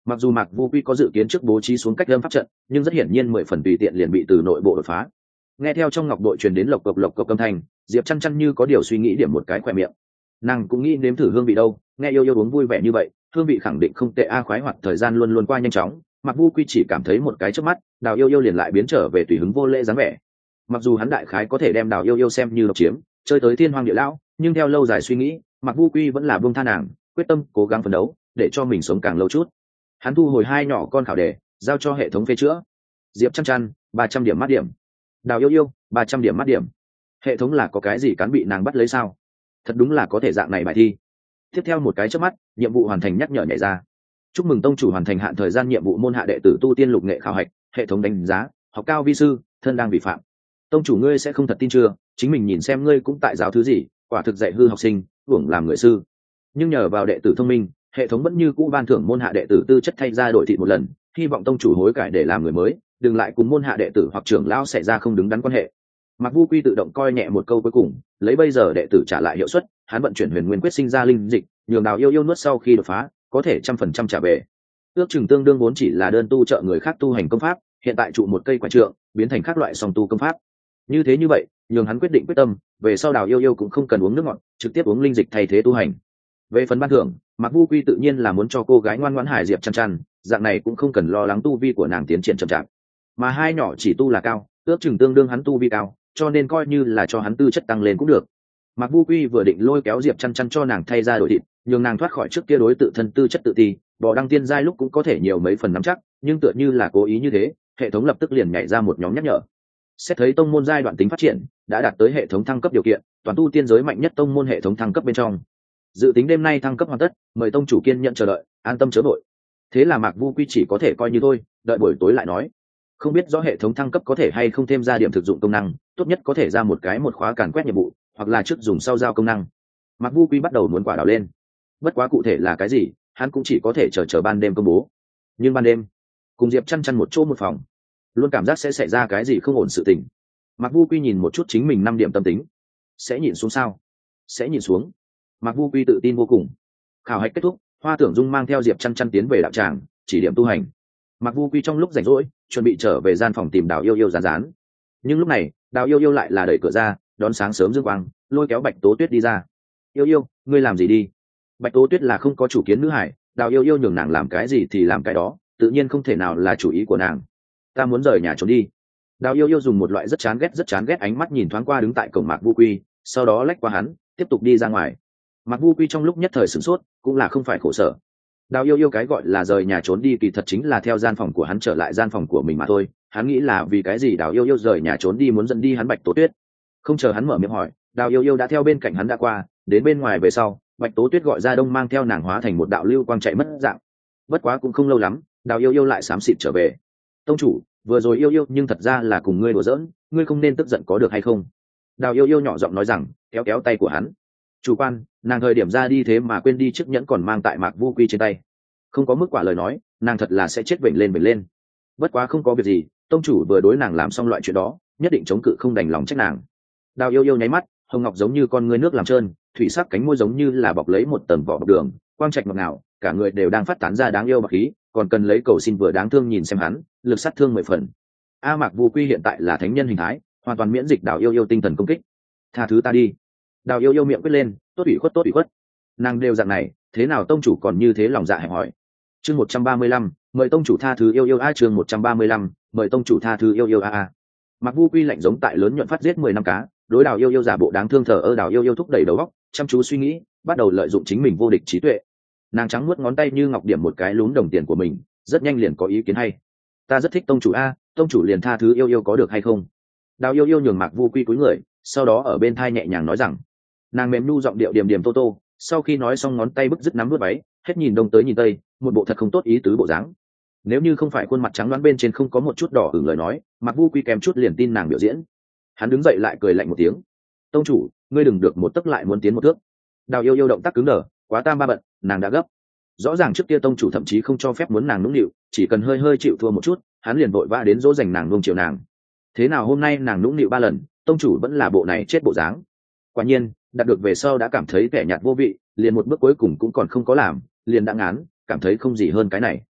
Mặc dù Mạc Vu Quy có dự kiến trước bố trí xuống cách lâm pháp trận, nhưng rất hiển nhiên 10 phần tùy tiện liền bị từ nội bộ đột phá. Nghe theo trong ngọc bội truyền đến lộc cộc âm thanh, Diệp Chăn Chăn như có điều suy nghĩ điểm một cái khỏe miệng. Nàng cũng nghĩ nếm thử hương vị đâu, nghe yêu yêu uống vui vẻ như vậy, hương vị khẳng định không tệ a. Khoái hoạt thời gian luôn luôn qua nhanh chóng, Mạc Vu Quy chỉ cảm thấy một cái chớp mắt, Đào Yêu Yêu liền lại biến trở về tùy hứng vô lễ dáng vẻ. Mặc dù hắn đại khái có thể đem Đào Yêu Yêu xem như độc chiếm, chơi tới thiên hoang địa lão, nhưng theo lâu dài suy nghĩ, Mạc Vu Quy vẫn là buông tha nàng, quyết tâm cố gắng phấn đấu, để cho mình sống càng lâu chút. Hắn thu hồi 2 nhỏ con khảo đề, giao cho hệ thống phê chữa. Diệp Chăn Chăn 300 điểm mát điểm, Đào Yêu Yêu 300 điểm mát điểm. Hệ thống là có cái gì cán bị nàng bắt lấy sao? Thật đúng là có thể dạng này bài thi. Tiếp theo một cái chớp mắt, nhiệm vụ hoàn thành nhắc nhở nhảy ra. Chúc mừng tông chủ hoàn thành hạn thời gian nhiệm vụ môn hạ đệ tử tu tiên lục nghệ khảo hạch, hệ thống đánh giá học cao vi sư, thân đang vi phạm. Tông chủ ngươi sẽ không thật tin chưa? Chính mình nhìn xem ngươi cũng tại giáo thứ gì, quả thực dạy hư học sinh, hưởng làm người sư. Nhưng nhờ vào đệ tử thông minh, hệ thống vẫn như cũ ban thưởng môn hạ đệ tử tư chất thay ra đổi thịt một lần, hy vọng tông chủ hối cải để làm người mới, đừng lại cùng môn hạ đệ tử hoặc trưởng lão xảy ra không đứng đắn quan hệ. Mạc Vu Quy tự động coi nhẹ một câu cuối cùng, lấy bây giờ đệ tử trả lại hiệu suất, hắn vận chuyển huyền nguyên quyết sinh ra linh dịch, nhường Đào Yêu Yêu nuốt sau khi đột phá, có thể 100% trả về. Ước chừng tương đương vốn chỉ là đơn tu trợ người khác tu hành công pháp, hiện tại trụ một cây quả trượng, biến thành các loại song tu công pháp. Như thế như vậy, nhường hắn quyết định quyết tâm, về sau Đào Yêu Yêu cũng không cần uống nước ngọt, trực tiếp uống linh dịch thay thế tu hành. Về phần ban thưởng, Mạc Vu Quy tự nhiên là muốn cho cô gái ngoan ngoãn Hải Diệp Chăn Chăn, dạng này cũng không cần lo lắng tu vi của nàng tiến triển chậm chạp. Mà hai nhỏ chỉ tu là cao, ước chừng tương đương hắn tu vi cao, cho nên coi như là cho hắn tư chất tăng lên cũng được. Mạc Vu Quy vừa định lôi kéo Diệp Chăn Chăn cho nàng thay ra đổi thịt, nhường nàng thoát khỏi trước kia đối tự thân tư chất tự ti, bỏ đăng tiên giai lúc cũng có thể nhiều mấy phần nắm chắc, nhưng tựa như là cố ý như thế, hệ thống lập tức liền nhảy ra một nhóm nhắc nhở. Xét thấy tông môn giai đoạn tính phát triển đã đạt tới hệ thống thăng cấp điều kiện, toàn tu tiên giới mạnh nhất tông môn hệ thống thăng cấp bên trong. Dự tính đêm nay thăng cấp hoàn tất, mời tông chủ kiên nhận chờ đợi, an tâm chớ vội. Thế là Mạc Vu Quy chỉ có thể coi như thôi, đợi buổi tối lại nói. Không biết rõ hệ thống thăng cấp có thể hay không thêm ra điểm thực dụng công năng, tốt nhất có thể ra một khóa càn quét nhiệm vụ, hoặc là trước dùng sau giao công năng. Mạc Vu Quy bắt đầu muốn quả đào lên. Bất quá cụ thể là cái gì, hắn cũng chỉ có thể chờ ban đêm công bố. Nhưng ban đêm, cùng Diệp Chăn Chăn một chỗ một phòng, luôn cảm giác sẽ xảy ra cái gì không ổn sự tình. Mạc Vu Quy nhìn một chút chính mình 5 điểm tâm tính, sẽ nhìn xuống sao? Sẽ nhìn xuống. Mạc Vu Quy tự tin vô cùng. Khảo hạch kết thúc, Hoa Tưởng Dung mang theo Diệp Chăn Chăn tiến về đạo tràng, chỉ điểm tu hành. Mạc Vu Quy trong lúc rảnh rỗi, chuẩn bị trở về gian phòng tìm Đào Yêu Yêu rán rán. Nhưng lúc này, Đào Yêu Yêu lại là đẩy cửa ra, đón sáng sớm dương quang, lôi kéo Bạch Tố Tuyết đi ra. Yêu Yêu, ngươi làm gì đi? Bạch Tố Tuyết là không có chủ kiến nữ hải, Đào Yêu Yêu nhường nàng làm cái gì thì làm cái đó, tự nhiên không thể nào là chủ ý của nàng. Ta muốn rời nhà trốn đi. Đào Yêu Yêu dùng một loại rất chán ghét ánh mắt nhìn thoáng qua đứng tại cổng Mạc Vu Quy, sau đó lách qua hắn, tiếp tục đi ra ngoài. Mạc Vu Quy trong lúc nhất thời sửng sốt, cũng là không phải khổ sở. Đào Yêu Yêu cái gọi là rời nhà trốn đi kỳ thật chính là theo gian phòng của hắn trở lại gian phòng của mình mà thôi. Hắn nghĩ là vì cái gì Đào Yêu Yêu rời nhà trốn đi muốn dẫn đi hắn Bạch Tố Tuyết. Không chờ hắn mở miệng hỏi, Đào Yêu Yêu đã theo bên cạnh hắn đã qua, đến bên ngoài về sau, Bạch Tố Tuyết gọi ra đông mang theo nàng hóa thành một đạo lưu quang chạy mất dạng. Bất quá cũng không lâu lắm, Đào Yêu Yêu lại xám xịt trở về. Tông chủ, vừa rồi Yêu Yêu nhưng thật ra là cùng ngươi đùa giỡn, ngươi không nên tức giận có được hay không? Đào Yêu Yêu nhỏ giọng nói rằng, kéo tay của hắn. Chủ quan, nàng thời điểm ra đi thế mà quên đi chiếc nhẫn còn mang tại Mạc Vu Quy trên tay. Không có mức quả lời nói, nàng thật là sẽ chết vểnh lên. Bất quá không có việc gì, tông chủ vừa đối nàng làm xong loại chuyện đó, nhất định chống cự không đành lòng trách nàng. Đào Yêu Yêu nháy mắt, hồng ngọc giống như con ngươi nước làm trơn, thủy sắc cánh môi giống như là bọc lấy một tầng vỏ bọc đường, quang trạch ngọt ngào, cả người đều đang phát tán ra đáng yêu bạc khí, còn cần lấy cầu xin vừa đáng thương nhìn xem hắn, lực sát thương 10 phần. Mạc Vu Quy hiện tại là thánh nhân hình thái, hoàn toàn miễn dịch Đào Yêu Yêu tinh thần công kích. Tha thứ ta đi. Đào Yêu Yêu miệng quyết lên, tốt ủy khuất. Nàng đều dạng này, thế nào tông chủ còn như thế lòng dạ hẹp hỏi. Chương 135, mời tông chủ tha thứ yêu a. Chương 135, mời tông chủ tha thứ yêu a. Mạc Vu Quy lạnh giống tại lớn nhuận phát giết 10 năm cá, đối Đào Yêu Yêu giả bộ đáng thương thờ ơ. Đào Yêu Yêu thúc đẩy đầu óc, chăm chú suy nghĩ, bắt đầu lợi dụng chính mình vô địch trí tuệ. Nàng trắng nuốt ngón tay như ngọc điểm một cái lún đồng tiền của mình, rất nhanh liền có ý kiến hay. Ta rất thích tông chủ a, tông chủ liền tha thứ yêu có được hay không? Đào Yêu Yêu nhường Mạc Vu Quy cúi người, sau đó ở bên thai nhẹ nhàng nói rằng. Nàng mềm nhu giọng điệu điềm tô tô, sau khi nói xong ngón tay bức dứt nắm vớt váy, hết nhìn đông tới nhìn tây, một bộ thật không tốt ý tứ bộ dáng. Nếu như không phải khuôn mặt trắng đoán bên trên không có một chút đỏ ửng lời nói, Mạc Vu Quy kèm chút liền tin nàng biểu diễn. Hắn đứng dậy lại cười lạnh một tiếng. Tông chủ, ngươi đừng được một tấc lại muốn tiến một thước. Đào Yêu Yêu động tác cứng đờ, quá tam ba bận, nàng đã gấp. Rõ ràng trước kia tông chủ thậm chí không cho phép muốn nàng nũng nịu, chỉ cần hơi chịu thua một chút, hắn liền vội vã đến dỗ dành nàng nuông chiều nàng. Thế nào hôm nay nàng nũng nịu 3 lần, tông chủ vẫn là bộ này chết bộ dáng. Quả nhiên, đạt được về sau đã cảm thấy vẻ nhạt vô vị, liền một bước cuối cùng cũng còn không có làm, liền đã ngán, cảm thấy không gì hơn cái này.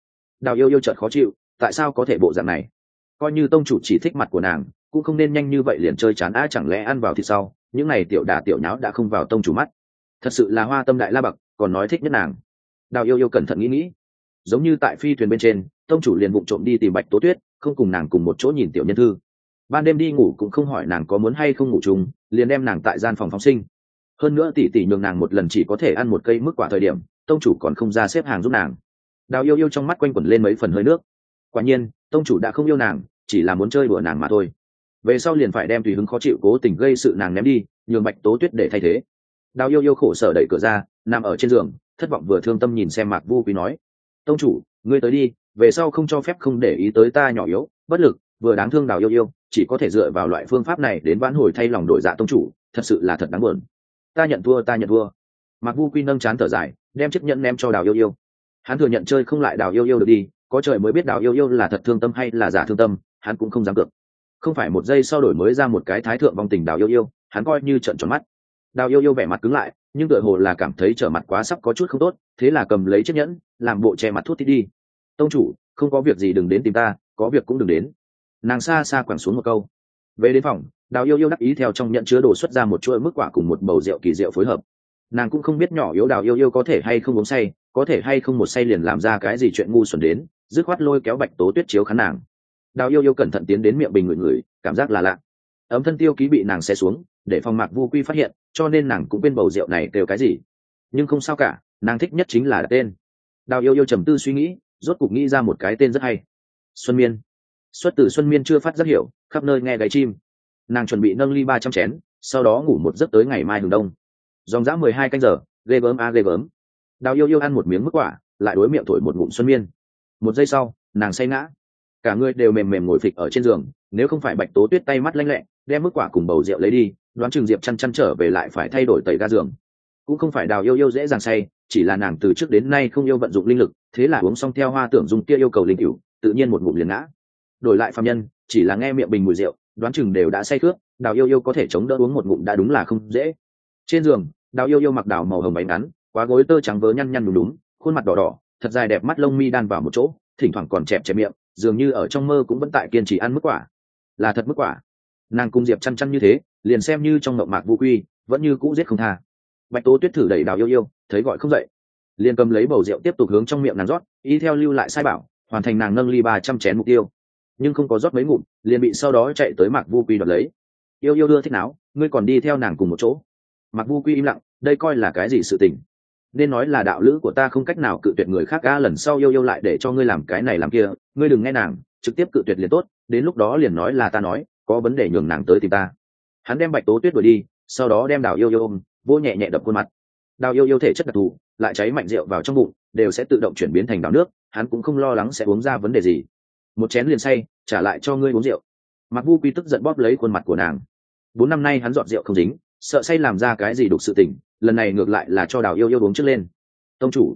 Đào yêu yêu chợt khó chịu, tại sao có thể bộ dạng này? Coi như tông chủ chỉ thích mặt của nàng, cũng không nên nhanh như vậy liền chơi chán chẳng lẽ ăn vào thịt sau, những này tiểu đả tiểu nháo đã không vào tông chủ mắt. Thật sự là hoa tâm đại la bậc, còn nói thích nhất nàng. Đào yêu yêu cẩn thận nghĩ, giống như tại phi thuyền bên trên, tông chủ liền vụng trộm đi tìm Bạch Tố Tuyết, không cùng nàng cùng một chỗ nhìn tiểu nhân thư. Ban đêm đi ngủ cũng không hỏi nàng có muốn hay không ngủ chung, liền đem nàng tại gian phòng phóng sinh. Hơn nữa tỷ tỷ nhường nàng một lần chỉ có thể ăn một cây mức quả thời điểm, tông chủ còn không ra xếp hàng giúp nàng. Đào yêu yêu trong mắt quanh quẩn lên mấy phần hơi nước. Quả nhiên tông chủ đã không yêu nàng, chỉ là muốn chơi đùa nàng mà thôi. Về sau liền phải đem tùy hứng khó chịu cố tình gây sự nàng ném đi, nhường Bạch Tố Tuyết để thay thế. Đào yêu yêu khổ sở đẩy cửa ra, nằm ở trên giường, thất vọng vừa thương tâm nhìn xem Mạc Vu Quý nói: tông chủ, ngươi tới đi, về sau không cho phép không để ý tới ta nhỏ yếu bất lực vừa đáng thương. Đào yêu yêu chỉ có thể dựa vào loại phương pháp này đến vãn hồi thay lòng đổi dạ tông chủ, thật sự là thật đáng buồn. Ta nhận thua, ta nhận thua. Mạc Vu Quy nâng chán thở dài, đem chiếc nhẫn ném cho Đào yêu yêu. Hắn thừa nhận chơi không lại Đào yêu yêu được đi, có trời mới biết Đào yêu yêu là thật thương tâm hay là giả thương tâm, hắn cũng không dám cược. Không phải một giây sau đổi mới ra một cái thái thượng vong tình Đào yêu yêu, hắn coi như trợn tròn mắt. Đào yêu yêu vẻ mặt cứng lại, nhưng tựa hồ là cảm thấy trở mặt quá sắp có chút không tốt, thế là cầm lấy chiếc nhẫn, làm bộ che mặt thút thít đi. Tông chủ, không có việc gì đừng đến tìm ta, có việc cũng đừng đến. Nàng xa xa quẳng xuống một câu. Về đến phòng, Đào yêu yêu đắc ý theo trong nhẫn chứa đồ xuất ra một chuỗi mức quả cùng một bầu rượu kỳ diệu phối hợp. Nàng cũng không biết nhỏ yếu Đào yêu yêu có thể hay không uống say, có thể hay không một say liền làm ra cái gì chuyện ngu xuẩn đến, dứt khoát lôi kéo Bạch Tố Tuyết chiếu khán nàng. Đào yêu yêu cẩn thận tiến đến miệng bình ngửi, cảm giác là lạ. Ấm thân tiêu ký bị nàng xé xuống, để phòng Mạc Vu Quy phát hiện, cho nên nàng cũng quên bầu rượu này kêu cái gì. Nhưng không sao cả, nàng thích nhất chính là tên. Đào yêu yêu trầm tư suy nghĩ, rốt cục nghĩ ra một cái tên rất hay. Xuân Miên. Xuất từ Xuân Miên chưa phát rất hiểu, khắp nơi nghe gáy chim. Nàng chuẩn bị nâng ly 300 chén, sau đó ngủ một giấc tới ngày mai hừng đông. Dòng dã 12 canh giờ, ghê gớm a ghê gớm. Đào yêu yêu ăn một miếng mức quả, lại đối miệng thổi một ngụm Xuân Miên. Một giây sau, nàng say ngã, cả người đều mềm mềm ngồi phịch ở trên giường. Nếu không phải Bạch Tố Tuyết tay mắt lanh lẹ đem mức quả cùng bầu rượu lấy đi, đoán chừng Diệp chăn chăn trở về lại phải thay đổi tẩy ga giường. Cũng không phải Đào yêu yêu dễ dàng say, chỉ là nàng từ trước đến nay không yêu vận dụng linh lực, thế là uống xong theo Hoa Tưởng Dung kia yêu cầu linh cửu, tự nhiên một ngụm liền ngã. Đổi lại phàm nhân, chỉ là nghe miệng bình mùi rượu, đoán chừng đều đã say khướt. Đào yêu yêu có thể chống đỡ uống một ngụm đã đúng là không dễ. Trên giường, Đào yêu yêu mặc đào màu hồng váy ngắn, quá gối tơ trắng vớ nhăn nhăn đúng đúng, khuôn mặt đỏ đỏ, thật dài đẹp mắt lông mi đan vào một chỗ, thỉnh thoảng còn chẹp chẹp miệng, dường như ở trong mơ cũng vẫn tại kiên trì ăn mức quả. Là thật mức quả. Nàng cung Diệp chăn chăn như thế, liền xem như trong ngộng Mạc Vu Quy, vẫn như cũ giết không tha. Bạch Tố Tuyết thử đẩy Đào yêu yêu, thấy gọi không dậy, liền cầm lấy bầu rượu tiếp tục hướng trong miệng nàng rót, y theo lưu lại sai bảo, hoàn thành nàng nâng ly 300 chén mục tiêu. Nhưng không có rót mấy ngụm, liền bị sau đó chạy tới Mạc Vu Quy đoạt lấy. Yêu yêu đưa thích nào, ngươi còn đi theo nàng cùng một chỗ. Mạc Vu Quy im lặng, đây coi là cái gì sự tình? Nên nói là đạo lữ của ta không cách nào cự tuyệt người khác a, lần sau yêu yêu lại để cho ngươi làm cái này làm kia, ngươi đừng nghe nàng, trực tiếp cự tuyệt liền tốt, đến lúc đó liền nói là ta nói, có vấn đề nhường nàng tới tìm ta. Hắn đem Bạch Tố Tuyết đuổi đi, sau đó đem Đào yêu yêu ôm, vô nhẹ nhẹ đập khuôn mặt. Đào yêu yêu thể chất đặc thù, lại cháy mạnh rượu vào trong bụng, đều sẽ tự động chuyển biến thành đào nước, hắn cũng không lo lắng sẽ uống ra vấn đề gì. Một chén liền say, trả lại cho ngươi uống rượu. Mạc Vu Quy tức giận bóp lấy khuôn mặt của nàng. 4 năm nay hắn dọn rượu không dính, sợ say làm ra cái gì đục sự tình, lần này ngược lại là cho Đào yêu yêu uống trước lên. Tông chủ,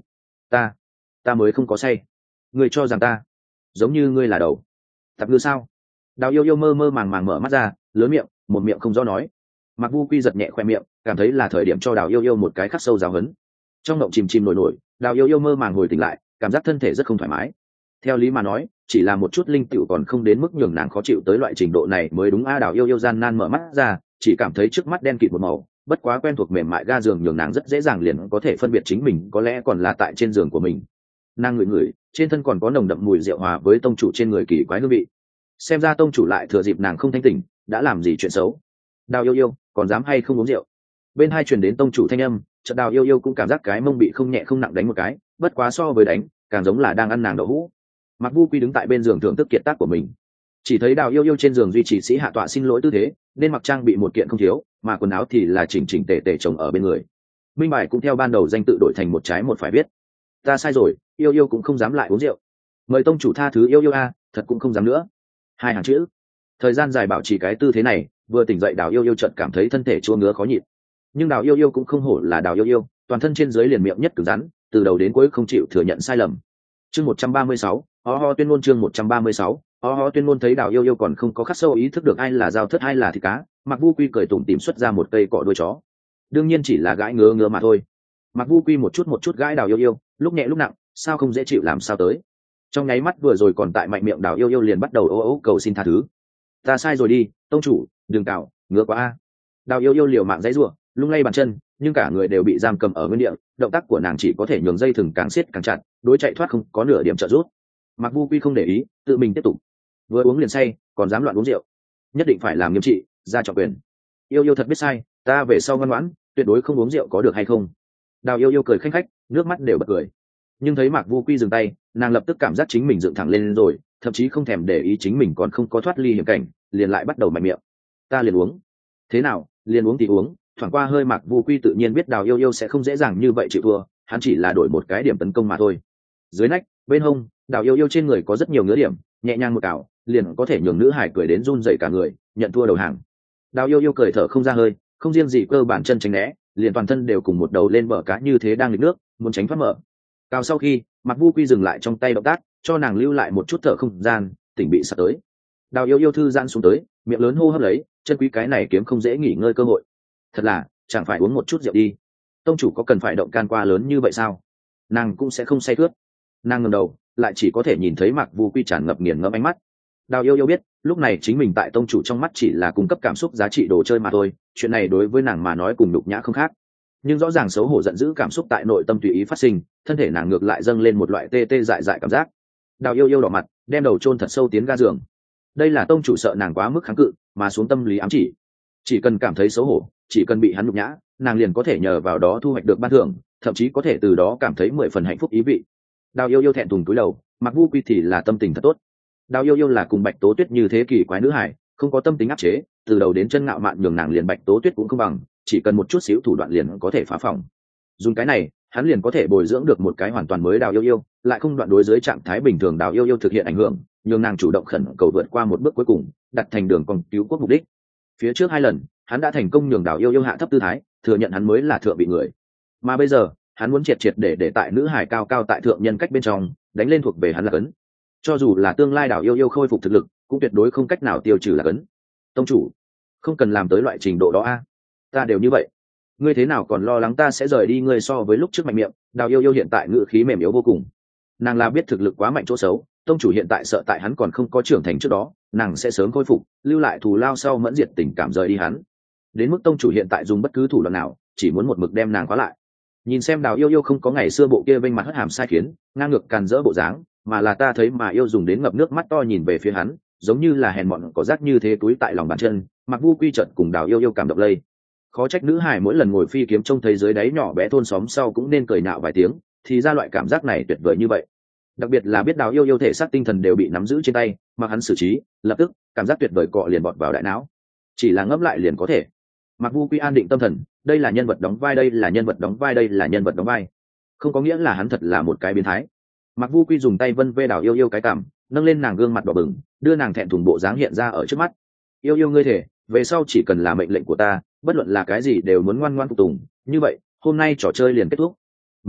ta mới không có say, ngươi cho rằng ta giống như ngươi là đầu tạp ngư sao? Đào yêu yêu mơ mơ màng màng mở mắt ra, lớn miệng, một miệng không rõ nói. Mạc Vu Quy giật nhẹ khoe miệng, cảm thấy là thời điểm cho Đào yêu yêu một cái khắc sâu giáo hấn. Trong mộng chìm chìm nổi nổi, Đào yêu yêu mơ màng hồi tỉnh lại, cảm giác thân thể rất không thoải mái. Theo lý mà nói, chỉ là một chút linh tiểu còn không đến mức nhường nàng khó chịu tới loại trình độ này mới đúng a. Đào yêu yêu gian nan mở mắt ra, chỉ cảm thấy trước mắt đen kịt một màu, bất quá quen thuộc mềm mại ga giường nhường nàng rất dễ dàng liền có thể phân biệt chính mình có lẽ còn là tại trên giường của mình. Nàng ngửi ngửi, trên thân còn có nồng đậm mùi rượu hòa với tông chủ trên người kỳ quái hương vị. Xem ra tông chủ lại thừa dịp nàng không thanh tỉnh, đã làm gì chuyện xấu. Đào yêu yêu, còn dám hay không uống rượu? Bên hai truyền đến tông chủ thanh âm, chợt Đào yêu yêu cũng cảm giác cái mông bị không nhẹ không nặng đánh một cái, bất quá so với đánh, càng giống là đang ăn nàng đậu hũ. Mạc Vu Quy đứng tại bên giường thưởng thức kiệt tác của mình, chỉ thấy Đào yêu yêu trên giường duy trì sĩ hạ tọa xin lỗi tư thế, nên mặc trang bị một kiện không thiếu, mà quần áo thì là chỉnh chỉnh tề tề chồng ở bên người. Minh bài cũng theo ban đầu danh tự đổi thành một trái một phải viết. Ta sai rồi, yêu yêu cũng không dám lại uống rượu. Mời tông chủ tha thứ yêu yêu a, thật cũng không dám nữa. 2 hàng chữ. Thời gian dài bảo trì cái tư thế này, vừa tỉnh dậy Đào yêu yêu chợt cảm thấy thân thể chua ngứa khó nhịn. Nhưng Đào yêu yêu cũng không hổ là Đào yêu yêu, toàn thân trên dưới liền miệng nhất cứng rắn, từ đầu đến cuối không chịu thừa nhận sai lầm. Chương 136, ho tuyên ngôn. Chương 136, ho tuyên ngôn. Thấy Đào yêu yêu còn không có khắc sâu ý thức được ai là dao thớt ai là thịt cá, Mạc Vu Quy cười tủm tỉm xuất ra một cây cọ đuôi chó. Đương nhiên chỉ là gãi ngứa ngứa mà thôi. Mạc Vu Quy một chút gãi Đào yêu yêu, lúc nhẹ lúc nặng, sao không dễ chịu làm sao tới. Trong nháy mắt vừa rồi còn tại mạnh miệng Đào Yêu Yêu liền bắt đầu ô ô cầu xin tha thứ. Ta sai rồi đi, tông chủ, đừng cào, ngứa quá a. Đào Yêu Yêu liều mạng dãy rủa, lung lay bàn chân, nhưng cả người đều bị giam cầm ở nguyên địa, động tác của nàng chỉ có thể nhường dây thừng càng siết càng chặt, đối chạy thoát không có nửa điểm trợ giúp. Mạc Vu Quy không để ý, tự mình tiếp tục. Vừa uống liền say, còn dám loạn uống rượu, nhất định phải làm nghiêm trị, ra trọng quyền. Yêu Yêu thật biết sai, ta về sau ngoan ngoãn, tuyệt đối không uống rượu có được hay không? Đào Yêu Yêu cười khanh khách, nước mắt đều bật cười. Nhưng thấy Mạc Vu Quy dừng tay, nàng lập tức cảm giác chính mình dựng thẳng lên rồi, thậm chí không thèm để ý chính mình còn không có thoát ly hiểm cảnh, liền lại bắt đầu mạnh miệng. Ta liền uống. Thế nào, liền uống thì uống. Thoảng qua hơi Mạc Vu Quy tự nhiên biết Đào Yêu Yêu sẽ không dễ dàng như vậy chịu thua, hắn chỉ là đổi một cái điểm tấn công mà thôi. Dưới nách, bên hông, Đào Yêu Yêu trên người có rất nhiều ngứa điểm, nhẹ nhàng một cào, liền có thể nhường nữ hải cười đến run rẩy cả người, nhận thua đầu hàng. Đào Yêu Yêu cười thở không ra hơi, không riêng gì cơ bản chân tránh né, liền toàn thân đều cùng một đầu lên bờ cá như thế đang nghịch nước, muốn tránh thoát mở. Cao sau khi, Mạc Vu Quy dừng lại trong tay động tác, cho nàng lưu lại một chút thở không gian, tỉnh bị sắp tới. Đào Yêu Yêu thư giãn xuống tới, miệng lớn hô hấp lấy, chân quý cái này kiếm không dễ nghỉ ngơi cơ hội. Thật là, chẳng phải uống một chút rượu đi. Tông chủ có cần phải động can qua lớn như vậy sao? Nàng cũng sẽ không say cướp. Nàng ngẩng đầu, lại chỉ có thể nhìn thấy Mạc Vu Quy tràn ngập nghiền ngẫm ánh mắt. Đào Yêu Yêu biết, lúc này chính mình tại tông chủ trong mắt chỉ là cung cấp cảm xúc giá trị đồ chơi mà thôi, chuyện này đối với nàng mà nói cùng nhục nhã không khác. Nhưng rõ ràng xấu hổ giận dữ cảm xúc tại nội tâm tùy ý phát sinh, thân thể nàng ngược lại dâng lên một loại tê tê dại dại cảm giác. Đào Yêu Yêu đỏ mặt, đem đầu chôn thật sâu tiến ga giường. Đây là tông chủ sợ nàng quá mức kháng cự, mà xuống tâm lý ám chỉ cần cảm thấy xấu hổ, chỉ cần bị hắn nhục nhã, nàng liền có thể nhờ vào đó thu hoạch được ban thưởng, thậm chí có thể từ đó cảm thấy 10 phần hạnh phúc ý vị. Đào Yêu Yêu thẹn thùng cúi đầu, Mạc Vu Quy thì là tâm tình thật tốt. Đào Yêu Yêu là cùng Bạch Tố Tuyết như thế kỳ quái nữ hải, không có tâm tính áp chế, từ đầu đến chân ngạo mạn nhường nàng liền Bạch Tố Tuyết cũng không bằng, chỉ cần một chút xíu thủ đoạn liền có thể phá phòng. Dùng cái này, hắn liền có thể bồi dưỡng được một cái hoàn toàn mới Đào Yêu Yêu, lại không đoạn đối dưới trạng thái bình thường Đào Yêu Yêu thực hiện ảnh hưởng, nhường nàng chủ động khẩn cầu vượt qua một bước cuối cùng, đặt thành đường còn cứu quốc mục đích. Phía trước 2 lần, hắn đã thành công nhường Đào Yêu Yêu hạ thấp tư thái, thừa nhận hắn mới là thượng vị người. Mà bây giờ, hắn muốn triệt để tại nữ hải cao cao tại thượng nhân cách bên trong, đánh lên thuộc về hắn là cấn. Cho dù là tương lai Đào Yêu Yêu khôi phục thực lực, cũng tuyệt đối không cách nào tiêu trừ là cấn. Tông chủ, không cần làm tới loại trình độ đó a. Ta đều như vậy, ngươi thế nào còn lo lắng ta sẽ rời đi ngươi so với lúc trước mạnh miệng? Đào Yêu Yêu hiện tại ngữ khí mềm yếu vô cùng. Nàng là biết thực lực quá mạnh chỗ xấu, tông chủ hiện tại sợ tại hắn còn không có trưởng thành trước đó, nàng sẽ sớm khôi phục, lưu lại thù lao sau mẫn diệt tình cảm rời đi hắn. Đến mức tông chủ hiện tại dùng bất cứ thủ đoạn nào, chỉ muốn một mực đem nàng khóa lại. Nhìn xem Đào Yêu Yêu không có ngày xưa bộ kia vênh mặt hất hàm sai khiến, ngang ngược càn rỡ bộ dáng, mà là ta thấy mà yêu dùng đến ngập nước mắt to nhìn về phía hắn, giống như là hèn mọn có rác như thế túi tại lòng bàn chân. Mặc Vu Quy chợt cùng Đào Yêu Yêu cảm động lây. Khó trách nữ hải mỗi lần ngồi phi kiếm trông thấy dưới đáy nhỏ bé thôn xóm sau cũng nên cười nhạo vài tiếng, thì ra loại cảm giác này tuyệt vời như vậy. Đặc biệt là biết Đào Yêu Yêu thể xác tinh thần đều bị nắm giữ trên tay, mà hắn xử trí, lập tức cảm giác tuyệt vời cọ liền bọt vào đại não. Chỉ là ngấp lại liền có thể. Mặc Vu Quy an định tâm thần, đây là nhân vật đóng vai, đây là nhân vật đóng vai, đây là nhân vật đóng vai, không có nghĩa là hắn thật là một cái biến thái. Mặc Vu Quy dùng tay vân vê Đào Yêu Yêu cái cằm, nâng lên nàng gương mặt đỏ bừng, đưa nàng thẹn thùng bộ dáng hiện ra ở trước mắt. Yêu Yêu ngươi thể, về sau chỉ cần là mệnh lệnh của ta, bất luận là cái gì đều muốn ngoan ngoãn phục tùng, như vậy hôm nay trò chơi liền kết thúc.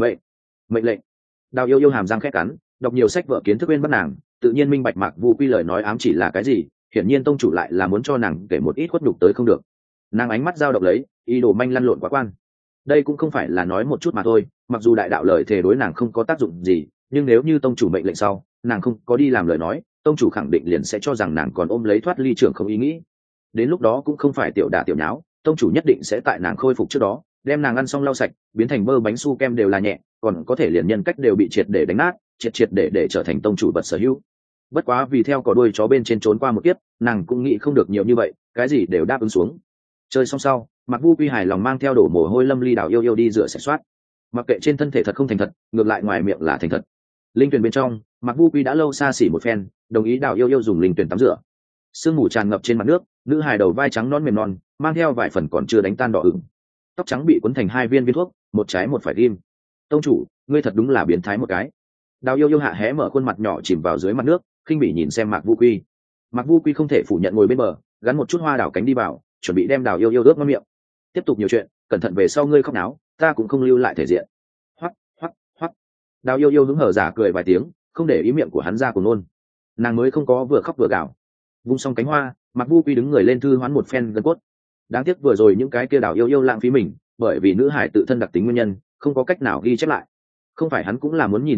Mệnh lệnh. Đào Yêu Yêu hàm răng khẽ cắn, đọc nhiều sách vở kiến thức bên bắt nàng, tự nhiên minh bạch Mạc Vu Quy lời nói ám chỉ là cái gì, hiển nhiên tông chủ lại là muốn cho nàng kể một ít khuất nhục tới không được. Nàng ánh mắt dao động lấy, ý đồ manh lăn lộn quá quan. Đây cũng không phải là nói một chút mà thôi, mặc dù đại đạo lời thề đối nàng không có tác dụng gì, nhưng nếu như tông chủ mệnh lệnh sau, nàng không có đi làm lời nói, tông chủ khẳng định liền sẽ cho rằng nàng còn ôm lấy thoát ly trưởng không ý nghĩ. Đến lúc đó cũng không phải tiểu đả tiểu nháo, tông chủ nhất định sẽ tại nàng khôi phục trước đó, đem nàng ăn xong lau sạch, biến thành bơ bánh su kem đều là nhẹ, còn có thể liền nhân cách đều bị triệt để đánh nát, triệt để trở thành tông chủ vật sở hữu. Bất quá vì theo cỏ đuôi chó bên trên trốn qua một kiếp, nàng cũng nghĩ không được nhiều như vậy, cái gì đều đáp ứng xuống. Chơi xong sau, Mạc Vu Quy hài lòng mang theo đổ mồ hôi lâm ly Đào Yêu Yêu đi rửa sạch soát. Mặc kệ trên thân thể thật không thành thật, ngược lại ngoài miệng là thành thật. Linh tuyển bên trong, Mạc Vu Quy đã lâu xa xỉ một phen, đồng ý Đào Yêu Yêu dùng linh tuyển tắm rửa. Sương mù tràn ngập trên mặt nước, nữ hài đầu vai trắng non mềm non, mang theo vài phần còn chưa đánh tan đỏ ửng. Tóc trắng bị cuốn thành 2 viên thuốc, một trái một phải ghim. Tông chủ, ngươi thật đúng là biến thái một cái. Đào Yêu Yêu hạ hé mở khuôn mặt nhỏ chìm vào dưới mặt nước, khinh bỉ nhìn xem Mạc Vu Quy. Mạc Vu Quy không thể phủ nhận ngồi bên bờ, gắn một chút hoa đào cánh đi vào, chuẩn bị đem Đào Yêu Yêu ướt ngon miệng. Tiếp tục nhiều chuyện, cẩn thận về sau ngươi khóc náo, ta cũng không lưu lại thể diện. Hoắc. Đào Yêu Yêu hứng hở giả cười vài tiếng, không để ý miệng của hắn ra cùng nôn. Nàng mới không có vừa khóc vừa gào. Vung xong cánh hoa, Mạc Vu Quy đứng người lên thư hoán một phen gân cốt. Đáng tiếc vừa rồi những cái kia Đào Yêu Yêu lãng phí mình, bởi vì nữ hải tự thân đặc tính nguyên nhân, không có cách nào ghi chép lại. Không phải hắn cũng là muốn nhìn một chút,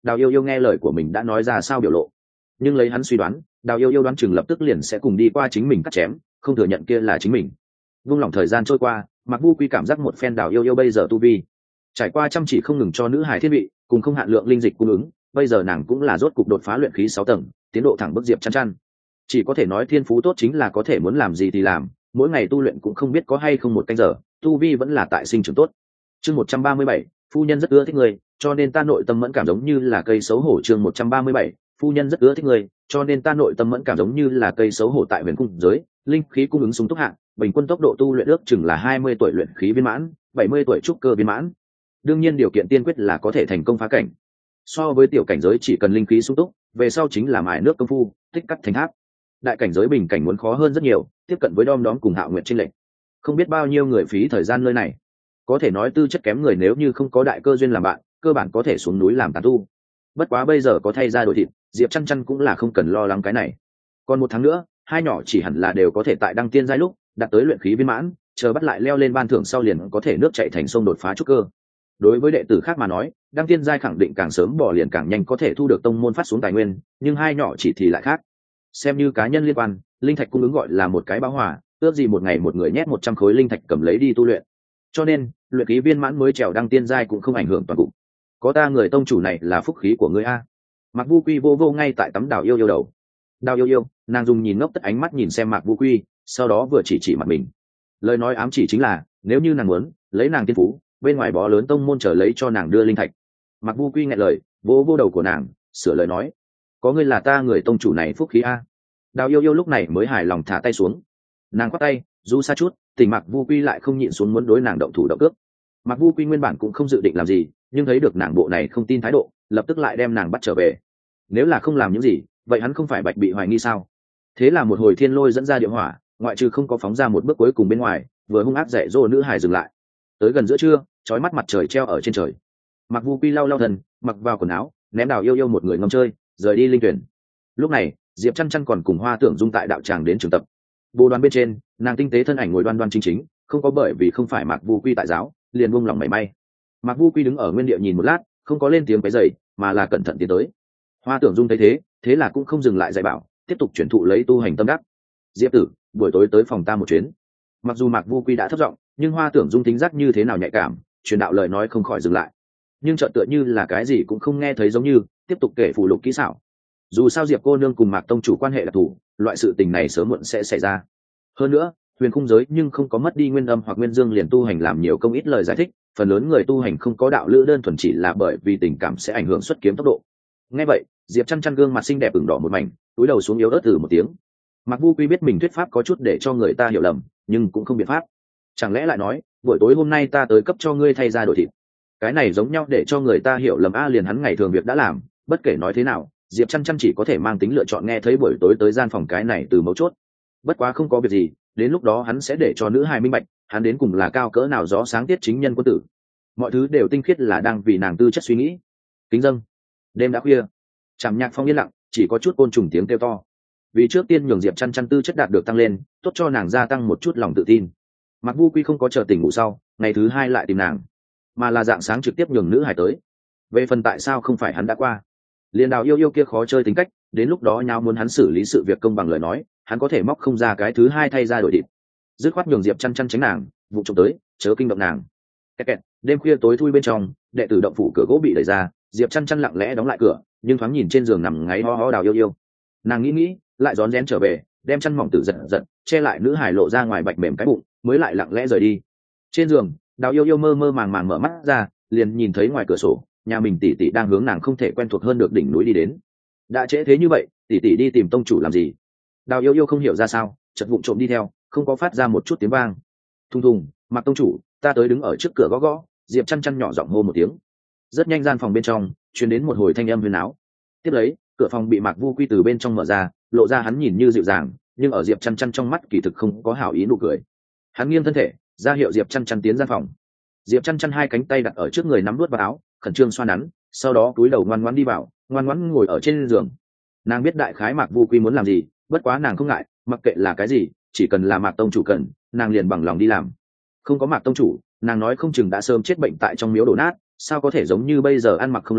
Đào yêu yêu nghe lời của mình đã nói ra sao biểu lộ, nhưng lấy hắn suy đoán, Đào yêu yêu đoán chừng lập tức liền sẽ cùng đi qua chính mình cắt chém, không thừa nhận kia là chính mình. Vung lòng thời gian trôi qua, Mạc Vu Quy cảm giác một phen Đào yêu yêu bây giờ tu vi trải qua chăm chỉ không ngừng cho nữ hài thiết bị cùng không hạn lượng linh dịch cung ứng, bây giờ nàng cũng là rốt cục đột phá luyện khí 6 tầng, tiến độ thẳng bước Diệp Chăn Chăn. Chỉ có thể nói thiên phú tốt chính là có thể muốn làm gì thì làm, mỗi ngày tu luyện cũng không biết có hay không một canh giờ, tu vi vẫn là tại sinh trưởng tốt. Chương 137, phu nhân rất ưa thích người, cho nên ta nội tâm mẫn cảm giống như là cây xấu hổ. Chương 137, phu nhân rất ưa thích người, cho nên ta nội tâm mẫn cảm giống như là cây xấu hổ. Tại huyền cung giới, linh khí cung ứng sung túc hạng, bình quân tốc độ tu luyện ước chừng là 20 tuổi luyện khí viên mãn, 70 tuổi trúc cơ viên mãn. Đương nhiên điều kiện tiên quyết là có thể thành công phá cảnh. So với tiểu cảnh giới chỉ cần linh khí sung túc, về sau chính là mài nước công phu, tích cắt thành tháp. Đại cảnh giới bình cảnh muốn khó hơn rất nhiều, tiếp cận với đom đóm cùng Hạo Nguyệt trên lệnh. Không biết bao nhiêu người phí thời gian nơi này. Có thể nói tư chất kém người nếu như không có đại cơ duyên làm bạn, cơ bản có thể xuống núi làm tán tu. Bất quá bây giờ có thay ra đổi thịt, Diệp Chăn Chăn cũng là không cần lo lắng cái này. Còn một tháng nữa, hai nhỏ chỉ hẳn là đều có thể tại đăng tiên giai lúc đạt tới luyện khí viên mãn, chờ bắt lại leo lên ban thưởng sau liền có thể nước chảy thành sông đột phá trúc cơ. Đối với đệ tử khác mà nói, đăng tiên giai khẳng định càng sớm bỏ liền càng nhanh có thể thu được tông môn phát xuống tài nguyên, nhưng hai nhỏ chỉ thì lại khác. Xem như cá nhân liên quan, linh thạch cung ứng gọi là một cái bão hòa, ước gì một ngày một người nhét 100 khối linh thạch cầm lấy đi tu luyện. Cho nên, luyện khí viên mãn mới trèo đăng tiên giai cũng không ảnh hưởng toàn cục. Có ta người tông chủ này là phúc khí của ngươi a. Mạc Vu Quy vô vô ngay tại tấm Đào yêu yêu đầu. Đào yêu yêu, nàng dùng nhìn ngốc tất ánh mắt nhìn xem Mạc Vu Quy, sau đó vừa chỉ mặt mình. Lời nói ám chỉ chính là, nếu như nàng muốn lấy nàng tiên phú, bên ngoài bó lớn tông môn chờ lấy cho nàng đưa linh thạch. Mạc Vu Quy nghe lời, vô vô đầu của nàng, sửa lời nói, có ngươi là ta người tông chủ này phúc khí a. Đào yêu yêu lúc này mới hài lòng thả tay xuống. Nàng quát tay, du xa chút, tình Mạc Vu Quy lại không nhịn xuống muốn đối nàng động thủ động cước. Mạc Vu Quy nguyên bản cũng không dự định làm gì, nhưng thấy được nàng bộ này không tin thái độ, lập tức lại đem nàng bắt trở về. Nếu là không làm những gì, vậy hắn không phải bạch bị hoài nghi sao? Thế là một hồi thiên lôi dẫn ra địa hỏa, ngoại trừ không có phóng ra một bước cuối cùng bên ngoài, vừa hung ác dạy dỗ nữ hài dừng lại. Tới gần giữa trưa, chói mắt mặt trời treo ở trên trời. Mạc Vu Quy lau thân, mặc vào quần áo, ném Đào yêu yêu một người ngâm chơi, rời đi linh tuyển. Lúc này, Diệp Chăn Chăn còn cùng Hoa Tưởng Dung tại đạo tràng đến trường tập. Bồ đoàn bên trên, nàng tinh tế thân ảnh ngồi đoan đoan chính chính, không có bởi vì không phải Mạc Vu Quy tại giáo, liền buông lòng mảy may. Mạc Vu Quy đứng ở nguyên địa nhìn một lát, không có lên tiếng quấy rầy, mà là cẩn thận tiến tới. Hoa Tưởng Dung thấy thế là cũng không dừng lại dạy bảo, tiếp tục chuyển thụ lấy tu hành tâm đắc. Diệp tử, buổi tối tới phòng ta một chuyến. Mặc dù Mạc Vu Quy đã thấp giọng, nhưng Hoa Tưởng Dung tính giác như thế nào nhạy cảm, truyền đạo lời nói không khỏi dừng lại. Nhưng chợt tựa như là cái gì cũng không nghe thấy giống như, tiếp tục kể phụ lục kỹ xảo. Dù sao Diệp cô nương cùng Mạc tông chủ quan hệ đặc thù, loại sự tình này sớm muộn sẽ xảy ra. Hơn nữa, huyền khung giới nhưng không có mất đi nguyên âm hoặc nguyên dương liền tu hành làm nhiều công ít lời giải thích, phần lớn người tu hành không có đạo lữ đơn thuần chỉ là bởi vì tình cảm sẽ ảnh hưởng xuất kiếm tốc độ. Nghe vậy, Diệp Chăn Chăn gương mặt xinh đẹp ửng đỏ một mảnh, cúi đầu xuống yếu ớt từ một tiếng. Mạc Vu Quy biết mình thuyết pháp có chút để cho người ta hiểu lầm, nhưng cũng không biện pháp. Chẳng lẽ lại nói, buổi tối hôm nay ta tới cấp cho ngươi thay ra đổi thịt. Cái này giống nhau để cho người ta hiểu lầm a, liền hắn ngày thường việc đã làm, bất kể nói thế nào, Diệp Chăn Chăn chỉ có thể mang tính lựa chọn nghe thấy buổi tối tới gian phòng cái này từ mấu chốt. Bất quá không có việc gì, đến lúc đó hắn sẽ để cho nữ hài minh bạch, hắn đến cùng là cao cỡ nào gió sáng tiết chính nhân quân tử. Mọi thứ đều tinh khiết là đang vì nàng tư chất suy nghĩ. Kính dâng. Đêm đã khuya, trầm nhạc phong yên lặng, chỉ có chút côn trùng tiếng kêu to. Vì trước tiên nhường Diệp Chăn Chăn tư chất đạt được tăng lên, tốt cho nàng gia tăng một chút lòng tự tin. Mạc Vu Quy không có chờ tỉnh ngủ sau, ngày thứ hai lại tìm nàng, mà là dạng sáng trực tiếp nhường nữ hài tới. Về phần tại sao không phải hắn đã qua, liền Đào yêu yêu kia khó chơi tính cách, đến lúc đó nhau muốn hắn xử lý sự việc công bằng lời nói, hắn có thể móc không ra cái thứ hai thay ra đổi thịt. Dứt khoát nhường Diệp Chăn Chăn tránh nàng, vụ trộm tới, chớ kinh động nàng. Kẹt. Đêm khuya tối thui bên trong, đệ tử động phủ cửa gỗ bị đẩy ra, Diệp Chăn Chăn lặng lẽ đóng lại cửa, nhưng thoáng nhìn trên giường nằm ngáy ho ho Đào yêu yêu. Nàng nghĩ, lại rón rén trở về, đem chăn mỏng tử giật, che lại nữ hài lộ ra ngoài bạch mềm cái bụng, mới lại lặng lẽ rời đi. Trên giường, Đào yêu yêu mơ mơ màng màng mở mắt ra, liền nhìn thấy ngoài cửa sổ, nhà mình tỷ tỷ đang hướng nàng không thể quen thuộc hơn được đỉnh núi đi đến. Đã trễ thế như vậy, tỷ tỷ đi tìm tông chủ làm gì? Đào yêu yêu không hiểu ra sao, chợt vụng trộm đi theo, không có phát ra một chút tiếng vang. Thùng thùng, Mạc tông chủ, ta tới đứng ở trước cửa gõ gõ. Diệp Chăn Chăn nhỏ giọng hô một tiếng. Rất nhanh gian phòng bên trong truyền đến một hồi thanh âm huyền áo. Tiếp lấy, cửa phòng bị Mạc Vu Quy từ bên trong mở ra, lộ ra hắn nhìn như dịu dàng, nhưng ở Diệp Chăn Chăn trong mắt kỳ thực không có hảo ý nụ cười. Hắn nghiêng thân thể, ra hiệu Diệp Chăn Chăn tiến gian phòng. Diệp Chăn Chăn hai cánh tay đặt ở trước người nắm nuốt vào áo, khẩn trương xoa nắn, sau đó cúi đầu ngoan ngoãn đi vào, ngoan ngoãn ngồi ở trên giường. Nàng biết đại khái Mạc Vu Quy muốn làm gì, bất quá nàng không ngại, mặc kệ là cái gì, chỉ cần là Mạc tông chủ cần, nàng liền bằng lòng đi làm. Không có Mạc tông chủ, nàng nói không chừng đã sớm chết bệnh tại trong miếu đổ nát, sao có thể giống như bây giờ ăn mặc không lo,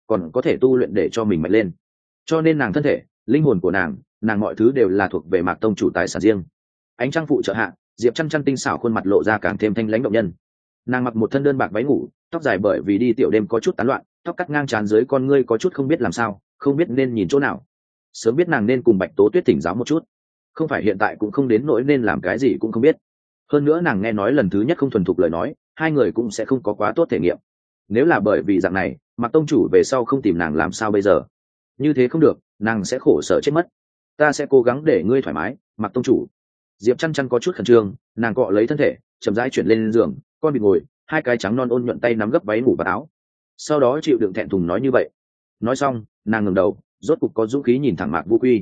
còn có thể tu luyện để cho mình mạnh lên. Cho nên nàng thân thể, linh hồn của nàng mọi thứ đều là thuộc về Mạc tông chủ tài sản riêng. Ánh trăng phụ trợ hạ, Diệp Chăn Chăn tinh xảo khuôn mặt lộ ra càng thêm thanh lãnh động nhân. Nàng mặc một thân đơn bạc váy ngủ, tóc dài bởi vì đi tiểu đêm có chút tán loạn, tóc cắt ngang trán dưới con ngươi có chút không biết làm sao, không biết nên nhìn chỗ nào. Sớm biết nàng nên cùng Bạch Tố Tuyết thỉnh giáo một chút, không phải hiện tại cũng không đến nỗi nên làm cái gì cũng không biết. Hơn nữa nàng nghe nói lần thứ nhất không thuần thục lời nói, hai người cũng sẽ không có quá tốt thể nghiệm. Nếu là bởi vì dạng này, Mạc tông chủ về sau không tìm nàng làm sao bây giờ? Như thế không được, nàng sẽ khổ sở chết mất. Ta sẽ cố gắng để ngươi thoải mái, Mạc tông chủ. Diệp Chăn Chăn có chút khẩn trương, nàng cọ lấy thân thể, chậm rãi chuyển lên giường, con bị ngồi, hai cái trắng non ôn nhuận tay nắm gấp váy ngủ và áo. Sau đó chịu đựng thẹn thùng nói như vậy. Nói xong, nàng ngẩng đầu, rốt cục có dũng khí nhìn thẳng Mạc Vu Quy.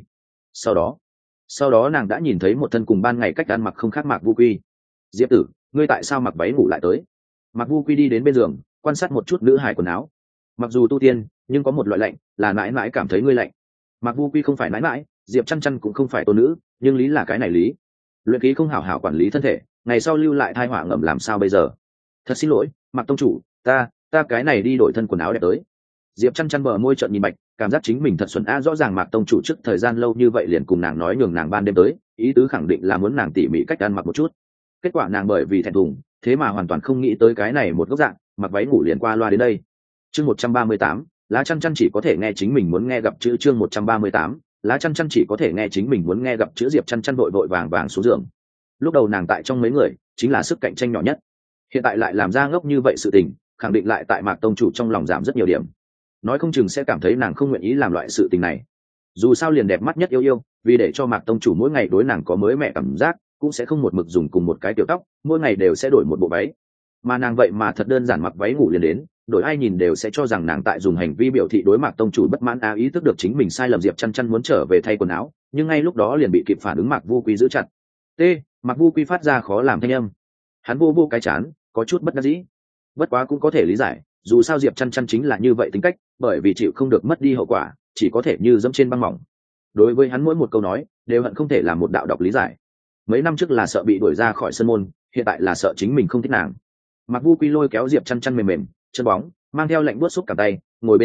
Sau đó nàng đã nhìn thấy một thân cùng ban ngày cách ăn mặc không khác Mạc Vu Quy. Diệp tử, ngươi tại sao mặc váy ngủ lại tới? Mạc Vu Quy đi đến bên giường, quan sát một chút nữ hài quần áo. Mặc dù tu tiên, nhưng có một loại lạnh, là mãi mãi cảm thấy ngươi lạnh. Mạc Vu Quy không phải mãi mãi, Diệp Chăn Chăn cũng không phải tôn nữ, nhưng lý là cái này lý. Luyện khí không hảo hảo quản lý thân thể, ngày sau lưu lại thai họa ngầm làm sao bây giờ? Thật xin lỗi, Mạc tông chủ, ta cái này đi đổi thân quần áo đẹp tới. Diệp Chăn Chăn bờ môi trợn nhìn bạch, cảm giác chính mình thật xuẩn rõ ràng Mạc tông chủ trước thời gian lâu như vậy liền cùng nàng nói nhường nàng ban đêm tới, ý tứ khẳng định là muốn nàng tỉ mỉ cách ăn mặc một chút. Kết quả nàng bởi vì thẹn thùng, thế mà hoàn toàn không nghĩ tới cái này một góc dạng, mặc váy ngủ liền qua loa đến đây. Chương 138, Lá Chăn Chăn chỉ có thể nghe chính mình muốn nghe gặp chữ. Chương 138, Lá Chăn Chăn chỉ có thể nghe chính mình muốn nghe gặp chữ. Diệp Chăn Chăn vội vàng xuống giường. Lúc đầu nàng tại trong mấy người chính là sức cạnh tranh nhỏ nhất, hiện tại lại làm ra ngốc như vậy sự tình, khẳng định lại tại Mạc tông chủ trong lòng giảm rất nhiều điểm, nói không chừng sẽ cảm thấy nàng không nguyện ý làm loại sự tình này. Dù sao liền đẹp mắt nhất yêu, vì để cho Mạc tông chủ mỗi ngày đối nàng có mới mẻ cảm giác, cũng sẽ không một mực dùng cùng một cái kiểu tóc, mỗi ngày đều sẽ đổi một bộ váy. Mà nàng vậy mà thật đơn giản mặc váy ngủ liền đến, đổi ai nhìn đều sẽ cho rằng nàng tại dùng hành vi biểu thị đối Mạc tông chủ bất mãn. Ý thức được chính mình sai lầm, Diệp Chăn Chăn muốn trở về thay quần áo, nhưng ngay lúc đó liền bị kịp phản ứng Mạc Vu Quy giữ chặt. Mạc Vu Quy phát ra khó làm thanh âm, hắn vô cái chán, có chút bất đắc dĩ. Bất quá cũng có thể lý giải, dù sao Diệp Chăn Chăn chính là như vậy tính cách, bởi vì chịu không được mất đi hậu quả, chỉ có thể như dẫm trên băng mỏng. Đối với hắn mỗi một câu nói đều hận không thể làm một đạo đọc lý giải. Mấy năm trước là sợ bị đuổi ra khỏi sân môn, hiện tại là sợ chính mình không thích nàng. Mạc Vu Quy lôi kéo Diệp Chăn Chăn mềm chân bóng, mang theo lạnh buốt xúc cả tay, ngồi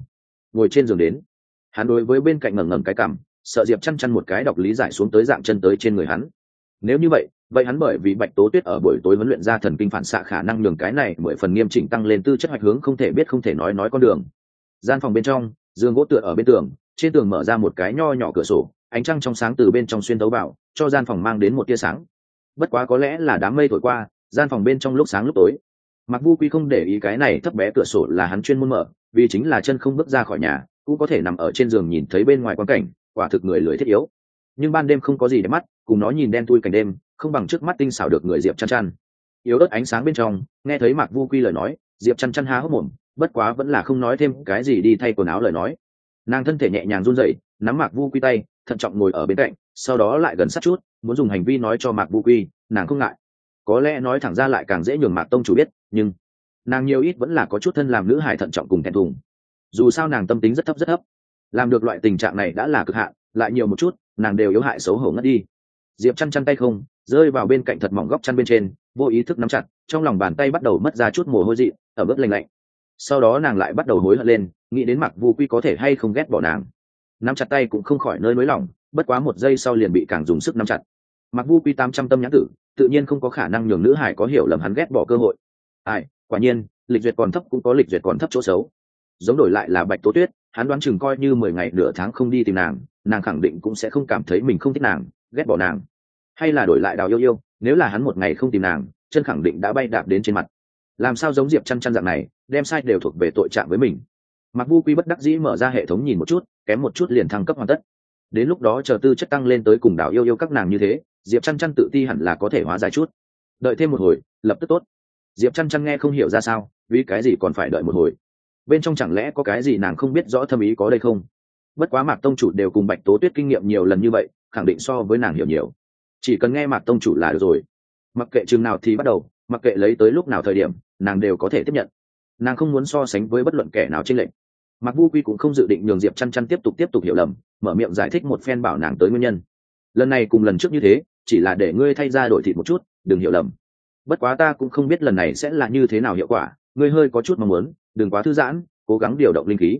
trên giường đến. Hắn đối với bên cạnh ngẩng cái cằm, sợ Diệp Chăn Chăn một cái đọc lý giải xuống tới dạng chân tới trên người hắn. Nếu như vậy hắn bởi vì Bạch Tố Tuyết ở buổi tối huấn luyện ra thần kinh phản xạ khả năng nhường cái này 10 phần nghiêm chỉnh tăng lên tư chất hoạch hướng không thể biết không thể nói con đường. Gian phòng bên trong, giường gỗ tựa ở bên tường, trên tường mở ra một cái nho nhỏ cửa sổ, ánh trăng trong sáng từ bên trong xuyên tấu vào, cho gian phòng mang đến một tia sáng. Bất quá có lẽ là đám mây thổi qua, gian phòng bên trong lúc sáng lúc tối. Mạc Vu Quy không để ý cái này thấp bé cửa sổ là hắn chuyên môn mở, vì chính là chân không bước ra khỏi nhà, cũng có thể nằm ở trên giường nhìn thấy bên ngoài quan cảnh, quả thực người lười thiết yếu. Nhưng ban đêm không có gì để mắt, cùng nó nhìn đen thui cảnh đêm, không bằng trước mắt tinh xảo được người Diệp Chăn Chăn. Yếu ớt ánh sáng bên trong, nghe thấy Mạc Vu Quy lời nói, Diệp Chăn Chăn há hốc mồm, bất quá vẫn là không nói thêm cái gì đi thay quần áo lời nói. Nàng thân thể nhẹ nhàng run rẩy, nắm Mạc Vu Quy tay, thận trọng ngồi ở bên cạnh, sau đó lại gần sát chút, muốn dùng hành vi nói cho Mạc Vu Quy, nàng không ngại. Có lẽ nói thẳng ra lại càng dễ nhường Mạc tông chủ biết, nhưng nàng nhiều ít vẫn là có chút thân làm nữ hài thận trọng cùng thẹn thùng. Dù sao nàng tâm tính rất thấp, làm được loại tình trạng này đã là cực hạn, lại nhiều một chút, nàng đều yếu hại xấu hổ ngất đi. Diệp Chăn Chăn tay không rơi vào bên cạnh thật mỏng góc chăn bên trên, vô ý thức nắm chặt, trong lòng bàn tay bắt đầu mất ra chút mồ hôi dị, ở bước lạnh. Sau đó nàng lại bắt đầu hối hận lên, nghĩ đến Mạc Vu Quy có thể hay không ghét bỏ nàng. Nắm chặt tay cũng không khỏi nơi nới lỏng, bất quá một giây sau liền bị càng dùng sức nắm chặt. Mạc Vu Quy 800 tâm nhãn tử, tự nhiên không có khả năng nhường nữ hải có hiểu lầm hắn ghét bỏ cơ hội. Quả nhiên, lịch duyệt còn thấp cũng có lịch duyệt còn thấp chỗ xấu. Giống đổi lại là Bạch Tố Tuyết, hắn đoán chừng coi như 10 ngày nửa tháng không đi tìm nàng khẳng định cũng sẽ không cảm thấy mình không thích nàng, ghét bỏ nàng. Hay là đổi lại Đào Yêu, nếu là hắn một ngày không tìm nàng, chân khẳng định đã bay đạp đến trên mặt. Làm sao giống Diệp Chăn Chăn dạng này, đem sai đều thuộc về tội trạng với mình. Mạc Vu Quy bất đắc dĩ mở ra hệ thống nhìn một chút, kém một chút liền thăng cấp hoàn tất. Đến lúc đó chờ tư chất tăng lên tới cùng Đào Yêu các nàng như thế, Diệp Chăn Chăn tự ti hẳn là có thể hóa giải chút. Đợi thêm một hồi, lập tức tốt. Diệp Chăn Chăn nghe không hiểu ra sao, vì cái gì còn phải đợi một hồi? Bên trong chẳng lẽ có cái gì nàng không biết rõ thâm ý có đây không? Bất quá Mạc tông chủ đều cùng Bạch Tố Tuyết kinh nghiệm nhiều lần như vậy, khẳng định so với nàng hiểu nhiều. Chỉ cần nghe Mạc tông chủ là được rồi. Mặc kệ chừng nào thì bắt đầu, mặc kệ lấy tới lúc nào thời điểm, nàng đều có thể tiếp nhận. Nàng không muốn so sánh với bất luận kẻ nào trên lệnh. Mạc Vu Quy cũng không dự định nhường Diệp Chăn Chăn tiếp tục hiểu lầm, mở miệng giải thích một phen bảo nàng tới nguyên nhân. Lần này cùng lần trước như thế, chỉ là để ngươi thay ra đổi thịt một chút, đừng hiểu lầm. Bất quá ta cũng không biết lần này sẽ là như thế nào hiệu quả, ngươi hơi có chút mong muốn, đừng quá thư giãn, cố gắng điều động linh khí,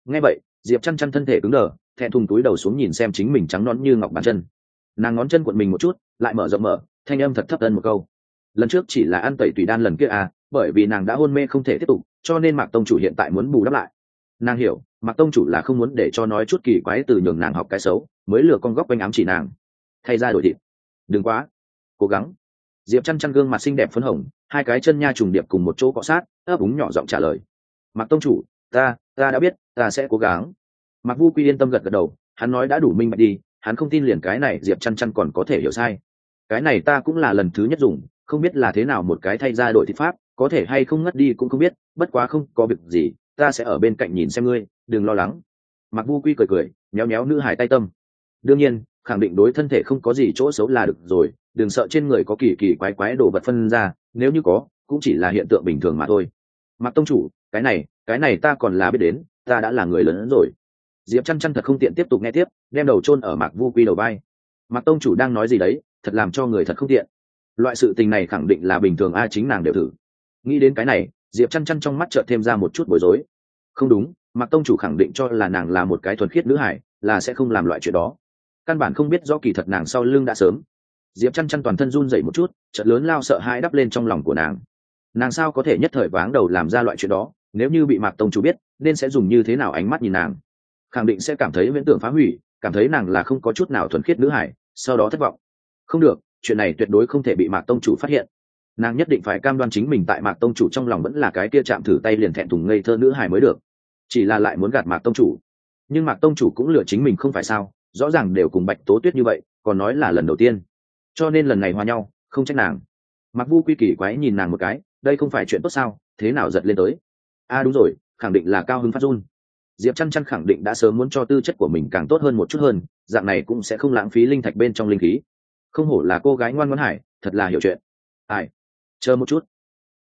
Nghe vậy Diệp chăn chăn thân thể cứng đờ, thẹn thùng túi đầu xuống nhìn xem chính mình trắng nõn như ngọc bàn chân. Nàng ngón chân cuộn mình một chút, lại mở rộng mở, thanh âm thật thấp tân một câu. Lần trước chỉ là ăn tẩy tùy đan lần kia à, bởi vì nàng đã hôn mê không thể tiếp tục, cho nên Mạc tông chủ hiện tại muốn bù đắp lại. Nàng hiểu Mạc tông chủ là không muốn để cho nói chút kỳ quái từ nhường nàng học cái xấu, mới lừa con góc quanh ám chỉ nàng. Thay ra đổi thịt, đừng quá cố gắng. Diệp chăn chăn gương mặt xinh đẹp phấn hồng, hai cái chân nha trùng điệp cùng một chỗ cọ sát, ấp úng nhỏ giọng trả lời. Mạc tông chủ, ta đã biết, ta sẽ cố gắng. Mạc Vu Quy yên tâm gật gật đầu, hắn nói đã đủ minh bạch đi, hắn không tin liền cái này Diệp chăn chăn còn có thể hiểu sai. Cái này ta cũng là lần thứ nhất dùng, không biết là thế nào một cái thay ra đổi thịt pháp, có thể hay không ngất đi cũng không biết, bất quá không có việc gì, ta sẽ ở bên cạnh nhìn xem ngươi, đừng lo lắng. Mạc Vu Quy cười cười, nhéo nhéo nữ hải tay tâm. Đương nhiên, khẳng định đối thân thể không có gì chỗ xấu là được rồi, đừng sợ trên người có kỳ kỳ quái quái đồ vật phân ra, nếu như có, cũng chỉ là hiện tượng bình thường mà thôi. Mạc tông chủ, cái này ta còn là biết đến, ta đã là người lớn hơn rồi. Diệp chăn chăn thật không tiện tiếp tục nghe tiếp, đem đầu chôn ở Mạc Vu Quy đầu vai. Mạc tông chủ đang nói gì đấy, thật làm cho người thật không tiện. Loại sự tình này khẳng định là bình thường, ai chính nàng đều thử. Nghĩ đến cái này, Diệp chăn chăn trong mắt chợt thêm ra một chút bối rối. Không đúng, Mạc tông chủ khẳng định cho là nàng là một cái thuần khiết nữ hải, là sẽ không làm loại chuyện đó. Căn bản không biết rõ kỳ thật nàng sau lưng đã sớm. Diệp chăn chăn toàn thân run rẩy một chút, chợt lớn lao sợ hãi đắp lên trong lòng của nàng. Nàng sao có thể nhất thời váng đầu làm ra loại chuyện đó, nếu như bị Mạc tông chủ biết, nên sẽ dùng như thế nào ánh mắt nhìn nàng. Khẳng định sẽ cảm thấy viễn tưởng phá hủy, cảm thấy nàng là không có chút nào thuần khiết nữ hải, sau đó thất vọng. Không được, chuyện này tuyệt đối không thể bị Mạc tông chủ phát hiện. Nàng nhất định phải cam đoan chính mình tại Mạc tông chủ trong lòng vẫn là cái kia chạm thử tay liền thẹn thùng ngây thơ nữ hải mới được. Chỉ là lại muốn gạt Mạc tông chủ, nhưng Mạc tông chủ cũng lừa chính mình không phải sao, rõ ràng đều cùng Bạch Tố Tuyết như vậy, còn nói là lần đầu tiên, cho nên lần này hòa nhau, không trách nàng. Mạc Vu Quy kỳ quái nhìn nàng một cái, đây không phải chuyện tốt sao, thế nào giật lên tới? Đúng rồi, khẳng định là cao hứng phát run. Diệp chăn chăn khẳng định đã sớm muốn cho tư chất của mình càng tốt hơn một chút hơn, dạng này cũng sẽ không lãng phí linh thạch bên trong linh khí. Không hổ là cô gái ngoan ngoãn hải, thật là hiểu chuyện. Chờ một chút,